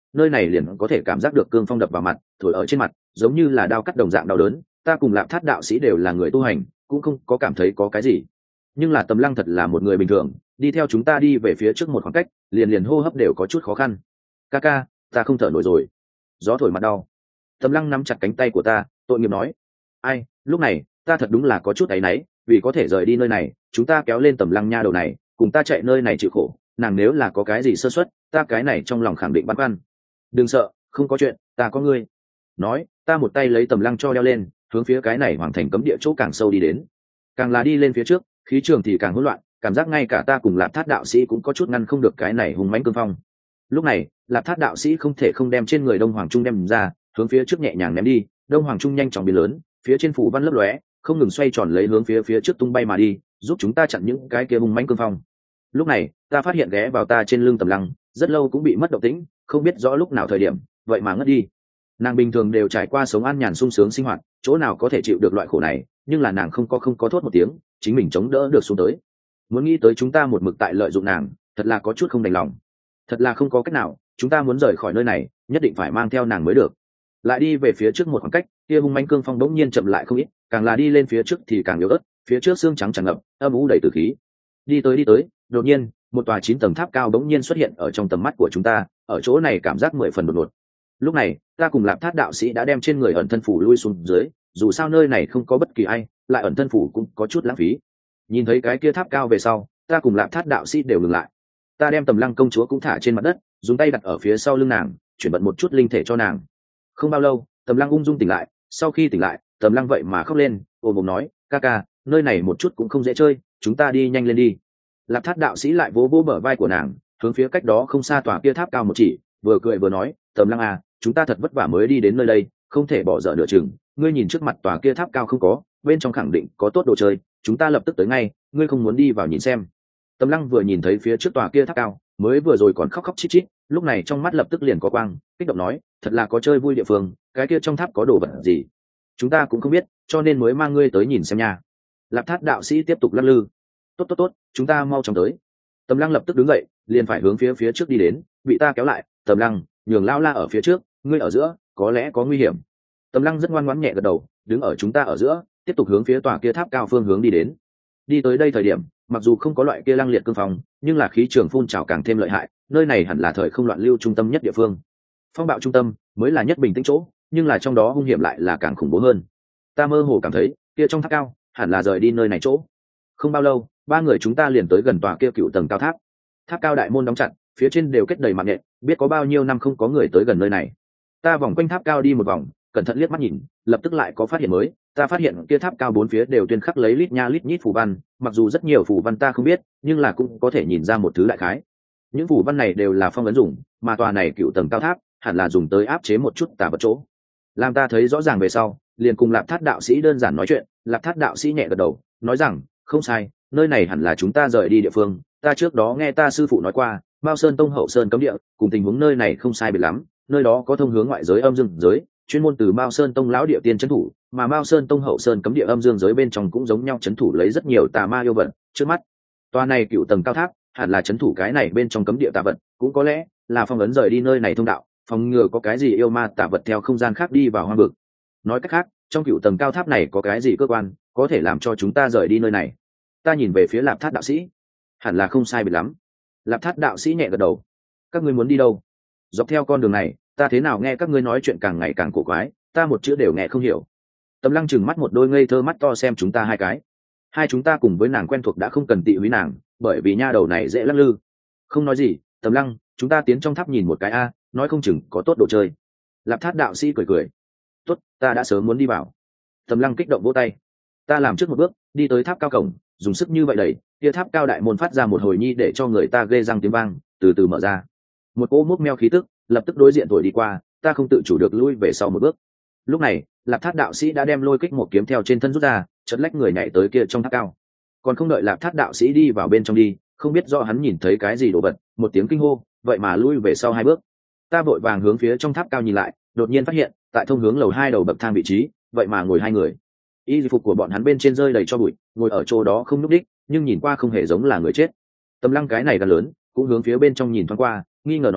[SPEAKER 1] nơi này liền có thể cảm giác được cương phong đập vào mặt thổi ở trên mặt giống như là đao cắt đồng dạng đau đớn. Ta cùng Lạp Thát đạo sĩ đều là người tu hành, cũng không có cảm thấy có cái gì, nhưng là Tầm Lăng thật là một người bình thường, đi theo chúng ta đi về phía trước một khoảng cách, liền hô hấp đều có chút khó khăn. Ca ca, ta không thở nổi rồi. Gió thổi mặt đau. Tầm Lăng nắm chặt cánh tay của ta, tội nghiệp nói. Ai, lúc này ta thật đúng là có chút áy náy, vì có thể rời đi nơi này, chúng ta kéo lên Tầm Lăng nha đầu này, cùng ta chạy nơi này chịu khổ. Nàng nếu là có cái gì sơ suất, ta cái này trong lòng khẳng định băn khoăn. Đừng sợ, không có chuyện, ta có ngươi. Nói, ta một tay lấy Tầm Lăng cho đeo lên, hướng phía cái này hoàng thành cấm địa chỗ càng sâu đi đến. Càng là đi lên phía trước, khí trường thì càng hỗn loạn, cảm giác ngay cả ta cùng Lạp Thát đạo sĩ cũng có chút ngăn không được cái này hùng mãnh cương phong. Lúc này, Lạp Thát đạo sĩ không thể không đem trên người Đông Hoàng Trung đem ra, hướng phía trước nhẹ nhàng ném đi. Đông Hoàng Trung nhanh chóng biến lớn, phía trên phủ văn lấp lóe, không ngừng xoay tròn lấy hướng phía trước tung bay mà đi, giúp chúng ta chặn những cái kia hùng mãnh cương phong. Lúc này, ta phát hiện ghé vào ta trên lưng Tầm Lăng, rất lâu cũng bị mất động tĩnh, không biết rõ lúc nào thời điểm, vậy mà ngất đi. Nàng bình thường đều trải qua sống an nhàn sung sướng sinh hoạt, chỗ nào có thể chịu được loại khổ này, nhưng là nàng không có thốt một tiếng, chính mình chống đỡ được xuống tới. Muốn nghĩ tới chúng ta một mực tại lợi dụng nàng, thật là có chút không đành lòng. Thật là không có cách nào, chúng ta muốn rời khỏi nơi này, nhất định phải mang theo nàng mới được. Lại đi về phía trước một khoảng cách, kia hung manh cương phong bỗng nhiên chậm lại không ít, càng là đi lên phía trước thì càng yếu ớt, phía trước xương trắng tràn ngập, âm u đầy tử khí. Đi tới, đột nhiên, một tòa 9 tầng tháp cao bỗng nhiên xuất hiện ở trong tầm mắt của chúng ta, ở chỗ này cảm giác 10 phần đột ngột. Lúc này, ta cùng Lạp Thát đạo sĩ đã đem trên người ẩn thân phủ lui xuống dưới, dù sao nơi này không có bất kỳ ai, lại ẩn thân phủ cũng có chút lãng phí. Nhìn thấy cái kia tháp cao về sau, ta cùng Lạp Thát đạo sĩ đều ngừng lại. Ta đem Tầm Lăng công chúa cũng thả trên mặt đất, dùng tay đặt ở phía sau lưng nàng, chuyển vận một chút linh thể cho nàng. Không bao lâu, Tầm Lăng ung dung tỉnh lại, sau khi tỉnh lại, Tầm Lăng vậy mà khóc lên, ôm bụng nói, ca ca, nơi này một chút cũng không dễ chơi, chúng ta đi nhanh lên đi. Lạp Thát đạo sĩ lại vỗ vỗ bờ vai của nàng, hướng phía cách đó không xa tòa kia tháp cao một chỉ, vừa cười vừa nói, Tầm Lăng à, chúng ta thật vất vả mới đi đến nơi đây, không thể bỏ dở nửa chừng. Ngươi nhìn trước mặt tòa kia tháp cao không có, bên trong khẳng định có tốt đồ chơi, chúng ta lập tức tới ngay, ngươi không muốn đi vào nhìn xem. Tầm Lăng vừa nhìn thấy phía trước tòa kia tháp cao, mới vừa rồi còn khóc khóc chít chít, lúc này trong mắt lập tức liền có quang, kích động nói, thật là có chơi vui địa phương, cái kia trong tháp có đồ vật gì, chúng ta cũng không biết, cho nên mới mang ngươi tới nhìn xem nha. Lạp Thát đạo sĩ tiếp tục lắc lư, tốt, chúng ta mau chóng tới. Tầm Lăng lập tức đứng dậy, liền phải hướng phía trước đi đến, bị ta kéo lại. Tầm Lăng, nhường lao la ở phía trước, ngươi ở giữa, có lẽ có nguy hiểm. Tầm Lăng rất ngoan ngoãn nhẹ gật đầu, đứng ở chúng ta ở giữa, tiếp tục hướng phía tòa kia tháp cao phương hướng đi đến. Đi tới đây thời điểm, mặc dù không có loại kia lăng liệt cương phong, nhưng là khí trường phun trào càng thêm lợi hại, nơi này hẳn là thời không loạn lưu trung tâm nhất địa phương. Phong bạo trung tâm mới là nhất bình tĩnh chỗ, nhưng là trong đó hung hiểm lại là càng khủng bố hơn. Ta mơ hồ cảm thấy, kia trong tháp cao, hẳn là rời đi nơi này chỗ. Không bao lâu, ba người chúng ta liền tới gần tòa kia cựu tầng cao tháp. Tháp cao đại môn đóng chặt, phía trên đều kết đầy mạng nhện, biết có bao nhiêu năm không có người tới gần nơi này. Ta vòng quanh tháp cao đi một vòng, cẩn thận liếc mắt nhìn, lập tức lại có phát hiện mới. Ta phát hiện kia tháp cao bốn phía đều tuyên khắc lấy lít nha lít nhít phù văn, mặc dù rất nhiều phù văn ta không biết, nhưng là cũng có thể nhìn ra một thứ đại khái. Những phù văn này đều là phong ấn dùng, mà tòa này cựu tầng cao tháp hẳn là dùng tới áp chế một chút tà vật chỗ. Làm ta thấy rõ ràng về sau, liền cùng Lạp Thát đạo sĩ đơn giản nói chuyện. Lạp Thát đạo sĩ nhẹ gật đầu, nói rằng, không sai, nơi này hẳn là chúng ta rời đi địa phương. Ta trước đó nghe ta sư phụ nói qua, Mao Sơn Tông hậu sơn cấm địa, cùng tình huống nơi này không sai biệt lắm. Nơi đó có thông hướng ngoại giới âm dương giới, chuyên môn từ Mao Sơn Tông lão địa tiên trấn thủ, mà Mao Sơn Tông hậu sơn cấm địa âm dương giới bên trong cũng giống nhau trấn thủ lấy rất nhiều tà ma yêu vật. Trước mắt, tòa này cựu tầng cao tháp hẳn là trấn thủ cái này bên trong cấm địa tà vật, cũng có lẽ là phong ấn rời đi nơi này thông đạo, phòng ngừa có cái gì yêu ma tà vật theo không gian khác đi vào hoang vực. Nói cách khác, trong cựu tầng cao tháp này có cái gì cơ quan có thể làm cho chúng ta rời đi nơi này. Ta nhìn về phía Lạp Thát đạo sĩ, hẳn là không sai biệt lắm. Lạp Thát đạo sĩ nhẹ gật đầu. Các ngươi muốn đi đâu? Dọc theo con đường này, ta thế nào nghe các ngươi nói chuyện càng ngày càng cổ quái, ta một chữ đều nghe không hiểu. Tầm Lăng chừng mắt một đôi ngây thơ mắt to xem chúng ta hai cái. Hai chúng ta cùng với nàng quen thuộc đã không cần tị húy nàng, bởi vì nha đầu này dễ lắc lư. Không nói gì, Tầm Lăng, chúng ta tiến trong tháp nhìn một cái a, nói không chừng có tốt đồ chơi. Lạp Thát đạo sĩ cười. Tốt, ta đã sớm muốn đi vào. Tầm Lăng kích động vỗ tay. Ta làm trước một bước, đi tới tháp cao cổng, dùng sức như vậy đẩy, kia tháp cao đại môn phát ra một hồi nhi để cho người ta ghê răng tiếng vang, từ từ mở ra. Một cỗ múc meo khí tức lập tức đối diện thổi đi qua, ta không tự chủ được lui về sau một bước. Lúc này, Lạp Thát đạo sĩ đã đem lôi kích một kiếm theo trên thân rút ra, chợt lách người nhảy tới kia trong tháp cao. Còn không đợi Lạp Thát đạo sĩ đi vào bên trong đi, không biết do hắn nhìn thấy cái gì đồ vật, một tiếng kinh hô, vậy mà lui về sau hai bước. Ta vội vàng hướng phía trong tháp cao nhìn lại, đột nhiên phát hiện, tại thông hướng lầu 2 đầu bậc thang vị trí, vậy mà ngồi hai người. Y phục của bọn hắn bên trên rơi đầy cho bụi, ngồi ở chỗ đó không nhúc đích, nhưng nhìn qua không hề giống là người chết. Tầm Lăng cái này gần lớn, cũng hướng phía bên trong nhìn thoáng qua, nghi ngờ nói,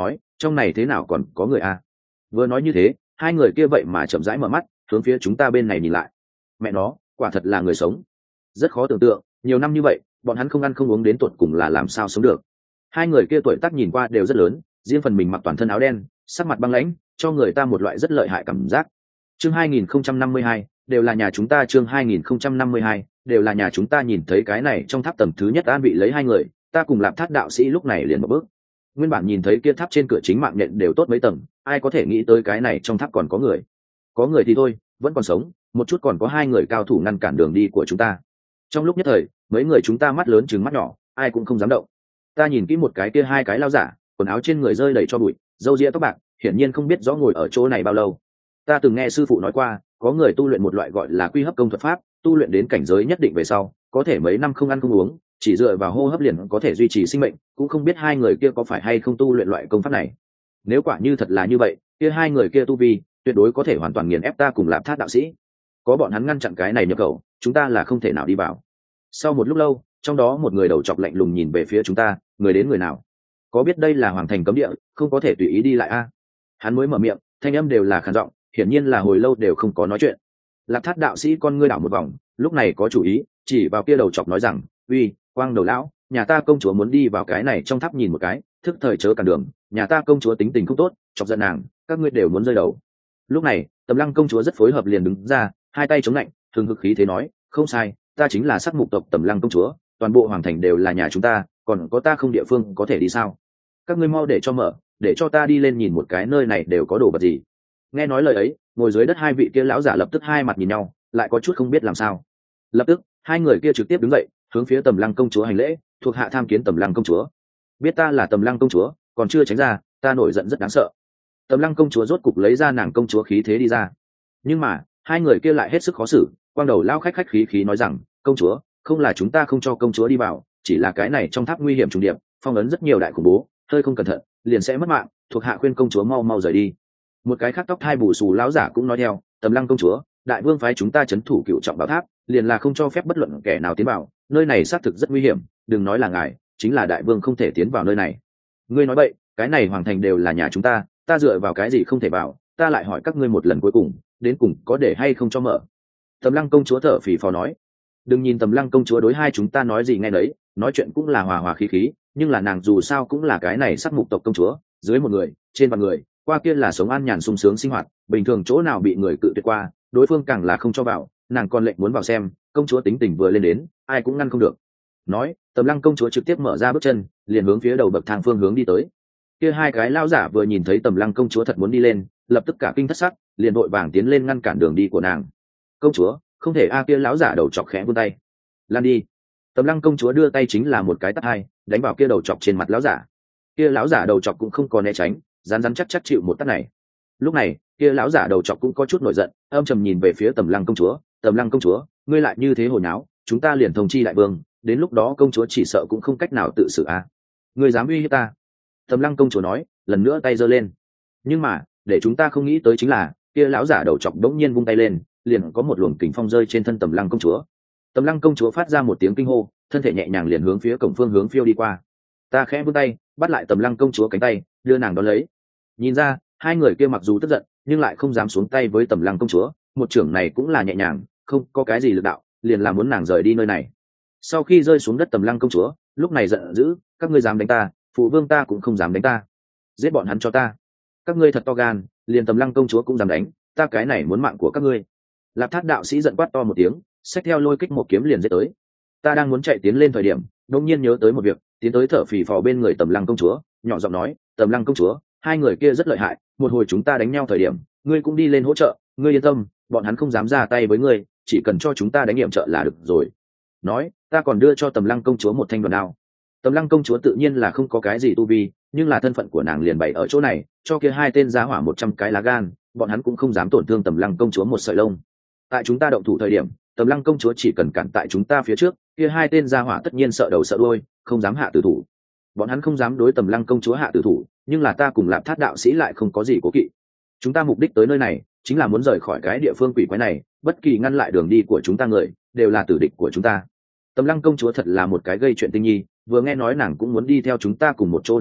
[SPEAKER 1] trong này thế nào còn có người a? Vừa nói như thế, hai người kia vậy mà chậm rãi mở mắt hướng phía chúng ta bên này nhìn lại. Mẹ nó, quả thật là người sống. Rất khó tưởng tượng, nhiều năm như vậy bọn hắn không ăn không uống đến tột cùng là làm sao sống được. Hai người kia tuổi tác nhìn qua đều rất lớn, riêng phần mình mặc toàn thân áo đen, sắc mặt băng lãnh, cho người ta một loại rất lợi hại cảm giác. Chương 2052, đều là nhà chúng ta. Chương 2052, đều là nhà chúng ta. Nhìn thấy cái này trong tháp tầng thứ nhất an vị lấy hai người, ta cùng Lạp Thát đạo sĩ lúc này liền một bước. Nguyên bản nhìn thấy kia tháp trên cửa chính mạng nhện đều tốt mấy tầng, ai có thể nghĩ tới cái này trong tháp còn có người. Có người thì thôi, vẫn còn sống, một chút còn có hai người cao thủ ngăn cản đường đi của chúng ta. Trong lúc nhất thời, mấy người chúng ta mắt lớn trừng mắt nhỏ, ai cũng không dám động. Ta nhìn kỹ một cái kia hai cái lao giả, quần áo trên người rơi đầy cho bụi, râu ria tóc bạc, hiển nhiên không biết rõ ngồi ở chỗ này bao lâu. Ta từng nghe sư phụ nói qua, có người tu luyện một loại gọi là quy hấp công thuật pháp, tu luyện đến cảnh giới nhất định về sau, có thể mấy năm không ăn không uống, chỉ dựa vào hô hấp liền có thể duy trì sinh mệnh, cũng không biết hai người kia có phải hay không tu luyện loại công pháp này. Nếu quả như thật là như vậy, kia hai người kia tu vi tuyệt đối có thể hoàn toàn nghiền ép ta cùng Lạp Thát đạo sĩ. Có bọn hắn ngăn chặn cái này nhập khẩu, chúng ta là không thể nào đi vào. Sau một lúc lâu, trong đó một người đầu chọc lạnh lùng nhìn về phía chúng ta, người đến người nào? Có biết đây là hoàng thành cấm địa, không có thể tùy ý đi lại a? Hắn mới mở miệng, thanh âm đều là khàn giọng, hiển nhiên là hồi lâu đều không có nói chuyện. Lạp Thát đạo sĩ con ngươi đảo một vòng, lúc này có chủ ý, chỉ vào kia đầu chọc nói rằng, uy, quang đầu lão, nhà ta công chúa muốn đi vào cái này trong tháp nhìn một cái, thức thời chớ cản đường, nhà ta công chúa tính tình không tốt, chọc giận nàng, các ngươi đều muốn rơi đầu. Lúc này Tầm Lăng công chúa rất phối hợp liền đứng ra, hai tay chống lạnh, thường hực khí thế nói, không sai, ta chính là sắc mục tộc Tầm Lăng công chúa, toàn bộ hoàng thành đều là nhà chúng ta, còn có ta không địa phương có thể đi sao? Các ngươi mau để cho mở, để cho ta đi lên nhìn một cái nơi này đều có đồ vật gì. Nghe nói lời ấy, ngồi dưới đất hai vị kia lão giả lập tức hai mặt nhìn nhau, lại có chút không biết làm sao. Lập tức hai người kia trực tiếp đứng dậy, hướng phía Tầm Lăng công chúa hành lễ, thuộc hạ tham kiến Tầm Lăng công chúa. Biết ta là Tầm Lăng công chúa, còn chưa tránh ra, ta nổi giận rất đáng sợ. Tầm Lăng công chúa rốt cục lấy ra nàng công chúa khí thế đi ra, nhưng mà hai người kia lại hết sức khó xử. Quang đầu lao khách khách khí khí nói rằng, công chúa, không là chúng ta không cho công chúa đi vào, chỉ là cái này trong tháp nguy hiểm trùng điệp, phong ấn rất nhiều đại khủng bố, hơi không cẩn thận liền sẽ mất mạng, thuộc hạ khuyên công chúa mau mau rời đi. Một cái khác tóc hai bù xù lão giả cũng nói theo, Tầm Lăng công chúa, đại vương phái chúng ta trấn thủ cựu trọng bảo tháp, liền là không cho phép bất luận kẻ nào tiến vào, nơi này xác thực rất nguy hiểm, đừng nói là ngài, chính là đại vương không thể tiến vào nơi này. Ngươi nói bậy, cái này hoàng thành đều là nhà chúng ta, ta dựa vào cái gì không thể vào? Ta lại hỏi các ngươi một lần cuối cùng, đến cùng có để hay không cho mở? Tầm Lăng công chúa thở phì phò nói. Đừng nhìn Tầm Lăng công chúa đối hai chúng ta nói gì nghe nấy, nói chuyện cũng là hòa hòa khí khí, nhưng là nàng dù sao cũng là cái này sắc mục tộc công chúa, dưới một người, trên vạn người, qua kia là sống an nhàn sung sướng sinh hoạt, bình thường chỗ nào bị người cự tuyệt qua, đối phương càng là không cho vào, nàng còn lệnh muốn vào xem, công chúa tính tình vừa lên đến, ai cũng ngăn không được. Nói, Tầm Lăng công chúa trực tiếp mở ra bước chân, liền hướng phía đầu bậc thang phương hướng đi tới. Kia hai cái lão giả vừa nhìn thấy Tầm Lăng công chúa thật muốn đi lên, lập tức cả kinh thất sắc, liền vội vàng tiến lên ngăn cản đường đi của nàng. Công chúa, không thể a. Kia lão giả đầu chọc khẽ vươn tay, lan đi. Tầm Lăng công chúa đưa tay chính là một cái tát hai, đánh vào kia đầu chọc trên mặt lão giả. Kia lão giả đầu chọc cũng không có né tránh, rắn rắn chắc chắc chịu một tát này. Lúc này kia lão giả đầu chọc cũng có chút nổi giận, âm trầm nhìn về phía Tầm Lăng công chúa, Tầm Lăng công chúa, ngươi lại như thế hồ nháo, chúng ta liền thông chi đại vương, đến lúc đó công chúa chỉ sợ cũng không cách nào tự xử a. Ngươi dám uy hiếp ta? Tầm Lăng công chúa nói, lần nữa tay giơ lên. Nhưng mà để chúng ta không nghĩ tới chính là kia lão giả đầu chọc đống nhiên vung tay lên, liền có một luồng kình phong rơi trên thân Tầm Lăng công chúa. Tầm Lăng công chúa phát ra một tiếng kinh hô, thân thể nhẹ nhàng liền hướng phía cổng phương hướng phiêu đi qua. Ta khẽ vươn tay bắt lại Tầm Lăng công chúa cánh tay, đưa nàng đón lấy. Nhìn ra hai người kia mặc dù tức giận nhưng lại không dám xuống tay với Tầm Lăng công chúa, một trưởng này cũng là nhẹ nhàng, không có cái gì lực đạo, liền là muốn nàng rời đi nơi này. Sau khi rơi xuống đất Tầm Lăng công chúa lúc này giận dữ, các ngươi dám đánh ta, phụ vương ta cũng không dám đánh ta, giết bọn hắn cho ta. Các ngươi thật to gan, liền Tầm Lăng công chúa cũng dám đánh, ta cái này muốn mạng của các ngươi. Lạp Thát đạo sĩ giận quát to một tiếng, xách theo lôi kích một kiếm liền giết tới. Ta đang muốn chạy tiến lên thời điểm đột nhiên nhớ tới một việc, tiến tới thở phì phò bên người Tầm Lăng công chúa, nhỏ giọng nói, Tầm Lăng công chúa, hai người kia rất lợi hại, một hồi chúng ta đánh nhau thời điểm ngươi cũng đi lên hỗ trợ, ngươi yên tâm, bọn hắn không dám ra tay với ngươi, chỉ cần cho chúng ta đánh nghiệm trợ là được rồi. Nói, ta còn đưa cho Tầm Lăng công chúa một thanh đoàn đao. Tầm Lăng công chúa tự nhiên là không có cái gì tu vi, nhưng là thân phận của nàng liền bày ở chỗ này, cho kia hai tên giá hỏa 100 cái lá gan, bọn hắn cũng không dám tổn thương Tầm Lăng công chúa một sợi lông. Tại chúng ta động thủ thời điểm, Tầm Lăng công chúa chỉ cần cản tại chúng ta phía trước, kia hai tên gia hỏa tất nhiên sợ đầu sợ đuôi, không dám hạ tử thủ. Bọn hắn không dám đối Tầm Lăng công chúa hạ tử thủ, nhưng là ta cùng Lạp Thát đạo sĩ lại không có gì cố kỵ. Chúng ta mục đích tới nơi này chính là muốn rời khỏi cái địa phương quỷ quái này, bất kỳ ngăn lại đường đi của chúng ta người đều là tử địch của chúng ta. Tầm Lăng công chúa thật là một cái gây chuyện tinh nhi, vừa nghe nói nàng cũng muốn đi theo chúng ta cùng một chỗ đánh nhau,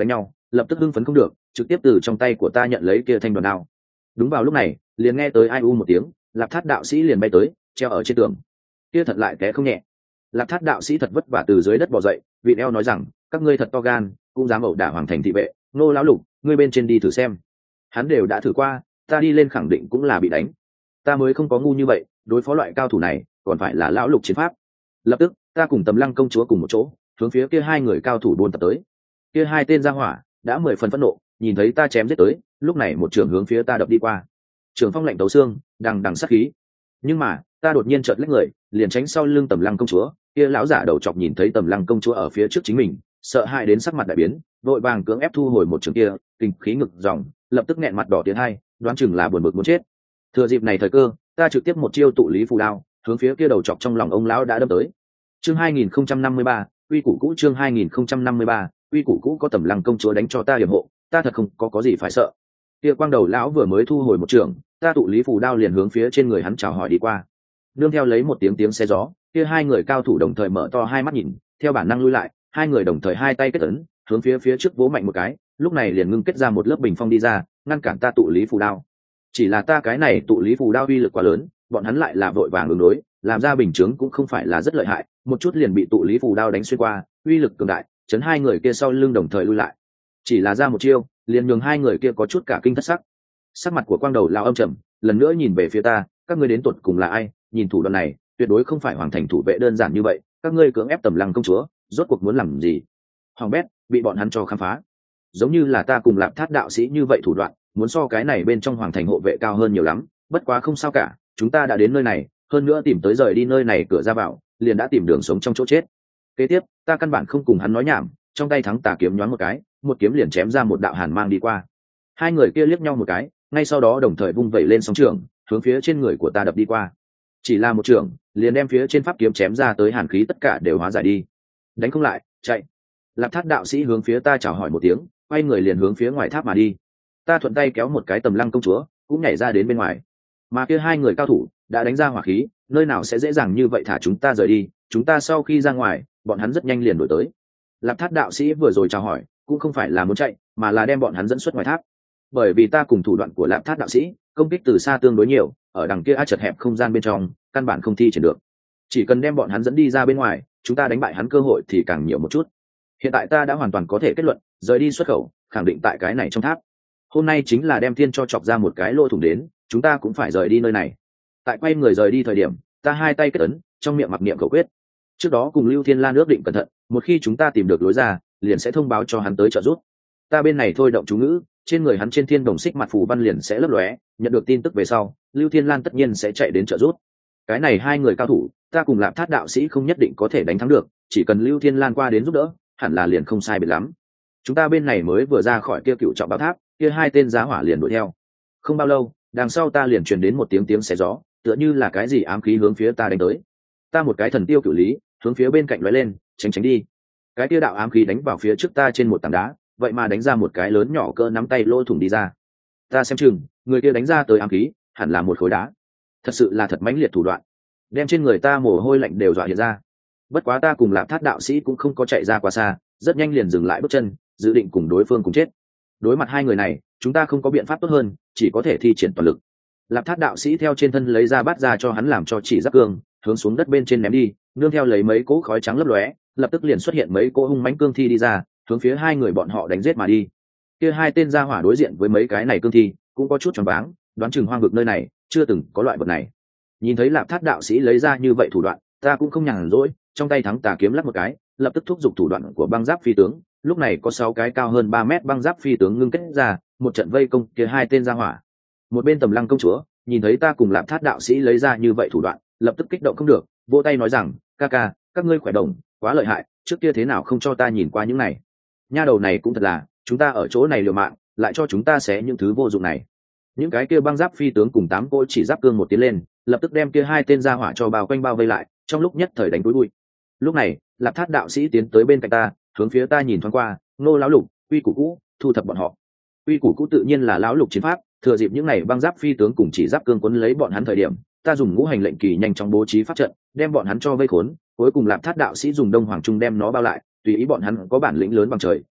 [SPEAKER 1] lập tức hưng phấn không được, trực tiếp từ trong tay của ta nhận lấy kia thanh đoàn đao. Đúng vào lúc này, liền nghe tới ai u một tiếng, Lạp Thát đạo sĩ liền bay tới, treo ở trên tường. Kia thật lại té không nhẹ. Lạp Thát đạo sĩ thật vất vả từ dưới đất bò dậy, vị eo nói rằng, các ngươi thật to gan, cũng dám ẩu đả hoàng thành thị vệ, Nô lão lục, ngươi bên trên đi thử xem. Hắn đều đã thử qua, ta đi lên khẳng định cũng là bị đánh. Ta mới không có ngu như vậy, đối phó loại cao thủ này, còn phải là lão lục chiến pháp. Lập tức, ta cùng Tầm Lăng công chúa cùng một chỗ, hướng phía kia hai người cao thủ buôn tập tới. Kia hai tên ra hỏa đã 10 phần phẫn nộ, nhìn thấy ta chém giết tới, lúc này một trường hướng phía ta đập đi qua. Trường phong lạnh tấu xương, đằng đằng sát khí. Nhưng mà, ta đột nhiên chợt lách người, liền tránh sau lưng Tầm Lăng công chúa. Kia lão giả đầu chọc nhìn thấy Tầm Lăng công chúa ở phía trước chính mình, sợ hãi đến sắc mặt đại biến, vội vàng cưỡng ép thu hồi một trường kia, kinh khí ngực dòng, lập tức nghẹn mặt đỏ tiến hai, đoán chừng là buồn bực muốn chết. Thừa dịp này thời cơ, ta trực tiếp một chiêu tụ lý phù đao, hướng phía kia đầu chọc trong lòng ông lão đã đâm tới. Chương 2053, quy củ cũ. Chương 2053, quy củ cũ. Có Tầm Lăng công chúa đánh cho ta yểm hộ, ta thật không có gì phải sợ. Kia quang đầu lão vừa mới thu hồi một trường, ta tụ lý phù đao liền hướng phía trên người hắn chào hỏi đi qua. Nương theo lấy một tiếng xe gió, kia hai người cao thủ đồng thời mở to hai mắt nhìn, theo bản năng lui lại, hai người đồng thời hai tay kết ấn, hướng phía trước vỗ mạnh một cái, lúc này liền ngưng kết ra một lớp bình phong đi ra, ngăn cản ta tụ lý phù đao. Chỉ là ta cái này tụ lý phù đao uy lực quá lớn, bọn hắn lại là vội vàng ứng đối, làm ra bình chướng cũng không phải là rất lợi hại, một chút liền bị tụ lý phù đao đánh xuyên qua, uy lực cường đại, chấn hai người kia sau lưng đồng thời lui lại. Chỉ là ra một chiêu, liền nhường hai người kia có chút cả kinh thất sắc. Sắc mặt của quang đầu lão âm trầm, lần nữa nhìn về phía ta, các ngươi đến tuột cùng là ai? Nhìn thủ đoạn này, tuyệt đối không phải hoàng thành thủ vệ đơn giản như vậy, các ngươi cưỡng ép Tầm Lăng công chúa, rốt cuộc muốn làm gì? Hoàng bét, bị bọn hắn cho khám phá. Giống như là ta cùng Lạp Thát đạo sĩ như vậy thủ đoạn, muốn so cái này bên trong hoàng thành hộ vệ cao hơn nhiều lắm, bất quá không sao cả, chúng ta đã đến nơi này, hơn nữa tìm tới rời đi nơi này cửa ra vào, liền đã tìm đường sống trong chỗ chết. Kế tiếp, ta căn bản không cùng hắn nói nhảm, trong tay thắng tà kiếm nhoáng một cái, một kiếm liền chém ra một đạo hàn mang đi qua. Hai người kia liếc nhau một cái, ngay sau đó đồng thời vung vẩy lên sóng trường, hướng phía trên người của ta đập đi qua. Chỉ là một trường, liền đem phía trên pháp kiếm chém ra tới hàn khí tất cả đều hóa giải đi. Đánh không lại, chạy. Lạp Thát đạo sĩ hướng phía ta chào hỏi một tiếng, quay người liền hướng phía ngoài tháp mà đi. Ta thuận tay kéo một cái Tầm Lăng công chúa, cũng nhảy ra đến bên ngoài. Mà kia hai người cao thủ đã đánh ra hỏa khí, nơi nào sẽ dễ dàng như vậy thả chúng ta rời đi. Chúng ta sau khi ra ngoài, bọn hắn rất nhanh liền đuổi tới. Lạp Thát đạo sĩ vừa rồi chào hỏi, cũng không phải là muốn chạy, mà là đem bọn hắn dẫn xuất ngoài tháp. Bởi vì ta cùng thủ đoạn của Lạp Thát đạo sĩ, công kích từ xa tương đối nhiều, ở đằng kia chật hẹp không gian bên trong, căn bản không thi triển được. Chỉ cần đem bọn hắn dẫn đi ra bên ngoài, chúng ta đánh bại hắn cơ hội thì càng nhiều một chút. Hiện tại ta đã hoàn toàn có thể kết luận, rời đi xuất khẩu, khẳng định tại cái này trong tháp. Hôm nay chính là đem thiên cho chọc ra một cái lỗ thủng đến, chúng ta cũng phải rời đi nơi này. Tại quay người rời đi thời điểm, ta hai tay kết ấn, trong miệng mặc niệm khẩu quyết. Trước đó cùng Lưu Thiên Lan ước định cẩn thận, một khi chúng ta tìm được lối ra, liền sẽ thông báo cho hắn tới trợ giúp. Ta bên này thôi động chú ngữ, trên người hắn trên thiên đồng xích mặt phù văn liền sẽ lấp lóe, nhận được tin tức về sau, Lưu Thiên Lan tất nhiên sẽ chạy đến trợ giúp. Cái này hai người cao thủ, ta cùng Lạp Thát đạo sĩ không nhất định có thể đánh thắng được, chỉ cần Lưu Thiên Lan qua đến giúp đỡ, hẳn là liền không sai biệt lắm. Chúng ta bên này mới vừa ra khỏi kia cựu trọng bảo tháp, kia hai tên giá hỏa liền đuổi theo. Không bao lâu, đằng sau ta liền truyền đến một tiếng xé gió, tựa như là cái gì ám khí hướng phía ta đánh tới. Ta một cái thần tiêu cửu lý, hướng phía bên cạnh lóe lên, tránh đi. Cái kia đạo ám khí đánh vào phía trước ta trên một tảng đá, vậy mà đánh ra một cái lớn nhỏ cỡ nắm tay lỗ thủng đi ra. Ta xem chừng, người kia đánh ra tới ám khí, hẳn là một khối đá. Thật sự là thật mãnh liệt thủ đoạn, đem trên người ta mồ hôi lạnh đều dọa hiện ra. Bất quá ta cùng Lạp Thát đạo sĩ cũng không có chạy ra quá xa, rất nhanh liền dừng lại bước chân, dự định cùng đối phương cùng chết. Đối mặt hai người này, chúng ta không có biện pháp tốt hơn, chỉ có thể thi triển toàn lực. Lạp Thát đạo sĩ theo trên thân lấy ra bát ra cho hắn làm cho chỉ giáp cương, hướng xuống đất bên trên ném đi, nương theo lấy mấy cỗ khói trắng lấp lóe, lập tức liền xuất hiện mấy cỗ hung mãnh cương thi đi ra, hướng phía hai người bọn họ đánh giết mà đi. Kia hai tên gia hỏa đối diện với mấy cái này cương thi, cũng có chút choáng váng, đoán chừng hoang vực nơi này chưa từng có loại vật này. Nhìn thấy Lạp Thát đạo sĩ lấy ra như vậy thủ đoạn, ta cũng không nhàn rỗi, trong tay thắng tà kiếm lắc một cái, lập tức thúc giục thủ đoạn của băng giáp phi tướng. Lúc này có 6 cái cao hơn 3 mét băng giáp phi tướng ngưng kết ra, một trận vây công kia hai tên gia hỏa. Một bên Tầm Lăng công chúa nhìn thấy ta cùng Lạp Thát đạo sĩ lấy ra như vậy thủ đoạn, lập tức kích động không được, vỗ tay nói rằng, ca ca, các ngươi khỏe đồng, quá lợi hại, trước kia thế nào không cho ta nhìn qua những này. Nha đầu này cũng thật là, chúng ta ở chỗ này liều mạng, lại cho chúng ta xé những thứ vô dụng này. Những cái kia băng giáp phi tướng cùng 8 cỗ chỉ giáp cương một tiến lên, lập tức đem kia hai tên gia hỏa cho bao quanh bao vây lại, trong lúc nhất thời đánh túi bụi. Lúc này, Lạp Thát đạo sĩ tiến tới bên cạnh ta, hướng phía ta nhìn thoáng qua, Nô lão lục, uy củ cũ, thu thập bọn họ. Uy củ cũ tự nhiên là lão lục chiến pháp, thừa dịp những này băng giáp phi tướng cùng chỉ giáp cương quấn lấy bọn hắn thời điểm, ta dùng ngũ hành lệnh kỳ nhanh chóng bố trí pháp trận, đem bọn hắn cho vây khốn, cuối cùng Lạp Thát đạo sĩ dùng Đông Hoàng Trung đem nó bao lại, tùy ý bọn hắn có bản lĩnh lớn bằng trời,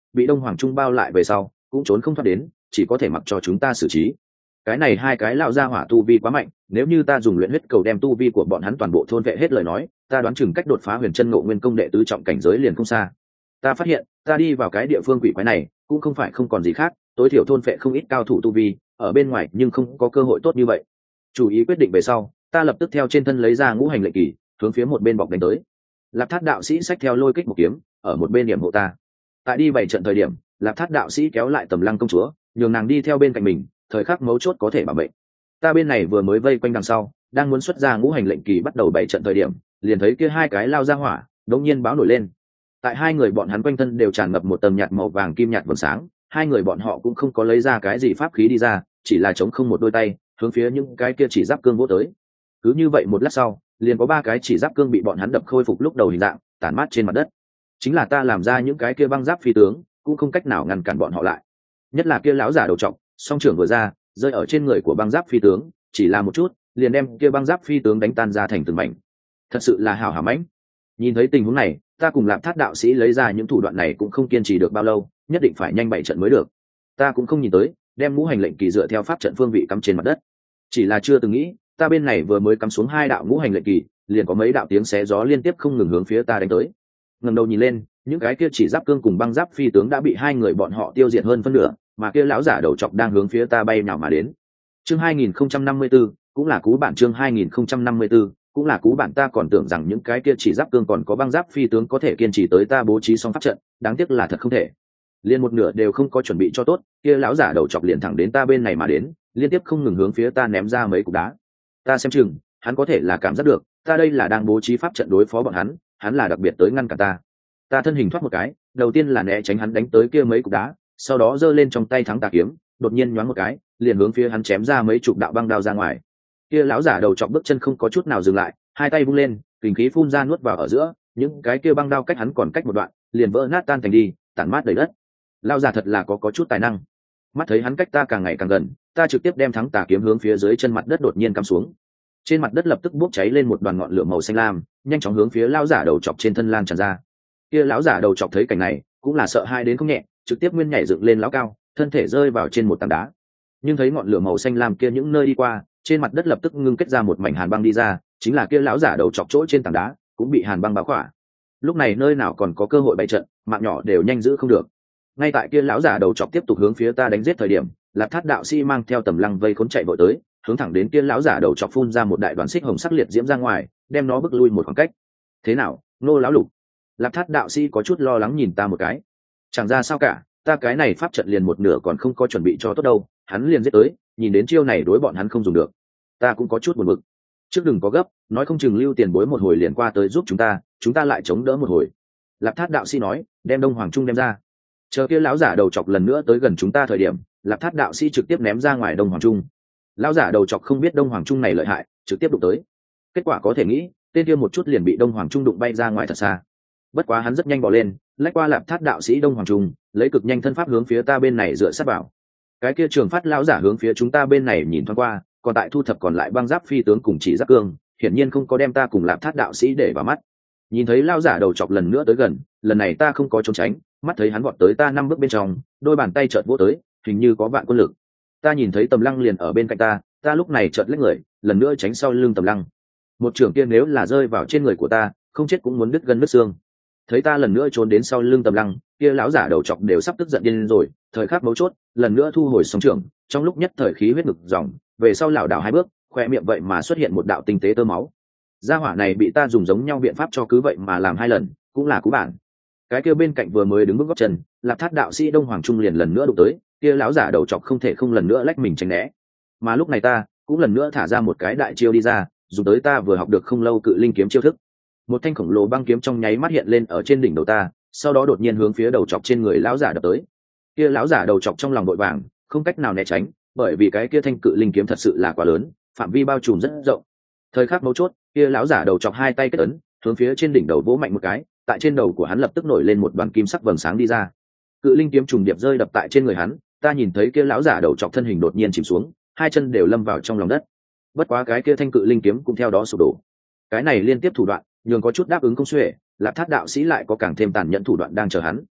[SPEAKER 1] bị đông hoàng trung bao lại về sau cũng trốn không thoát đến, chỉ có thể mặc cho chúng ta xử trí. Cái này hai cái lão gia hỏa tu vi quá mạnh, nếu như ta dùng luyện huyết cầu đem tu vi của bọn hắn toàn bộ thôn vệ hết lời nói, ta đoán chừng cách đột phá huyền chân ngộ nguyên công đệ tứ trọng cảnh giới liền không xa. Ta phát hiện ta đi vào cái địa phương quỷ quái này cũng không phải không còn gì khác, tối thiểu thôn vệ không ít cao thủ tu vi ở bên ngoài, nhưng không có cơ hội tốt như vậy. Chủ ý quyết định về sau, ta lập tức theo trên thân lấy ra ngũ hành lệnh kỳ, hướng phía một bên bọc đánh tới. Lạp Thát đạo sĩ xách theo lôi kích một kiếm, ở một bên điểm hộ ta. Tại đi bảy trận thời điểm, Lạp Thát đạo sĩ kéo lại Tầm Lăng công chúa, nhường nàng đi theo bên cạnh mình, thời khắc mấu chốt có thể bảo mệnh. Ta bên này vừa mới vây quanh đằng sau, đang muốn xuất ra ngũ hành lệnh kỳ bắt đầu bảy trận thời điểm, liền thấy kia hai cái lao ra hỏa, đột nhiên báo nổi lên. Tại hai người bọn hắn quanh thân đều tràn ngập một tầng nhạt màu vàng kim nhạt vầng sáng, hai người bọn họ cũng không có lấy ra cái gì pháp khí đi ra, chỉ là chống không một đôi tay, hướng phía những cái kia chỉ giáp cương vỗ tới. Cứ như vậy một lát sau, liền có ba cái chỉ giáp cương bị bọn hắn đập khôi phục lúc đầu hình dạng, tản mát trên mặt đất. Chính là ta làm ra những cái kia băng giáp phi tướng, cũng không cách nào ngăn cản bọn họ lại. Nhất là kia lão giả đầu trọc, song trưởng vừa ra, rơi ở trên người của băng giáp phi tướng, chỉ là một chút, liền đem kia băng giáp phi tướng đánh tan ra thành từng mảnh. Thật sự là hảo hảo mãnh. Nhìn thấy tình huống này, ta cùng Lạp Thát đạo sĩ lấy ra những thủ đoạn này cũng không kiên trì được bao lâu, nhất định phải nhanh bảy trận mới được. Ta cũng không nhìn tới, đem ngũ hành lệnh kỳ dựa theo pháp trận phương vị cắm trên mặt đất. Chỉ là chưa từng nghĩ, ta bên này vừa mới cắm xuống hai đạo ngũ hành lệnh kỳ, liền có mấy đạo tiếng xé gió liên tiếp không ngừng hướng phía ta đánh tới. Ngẩng đầu nhìn lên, những cái kia chỉ giáp cương cùng băng giáp phi tướng đã bị hai người bọn họ tiêu diệt hơn phân nửa, mà kia lão giả đầu trọc đang hướng phía ta bay nhào mà đến. Chương 2054, cũng là cú bản chương 2054, cũng là cú bản. Ta còn tưởng rằng những cái kia chỉ giáp cương còn có băng giáp phi tướng có thể kiên trì tới ta bố trí xong pháp trận, đáng tiếc là thật không thể. Liên một nửa đều không có chuẩn bị cho tốt, kia lão giả đầu chọc liền thẳng đến ta bên này mà đến, liên tiếp không ngừng hướng phía ta ném ra mấy cục đá. Ta xem chừng, hắn có thể là cảm giác được, ta đây là đang bố trí pháp trận đối phó bọn hắn là đặc biệt tới ngăn cản ta. Ta thân hình thoát một cái, đầu tiên là né tránh hắn đánh tới kia mấy cục đá, sau đó giơ lên trong tay thắng tà kiếm, đột nhiên nhoáng một cái, liền hướng phía hắn chém ra mấy chục đạo băng đao ra ngoài. Kia lão giả đầu chọc bước chân không có chút nào dừng lại, hai tay vung lên, kình khí phun ra nuốt vào ở giữa, những cái kia băng đao cách hắn còn cách một đoạn, liền vỡ nát tan thành đi, tản mát đầy đất. Lão giả thật là có chút tài năng. Mắt thấy hắn cách ta càng ngày càng gần, ta trực tiếp đem thắng tà kiếm hướng phía dưới chân mặt đất đột nhiên cắm xuống. Trên mặt đất lập tức bốc cháy lên một đoàn ngọn lửa màu xanh lam, nhanh chóng hướng phía lão giả đầu chọc trên thân lan tràn ra. Kia lão giả đầu chọc thấy cảnh này, cũng là sợ hai đến không nhẹ, trực tiếp nguyên nhảy dựng lên lão cao, thân thể rơi vào trên một tảng đá. Nhưng thấy ngọn lửa màu xanh lam kia những nơi đi qua, trên mặt đất lập tức ngưng kết ra một mảnh hàn băng đi ra, chính là kia lão giả đầu chọc chỗ trên tảng đá cũng bị hàn băng bao khỏa. Lúc này nơi nào còn có cơ hội bày trận, mạng nhỏ đều nhanh giữ không được. Ngay tại kia lão giả đầu chọc tiếp tục hướng phía ta đánh giết thời điểm, Lạp Thát đạo sĩ mang theo Tầm Lăng vây khốn chạy vội tới, hướng thẳng đến kia lão giả đầu chọc phun ra một đại đoàn xích hồng sắc liệt diễm ra ngoài, đem nó bước lui một khoảng cách. Thế nào, Nô lão lục? Lạp Thát đạo sĩ có chút lo lắng nhìn ta một cái. Chẳng ra sao cả, ta cái này pháp trận liền một nửa còn không có chuẩn bị cho tốt đâu, hắn liền giết tới, nhìn đến chiêu này đối bọn hắn không dùng được. Ta cũng có chút buồn bực. Trước đừng có gấp, nói không chừng lưu tiền bối một hồi liền qua tới giúp chúng ta lại chống đỡ một hồi. Lạp Thát đạo sĩ nói, đem Đông Hoàng Trung đem ra. Chờ kia lão giả đầu chọc lần nữa tới gần chúng ta thời điểm, Lạp Thát đạo sĩ trực tiếp ném ra ngoài Đông Hoàng Trung. Lão giả đầu chọc không biết Đông Hoàng Trung này lợi hại, trực tiếp đụng tới. Kết quả có thể nghĩ, tên kia một chút liền bị Đông Hoàng Trung đụng bay ra ngoài thật xa. Bất quá hắn rất nhanh bỏ lên, lách qua Lạp Thát đạo sĩ Đông Hoàng Trung, lấy cực nhanh thân pháp hướng phía ta bên này dựa sát vào. Cái kia Trường Phát lão giả hướng phía chúng ta bên này nhìn thoáng qua, còn tại thu thập còn lại băng giáp phi tướng cùng chỉ giáp cương, hiển nhiên không có đem ta cùng Lạp Thát đạo sĩ để vào mắt. Nhìn thấy lão giả đầu chọc lần nữa tới gần, lần này ta không có trốn tránh, mắt thấy hắn vọt tới ta 5 bước bên trong, đôi bàn tay chợt vỗ tới, hình như có vạn quân lực. Ta nhìn thấy Tầm Lăng liền ở bên cạnh ta lúc này chợt lách người, lần nữa tránh sau lưng Tầm Lăng. Một trường kia nếu là rơi vào trên người của ta, không chết cũng muốn đứt gân đứt xương. Thấy ta lần nữa trốn đến sau lưng Tầm Lăng, kia lão giả đầu chọc đều sắp tức giận điên rồi, thời khắc mấu chốt, lần nữa thu hồi song trường, trong lúc nhất thời khí huyết ngực dòng, về sau lảo đảo 2 bước, khoe miệng vậy mà xuất hiện một đạo tinh tế tơ máu. Gia hỏa này bị ta dùng giống nhau biện pháp cho cứ vậy mà làm 2 lần, cũng là cú bản. Cái kia bên cạnh vừa mới đứng bước gót chân, Lạp Thát đạo sĩ Đông Hoàng Trung liền lần nữa đụng tới, kia lão giả đầu chọc không thể không lần nữa lách mình tránh né. Mà lúc này ta cũng lần nữa thả ra một cái đại chiêu đi ra, dùng tới ta vừa học được không lâu cự linh kiếm chiêu thức. Một thanh khổng lồ băng kiếm trong nháy mắt hiện lên ở trên đỉnh đầu ta, sau đó đột nhiên hướng phía đầu chọc trên người lão giả đập tới. Kia lão giả đầu chọc trong lòng vội vàng, không cách nào né tránh, bởi vì cái kia thanh cự linh kiếm thật sự là quá lớn, phạm vi bao trùm rất rộng. Thời khắc mấu chốt, kia lão giả đầu chọc 2 tay kết ấn, hướng phía trên đỉnh đầu vỗ mạnh một cái, tại trên đầu của hắn lập tức nổi lên một đoàn kim sắc vầng sáng đi ra. Cự linh kiếm trùng điệp rơi đập tại trên người hắn, ta nhìn thấy kia lão giả đầu chọc thân hình đột nhiên chìm xuống, 2 chân đều lâm vào trong lòng đất. Bất quá cái kia thanh cự linh kiếm cũng theo đó sụp đổ. Cái này liên tiếp thủ đoạn, nhường có chút đáp ứng không xuể, Lạp Thát đạo sĩ lại có càng thêm tàn nhẫn thủ đoạn đang chờ hắn.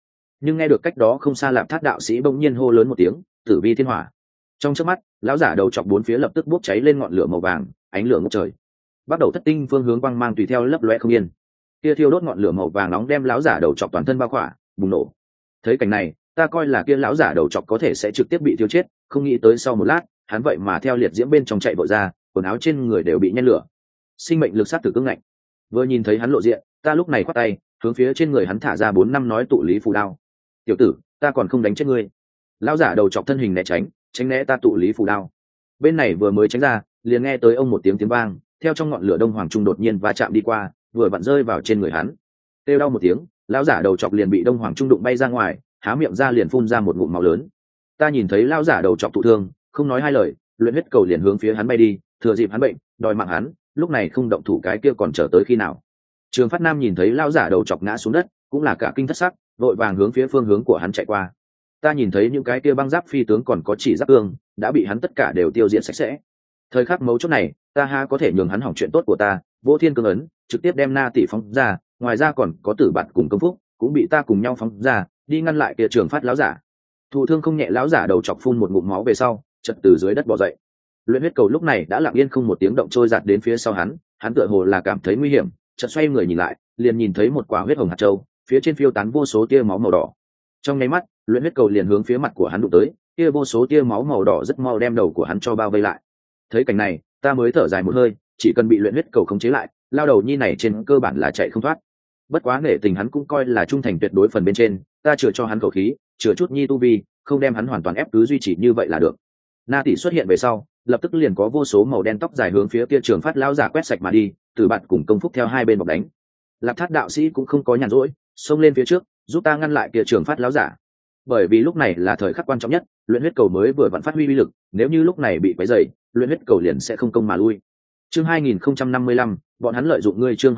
[SPEAKER 1] nhưng nghe được cách đó không xa Lạp Thát đạo sĩ bỗng nhiên hô lớn một tiếng, tử vi thiên hỏa. Trong chớp mắt, lão giả đầu chọc bốn phía lập tức bốc cháy lên ngọn lửa màu vàng, ánh lửa ngút trời. Bắt đầu thất tinh phương hướng quang mang tùy theo lấp lóe không yên. Kia thiêu đốt ngọn lửa màu vàng nóng đem lão giả đầu chọc toàn thân bao khỏa, bùng nổ. Thấy cảnh này, ta coi là kia lão giả đầu chọc có thể sẽ trực tiếp bị thiêu chết, không nghĩ tới sau một lát, hắn vậy mà theo liệt diễm bên trong chạy vội ra, quần áo trên người đều bị nhen lửa. Sinh mệnh lực sát tử cứng ngạnh. Vừa nhìn thấy hắn lộ diện, ta lúc này quát tay, hướng phía trên người hắn thả ra 4 năm nói tụ lý phù đao. Tiểu tử, ta còn không đánh chết ngươi. Lão giả đầu chọc thân hình né tránh né ta tụ lý phù đao. Bên này vừa mới tránh ra, liền nghe tới ông một tiếng vang, theo trong ngọn lửa đông hoàng trung đột nhiên va chạm đi qua, vừa vặn rơi vào trên người hắn. Kêu đau một tiếng, lão giả đầu chọc liền bị đông hoàng trung đụng bay ra ngoài, há miệng ra liền phun ra một ngụm máu lớn. Ta nhìn thấy lão giả đầu chọc thụ thương, không nói hai lời, luyện huyết cầu liền hướng phía hắn bay đi, thừa dịp hắn bệnh, đòi mạng hắn, lúc này không động thủ cái kia còn chờ tới khi nào. Trường Phát Nam nhìn thấy lão giả đầu chọc ngã xuống đất, cũng là cả kinh thất sắc, vội vàng hướng phía phương hướng của hắn chạy qua. Ta nhìn thấy những cái kia băng giáp phi tướng còn có chỉ giáp ương đã bị hắn tất cả đều tiêu diệt sạch sẽ. Thời khắc mấu chốt này, ta ha có thể nhường hắn hỏng chuyện tốt của ta, Vô Thiên Cương ấn trực tiếp đem Na Tỷ phóng ra, ngoài ra còn có Tử Bạt cùng Công Phúc cũng bị ta cùng nhau phóng ra, đi ngăn lại kia Trường Phát lão giả. Thụ thương không nhẹ lão giả đầu chọc phun một ngụm máu về sau, chợt từ dưới đất bò dậy. Luyện huyết cầu lúc này đã lặng yên không một tiếng động trôi giạt đến phía sau hắn tựa hồ là cảm thấy nguy hiểm, chợt xoay người nhìn lại, liền nhìn thấy một quả huyết hồng hạt châu, phía trên phiêu tán vô số tia máu màu đỏ. Trong nháy mắt, luyện huyết cầu liền hướng phía mặt của hắn đụng tới, tia vô số tia máu màu đỏ rất mau đem đầu của hắn cho bao vây lại. Thấy cảnh này, ta mới thở dài một hơi, chỉ cần bị luyện huyết cầu khống chế lại, lao đầu nhi này trên cơ bản là chạy không thoát. Bất quá nể tình hắn cũng coi là trung thành tuyệt đối phần bên trên, ta chừa cho hắn khẩu khí, chừa chút nhi tu vi, không đem hắn hoàn toàn ép cứ duy trì như vậy là được. Na Tỷ xuất hiện về sau, lập tức liền có vô số màu đen tóc dài hướng phía kia Trường Phát lão giả quét sạch mà đi, Tử Bạt cùng Công Phúc theo hai bên bọc đánh. Lạp Thát đạo sĩ cũng không có nhàn rỗi, xông lên phía trước, giúp ta ngăn lại kia Trường Phát lão giả. Bởi vì lúc này là thời khắc quan trọng nhất, luyện huyết cầu mới vừa vặn phát huy uy lực, nếu như lúc này bị quấy rầy, luyện huyết cầu liền sẽ không công mà lui. Chương 2055, bọn hắn lợi dụng ngươi. Chương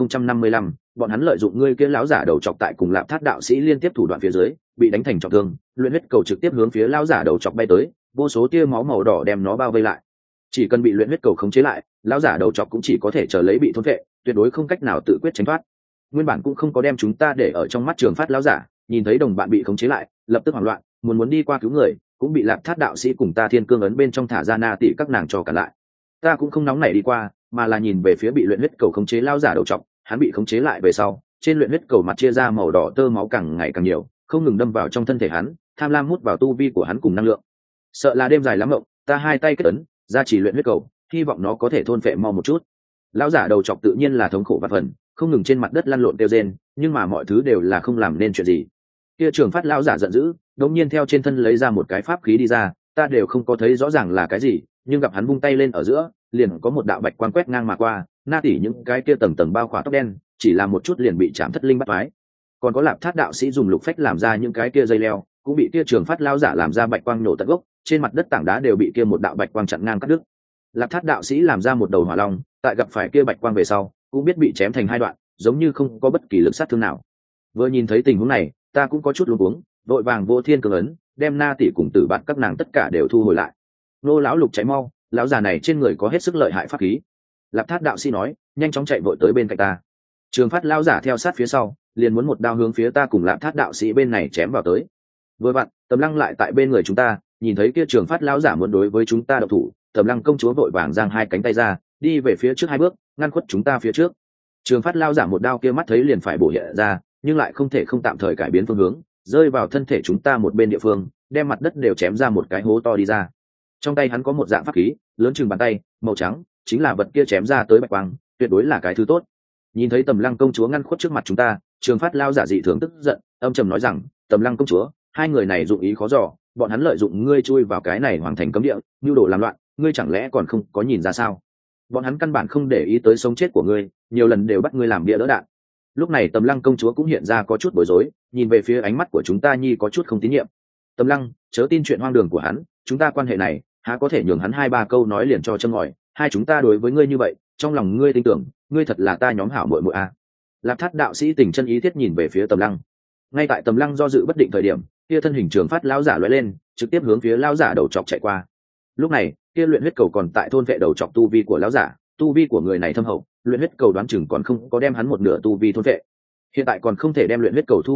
[SPEAKER 1] 2055, bọn hắn lợi dụng ngươi. Kia lão giả đầu chọc tại cùng Lạp Thát đạo sĩ liên tiếp thủ đoạn phía dưới, bị đánh thành trọng thương, luyện huyết cầu trực tiếp hướng phía lão giả đầu chọc bay tới, vô số tia máu màu đỏ đem nó bao vây lại. Chỉ cần bị luyện huyết cầu khống chế lại, lão giả đầu chọc cũng chỉ có thể chờ lấy bị thôn phệ, tuyệt đối không cách nào tự quyết tránh thoát. Nguyên bản cũng không có đem chúng ta để ở trong mắt Trường Phát lão giả, nhìn thấy đồng bạn bị khống chế lại, lập tức hoảng loạn, muốn đi qua cứu người, cũng bị Lạp Thát đạo sĩ cùng ta Thiên Cương ấn bên trong thả ra Na Tỷ các nàng cho cản lại. Ta cũng không nóng nảy đi qua, mà là nhìn về phía bị luyện huyết cầu khống chế lão giả đầu trọc, hắn bị khống chế lại về sau, trên luyện huyết cầu mặt chia ra màu đỏ tơ máu càng ngày càng nhiều, không ngừng đâm vào trong thân thể hắn, tham lam hút vào tu vi của hắn cùng năng lượng. Sợ là đêm dài lắm mộng, ta hai tay kết ấn, ra chỉ luyện huyết cầu, hy vọng nó có thể thôn phệ mau một chút. Lão giả đầu trọc tự nhiên là thống khổ vạn phần, không ngừng trên mặt đất lăn lộn kêu rên, nhưng mà mọi thứ đều là không làm nên chuyện gì. Kia Trường Phát lão giả giận dữ, đột nhiên theo trên thân lấy ra một cái pháp khí đi ra, ta đều không có thấy rõ ràng là cái gì, nhưng gặp hắn vung tay lên ở giữa, liền có một đạo bạch quang quét ngang mà qua, Na Tỷ những cái kia tầng tầng bao khỏa tóc đen, chỉ là một chút liền bị chạm thất linh bắt phái. Còn có Lạp Thát đạo sĩ dùng lục phách làm ra những cái kia dây leo, cũng bị kia Trường Phát lão giả làm ra bạch quang nổ tận gốc, trên mặt đất tảng đá đều bị kia một đạo bạch quang chặn ngang cắt đứt. Lạp Thát đạo sĩ làm ra một đầu hỏa long, tại gặp phải kia bạch quang về sau, cũng biết bị chém thành hai đoạn, giống như không có bất kỳ lực sát thương nào. Vừa nhìn thấy tình huống này, ta cũng có chút luống cuống, vội vàng Vô Thiên Cương ấn, đem Na Tỷ cùng Tử Bạt các nàng tất cả đều thu hồi lại. Nô lão lục cháy mau, lão già này trên người có hết sức lợi hại pháp khí. Lạp Thát đạo sĩ nói, nhanh chóng chạy vội tới bên cạnh ta. Trường Phát lão giả theo sát phía sau, liền muốn một đao hướng phía ta cùng Lạp Thát đạo sĩ bên này chém vào tới. Vừa vặn, Tầm Lăng lại tại bên người chúng ta, nhìn thấy kia Trường Phát lão giả muốn đối với chúng ta động thủ, Tầm Lăng công chúa vội vàng giang hai cánh tay ra, đi về phía trước hai bước, ngăn khuất chúng ta phía trước. Trường Phát lão giả một đao kia mắt thấy liền phải bổ hiện ra, nhưng lại không thể không tạm thời cải biến phương hướng, rơi vào thân thể chúng ta một bên địa phương, đem mặt đất đều chém ra một cái hố to đi ra. Trong tay hắn có một dạng pháp khí, lớn chừng bàn tay, màu trắng, chính là vật kia chém ra tới bạch quang, tuyệt đối là cái thứ tốt. Nhìn thấy Tầm Lăng công chúa ngăn khuất trước mặt chúng ta, Trường Phát lão giả dị thường tức giận, âm trầm nói rằng, Tầm Lăng công chúa, hai người này dụng ý khó dò, bọn hắn lợi dụng ngươi chui vào cái này hoàng thành cấm địa, nhu đồ làm loạn, ngươi chẳng lẽ còn không có nhìn ra sao? Bọn hắn căn bản không để ý tới sống chết của ngươi, nhiều lần đều bắt ngươi làm bia đỡ đạn. Lúc này Tầm Lăng công chúa cũng hiện ra có chút bối rối, nhìn về phía ánh mắt của chúng ta nhi có chút không tín nhiệm. Tầm Lăng, chớ tin chuyện hoang đường của hắn, chúng ta quan hệ này há có thể nhường hắn hai ba câu nói liền cho châm ngòi, hai chúng ta đối với ngươi như vậy, trong lòng ngươi tin tưởng, ngươi thật là ta nhóm hảo muội muội a. Lạp Thát đạo sĩ tình chân ý thiết nhìn về phía Tầm Lăng. Ngay tại Tầm Lăng do dự bất định thời điểm, kia thân hình Trường Phát lão giả lóe lên, trực tiếp hướng phía lão giả đầu chọc chạy qua. Lúc này, kia luyện huyết cầu còn tại thôn vệ đầu chọc tu vi của lão giả, tu vi của người này thâm hậu, luyện huyết cầu đoán chừng còn không có đem hắn một nửa tu vi thôn vệ. Hiện tại còn không thể đem luyện huyết cầu thu hồi lại,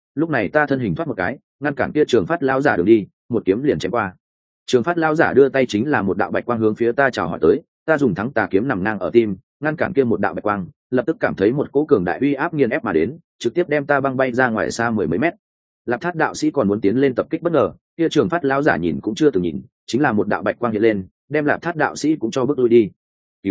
[SPEAKER 1] lúc này ta thân hình thoát một cái ngăn cản kia Trường Phát lão giả đường đi, một kiếm liền chém qua. Trường Phát lão giả đưa tay chính là một đạo bạch quang hướng phía ta chào hỏi tới, ta dùng thắng tà kiếm nằm ngang ở tim ngăn cản kia một đạo bạch quang, lập tức cảm thấy một cỗ cường đại uy áp nghiền ép mà đến, trực tiếp đem ta băng bay ra ngoài xa mười mấy mét. Lạp Thát đạo sĩ còn muốn tiến lên tập kích bất ngờ, kia Trường Phát lão giả nhìn cũng chưa từng nhìn, chính là một đạo bạch quang hiện lên, đem Lạp Thát đạo sĩ cũng cho bước lui đi.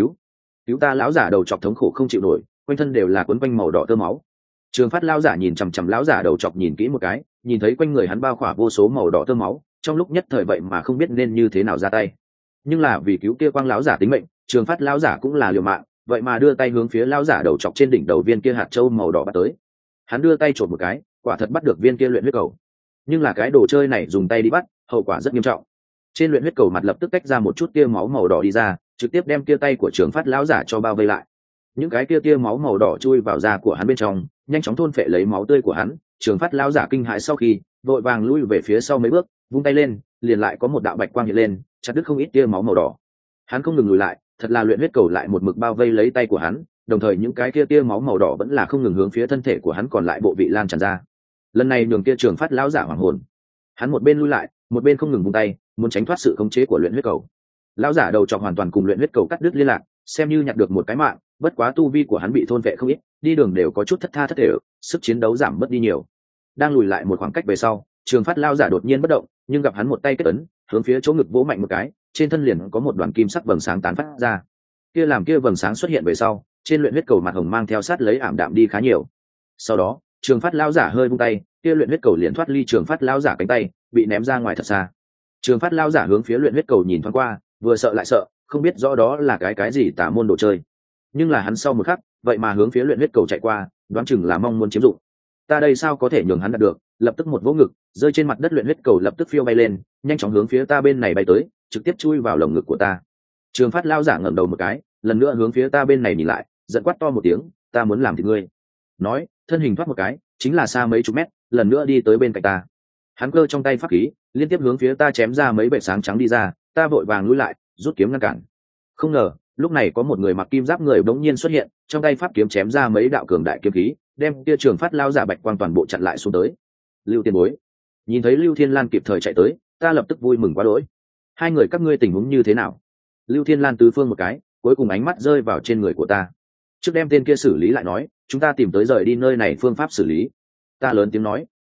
[SPEAKER 1] Cứu ta! Lão giả đầu chọc thống khổ không chịu nổi, quanh thân đều là quấn quanh màu đỏ tơ máu. Trường Phát lão giả nhìn chằm chằm lão giả đầu chọc nhìn kỹ một cái, nhìn thấy quanh người hắn bao khỏa vô số màu đỏ tơ máu, trong lúc nhất thời vậy mà không biết nên như thế nào ra tay. Nhưng là vì cứu kia quang lão giả tính mệnh, Trường Phát lão giả cũng là liều mạng, vậy mà đưa tay hướng phía lão giả đầu chọc trên đỉnh đầu viên kia hạt châu màu đỏ bắt tới. Hắn đưa tay chộp một cái, quả thật bắt được viên kia luyện huyết cầu. Nhưng là cái đồ chơi này dùng tay đi bắt, hậu quả rất nghiêm trọng. Trên luyện huyết cầu mặt lập tức tách ra một chút tia máu màu đỏ đi ra, trực tiếp đem kia tay của Trường Phát lão giả cho bao vây lại. Những cái kia tia máu màu đỏ chui vào da của hắn bên trong, nhanh chóng thôn phệ lấy máu tươi của hắn. Trường Phát lão giả kinh hãi sau khi vội vàng lui về phía sau mấy bước, vung tay lên, liền lại có một đạo bạch quang hiện lên, chặt đứt không ít tia máu màu đỏ. Hắn không ngừng lùi lại, thật là luyện huyết cầu lại một mực bao vây lấy tay của hắn, đồng thời những cái kia tia máu màu đỏ vẫn là không ngừng hướng phía thân thể của hắn còn lại bộ vị lan tràn ra. Lần này nhường kia Trường Phát lão giả hoảng hồn, hắn một bên lui lại, một bên không ngừng vung tay, muốn tránh thoát sự khống chế của luyện huyết cầu. Lão giả đầu chọc hoàn toàn cùng luyện huyết cầu cắt đứt liên lạc, xem như nhặt được một cái mạng, bất quá tu vi của hắn bị thôn vệ không ít, đi đường đều có chút thất tha thất thể, sức chiến đấu giảm mất đi nhiều. Đang lùi lại một khoảng cách về sau, Trường Phát lão giả đột nhiên bất động, nhưng gặp hắn một tay kết ấn, hướng phía chỗ ngực vỗ mạnh một cái, trên thân liền có một đoàn kim sắc vầng sáng tán phát ra. Kia làm kia vầng sáng xuất hiện về sau, trên luyện huyết cầu mặt hồng mang theo sát lấy ảm đạm đi khá nhiều. Sau đó, Trường Phát lão giả hơi vung tay, kia luyện huyết cầu liền thoát ly Trường Phát lão giả cánh tay, bị ném ra ngoài thật xa. Trường Phát lão giả hướng phía luyện huyết cầu nhìn thoáng qua, vừa sợ lại sợ, không biết rõ đó là cái gì tà môn đồ chơi. Nhưng là hắn sau một khắc, vậy mà hướng phía luyện huyết cầu chạy qua, đoán chừng là mong muốn chiếm dụng. Ta đây sao có thể nhường hắn đạt được, lập tức một vỗ ngực, rơi trên mặt đất luyện huyết cầu lập tức phiêu bay lên, nhanh chóng hướng phía ta bên này bay tới, trực tiếp chui vào lồng ngực của ta. Trường Phát lão giả ngẩng đầu một cái, lần nữa hướng phía ta bên này nhìn lại, giận quát to một tiếng, ta muốn làm thịt ngươi. Nói, thân hình thoát một cái, chính là xa mấy chục mét, lần nữa đi tới bên cạnh ta. Hắn cơ trong tay pháp khí, liên tiếp hướng phía ta chém ra mấy vệt sáng trắng đi ra, ta vội vàng lùi lại, rút kiếm ngăn cản. Không ngờ, lúc này có một người mặc kim giáp người bỗng nhiên xuất hiện, trong tay pháp kiếm chém ra mấy đạo cường đại kiếm khí, đem kia Trường Phát lão giả bạch quang toàn bộ chặn lại xuống tới. Lưu Tiên Bối, nhìn thấy Lưu Thiên Lan kịp thời chạy tới, ta lập tức vui mừng quá đỗi. Hai người các ngươi tình huống như thế nào? Lưu Thiên Lan tứ phương một cái, cuối cùng ánh mắt rơi vào trên người của ta. Trước đem tên kia xử lý lại nói, chúng ta tìm tới rời đi nơi này phương pháp xử lý. Ta lớn tiếng nói.